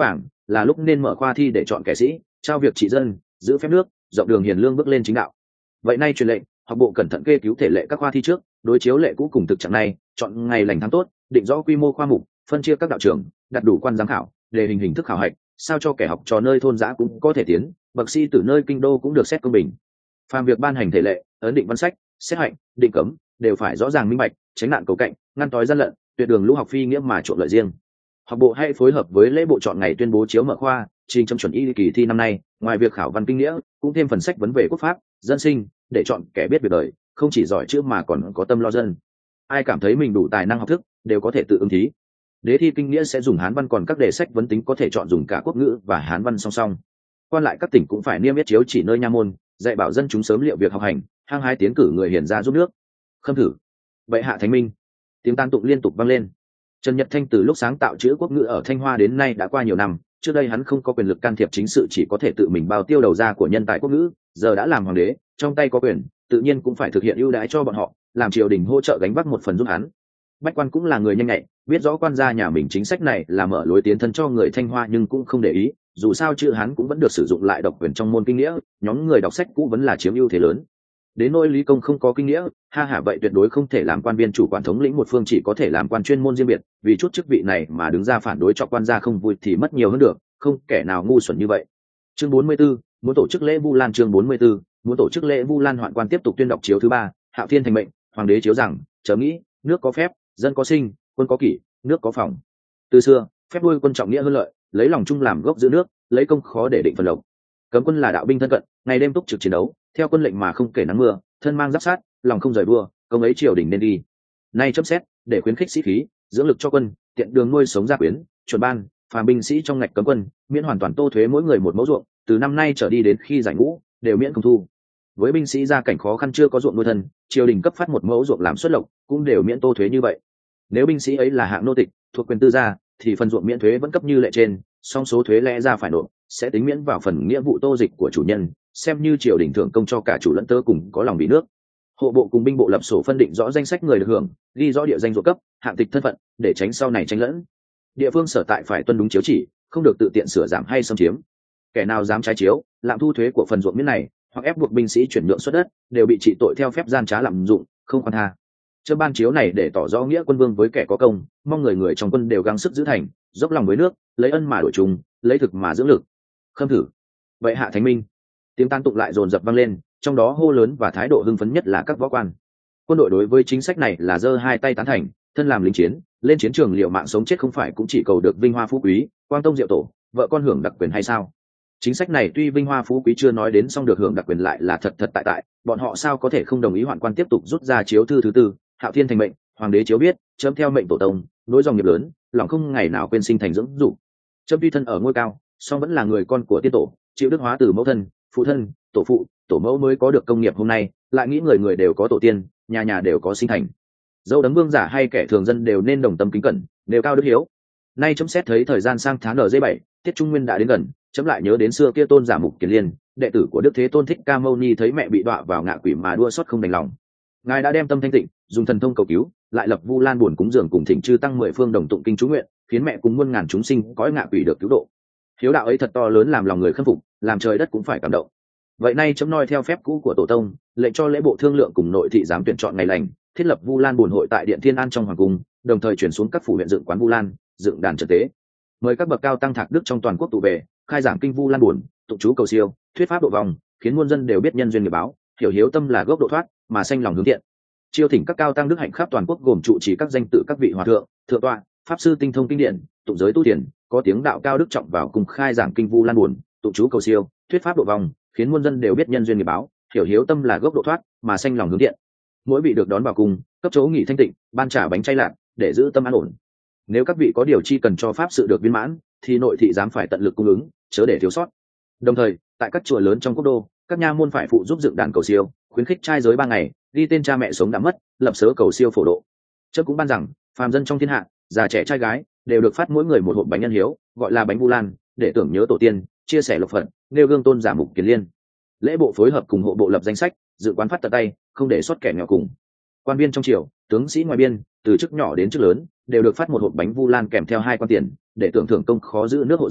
Speaker 1: là lúc nên mở khoa thi để chọn kẻ sĩ, trao việc trị dân, giữ phép nước, rộng đường hiền lương bước lên chính đạo. Vậy nay truyền lệnh, học bộ cẩn thận kê cứu thể lệ các khoa thi trước, đối chiếu lệ cũ cùng thực trạng này, chọn ngày lành tháng tốt, định rõ quy mô khoa mục, phân chia các đạo trưởng, đặt đủ quan giám khảo, đề hình thức khảo hạch, sao cho kẻ học trò nơi thôn giã cũng có thể tiến, bậc sĩ tử nơi kinh đô cũng được xét công bình. Phàm việc ban hành thể lệ, ấn định văn sách, xét hạnh, định cấm, đều phải rõ ràng minh bạch, tránh nạn cầu cạnh, ngăn tối gian lận, tuyệt đường lũ học phi nghĩa mà trộm lợi riêng. Học bộ hay phối hợp với lễ bộ chọn ngày tuyên bố chiếu mở khoa, trình chấm chuẩn y kỳ thi năm nay, ngoài việc khảo văn kinh nghĩa, cũng thêm phần sách vấn về quốc pháp, dân sinh, để chọn kẻ biết việc đời, không chỉ giỏi chữ mà còn có tâm lo dân. Ai cảm thấy mình đủ tài năng học thức, đều có thể tự ứng thí. Đế thi kinh nghĩa sẽ dùng Hán văn, còn các đề sách vấn tính có thể chọn dùng cả quốc ngữ và Hán văn song song. Quan lại các tỉnh cũng phải niêm yết chiếu chỉ nơi nha môn, dạy bảo dân chúng sớm liệu việc học hành, hăng hái tiến cử người hiền ra giúp nước. Khâm thử. Bệ hạ thánh minh. Tiếng tán tụng liên tục vang lên. Trần Nhật Thanh từ lúc sáng tạo chữ quốc ngữ ở Thanh Hoa đến nay đã qua nhiều năm, trước đây hắn không có quyền lực can thiệp chính sự, chỉ có thể tự mình bao tiêu đầu ra của nhân tài quốc ngữ, giờ đã làm hoàng đế, trong tay có quyền, tự nhiên cũng phải thực hiện ưu đãi cho bọn họ, làm triều đình hỗ trợ gánh vác một phần giúp hắn. Bách Quan cũng là người nhanh nhạy, biết rõ quan gia nhà mình chính sách này là mở lối tiến thân cho người Thanh Hoa, nhưng cũng không để ý, dù sao chữ Hán cũng vẫn được sử dụng lại độc quyền trong môn kinh nghĩa, nhóm người đọc sách cũ vẫn là chiếm ưu thế lớn. Đến nỗi Lý Công không có kinh nghĩa, ha hả, vậy tuyệt đối không thể làm quan viên chủ quản thống lĩnh một phương, chỉ có thể làm quan chuyên môn riêng biệt, vì chút chức vị này mà đứng ra phản đối cho quan gia không vui thì mất nhiều hơn được, không kẻ nào ngu xuẩn như vậy. Chương 44, muốn tổ chức lễ Vu Lan. Chương 44, muốn tổ chức lễ Vu Lan. Hoạn quan tiếp tục tuyên đọc chiếu thứ 3, Hạo Thiên thành mệnh, hoàng đế chiếu rằng, chớ nghĩ, nước có phép, dân có sinh, quân có kỷ, nước có phòng. Từ xưa, phép nuôi quân trọng nghĩa hơn lợi, lấy lòng chung làm gốc giữ nước, lấy công khó để định phần lộc. Cấm quân là đạo binh thân cận, ngày đêm túc trực chiến đấu, theo quân lệnh mà không kể nắng mưa, thân mang giáp sát, lòng không rời vua, công ấy triều đình nên đi. Nay chấm xét, để khuyến khích sĩ khí, dưỡng lực cho quân, tiện đường nuôi sống gia quyến, chuẩn ban, phàm binh sĩ trong ngạch cấm quân, miễn hoàn toàn tô thuế mỗi người một mẫu ruộng, từ năm nay trở đi đến khi giải ngũ, đều miễn công thu. Với binh sĩ gia cảnh khó khăn chưa có ruộng nuôi thân, triều đình cấp phát một mẫu ruộng làm xuất lộc, cũng đều miễn tô thuế như vậy. Nếu binh sĩ ấy là hạng nô tịch, thuộc quyền tư gia, thì phần ruộng miễn thuế vẫn cấp như lệ trên, song số thuế lẽ ra phải nộp sẽ tính miễn vào phần nghĩa vụ tô dịch của chủ nhân, xem như triều đình thưởng công cho cả chủ lẫn tơ cùng có lòng vì nước. Hộ bộ cùng binh bộ lập sổ phân định rõ danh sách người được hưởng, ghi rõ địa danh ruộng cấp, hạng tịch thân phận, để tránh sau này tranh lẫn. Địa phương sở tại phải tuân đúng chiếu chỉ, không được tự tiện sửa giảm hay xâm chiếm. Kẻ nào dám trái chiếu, lạm thu thuế của phần ruộng miễn này, hoặc ép buộc binh sĩ chuyển nhượng xuất đất, đều bị trị tội theo phép gian trá lạm dụng, không khoan tha. Chớ ban chiếu này để tỏ rõ nghĩa quân vương với kẻ có công, mong người người trong quân đều gắng sức giữ thành, dốc lòng với nước, lấy ân mà đổi trùng, lấy thực mà dưỡng lực. Khâm thử. Vậy hạ thánh minh. Tiếng tán tụng lại dồn dập vang lên, trong đó hô lớn và thái độ hưng phấn nhất là các võ quan. Quân đội đối với chính sách này là giơ hai tay tán thành, thân làm lính chiến, lên chiến trường liều mạng sống chết không phải cũng chỉ cầu được vinh hoa phú quý, quang tông diệu tổ, vợ con hưởng đặc quyền hay sao? Chính sách này tuy vinh hoa phú quý chưa nói đến, song được hưởng đặc quyền lại là thật thật tại, bọn họ sao có thể không đồng ý? Hoạn quan tiếp tục rút ra chiếu thư thứ 4, Hạo Thiên thành mệnh, hoàng đế chiếu biết, chấm theo mệnh tổ tông, nối dòng nghiệp lớn, lòng không ngày nào quên sinh thành dưỡng dục. Chấm tuy thân ở ngôi cao, song vẫn là người con của tiên tổ, chịu đức hóa từ mẫu thân, phụ thân, tổ phụ, tổ mẫu mới có được công nghiệp hôm nay, lại nghĩ người người đều có tổ tiên, nhà nhà đều có sinh thành. Dẫu đấng vương giả hay kẻ thường dân đều nên đồng tâm kính cẩn, đều cao đức hiếu. Nay chấm xét thấy thời gian sang tháng NG7, tiết trung nguyên đã đến gần, chấm lại nhớ đến xưa kia tôn giả Mục Kiền Liên, đệ tử của Đức Thế Tôn Thích Ca Mâu Ni, thấy mẹ bị đọa vào ngạ quỷ mà đua xót không đành lòng. Ngài đã đem tâm thanh tịnh, dùng thần thông cầu cứu, lại lập Vu Lan buồn cúng dường cùng thỉnh chư tăng 10 phương đồng tụng kinh chú nguyện, khiến mẹ cùng muôn ngàn chúng sinh cõi ngạ quỷ được cứu độ. Hiếu đạo ấy thật to lớn, làm lòng người khâm phục, làm trời đất cũng phải cảm động. Vậy nay chấm noi theo phép cũ của tổ tông, lệnh cho lễ bộ thương lượng cùng nội thị giám tuyển chọn ngày lành, thiết lập Vu Lan buồn hội tại điện Thiên An trong hoàng cung, đồng thời chuyển xuống các phủ huyện dựng quán Vu Lan, dựng đàn trật tế, mời các bậc cao tăng thạc đức trong toàn quốc tụ về, khai giảng kinh Vu Lan buồn, tụng chú cầu siêu, thuyết pháp độ vòng, khiến muôn dân đều biết nhân duyên nghiệp báo, hiểu hiếu tâm là gốc độ thoát, mà sanh lòng hướng thiện. Chiêu thỉnh các cao tăng đức hạnh khắp toàn quốc, gồm trụ trì các danh tự các vị hòa thượng, thượng tọa, pháp sư tinh thông kinh điển, tụng giới tu thiền, có tiếng đạo cao đức trọng vào cùng khai giảng kinh Vu Lan buồn, tụng chú cầu siêu, thuyết pháp độ vòng, khiến muôn dân đều biết nhân duyên nghiệp báo, hiểu hiếu tâm là gốc độ thoát, mà sanh lòng hướng thiện. Mỗi vị được đón vào cung, cấp chỗ nghỉ thanh tịnh, ban trả bánh chay lạc, để giữ tâm an ổn. Nếu các vị có điều chi cần cho pháp sự được viên mãn, thì nội thị giám phải tận lực cung ứng, chớ để thiếu sót. Đồng thời, tại các chùa lớn trong quốc đô, các nha môn phải phụ giúp dựng đàn cầu siêu, khuyến khích trai giới 3 ngày, ghi tên cha mẹ sống đã mất, lập sớ cầu siêu phổ độ. Chớ cũng ban rằng, phàm dân trong thiên hạ, già trẻ trai gái, đều được phát mỗi người một hộp bánh nhân hiếu, gọi là bánh Vu Lan, để tưởng nhớ tổ tiên, chia sẻ lộc phận, nêu gương tôn giả Mục Kiền Liên. Lễ bộ phối hợp cùng hộ bộ lập danh sách, dự quán phát tận tay, không để sót kẻ nghèo cùng. Quan viên trong triều, tướng sĩ ngoài biên, từ chức nhỏ đến chức lớn, đều được phát một hộp bánh Vu Lan kèm theo 2 quan tiền, để tưởng thưởng công khó giữ nước hộ dân,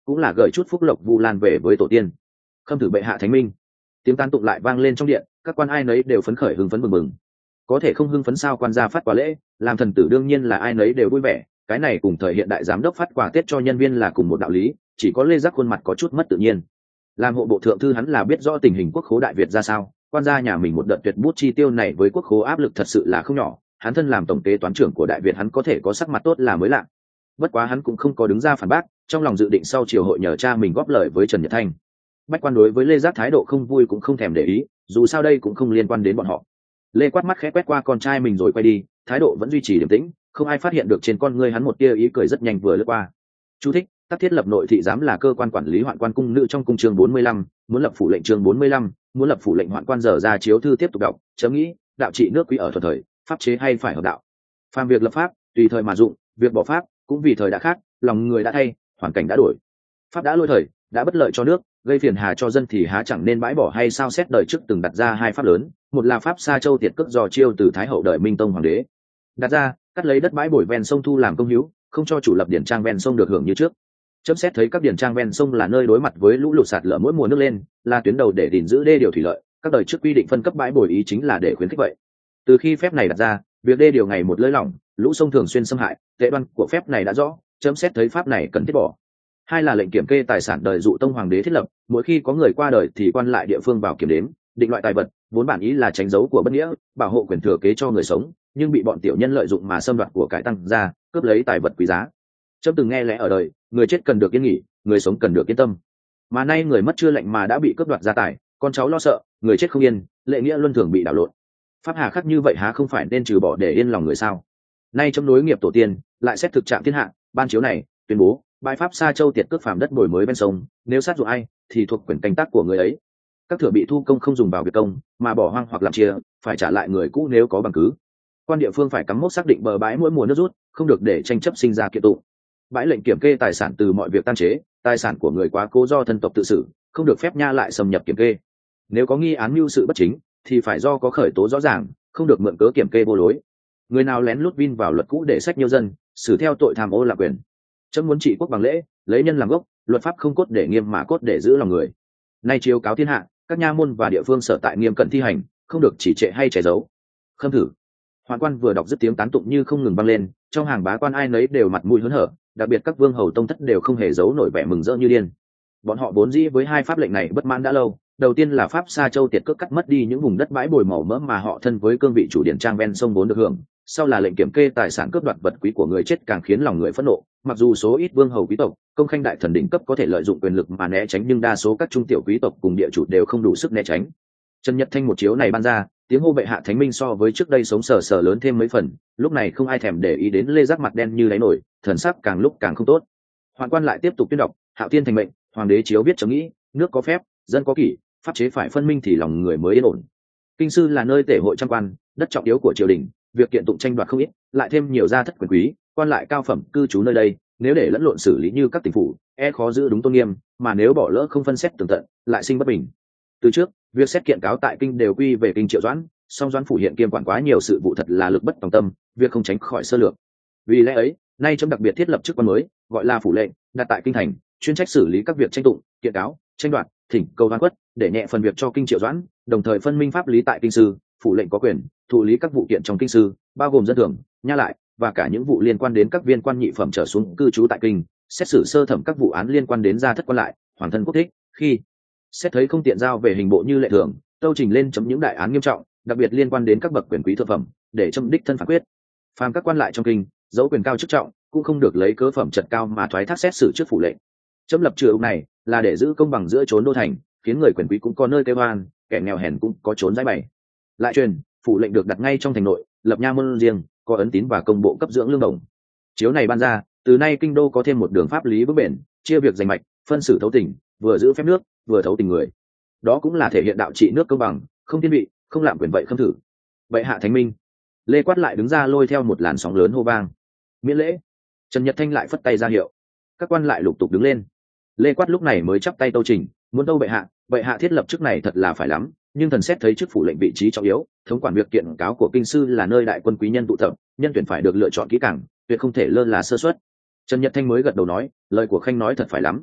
Speaker 1: cũng là gửi chút phúc lộc vu lan về với tổ tiên. Khâm thử bệ hạ thánh minh. Tiếng tán tụng lại vang lên trong điện, các quan ai nấy đều phấn khởi hưng phấn bừng bừng. Có thể không hưng phấn sao, quan gia phát quà lễ làm thần tử đương nhiên là ai nấy đều vui vẻ, cái này cùng thời hiện đại giám đốc phát quà tết cho nhân viên là cùng một đạo lý, chỉ có Lê Giác khuôn mặt có chút mất tự nhiên. Làm hộ bộ thượng thư hắn là biết rõ tình hình quốc khố đại Việt ra sao, quan gia nhà mình một đợt tuyệt bút chi tiêu này với quốc khố áp lực thật sự là không nhỏ, hắn thân làm tổng kế toán trưởng của đại Việt hắn có thể có sắc mặt tốt là mới lạ. Bất quá hắn cũng không có đứng ra phản bác, trong lòng dự định sau triều hội nhờ cha mình góp lời với Trần Nhật Thanh. Bách quan đối với Lê Giác thái độ không vui cũng không thèm để ý, dù sao đây cũng không liên quan đến bọn họ. Lê quát mắt khẽ quét qua con trai mình rồi quay đi, thái độ vẫn duy trì điềm tĩnh, không ai phát hiện được trên con ngươi hắn một tia ý cười rất nhanh vừa lướt qua. Chú thích: Tác thiết lập nội thị giám là cơ quan quản lý hoạn quan cung nữ trong cung chương 45, muốn lập phủ lệnh chương 45, muốn lập phủ lệnh hoạn quan dở ra chiếu thư tiếp tục đọc, chấm nghĩ, đạo trị nước quý ở thuận thời, pháp chế hay phải hợp đạo. Phàm việc lập pháp, tùy thời mà dụng, việc bỏ pháp cũng vì thời đã khác, lòng người đã thay, hoàn cảnh đã đổi. Pháp đã lôi thời, đã bất lợi cho nước, gây phiền hà cho dân thì há chẳng nên bãi bỏ hay sao? Xét đời trước từng đặt ra hai pháp lớn, một là pháp Sa Châu Tiệt Cước do chiêu từ Thái Hậu đời Minh Tông Hoàng đế đặt ra, cắt lấy đất bãi bồi ven sông thu làm công hữu, không cho chủ lập điển trang ven sông được hưởng như trước. Chấm xét thấy các điển trang ven sông là nơi đối mặt với lũ lụt sạt lở mỗi mùa nước lên, là tuyến đầu để gìn giữ đê điều thủy lợi, các đời trước quy định phân cấp bãi bồi ý chính là để khuyến khích vậy. Từ khi phép này đặt ra, việc đê điều ngày một lơi lỏng, lũ sông thường xuyên xâm hại, tệ đoan của phép này đã rõ, chấm xét thấy pháp này cần thiết bỏ. Hai là lệnh kiểm kê tài sản đời dụ Tông Hoàng đế thiết lập, mỗi khi có người qua đời thì quan lại địa phương vào kiểm đếm, định loại tài vật, vốn bản ý là tránh dấu của bất nghĩa, bảo hộ quyền thừa kế cho người sống, nhưng bị bọn tiểu nhân lợi dụng mà xâm đoạt của cải tăng ra, cướp lấy tài vật quý giá. Trâm từng nghe lẽ ở đời, người chết cần được yên nghỉ, người sống cần được yên tâm. Mà nay người mất chưa lệnh mà đã bị cướp đoạt gia tài, con cháu lo sợ, người chết không yên, lệ nghĩa luân thường bị đảo lộn. Pháp hà khắc như vậy há không phải nên trừ bỏ để yên lòng người sao? Nay trong nối nghiệp tổ tiên, lại xét thực trạng thiên hạ, ban chiếu này, tuyên bố bãi pháp Sa Châu Tiệt Cước phàm đất bồi mới ven sông, nếu sát dụng ai thì thuộc quyền canh tác của người ấy. Các thửa bị thu công không dùng vào việc công mà bỏ hoang hoặc làm chia, phải trả lại người cũ nếu có bằng cứ. Quan địa phương phải cắm mốc xác định bờ bãi mỗi mùa nước rút, không được để tranh chấp sinh ra kiện tụng. Bãi lệnh kiểm kê tài sản từ mọi việc tan chế, tài sản của người quá cố do thân tộc tự xử, không được phép nha lại xâm nhập kiểm kê. Nếu có nghi án mưu sự bất chính thì phải do có khởi tố rõ ràng, không được mượn cớ kiểm kê vô lối. Người nào lén lút vin vào luật cũ để sách nhiêu dân, xử theo tội tham ô là quyền. Chấm muốn trị quốc bằng lễ, lấy nhân làm gốc, luật pháp không cốt để nghiêm mà cốt để giữ lòng người. Nay chiếu cáo thiên hạ, các nha môn và địa phương sở tại nghiêm cẩn thi hành, không được chỉ trệ hay che giấu. Khâm thử. Hoạn quan vừa đọc dứt tiếng tán tụng như không ngừng vang lên, trong hàng bá quan ai nấy đều mặt mũi hớn hở, đặc biệt các vương hầu tông thất đều không hề giấu nổi vẻ mừng rỡ như điên. Bọn họ vốn dĩ với hai pháp lệnh này bất mãn đã lâu. Đầu tiên là pháp Sa Châu Tiệt Cước cắt mất đi những vùng đất bãi bồi màu mỡ mà họ thân với cương vị chủ điển trang ven sông vốn được hưởng, sau là lệnh kiểm kê tài sản cướp đoạt vật quý của người chết càng khiến lòng người phẫn nộ. Mặc dù số ít vương hầu quý tộc, công khanh đại thần đỉnh cấp có thể lợi dụng quyền lực mà né tránh, nhưng đa số các trung tiểu quý tộc cùng địa chủ đều không đủ sức né tránh. Trần Nhật Thanh một chiếu này ban ra, tiếng hô bệ hạ thánh minh so với trước đây sống sờ sờ lớn thêm mấy phần. Lúc này không ai thèm để ý đến Lê Giác mặt đen như đáy nổi, thần sắc càng lúc càng không tốt. Hoạn quan lại tiếp tục tuyên đọc: Hạo Tiên thành mệnh, hoàng đế chiếu biết chấm nghĩ, nước có phép, dân có kỷ, pháp chế phải phân minh thì lòng người mới yên ổn. Kinh sư là nơi tể hội trăm quan, đất trọng yếu của triều đình, việc kiện tụng tranh đoạt không ít, lại thêm nhiều gia thất quyền quý, quan lại cao phẩm cư trú nơi đây, nếu để lẫn lộn xử lý như các tỉnh phủ, khó giữ đúng tôn nghiêm, mà nếu bỏ lỡ không phân xét tường tận, lại sinh bất bình. Từ trước, việc xét kiện cáo tại kinh đều quy về kinh Triệu Doãn, song Doãn phủ hiện kiêm quản quá nhiều sự vụ, thật là lực bất tòng tâm, việc không tránh khỏi sơ lược. Vì lẽ ấy, nay chấm đặc biệt thiết lập chức quan mới, gọi là phủ lệnh, đặt tại kinh thành, chuyên trách xử lý các việc tranh tụng, kiện cáo, tranh đoạt, thỉnh cầu oan khuất, để nhẹ phần việc cho kinh Triệu Doãn, đồng thời phân minh pháp lý tại kinh sư. Phủ lệnh có quyền thụ lý các vụ kiện trong kinh sư, bao gồm dân thường, nha lại và cả những vụ liên quan đến các viên quan nhị phẩm trở xuống cư trú tại kinh, xét xử sơ thẩm các vụ án liên quan đến gia thất quan lại, hoàng thân quốc thích. Khi xét thấy không tiện giao về hình bộ như lệ thường, tâu trình lên chấm những đại án nghiêm trọng, đặc biệt liên quan đến các bậc quyền quý thượng phẩm, để chấm đích thân phán quyết. Phàm các quan lại trong kinh, dẫu quyền cao chức trọng, cũng không được lấy cớ phẩm trật cao mà thoái thác xét xử trước phủ lệnh. Chấm lập trường này là để giữ công bằng giữa chốn đô thành, khiến người quyền quý cũng có nơi kêu oan, kẻ nghèo hèn cũng có trốn giải bày. Lại truyền, phủ lệnh được đặt ngay trong thành nội, lập nha môn riêng, có ấn tín và công bộ cấp dưỡng lương đồng. Chiếu này ban ra, từ nay kinh đô có thêm một đường pháp lý vững bền, chia việc giành mạch, phân xử thấu tình, vừa giữ phép nước, vừa thấu tình người. Đó cũng là thể hiện đạo trị nước công bằng, không thiên vị, không lạm quyền vậy khâm thử. Bệ hạ thánh minh. Lê Quát lại đứng ra lôi theo một làn sóng lớn hô vang. Miễn lễ. Trần Nhật Thanh lại phất tay ra hiệu. Các quan lại lục tục đứng lên. Lê Quát lúc này mới chắp tay tâu trình, muốn tâu bệ hạ thiết lập chức này thật là phải lắm, nhưng thần xét thấy chức phủ lệnh vị trí trọng yếu, thống quản việc kiện cáo của kinh sư là nơi đại quân quý nhân tụ tập, nhân tuyển phải được lựa chọn kỹ càng, tuyệt không thể lơ là sơ suất. Trần Nhật Thanh mới gật đầu nói, lời của khanh nói thật phải lắm.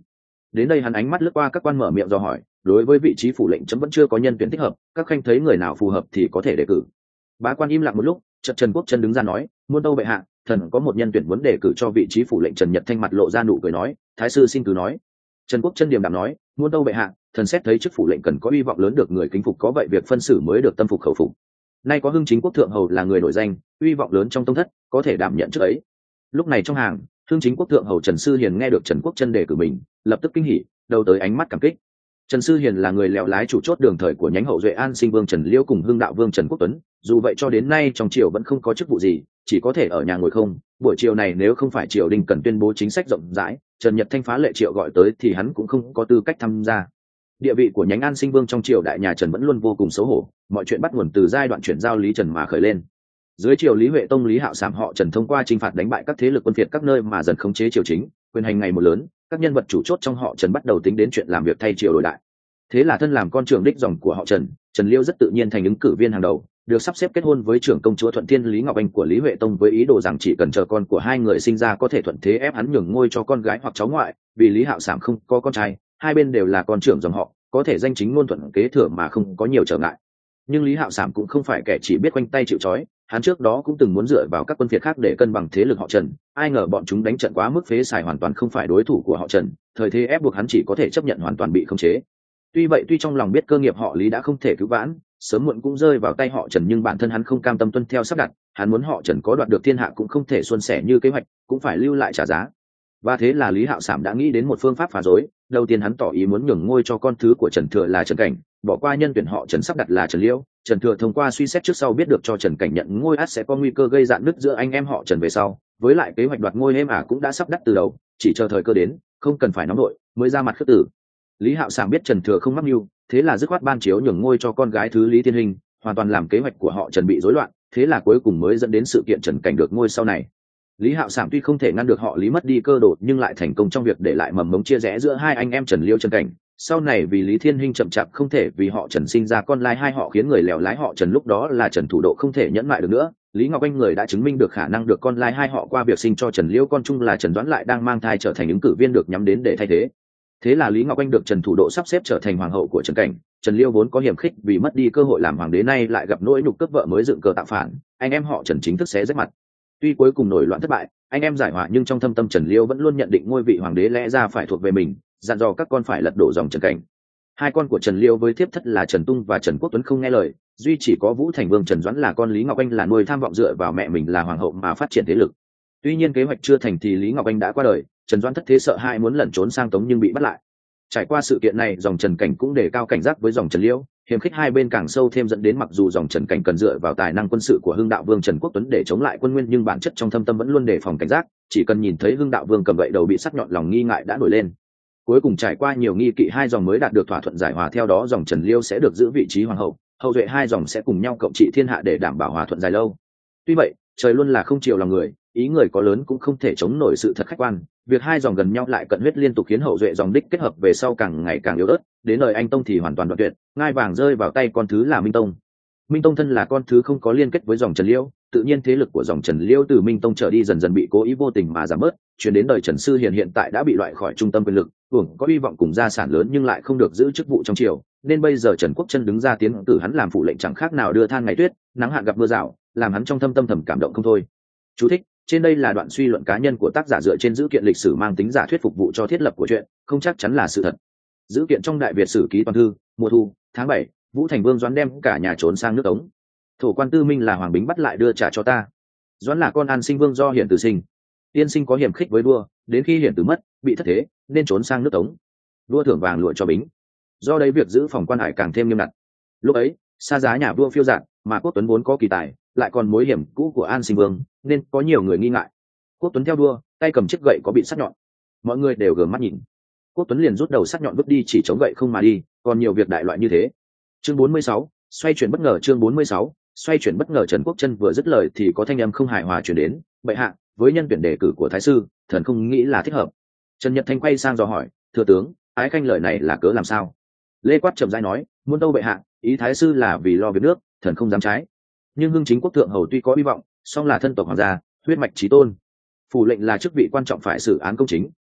Speaker 1: Đến đây hắn ánh mắt lướt qua các quan mở miệng do hỏi, đối với vị trí phủ lệnh chấm vẫn chưa có nhân tuyển thích hợp, các khanh thấy người nào phù hợp thì có thể đề cử. Bá quan im lặng một lúc, chợt Trần Quốc Chân đứng ra nói, muôn tâu bệ hạ, thần có một nhân tuyển muốn đề cử cho vị trí phủ lệnh. Trần Nhật Thanh mặt lộ ra nụ cười nói, thái sư xin cứ nói. Trần Quốc Chân điềm đạm nói, muôn tâu bệ hạ, thần xét thấy chức phủ lệnh cần có hy vọng lớn được người kính phục, có vậy việc phân xử mới được tâm phục khẩu phục. Nay có Hưng Chính Quốc thượng hầu là người nổi danh, hy vọng lớn trong tông thất, có thể đảm nhận chức ấy. Lúc này trong hàng, Hưng Chính Quốc thượng hầu Trần Sư Hiền nghe được Trần Quốc Chân đề cử mình, lập tức kinh hỉ, đầu tới ánh mắt cảm kích. Trần Sư Hiền là người lèo lái chủ chốt đường thời của nhánh hậu duệ An Sinh Vương Trần Liêu cùng Hưng Đạo Vương Trần Quốc Tuấn, dù vậy cho đến nay trong triều vẫn không có chức vụ gì, chỉ có thể ở nhà ngồi không. Buổi chiều này nếu không phải triều đình cần tuyên bố chính sách rộng rãi, Trần Nhật Thanh phá lệ triệu gọi tới thì hắn cũng không có tư cách tham gia. Địa vị của nhánh An Sinh Vương trong triều đại nhà Trần vẫn luôn vô cùng xấu hổ, mọi chuyện bắt nguồn từ giai đoạn chuyển giao Lý Trần mà khởi lên. Dưới triều Lý Huệ Tông Lý Hạo Sảm họ Trần thông qua chinh phạt đánh bại các thế lực quân phiệt các nơi mà dần khống chế triều chính, quyền hành ngày một lớn, các nhân vật chủ chốt trong họ Trần bắt đầu tính đến chuyện làm việc thay triều đổi đại. Thế là thân làm con trưởng đích dòng của họ Trần, Trần Liêu rất tự nhiên thành ứng cử viên hàng đầu, được sắp xếp kết hôn với trưởng công chúa Thuận Thiên Lý Ngọc Anh của Lý Huệ Tông với ý đồ rằng chỉ cần chờ con của hai người sinh ra có thể thuận thế ép hắn nhường ngôi cho con gái hoặc cháu ngoại, vì Lý Hạo Sảm không có con trai, hai bên đều là con trưởng dòng họ, có thể danh chính ngôn thuận kế thừa mà không có nhiều trở ngại. Nhưng Lý Hạo Sảm cũng không phải kẻ chỉ biết quanh tay chịu trói, hắn trước đó cũng từng muốn dựa vào các quân phiệt khác để cân bằng thế lực họ Trần, ai ngờ bọn chúng đánh trận quá mức phế xài, hoàn toàn không phải đối thủ của họ Trần, thời thế ép buộc hắn chỉ có thể chấp nhận hoàn toàn bị khống chế. Tuy vậy, tuy trong lòng biết cơ nghiệp họ Lý đã không thể cứu vãn, sớm muộn cũng rơi vào tay họ Trần, nhưng bản thân hắn không cam tâm tuân theo sắp đặt, hắn muốn họ Trần có đoạt được thiên hạ cũng không thể suôn sẻ như kế hoạch, cũng phải lưu lại trả giá. Và thế là Lý Hạo Sảm đã nghĩ đến một phương pháp phá rối. Đầu tiên hắn tỏ ý muốn nhường ngôi cho con thứ của Trần Thừa là Trần Cảnh, bỏ qua nhân tuyển họ Trần sắp đặt là Trần Liễu. Trần Thừa thông qua suy xét trước sau biết được cho Trần Cảnh nhận ngôi ắt sẽ có nguy cơ gây rạn nứt giữa anh em họ Trần về sau, với lại kế hoạch đoạt ngôi êm ả cũng đã sắp đặt từ đầu, chỉ chờ thời cơ đến, không cần phải nóng đội mới ra mặt khước tử. Lý Hạo Sảm biết Trần Thừa không mắc mưu, thế là dứt khoát ban chiếu nhường ngôi cho con gái thứ Lý Thiên Hình, hoàn toàn làm kế hoạch của họ Trần bị rối loạn, thế là cuối cùng mới dẫn đến sự kiện Trần Cảnh được ngôi sau này. Lý Hạo Sảm tuy không thể ngăn được họ Lý mất đi cơ đồ, nhưng lại thành công trong việc để lại mầm mống chia rẽ giữa hai anh em Trần Liêu Trần Cảnh. Sau này vì Lý Thiên Hinh chậm chạp không thể vì họ Trần sinh ra con lai hai họ, khiến người lèo lái họ Trần lúc đó là Trần Thủ Độ không thể nhẫn lại được nữa. Lý Ngọc Anh người đã chứng minh được khả năng được con lai hai họ qua việc sinh cho Trần Liêu con chung là Trần Doãn, lại đang mang thai trở thành ứng cử viên được nhắm đến để thay thế. Thế là Lý Ngọc Anh được Trần Thủ Độ sắp xếp trở thành hoàng hậu của Trần Cảnh. Trần Liêu vốn có hiểm khích vì mất đi cơ hội làm hoàng đế, nay lại gặp nỗi nhục cướp vợ mới dựng cờ tạo phản, anh em họ Trần chính thức xé rách mặt. Tuy cuối cùng nổi loạn thất bại, anh em giải hòa, nhưng trong thâm tâm Trần Liêu vẫn luôn nhận định ngôi vị hoàng đế lẽ ra phải thuộc về mình, dặn dò các con phải lật đổ dòng Trần Cảnh. Hai con của Trần Liêu với thiếp thất là Trần Tung và Trần Quốc Tuấn không nghe lời, duy chỉ có Vũ Thành Vương Trần Doãn là con Lý Ngọc Anh là nuôi tham vọng dựa vào mẹ mình là hoàng hậu mà phát triển thế lực. Tuy nhiên kế hoạch chưa thành thì Lý Ngọc Anh đã qua đời, Trần Doãn thất thế sợ hãi muốn lẩn trốn sang Tống nhưng bị bắt lại. Trải qua sự kiện này, dòng Trần Cảnh cũng đề cao cảnh giác với dòng Trần Liêu, hiềm khích hai bên càng sâu thêm, dẫn đến mặc dù dòng Trần Cảnh cần dựa vào tài năng quân sự của Hưng Đạo Vương Trần Quốc Tuấn để chống lại quân Nguyên, nhưng bản chất trong thâm tâm vẫn luôn đề phòng cảnh giác, chỉ cần nhìn thấy Hưng Đạo Vương cầm gậy đầu bị sắc nhọn, lòng nghi ngại đã nổi lên. Cuối cùng trải qua nhiều nghi kỵ, hai dòng mới đạt được thỏa thuận giải hòa, theo đó dòng Trần Liêu sẽ được giữ vị trí hoàng hậu, hậu duệ hai dòng sẽ cùng nhau cộng trị thiên hạ để đảm bảo hòa thuận dài lâu. Tuy vậy, trời luôn là không chiều lòng người, ý người có lớn cũng không thể chống nổi sự thật khách quan. Việc hai dòng gần nhau lại cận huyết liên tục khiến hậu duệ dòng đích kết hợp về sau càng ngày càng yếu ớt, đến đời Anh Tông thì hoàn toàn đoạn tuyệt, ngai vàng rơi vào tay con thứ là Minh Tông. Minh Tông thân là con thứ không có liên kết với dòng Trần Liêu, tự nhiên thế lực của dòng Trần Liêu từ Minh Tông trở đi dần dần bị cố ý vô tình mà giảm bớt, chuyển đến đời Trần Sư Hiền hiện tại đã bị loại khỏi trung tâm quyền lực, hưởng có hy vọng cùng gia sản lớn nhưng lại không được giữ chức vụ trong triều, nên bây giờ Trần Quốc Chân đứng ra tiến cử hắn làm phụ lệnh chẳng khác nào đưa than ngày tuyết, nắng hạn gặp mưa rào, làm hắn trong thâm tâm thầm cảm động không thôi. Chú thích: trên đây là đoạn suy luận cá nhân của tác giả dựa trên dữ kiện lịch sử mang tính giả thuyết phục vụ cho thiết lập của truyện, không chắc chắn là sự thật. Dữ kiện trong Đại Việt Sử Ký Toàn Thư, mùa thu, tháng 7, Vũ Thành Vương Doãn đem cả nhà trốn sang nước Tống. Thổ quan Tư Minh là Hoàng Bính bắt lại đưa trả cho ta. Doãn là con An Sinh Vương do Hiển Tử sinh. Tiên sinh có hiểm khích với vua, đến khi Hiển Tử mất, bị thất thế, nên trốn sang nước Tống. Vua thưởng vàng lụa cho Bính. Do đấy việc giữ phòng quan hải càng thêm nghiêm ngặt. Lúc ấy, xa giá nhà vua phiêu dạt, mà Quốc Tuấn vốn có kỳ tài, lại còn mối hiểm cũ của An Sinh Vương, nên có nhiều người nghi ngại. Quốc Tuấn theo đua, tay cầm chiếc gậy có bị sắc nhọn, mọi người đều gờ mắt nhìn. Quốc Tuấn liền rút đầu sắc nhọn vứt đi, chỉ chống gậy không mà đi, còn nhiều việc đại loại như thế. Chương 46, xoay chuyển bất ngờ. Chương 46, xoay chuyển bất ngờ. Trần Quốc Chân vừa dứt lời thì có thanh âm không hài hòa truyền đến: bệ hạ, với nhân tuyển đề cử của thái sư, thần không nghĩ là thích hợp. Trần Nhật Thanh quay sang dò hỏi: thừa tướng, ái khanh lời này là cớ làm sao? Lê Quát chậm rãi nói: muôn tâu bệ hạ, ý thái sư là vì lo việc nước, thần không dám trái. Nhưng Hưng Chính Quốc thượng hầu tuy có hy vọng, song là thân tộc hoàng gia, huyết mạch chí tôn. Phủ lệnh là chức vị quan trọng phải xử án công chính,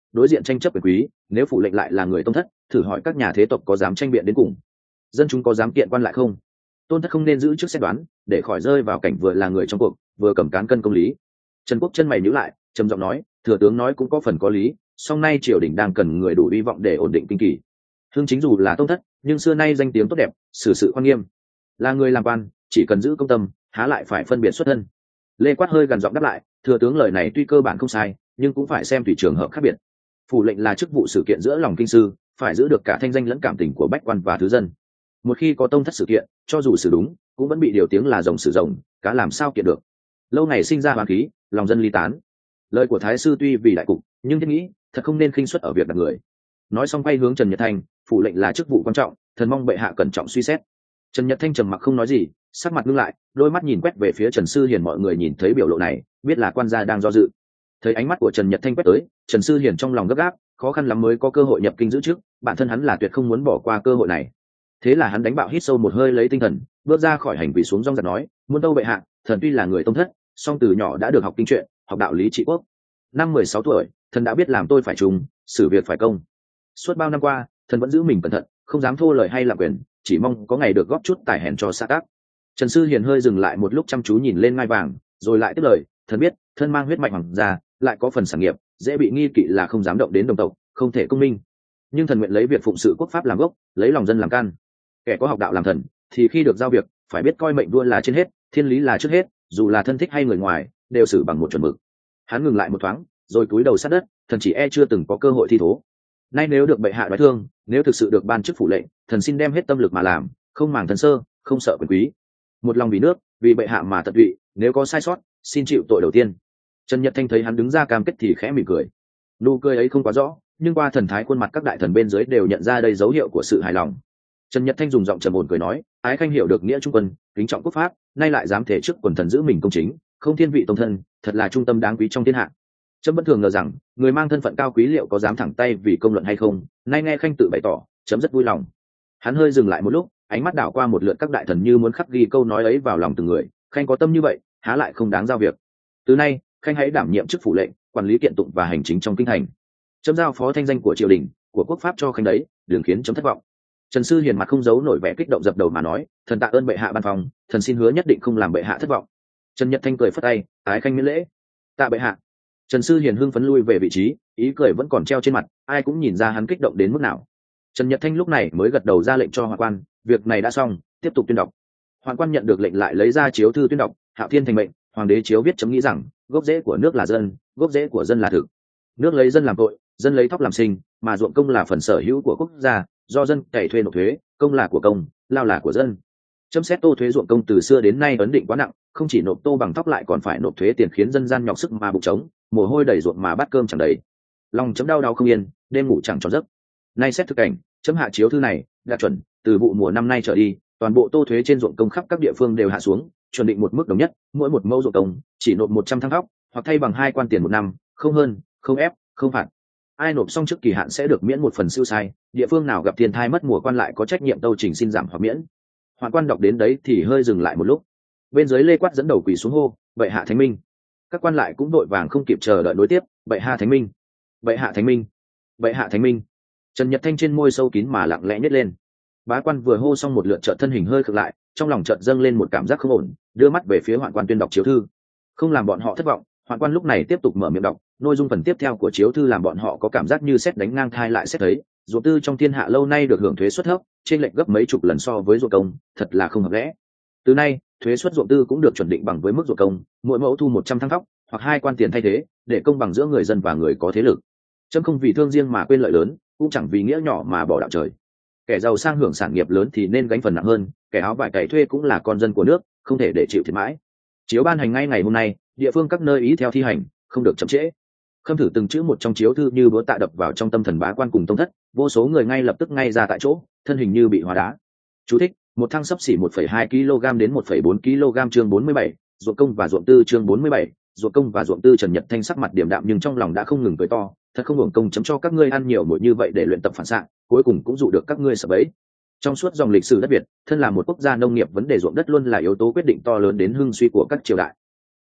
Speaker 1: đối diện tranh chấp quyền quý, nếu phủ lệnh lại là người tông thất, thử hỏi các nhà thế tộc có dám tranh biện đến cùng, dân chúng có dám kiện quan lại không? Tôn thất không nên giữ trước xét đoán, để khỏi rơi vào cảnh vừa là người trong cuộc, vừa cầm cán cân công lý. Trần Quốc chân mày nhíu lại, trầm giọng nói, thừa tướng nói cũng có phần có lý, song nay triều đình đang cần người đủ hy vọng để ổn định kinh kỳ. Hưng chính dù là tông thất, nhưng xưa nay danh tiếng tốt đẹp, xử sự khoan nghiêm, là người làm quan chỉ cần giữ công tâm, há lại phải phân biệt xuất thân. Lê Quát hơi gần giọng đáp lại, thừa tướng lời này tuy cơ bản không sai, nhưng cũng phải xem tùy trường hợp khác biệt. Phủ lệnh là chức vụ sự kiện giữa lòng kinh sư, phải giữ được cả thanh danh lẫn cảm tình của bách quan và thứ dân. Một khi có tông thất sự kiện, cho dù xử đúng cũng vẫn bị điều tiếng là rồng xử rồng, cá làm sao kiện được. Lâu ngày sinh ra hoàn khí, lòng dân ly tán. Lời của thái sư tuy vì đại cục, nhưng thiết nghĩ thật không nên khinh suất ở việc đặt người. Nói xong quay hướng Trần Nhật Thanh, phủ lệnh là chức vụ quan trọng, thần mong bệ hạ cẩn trọng suy xét. Trần Nhật Thanh trầm mặc không nói gì, sắc mặt ngưng lại, đôi mắt nhìn quét về phía Trần Sư Hiền. Mọi người nhìn thấy biểu lộ này, biết là quan gia đang do dự. Thấy ánh mắt của Trần Nhật Thanh quét tới, Trần Sư Hiền trong lòng gấp gáp, khó khăn lắm mới có cơ hội nhập kinh giữ chức, bản thân hắn là tuyệt không muốn bỏ qua cơ hội này. Thế là hắn đánh bạo hít sâu một hơi lấy tinh thần, bước ra khỏi hành quỳ xuống rong giật nói, muôn tâu bệ hạ, thần tuy là người tông thất, song từ nhỏ đã được học kinh truyện, học đạo lý trị quốc. Năm 16 tuổi, thần đã biết làm tôi phải trùng, xử việc phải công. Suốt bao năm qua, thần vẫn giữ mình cẩn thận, không dám thô lời hay làm quyền, chỉ mong có ngày được góp chút tài hèn cho xã tắc. Trần Sư Hiền hơi dừng lại một lúc chăm chú nhìn lên ngai vàng, rồi lại tiếp lời, thần biết thân mang huyết mạch hoàng gia, lại có phần sản nghiệp, dễ bị nghi kỵ là không dám động đến đồng tộc, không thể công minh. Nhưng thần nguyện lấy việc phụng sự quốc pháp làm gốc, lấy lòng dân làm căn. Kẻ có học đạo làm thần, thì khi được giao việc, phải biết coi mệnh vua là trên hết, thiên lý là trước hết, dù là thân thích hay người ngoài, đều xử bằng một chuẩn mực. Hắn ngừng lại một thoáng, rồi cúi đầu sát đất, thần chỉ chưa từng có cơ hội thi thố. Nay nếu được bệ hạ đoái thương, nếu thực sự được ban chức phủ lệnh, thần xin đem hết tâm lực mà làm, không màng thần sơ, không sợ quyền quý. Một lòng vì nước, vì bệ hạ mà tận tụy, nếu có sai sót, xin chịu tội đầu tiên. Trần Nhật Thanh thấy hắn đứng ra cam kết thì khẽ mỉm cười. Nụ cười ấy không quá rõ, nhưng qua thần thái khuôn mặt các đại thần bên dưới đều nhận ra đây dấu hiệu của sự hài lòng. Trần Nhật Thanh dùng giọng trầm ổn cười nói, ái khanh hiểu được nghĩa trung quân, kính trọng quốc pháp, nay lại dám thể trước quần thần giữ mình công chính, không thiên vị tông thân, thật là trung tâm đáng quý trong thiên hạ. Trẫm vẫn thường ngờ rằng người mang thân phận cao quý liệu có dám thẳng tay vì công luận hay không, nay nghe khanh tự bày tỏ, chấm rất vui lòng. Hắn hơi dừng lại một lúc, ánh mắt đảo qua một lượt các đại thần như muốn khắc ghi câu nói ấy vào lòng từng người. Khanh có tâm như vậy, há lại không đáng giao việc. Từ nay khanh hãy đảm nhiệm chức phủ lệnh, quản lý kiện tụng và hành chính trong kinh thành. Chấm giao phó thanh danh của triều đình, của quốc pháp cho khanh đấy, đừng khiến chấm thất vọng. Trần Sư Hiền mặt không giấu nổi vẻ kích động, dập đầu mà nói, thần tạ ơn bệ hạ ban phòng, thần xin hứa nhất định không làm bệ hạ thất vọng. Trần Nhật Thanh cười phất tay, ái khanh miễn lễ. Tạ bệ hạ. Trần Sư Hiền hưng phấn lui về vị trí, ý cười vẫn còn treo trên mặt, ai cũng nhìn ra hắn kích động đến mức nào. Trần Nhật Thanh lúc này mới gật đầu ra lệnh cho Hoạn Quan, việc này đã xong, tiếp tục tuyên đọc. Hoạn Quan nhận được lệnh lại lấy ra chiếu thư tuyên đọc, Hạo Thiên thành mệnh, hoàng đế chiếu viết chấm nghĩ rằng, gốc rễ của nước là dân, gốc rễ của dân là thực. Nước lấy dân làm tội, dân lấy thóc làm sinh, mà ruộng công là phần sở hữu của quốc gia, do dân cày thuê nộp thuế, công là của công, lao là của dân. Chấm xét tô thuế ruộng công từ xưa đến nay ấn định quá nặng, không chỉ nộp tô bằng thóc lại còn phải nộp thuế tiền, khiến dân gian nhọc sức mà bụng trống, mồ hôi đầy ruộng mà bát cơm chẳng đầy. Lòng chấm đau đau không yên, đêm ngủ chẳng tròn giấc. Nay xét thực cảnh, chấm hạ chiếu thư này đạt chuẩn, từ vụ mùa năm nay trở đi, toàn bộ tô thuế trên ruộng công khắp các địa phương đều hạ xuống, chuẩn định một mức đồng nhất, mỗi một mẫu ruộng công chỉ nộp 100 thăng thóc, hoặc thay bằng 2 quan tiền một năm, không hơn, không ép, không phạt. Ai nộp xong trước kỳ hạn sẽ được miễn một phần siêu sai, địa phương nào gặp thiên tai mất mùa quan lại có trách nhiệm tâu trình xin giảm hoặc miễn. Hoạn Quan đọc đến đấy thì hơi dừng lại một lúc, bên dưới Lê Quát dẫn đầu quỳ xuống hô, bệ hạ thánh minh. Các quan lại cũng đội vàng không kịp chờ đợi nối tiếp, bệ hạ thánh minh, bệ hạ thánh minh, bệ hạ thánh minh. Trần Nhật Thanh trên môi sâu kín mà lặng lẽ nhếch lên. Bá quan vừa hô xong một lượt, chợt thân hình hơi khựng lại, trong lòng chợt dâng lên một cảm giác không ổn, đưa mắt về phía Hoạn Quan tuyên đọc chiếu thư. Không làm bọn họ thất vọng, Hoạn Quan lúc này tiếp tục mở miệng đọc, nội dung phần tiếp theo của chiếu thư làm bọn họ có cảm giác như sét đánh ngang thai lại sét thấy. Ruộng tư trong thiên hạ lâu nay được hưởng thuế suất thấp, trên lệch gấp mấy chục lần so với ruộng công, thật là không hợp lẽ. Từ nay, thuế suất ruộng tư cũng được chuẩn định bằng với mức ruộng công, mỗi mẫu thu 100 thăng thóc, hoặc 2 quan tiền thay thế, để công bằng giữa người dân và người có thế lực. Chấm không vì thương riêng mà quên lợi lớn, cũng chẳng vì nghĩa nhỏ mà bỏ đạo trời. Kẻ giàu sang hưởng sản nghiệp lớn thì nên gánh phần nặng hơn, kẻ áo vải cày thuê cũng là con dân của nước, không thể để chịu thiệt mãi. Chiếu ban hành ngay ngày hôm nay, địa phương các nơi ý theo thi hành, không được chậm trễ. Khâm thử từng chữ một trong chiếu thư như búa tạ đập vào trong tâm thần Bá Quan cùng tông thất, vô số người ngay lập tức ngay ra tại chỗ, thân hình như bị hóa đá. Chú thích: một thăng xấp xỉ 1,2 kg đến 1,4 kg. Chương 47, ruộng công và ruộng tư. Chương 47, ruộng công và ruộng tư. Trần Nhật Thanh sắc mặt điềm đạm nhưng trong lòng đã không ngừng cười to, thật không hưởng công chấm cho các ngươi ăn nhiều muội như vậy để luyện tập phản xạ, cuối cùng cũng dụ được các ngươi sập bẫy. Trong suốt dòng lịch sử đất Việt, thân là một quốc gia nông nghiệp, vấn đề ruộng đất luôn là yếu tố quyết định to lớn đến hưng suy của các triều đại.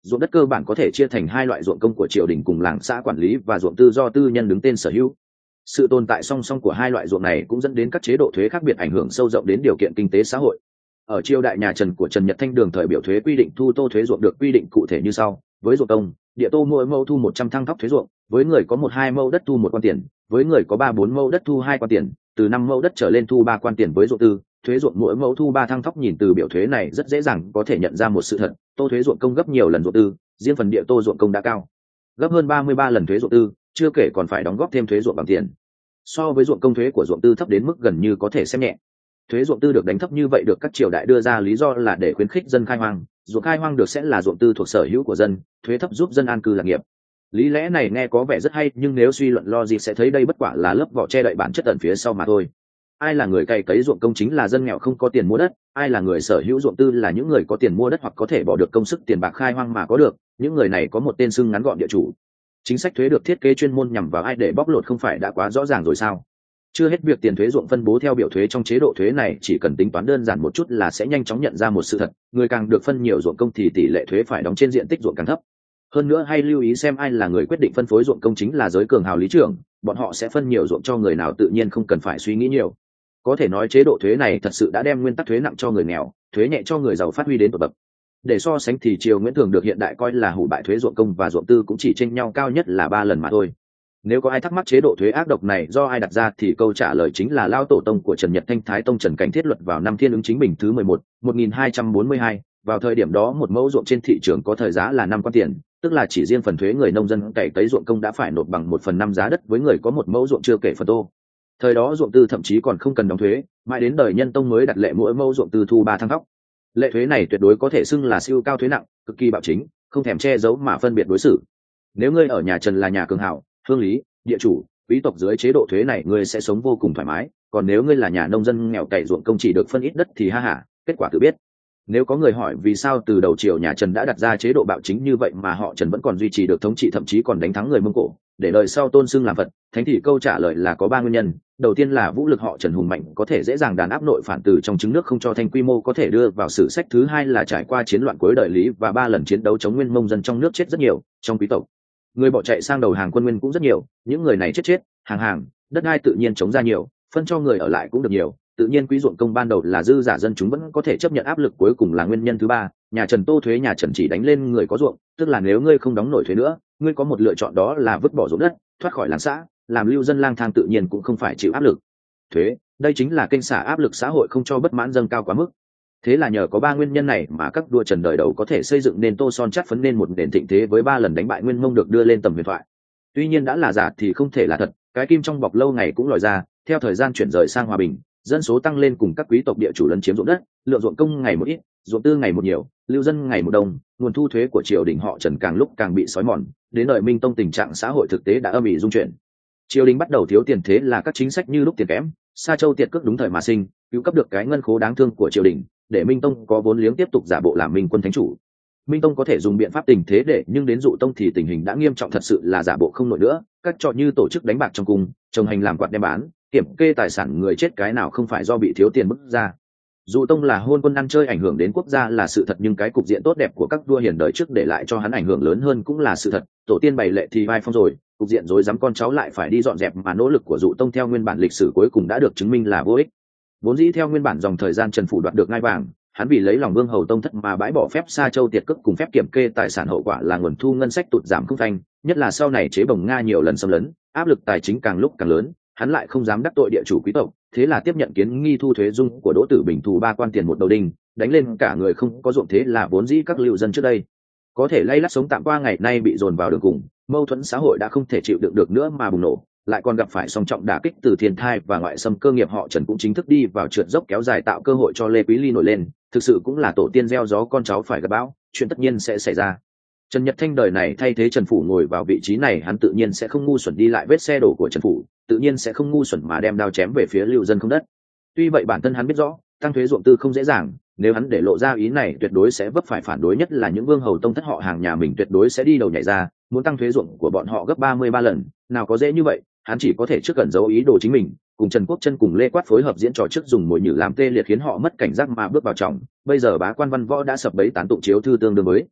Speaker 1: Ruộng đất cơ bản có thể chia thành hai loại: ruộng công của triều đình cùng làng xã quản lý, và ruộng tư do tư nhân đứng tên sở hữu. Sự tồn tại song song của hai loại ruộng này cũng dẫn đến các chế độ thuế khác biệt, ảnh hưởng sâu rộng đến điều kiện kinh tế xã hội. Ở triều đại nhà Trần của Trần Nhật Thanh Đường thời biểu thuế quy định thu tô thuế ruộng được quy định cụ thể như sau: với ruộng công, địa tô mỗi mẫu thu 100 thăng thóc thuế ruộng, với người có 1-2 mẫu đất thu 1 quan tiền, với người có 3-4 mẫu đất thu 2 quan tiền, từ 5 mẫu đất trở lên thu 3 quan tiền. Với ruộng tư, thuế ruộng mỗi mẫu thu 3 thăng thóc. Nhìn từ biểu thuế này rất dễ dàng có thể nhận ra một sự thật: tô thuế ruộng công gấp nhiều lần ruộng tư, riêng phần địa tô ruộng công đã cao gấp hơn 33 lần thuế ruộng tư, chưa kể còn phải đóng góp thêm thuế ruộng bằng tiền. So với ruộng công, thuế của ruộng tư thấp đến mức gần như có thể xem nhẹ. Thuế ruộng tư được đánh thấp như vậy được các triều đại đưa ra lý do là để khuyến khích dân khai hoang, ruộng khai hoang được sẽ là ruộng tư thuộc sở hữu của dân, thuế thấp giúp dân an cư lạc nghiệp. Lý lẽ này nghe có vẻ rất hay, nhưng nếu suy luận logic sẽ thấy đây bất quả là lớp vỏ che đậy bản chất ẩn phía sau mà thôi. Ai là người cày cấy ruộng công chính là dân nghèo không có tiền mua đất, ai là người sở hữu ruộng tư là những người có tiền mua đất hoặc có thể bỏ được công sức tiền bạc khai hoang mà có được. Những người này có một tên xưng ngắn gọn: địa chủ. Chính sách thuế được thiết kế chuyên môn nhằm vào ai để bóc lột không phải đã quá rõ ràng rồi sao? Chưa hết việc tiền thuế ruộng phân bố theo biểu thuế trong chế độ thuế này, chỉ cần tính toán đơn giản một chút là sẽ nhanh chóng nhận ra một sự thật: người càng được phân nhiều ruộng công thì tỷ lệ thuế phải đóng trên diện tích ruộng càng thấp. Hơn nữa hay lưu ý xem ai là người quyết định phân phối ruộng công chính là giới cường hào lý trưởng, bọn họ sẽ phân nhiều ruộng cho người nào tự nhiên không cần phải suy nghĩ nhiều. Có thể nói chế độ thuế này thật sự đã đem nguyên tắc thuế nặng cho người nghèo, thuế nhẹ cho người giàu phát huy đến tột bậc. Để so sánh thì triều Nguyễn thường được hiện đại coi là hủ bại thuế ruộng công và ruộng tư cũng chỉ chênh nhau cao nhất là 3 lần mà thôi. Nếu có ai thắc mắc chế độ thuế ác độc này do ai đặt ra thì câu trả lời chính là lao tổ tông của Trần Nhật Thanh, Thái Tông Trần Cảnh thiết luật vào năm Thiên Ứng Chính Bình thứ 11, 1242. Vào thời điểm đó một mẫu ruộng trên thị trường có thời giá là 5 quan tiền, tức là chỉ riêng phần thuế người nông dân cày cấy ruộng công đã phải nộp bằng 1/5 giá đất với người có một mẫu ruộng chưa kể phần tô. Thời đó ruộng tư thậm chí còn không cần đóng thuế, mãi đến đời Nhân Tông mới đặt lệ mỗi mẫu ruộng tư thu 3 thăng thóc. Lệ thuế này tuyệt đối có thể xưng là siêu cao thuế nặng, cực kỳ bạo chính, không thèm che giấu mà phân biệt đối xử. Nếu ngươi ở nhà Trần là nhà cường hào, hương lý, địa chủ, quý tộc, dưới chế độ thuế này ngươi sẽ sống vô cùng thoải mái, còn nếu ngươi là nhà nông dân nghèo cày ruộng công chỉ được phân ít đất thì ha ha, kết quả tự biết. Nếu có người hỏi vì sao từ đầu triều nhà Trần đã đặt ra chế độ bạo chính như vậy mà họ Trần vẫn còn duy trì được thống trị, thậm chí còn đánh thắng người Mông Cổ, để đời sau tôn xưng làm Phật, Thánh, thì câu trả lời là có 3 nguyên nhân. Đầu tiên là vũ lực họ Trần hùng mạnh, có thể dễ dàng đàn áp nội phản từ trong trứng nước không cho thành quy mô có thể đưa vào sử sách. Thứ hai là trải qua chiến loạn cuối đời Lý và 3 lần chiến đấu chống Nguyên, Mông dân trong nước chết rất nhiều, trong quý tộc người bỏ chạy sang đầu hàng quân Nguyên cũng rất nhiều. Những người này chết hàng, đất đai tự nhiên chống ra nhiều, phân cho người ở lại cũng được nhiều. Tự nhiên quý ruộng công ban đầu là dư giả, dân chúng vẫn có thể chấp nhận. Áp lực cuối cùng là nguyên nhân thứ ba, nhà Trần tô thuế, nhà Trần chỉ đánh lên người có ruộng, tức là nếu ngươi không đóng nổi thuế nữa, ngươi có một lựa chọn, đó là vứt bỏ ruộng đất, thoát khỏi làng xã, làm lưu dân lang thang, tự nhiên cũng không phải chịu áp lực thuế. Đây chính là kênh xả áp lực xã hội, không cho bất mãn dâng cao quá mức. Thế là nhờ có 3 nguyên nhân này mà các vua Trần đời đầu có thể xây dựng nên Tô Son chát phấn, nên một nền thịnh thế với 3 lần đánh bại Nguyên Mông được đưa lên tầm huyền thoại. Tuy nhiên đã là giả thì không thể là thật, cái kim trong bọc lâu ngày cũng lòi ra. Theo thời gian chuyển rời sang hòa bình, dân số tăng lên cùng các quý tộc địa chủ lấn chiếm ruộng đất, lượng ruộng công ngày một ít, ruộng tư ngày một nhiều, lưu dân ngày một đông, nguồn thu thuế của triều đình họ Trần càng lúc càng bị xói mòn. Đến đời Minh Tông tình trạng xã hội thực tế đã âm ỉ dung chuyển, triều đình bắt đầu thiếu tiền, thế là các chính sách như lúc tiền kém, sa châu tiệt cước đúng thời mà sinh, cứu cấp được cái ngân khố đáng thương của triều đình, để Minh Tông có vốn liếng tiếp tục giả bộ làm Minh quân thánh chủ. Minh Tông có thể dùng biện pháp tình thế để, nhưng đến Dụ Tông thì tình hình đã nghiêm trọng, thật sự là giả bộ không nổi nữa. Các trò như tổ chức đánh bạc trong cung, trồng hành làm quạt đem bán, kiểm kê tài sản người chết, cái nào không phải do bị thiếu tiền bức ra. Dụ Tông là hôn quân ăn chơi, ảnh hưởng đến quốc gia là sự thật, nhưng cái cục diện tốt đẹp của các vua hiền đời trước để lại cho hắn ảnh hưởng lớn hơn cũng là sự thật. Tổ tiên bày lệ thì vai phong rồi, cục diện rối rắm con cháu lại phải đi dọn dẹp, mà nỗ lực của Dụ Tông theo nguyên bản lịch sử cuối cùng đã được chứng minh là vô ích. Vốn dĩ theo nguyên bản dòng thời gian Trần phủ đoạt được ngai vàng, hắn vì lấy lòng Vương hầu Tông thất mà bãi bỏ phép sa châu tiệt cước cùng phép kiểm kê tài sản, hậu quả là nguồn thu ngân sách tụt giảm không phanh, nhất là sau này chế bồng Nga nhiều lần xâm lấn, áp lực tài chính càng lúc càng lớn. Hắn lại không dám đắc tội địa chủ quý tộc, thế là tiếp nhận kiến nghi thu thuế dung của Đỗ Tử Bình, thù 3 quan tiền 1 đầu đinh, đánh lên cả người không có ruộng. Thế là vốn dĩ các lưu dân trước đây có thể lay lắt sống tạm qua ngày nay bị dồn vào đường cùng, mâu thuẫn xã hội đã không thể chịu đựng được nữa mà bùng nổ, lại còn gặp phải song trọng đả kích từ thiên thai và ngoại xâm. Cơ nghiệp họ Trần cũng chính thức đi vào trượt dốc kéo dài, tạo cơ hội cho Lê Quý Ly nổi lên. Thực sự cũng là tổ tiên gieo gió, con cháu phải gặp bão, chuyện tất nhiên sẽ xảy ra. Trần Nhật Thanh đời này thay thế Trần Phủ ngồi vào vị trí này, hắn tự nhiên sẽ không ngu xuẩn đi lại vết xe đổ của Trần Phủ, tự nhiên sẽ không ngu xuẩn mà đem đao chém về phía lưu dân không đất. Tuy vậy bản thân hắn biết rõ tăng thuế ruộng tư không dễ dàng, nếu hắn để lộ ra ý này tuyệt đối sẽ vấp phải phản đối, nhất là những Vương hầu Tông thất họ hàng nhà mình tuyệt đối sẽ đi đầu nhảy ra, muốn tăng thuế ruộng của bọn họ gấp 33 lần, nào có dễ như vậy. Hắn chỉ có thể trước cẩn giấu ý đồ chính mình, cùng Trần Quốc Chân cùng Lê Quát phối hợp diễn trò trước dùng mồi nhử làm tê liệt, khiến họ mất cảnh giác mà bước vào trọng. Bây giờ bá quan văn võ đã sập bẫy tán tụng chiếu thư, tương đương với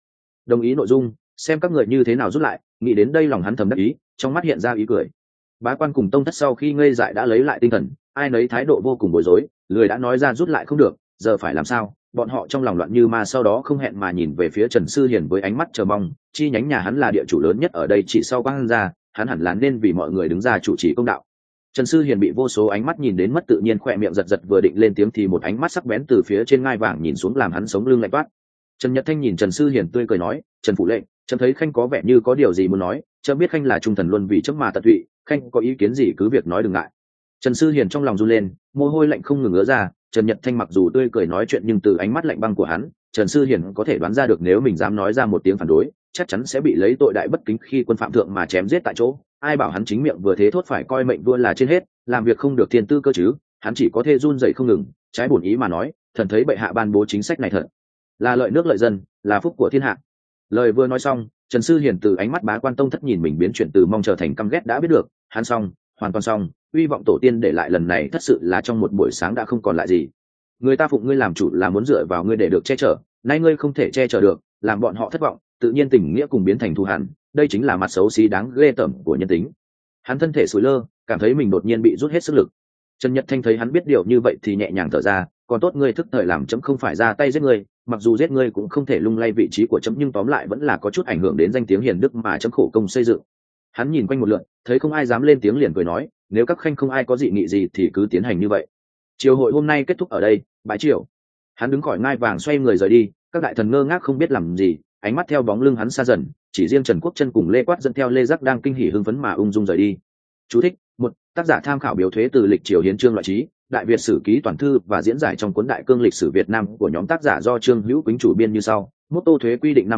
Speaker 1: đồng ý nội dung, xem các người như thế nào rút lại. Nghĩ đến đây lòng hắn thầm đắc ý, trong mắt hiện ra ý cười. Bá quan cùng tông thất sau khi ngây dại đã lấy lại tinh thần, ai nấy thái độ vô cùng bối rối, lười đã nói ra rút lại không được, giờ phải làm sao? Bọn họ trong lòng loạn như ma, sau đó không hẹn mà nhìn về phía Trần Sư Hiền với ánh mắt chờ mong. Chi nhánh nhà hắn là địa chủ lớn nhất ở đây, chỉ sau Quang gia, hắn hẳn là nên vì mọi người đứng ra chủ trì công đạo. Trần Sư Hiền bị vô số ánh mắt nhìn đến mất tự nhiên, khỏe miệng giật giật, vừa định lên tiếng thì một ánh mắt sắc bén từ phía trên ngai vàng nhìn xuống làm hắn sống lưng lạnh toát. Trần Nhật Thanh nhìn Trần Sư Hiền tươi cười nói, Trần phủ lệnh, trẫm thấy khanh có vẻ như có điều gì muốn nói, trẫm biết khanh là trung thần luân vì chấm mà tận tụy, khanh có ý kiến gì cứ việc nói đừng ngại. Trần Sư Hiền trong lòng run lên, mồ hôi lạnh không ngừng ứa ra. Trần Nhật Thanh mặc dù tươi cười nói chuyện, nhưng từ ánh mắt lạnh băng của hắn, Trần Sư Hiền có thể đoán ra được nếu mình dám nói ra một tiếng phản đối, chắc chắn sẽ bị lấy tội đại bất kính khi quân phạm thượng mà chém giết tại chỗ. Ai bảo hắn chính miệng vừa thế thốt phải coi mệnh vua là trên hết, làm việc không được thiên tư cơ chứ. Hắn chỉ có thể run rẩy không ngừng, trái bổn ý mà nói, thần thấy bệ hạ ban bố chính sách này thật là lợi nước lợi dân, là phúc của thiên hạ. Lời vừa nói xong, Trần Sư Hiền từ ánh mắt bá quan tông thất nhìn mình biến chuyển từ mong trở thành căm ghét đã biết được, hắn xong, hoàn toàn xong, uy vọng tổ tiên để lại lần này thật sự là trong một buổi sáng đã không còn lại gì. Người ta phụng ngươi làm chủ là muốn dựa vào ngươi để được che chở, nay ngươi không thể che chở được, làm bọn họ thất vọng, tự nhiên tình nghĩa cùng biến thành thù hằn, đây chính là mặt xấu xí đáng ghê tởm của nhân tính. Hắn thân thể sủi lơ, cảm thấy mình đột nhiên bị rút hết sức lực. Trần Nhật Thanh thấy hắn biết điều như vậy thì nhẹ nhàng thở ra, còn tốt ngươi thức thời làm chấm không phải ra tay giết ngươi, mặc dù giết ngươi cũng không thể lung lay vị trí của chấm, nhưng tóm lại vẫn là có chút ảnh hưởng đến danh tiếng hiền đức mà chấm khổ công xây dựng. Hắn nhìn quanh một lượt, thấy không ai dám lên tiếng liền cười nói, nếu các khanh không ai có dị nghị gì thì cứ tiến hành như vậy. Triều hội hôm nay kết thúc ở đây, bái triều. Hắn đứng khỏi ngai vàng xoay người rời đi, các đại thần ngơ ngác không biết làm gì, ánh mắt theo bóng lưng hắn xa dần, chỉ riêng Trần Quốc Chân cùng Lê Quát dẫn theo Lê Giác đang kinh hỉ hưng phấn mà ung dung rời đi. Chú thích: một, tác giả tham khảo biểu thuế từ lịch triều hiến chương loại trí, Đại Việt sử ký toàn thư và diễn giải trong cuốn Đại cương lịch sử Việt Nam của nhóm tác giả do Trương Hữu Quýnh chủ biên như sau. Mốt tô thuế quy định năm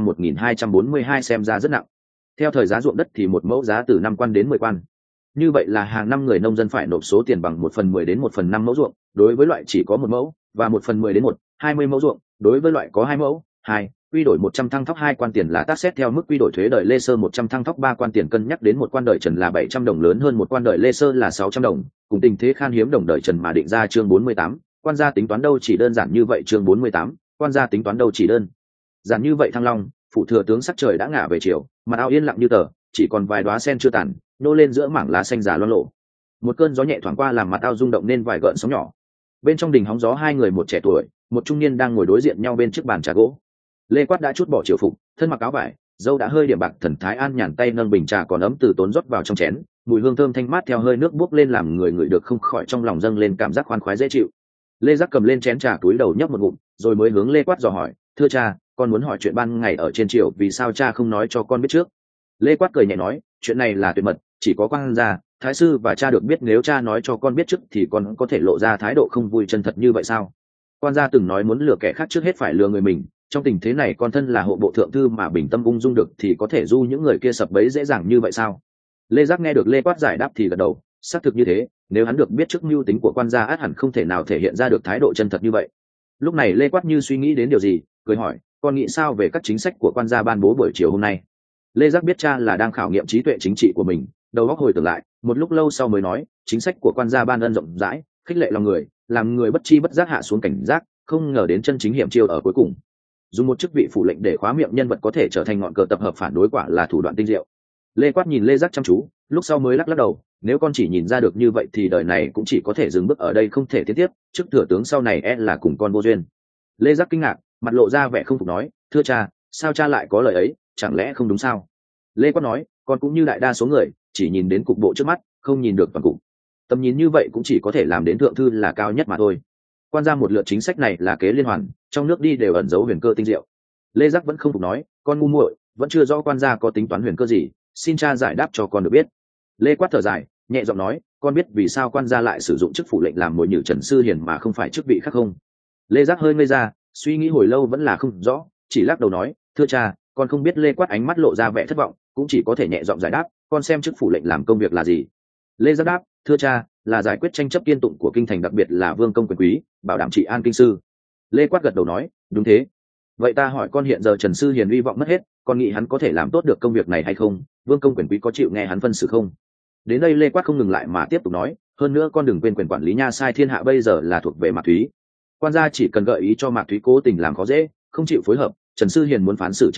Speaker 1: 1242 xem ra rất nặng. Theo thời giá ruộng đất thì một mẫu giá từ 5 quan đến 10 quan. Như vậy là hàng năm người nông dân phải nộp số tiền bằng 1/10 đến 1/5 mẫu ruộng, đối với loại chỉ có 1 mẫu, và 1/10 đến 1/20 mẫu ruộng, đối với loại có 2 mẫu. 2. Quy đổi 100 thăng thóc 2 quan tiền là tác xét theo mức quy đổi thuế đời Lê Sơ 100 thăng thóc 3 quan tiền, cân nhắc đến một quan đời Trần là 700 đồng, lớn hơn một quan đời Lê Sơ là 600 đồng, cùng tình thế khan hiếm đồng đời Trần mà định ra. Chương 48, quan gia tính toán đâu chỉ đơn giản như vậy. Chương 48, quan gia tính toán đâu chỉ đơn giản như vậy. Thăng Long, phủ thừa tướng sắc trời đã ngả về chiều, mặt ao yên lặng như tờ, chỉ còn vài đóa sen chưa tàn nô lên giữa mảng lá xanh già loang lộ. Một cơn gió nhẹ thoảng qua làm mặt ao rung động nên vài gợn sóng nhỏ. Bên trong đình hóng gió, hai người, một trẻ tuổi, một trung niên đang ngồi đối diện nhau bên chiếc bàn trà gỗ. Lê Quát đã trút bỏ triều phục, thân mặc áo vải, dâu đã hơi điểm bạc, thần thái an nhàn, tay nâng bình trà còn ấm từ tốn rót vào trong chén, mùi hương thơm thanh mát theo hơi nước bốc lên làm người ngửi được không khỏi trong lòng dâng lên cảm giác khoan khoái dễ chịu. Lê Giác cầm lên chén trà, túi đầu nhấp một ngụm, rồi mới hướng Lê Quát dò hỏi, thưa cha, con muốn hỏi chuyện ban ngày ở trên triều, vì sao cha không nói cho con biết trước? Lê Quát cười nhẹ nói, chuyện này là tuyệt mật, chỉ có quan gia, thái sư và cha được biết, nếu cha nói cho con biết trước thì con có thể lộ ra thái độ không vui chân thật như vậy sao? Quan gia từng nói muốn lừa kẻ khác trước hết phải lừa người mình, trong tình thế này con thân là hộ bộ thượng thư mà bình tâm ung dung được thì có thể du những người kia sập bẫy dễ dàng như vậy sao? Lê Giác nghe được Lê Quát giải đáp thì gật đầu, xác thực như thế, nếu hắn được biết trước mưu tính của quan gia ắt hẳn không thể nào thể hiện ra được thái độ chân thật như vậy. Lúc này Lê Quát như suy nghĩ đến điều gì, cười hỏi, con nghĩ sao về các chính sách của quan gia ban bố buổi chiều hôm nay? Lê Giác biết cha là đang khảo nghiệm trí tuệ chính trị của mình, đầu óc hồi tưởng lại, một lúc lâu sau mới nói, chính sách của quan gia ban ân rộng rãi, khích lệ lòng người, làm người bất chi bất giác hạ xuống cảnh giác, không ngờ đến chân chính hiểm chiêu ở cuối cùng. Dùng một chức vị phủ lệnh để khóa miệng nhân vật có thể trở thành ngọn cờ tập hợp phản đối, quả là thủ đoạn tinh diệu. Lê Quát nhìn Lê Giác chăm chú, lúc sau mới lắc lắc đầu, nếu con chỉ nhìn ra được như vậy thì đời này cũng chỉ có thể dừng bước ở đây, không thể tiến tiếp, chức thừa tướng sau này là cùng con vô duyên. Lê Giác kinh ngạc, mặt lộ ra vẻ không phục nói, thưa cha, sao cha lại có lời ấy, chẳng lẽ không đúng sao? Lê Quát nói, con cũng như đại đa số người, chỉ nhìn đến cục bộ trước mắt, không nhìn được toàn cục. Tầm nhìn như vậy cũng chỉ có thể làm đến thượng thư là cao nhất mà thôi. Quan ra một lượt chính sách này là kế liên hoàn, trong nước đi đều ẩn giấu huyền cơ tinh diệu. Lê Giác vẫn không phục nói, con ngu muội, vẫn chưa rõ quan gia có tính toán huyền cơ gì, xin cha giải đáp cho con được biết. Lê Quát thở dài, nhẹ giọng nói, con biết vì sao quan gia lại sử dụng chức phủ lệnh làm mồi nhử Trần Sư Hiền mà không phải chức vị khác không? Lê Giác hơi ngây ra, suy nghĩ hồi lâu vẫn là không rõ, chỉ lắc đầu nói, thưa cha, con không biết. Lê Quát ánh mắt lộ ra vẻ thất vọng, cũng chỉ có thể nhẹ giọng giải đáp, con xem chức phủ lệnh làm công việc là gì? Lê Giác đáp, thưa cha, là giải quyết tranh chấp kiên tụng của kinh thành, đặc biệt là vương công quyền quý, bảo đảm trị an kinh sư. Lê Quát gật đầu nói, đúng thế. Vậy ta hỏi con, hiện giờ Trần Sư Hiền hy vọng mất hết, con nghĩ hắn có thể làm tốt được công việc này hay không? Vương công quyền quý có chịu nghe hắn phân xử không? Đến đây Lê Quát không ngừng lại mà tiếp tục nói, hơn nữa con đừng quên quyền quản lý nha sai thiên hạ bây giờ là thuộc về Mạc Thúy. Quan gia chỉ cần gợi ý cho Mạc Thúy cố tình làm khó dễ, không chịu phối hợp, Trần Sư Hiền muốn phán xử tranh chấp,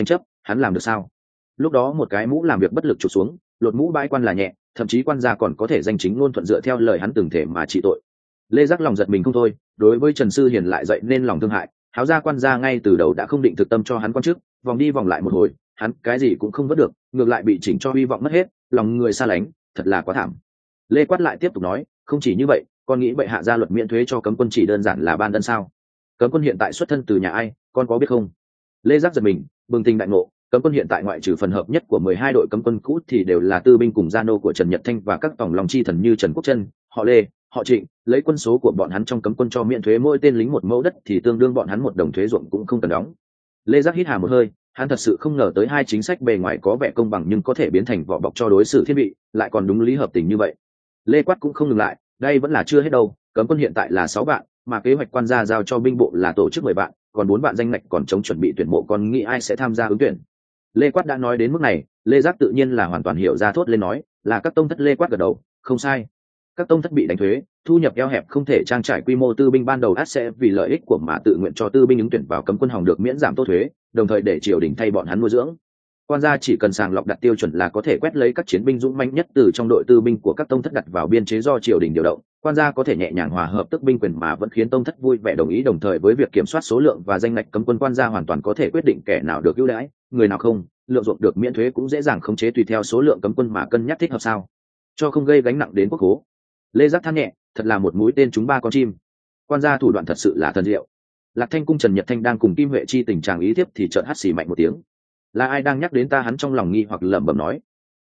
Speaker 1: hắn làm được sao? Lúc đó một cái mũ làm việc bất lực chụp xuống, lột mũ bãi quan là nhẹ, thậm chí quan gia còn có thể danh chính ngôn thuận dựa theo lời hắn từng thể mà trị tội. Lê Giác lòng giật mình không thôi, đối với Trần Sư Hiền lại dậy nên lòng thương hại, háo ra quan gia ngay từ đầu đã không định thực tâm cho hắn quan chức, vòng đi vòng lại một hồi, hắn cái gì cũng không vớt được, ngược lại bị chỉnh cho hy vọng mất hết, lòng người xa lánh, thật là quá thảm. Lê Quát lại tiếp tục nói, không chỉ như vậy, con nghĩ bệ hạ ra luật miễn thuế cho cấm quân chỉ đơn giản là ban ân sao? Cấm quân hiện tại xuất thân từ nhà ai, con có biết không? Lê Giác giật mình, bừng tỉnh đại ngộ, cấm quân hiện tại ngoại trừ phần hợp nhất của 12 đội cấm quân cũ thì đều là tư binh cùng gia nô của Trần Nhật Thanh và các tổng lòng chi thần như Trần Quốc Trân, họ Lê, họ Trịnh, lấy quân số của bọn hắn trong cấm quân cho miễn thuế mỗi tên lính một mẫu đất thì tương đương bọn hắn một đồng thuế ruộng cũng không cần đóng. Lê Giác hít hà một hơi, hắn thật sự không ngờ tới hai chính sách bề ngoài có vẻ công bằng nhưng có thể biến thành vỏ bọc cho đối xử thiên vị, lại còn đúng lý hợp tình như vậy. Lê Quát cũng không ngừng lại, đây vẫn là chưa hết đâu, cấm quân hiện tại là 6 bạn, mà kế hoạch quan gia giao cho binh bộ là tổ chức 10 bạn, còn 4 bạn danh ngạch còn chống chuẩn bị tuyển mộ, còn nghĩ ai sẽ tham gia ứng tuyển. Lê Quát đã nói đến mức này, Lê Giác tự nhiên là hoàn toàn hiểu ra, thốt lên nói, là các tông thất. Lê Quát gật đầu, không sai. Các tông thất bị đánh thuế, thu nhập eo hẹp không thể trang trải quy mô tư binh ban đầu ắt sẽ vì lợi ích của mà tự nguyện cho tư binh ứng tuyển vào cấm quân hòng được miễn giảm tốt thuế, đồng thời để triều đình thay bọn hắn nuôi dưỡng. Quan gia chỉ cần sàng lọc đặt tiêu chuẩn là có thể quét lấy các chiến binh dũng mãnh nhất từ trong đội tư binh của các tông thất đặt vào biên chế do triều đình điều động. Quan gia có thể nhẹ nhàng hòa hợp tức binh quyền mà vẫn khiến tông thất vui vẻ đồng ý, đồng thời với việc kiểm soát số lượng và danh ngạch cấm quân, quan gia hoàn toàn có thể quyết định kẻ nào được ưu đãi, người nào không. Lượng ruộng được miễn thuế cũng dễ dàng khống chế tùy theo số lượng cấm quân mà cân nhắc thích hợp sao cho không gây gánh nặng đến quốc khố. Lê Giác than nhẹ, thật là một mũi tên trúng 3 con chim. Quan gia thủ đoạn thật sự là thần diệu. Lạc Thanh cung Trần Nhật Thanh đang cùng Kim Huệ chi tình trạng ý tiếp thì chợt hắt xì mạnh một tiếng. Là ai đang nhắc đến ta? Hắn trong lòng nghi hoặc lẩm bẩm nói,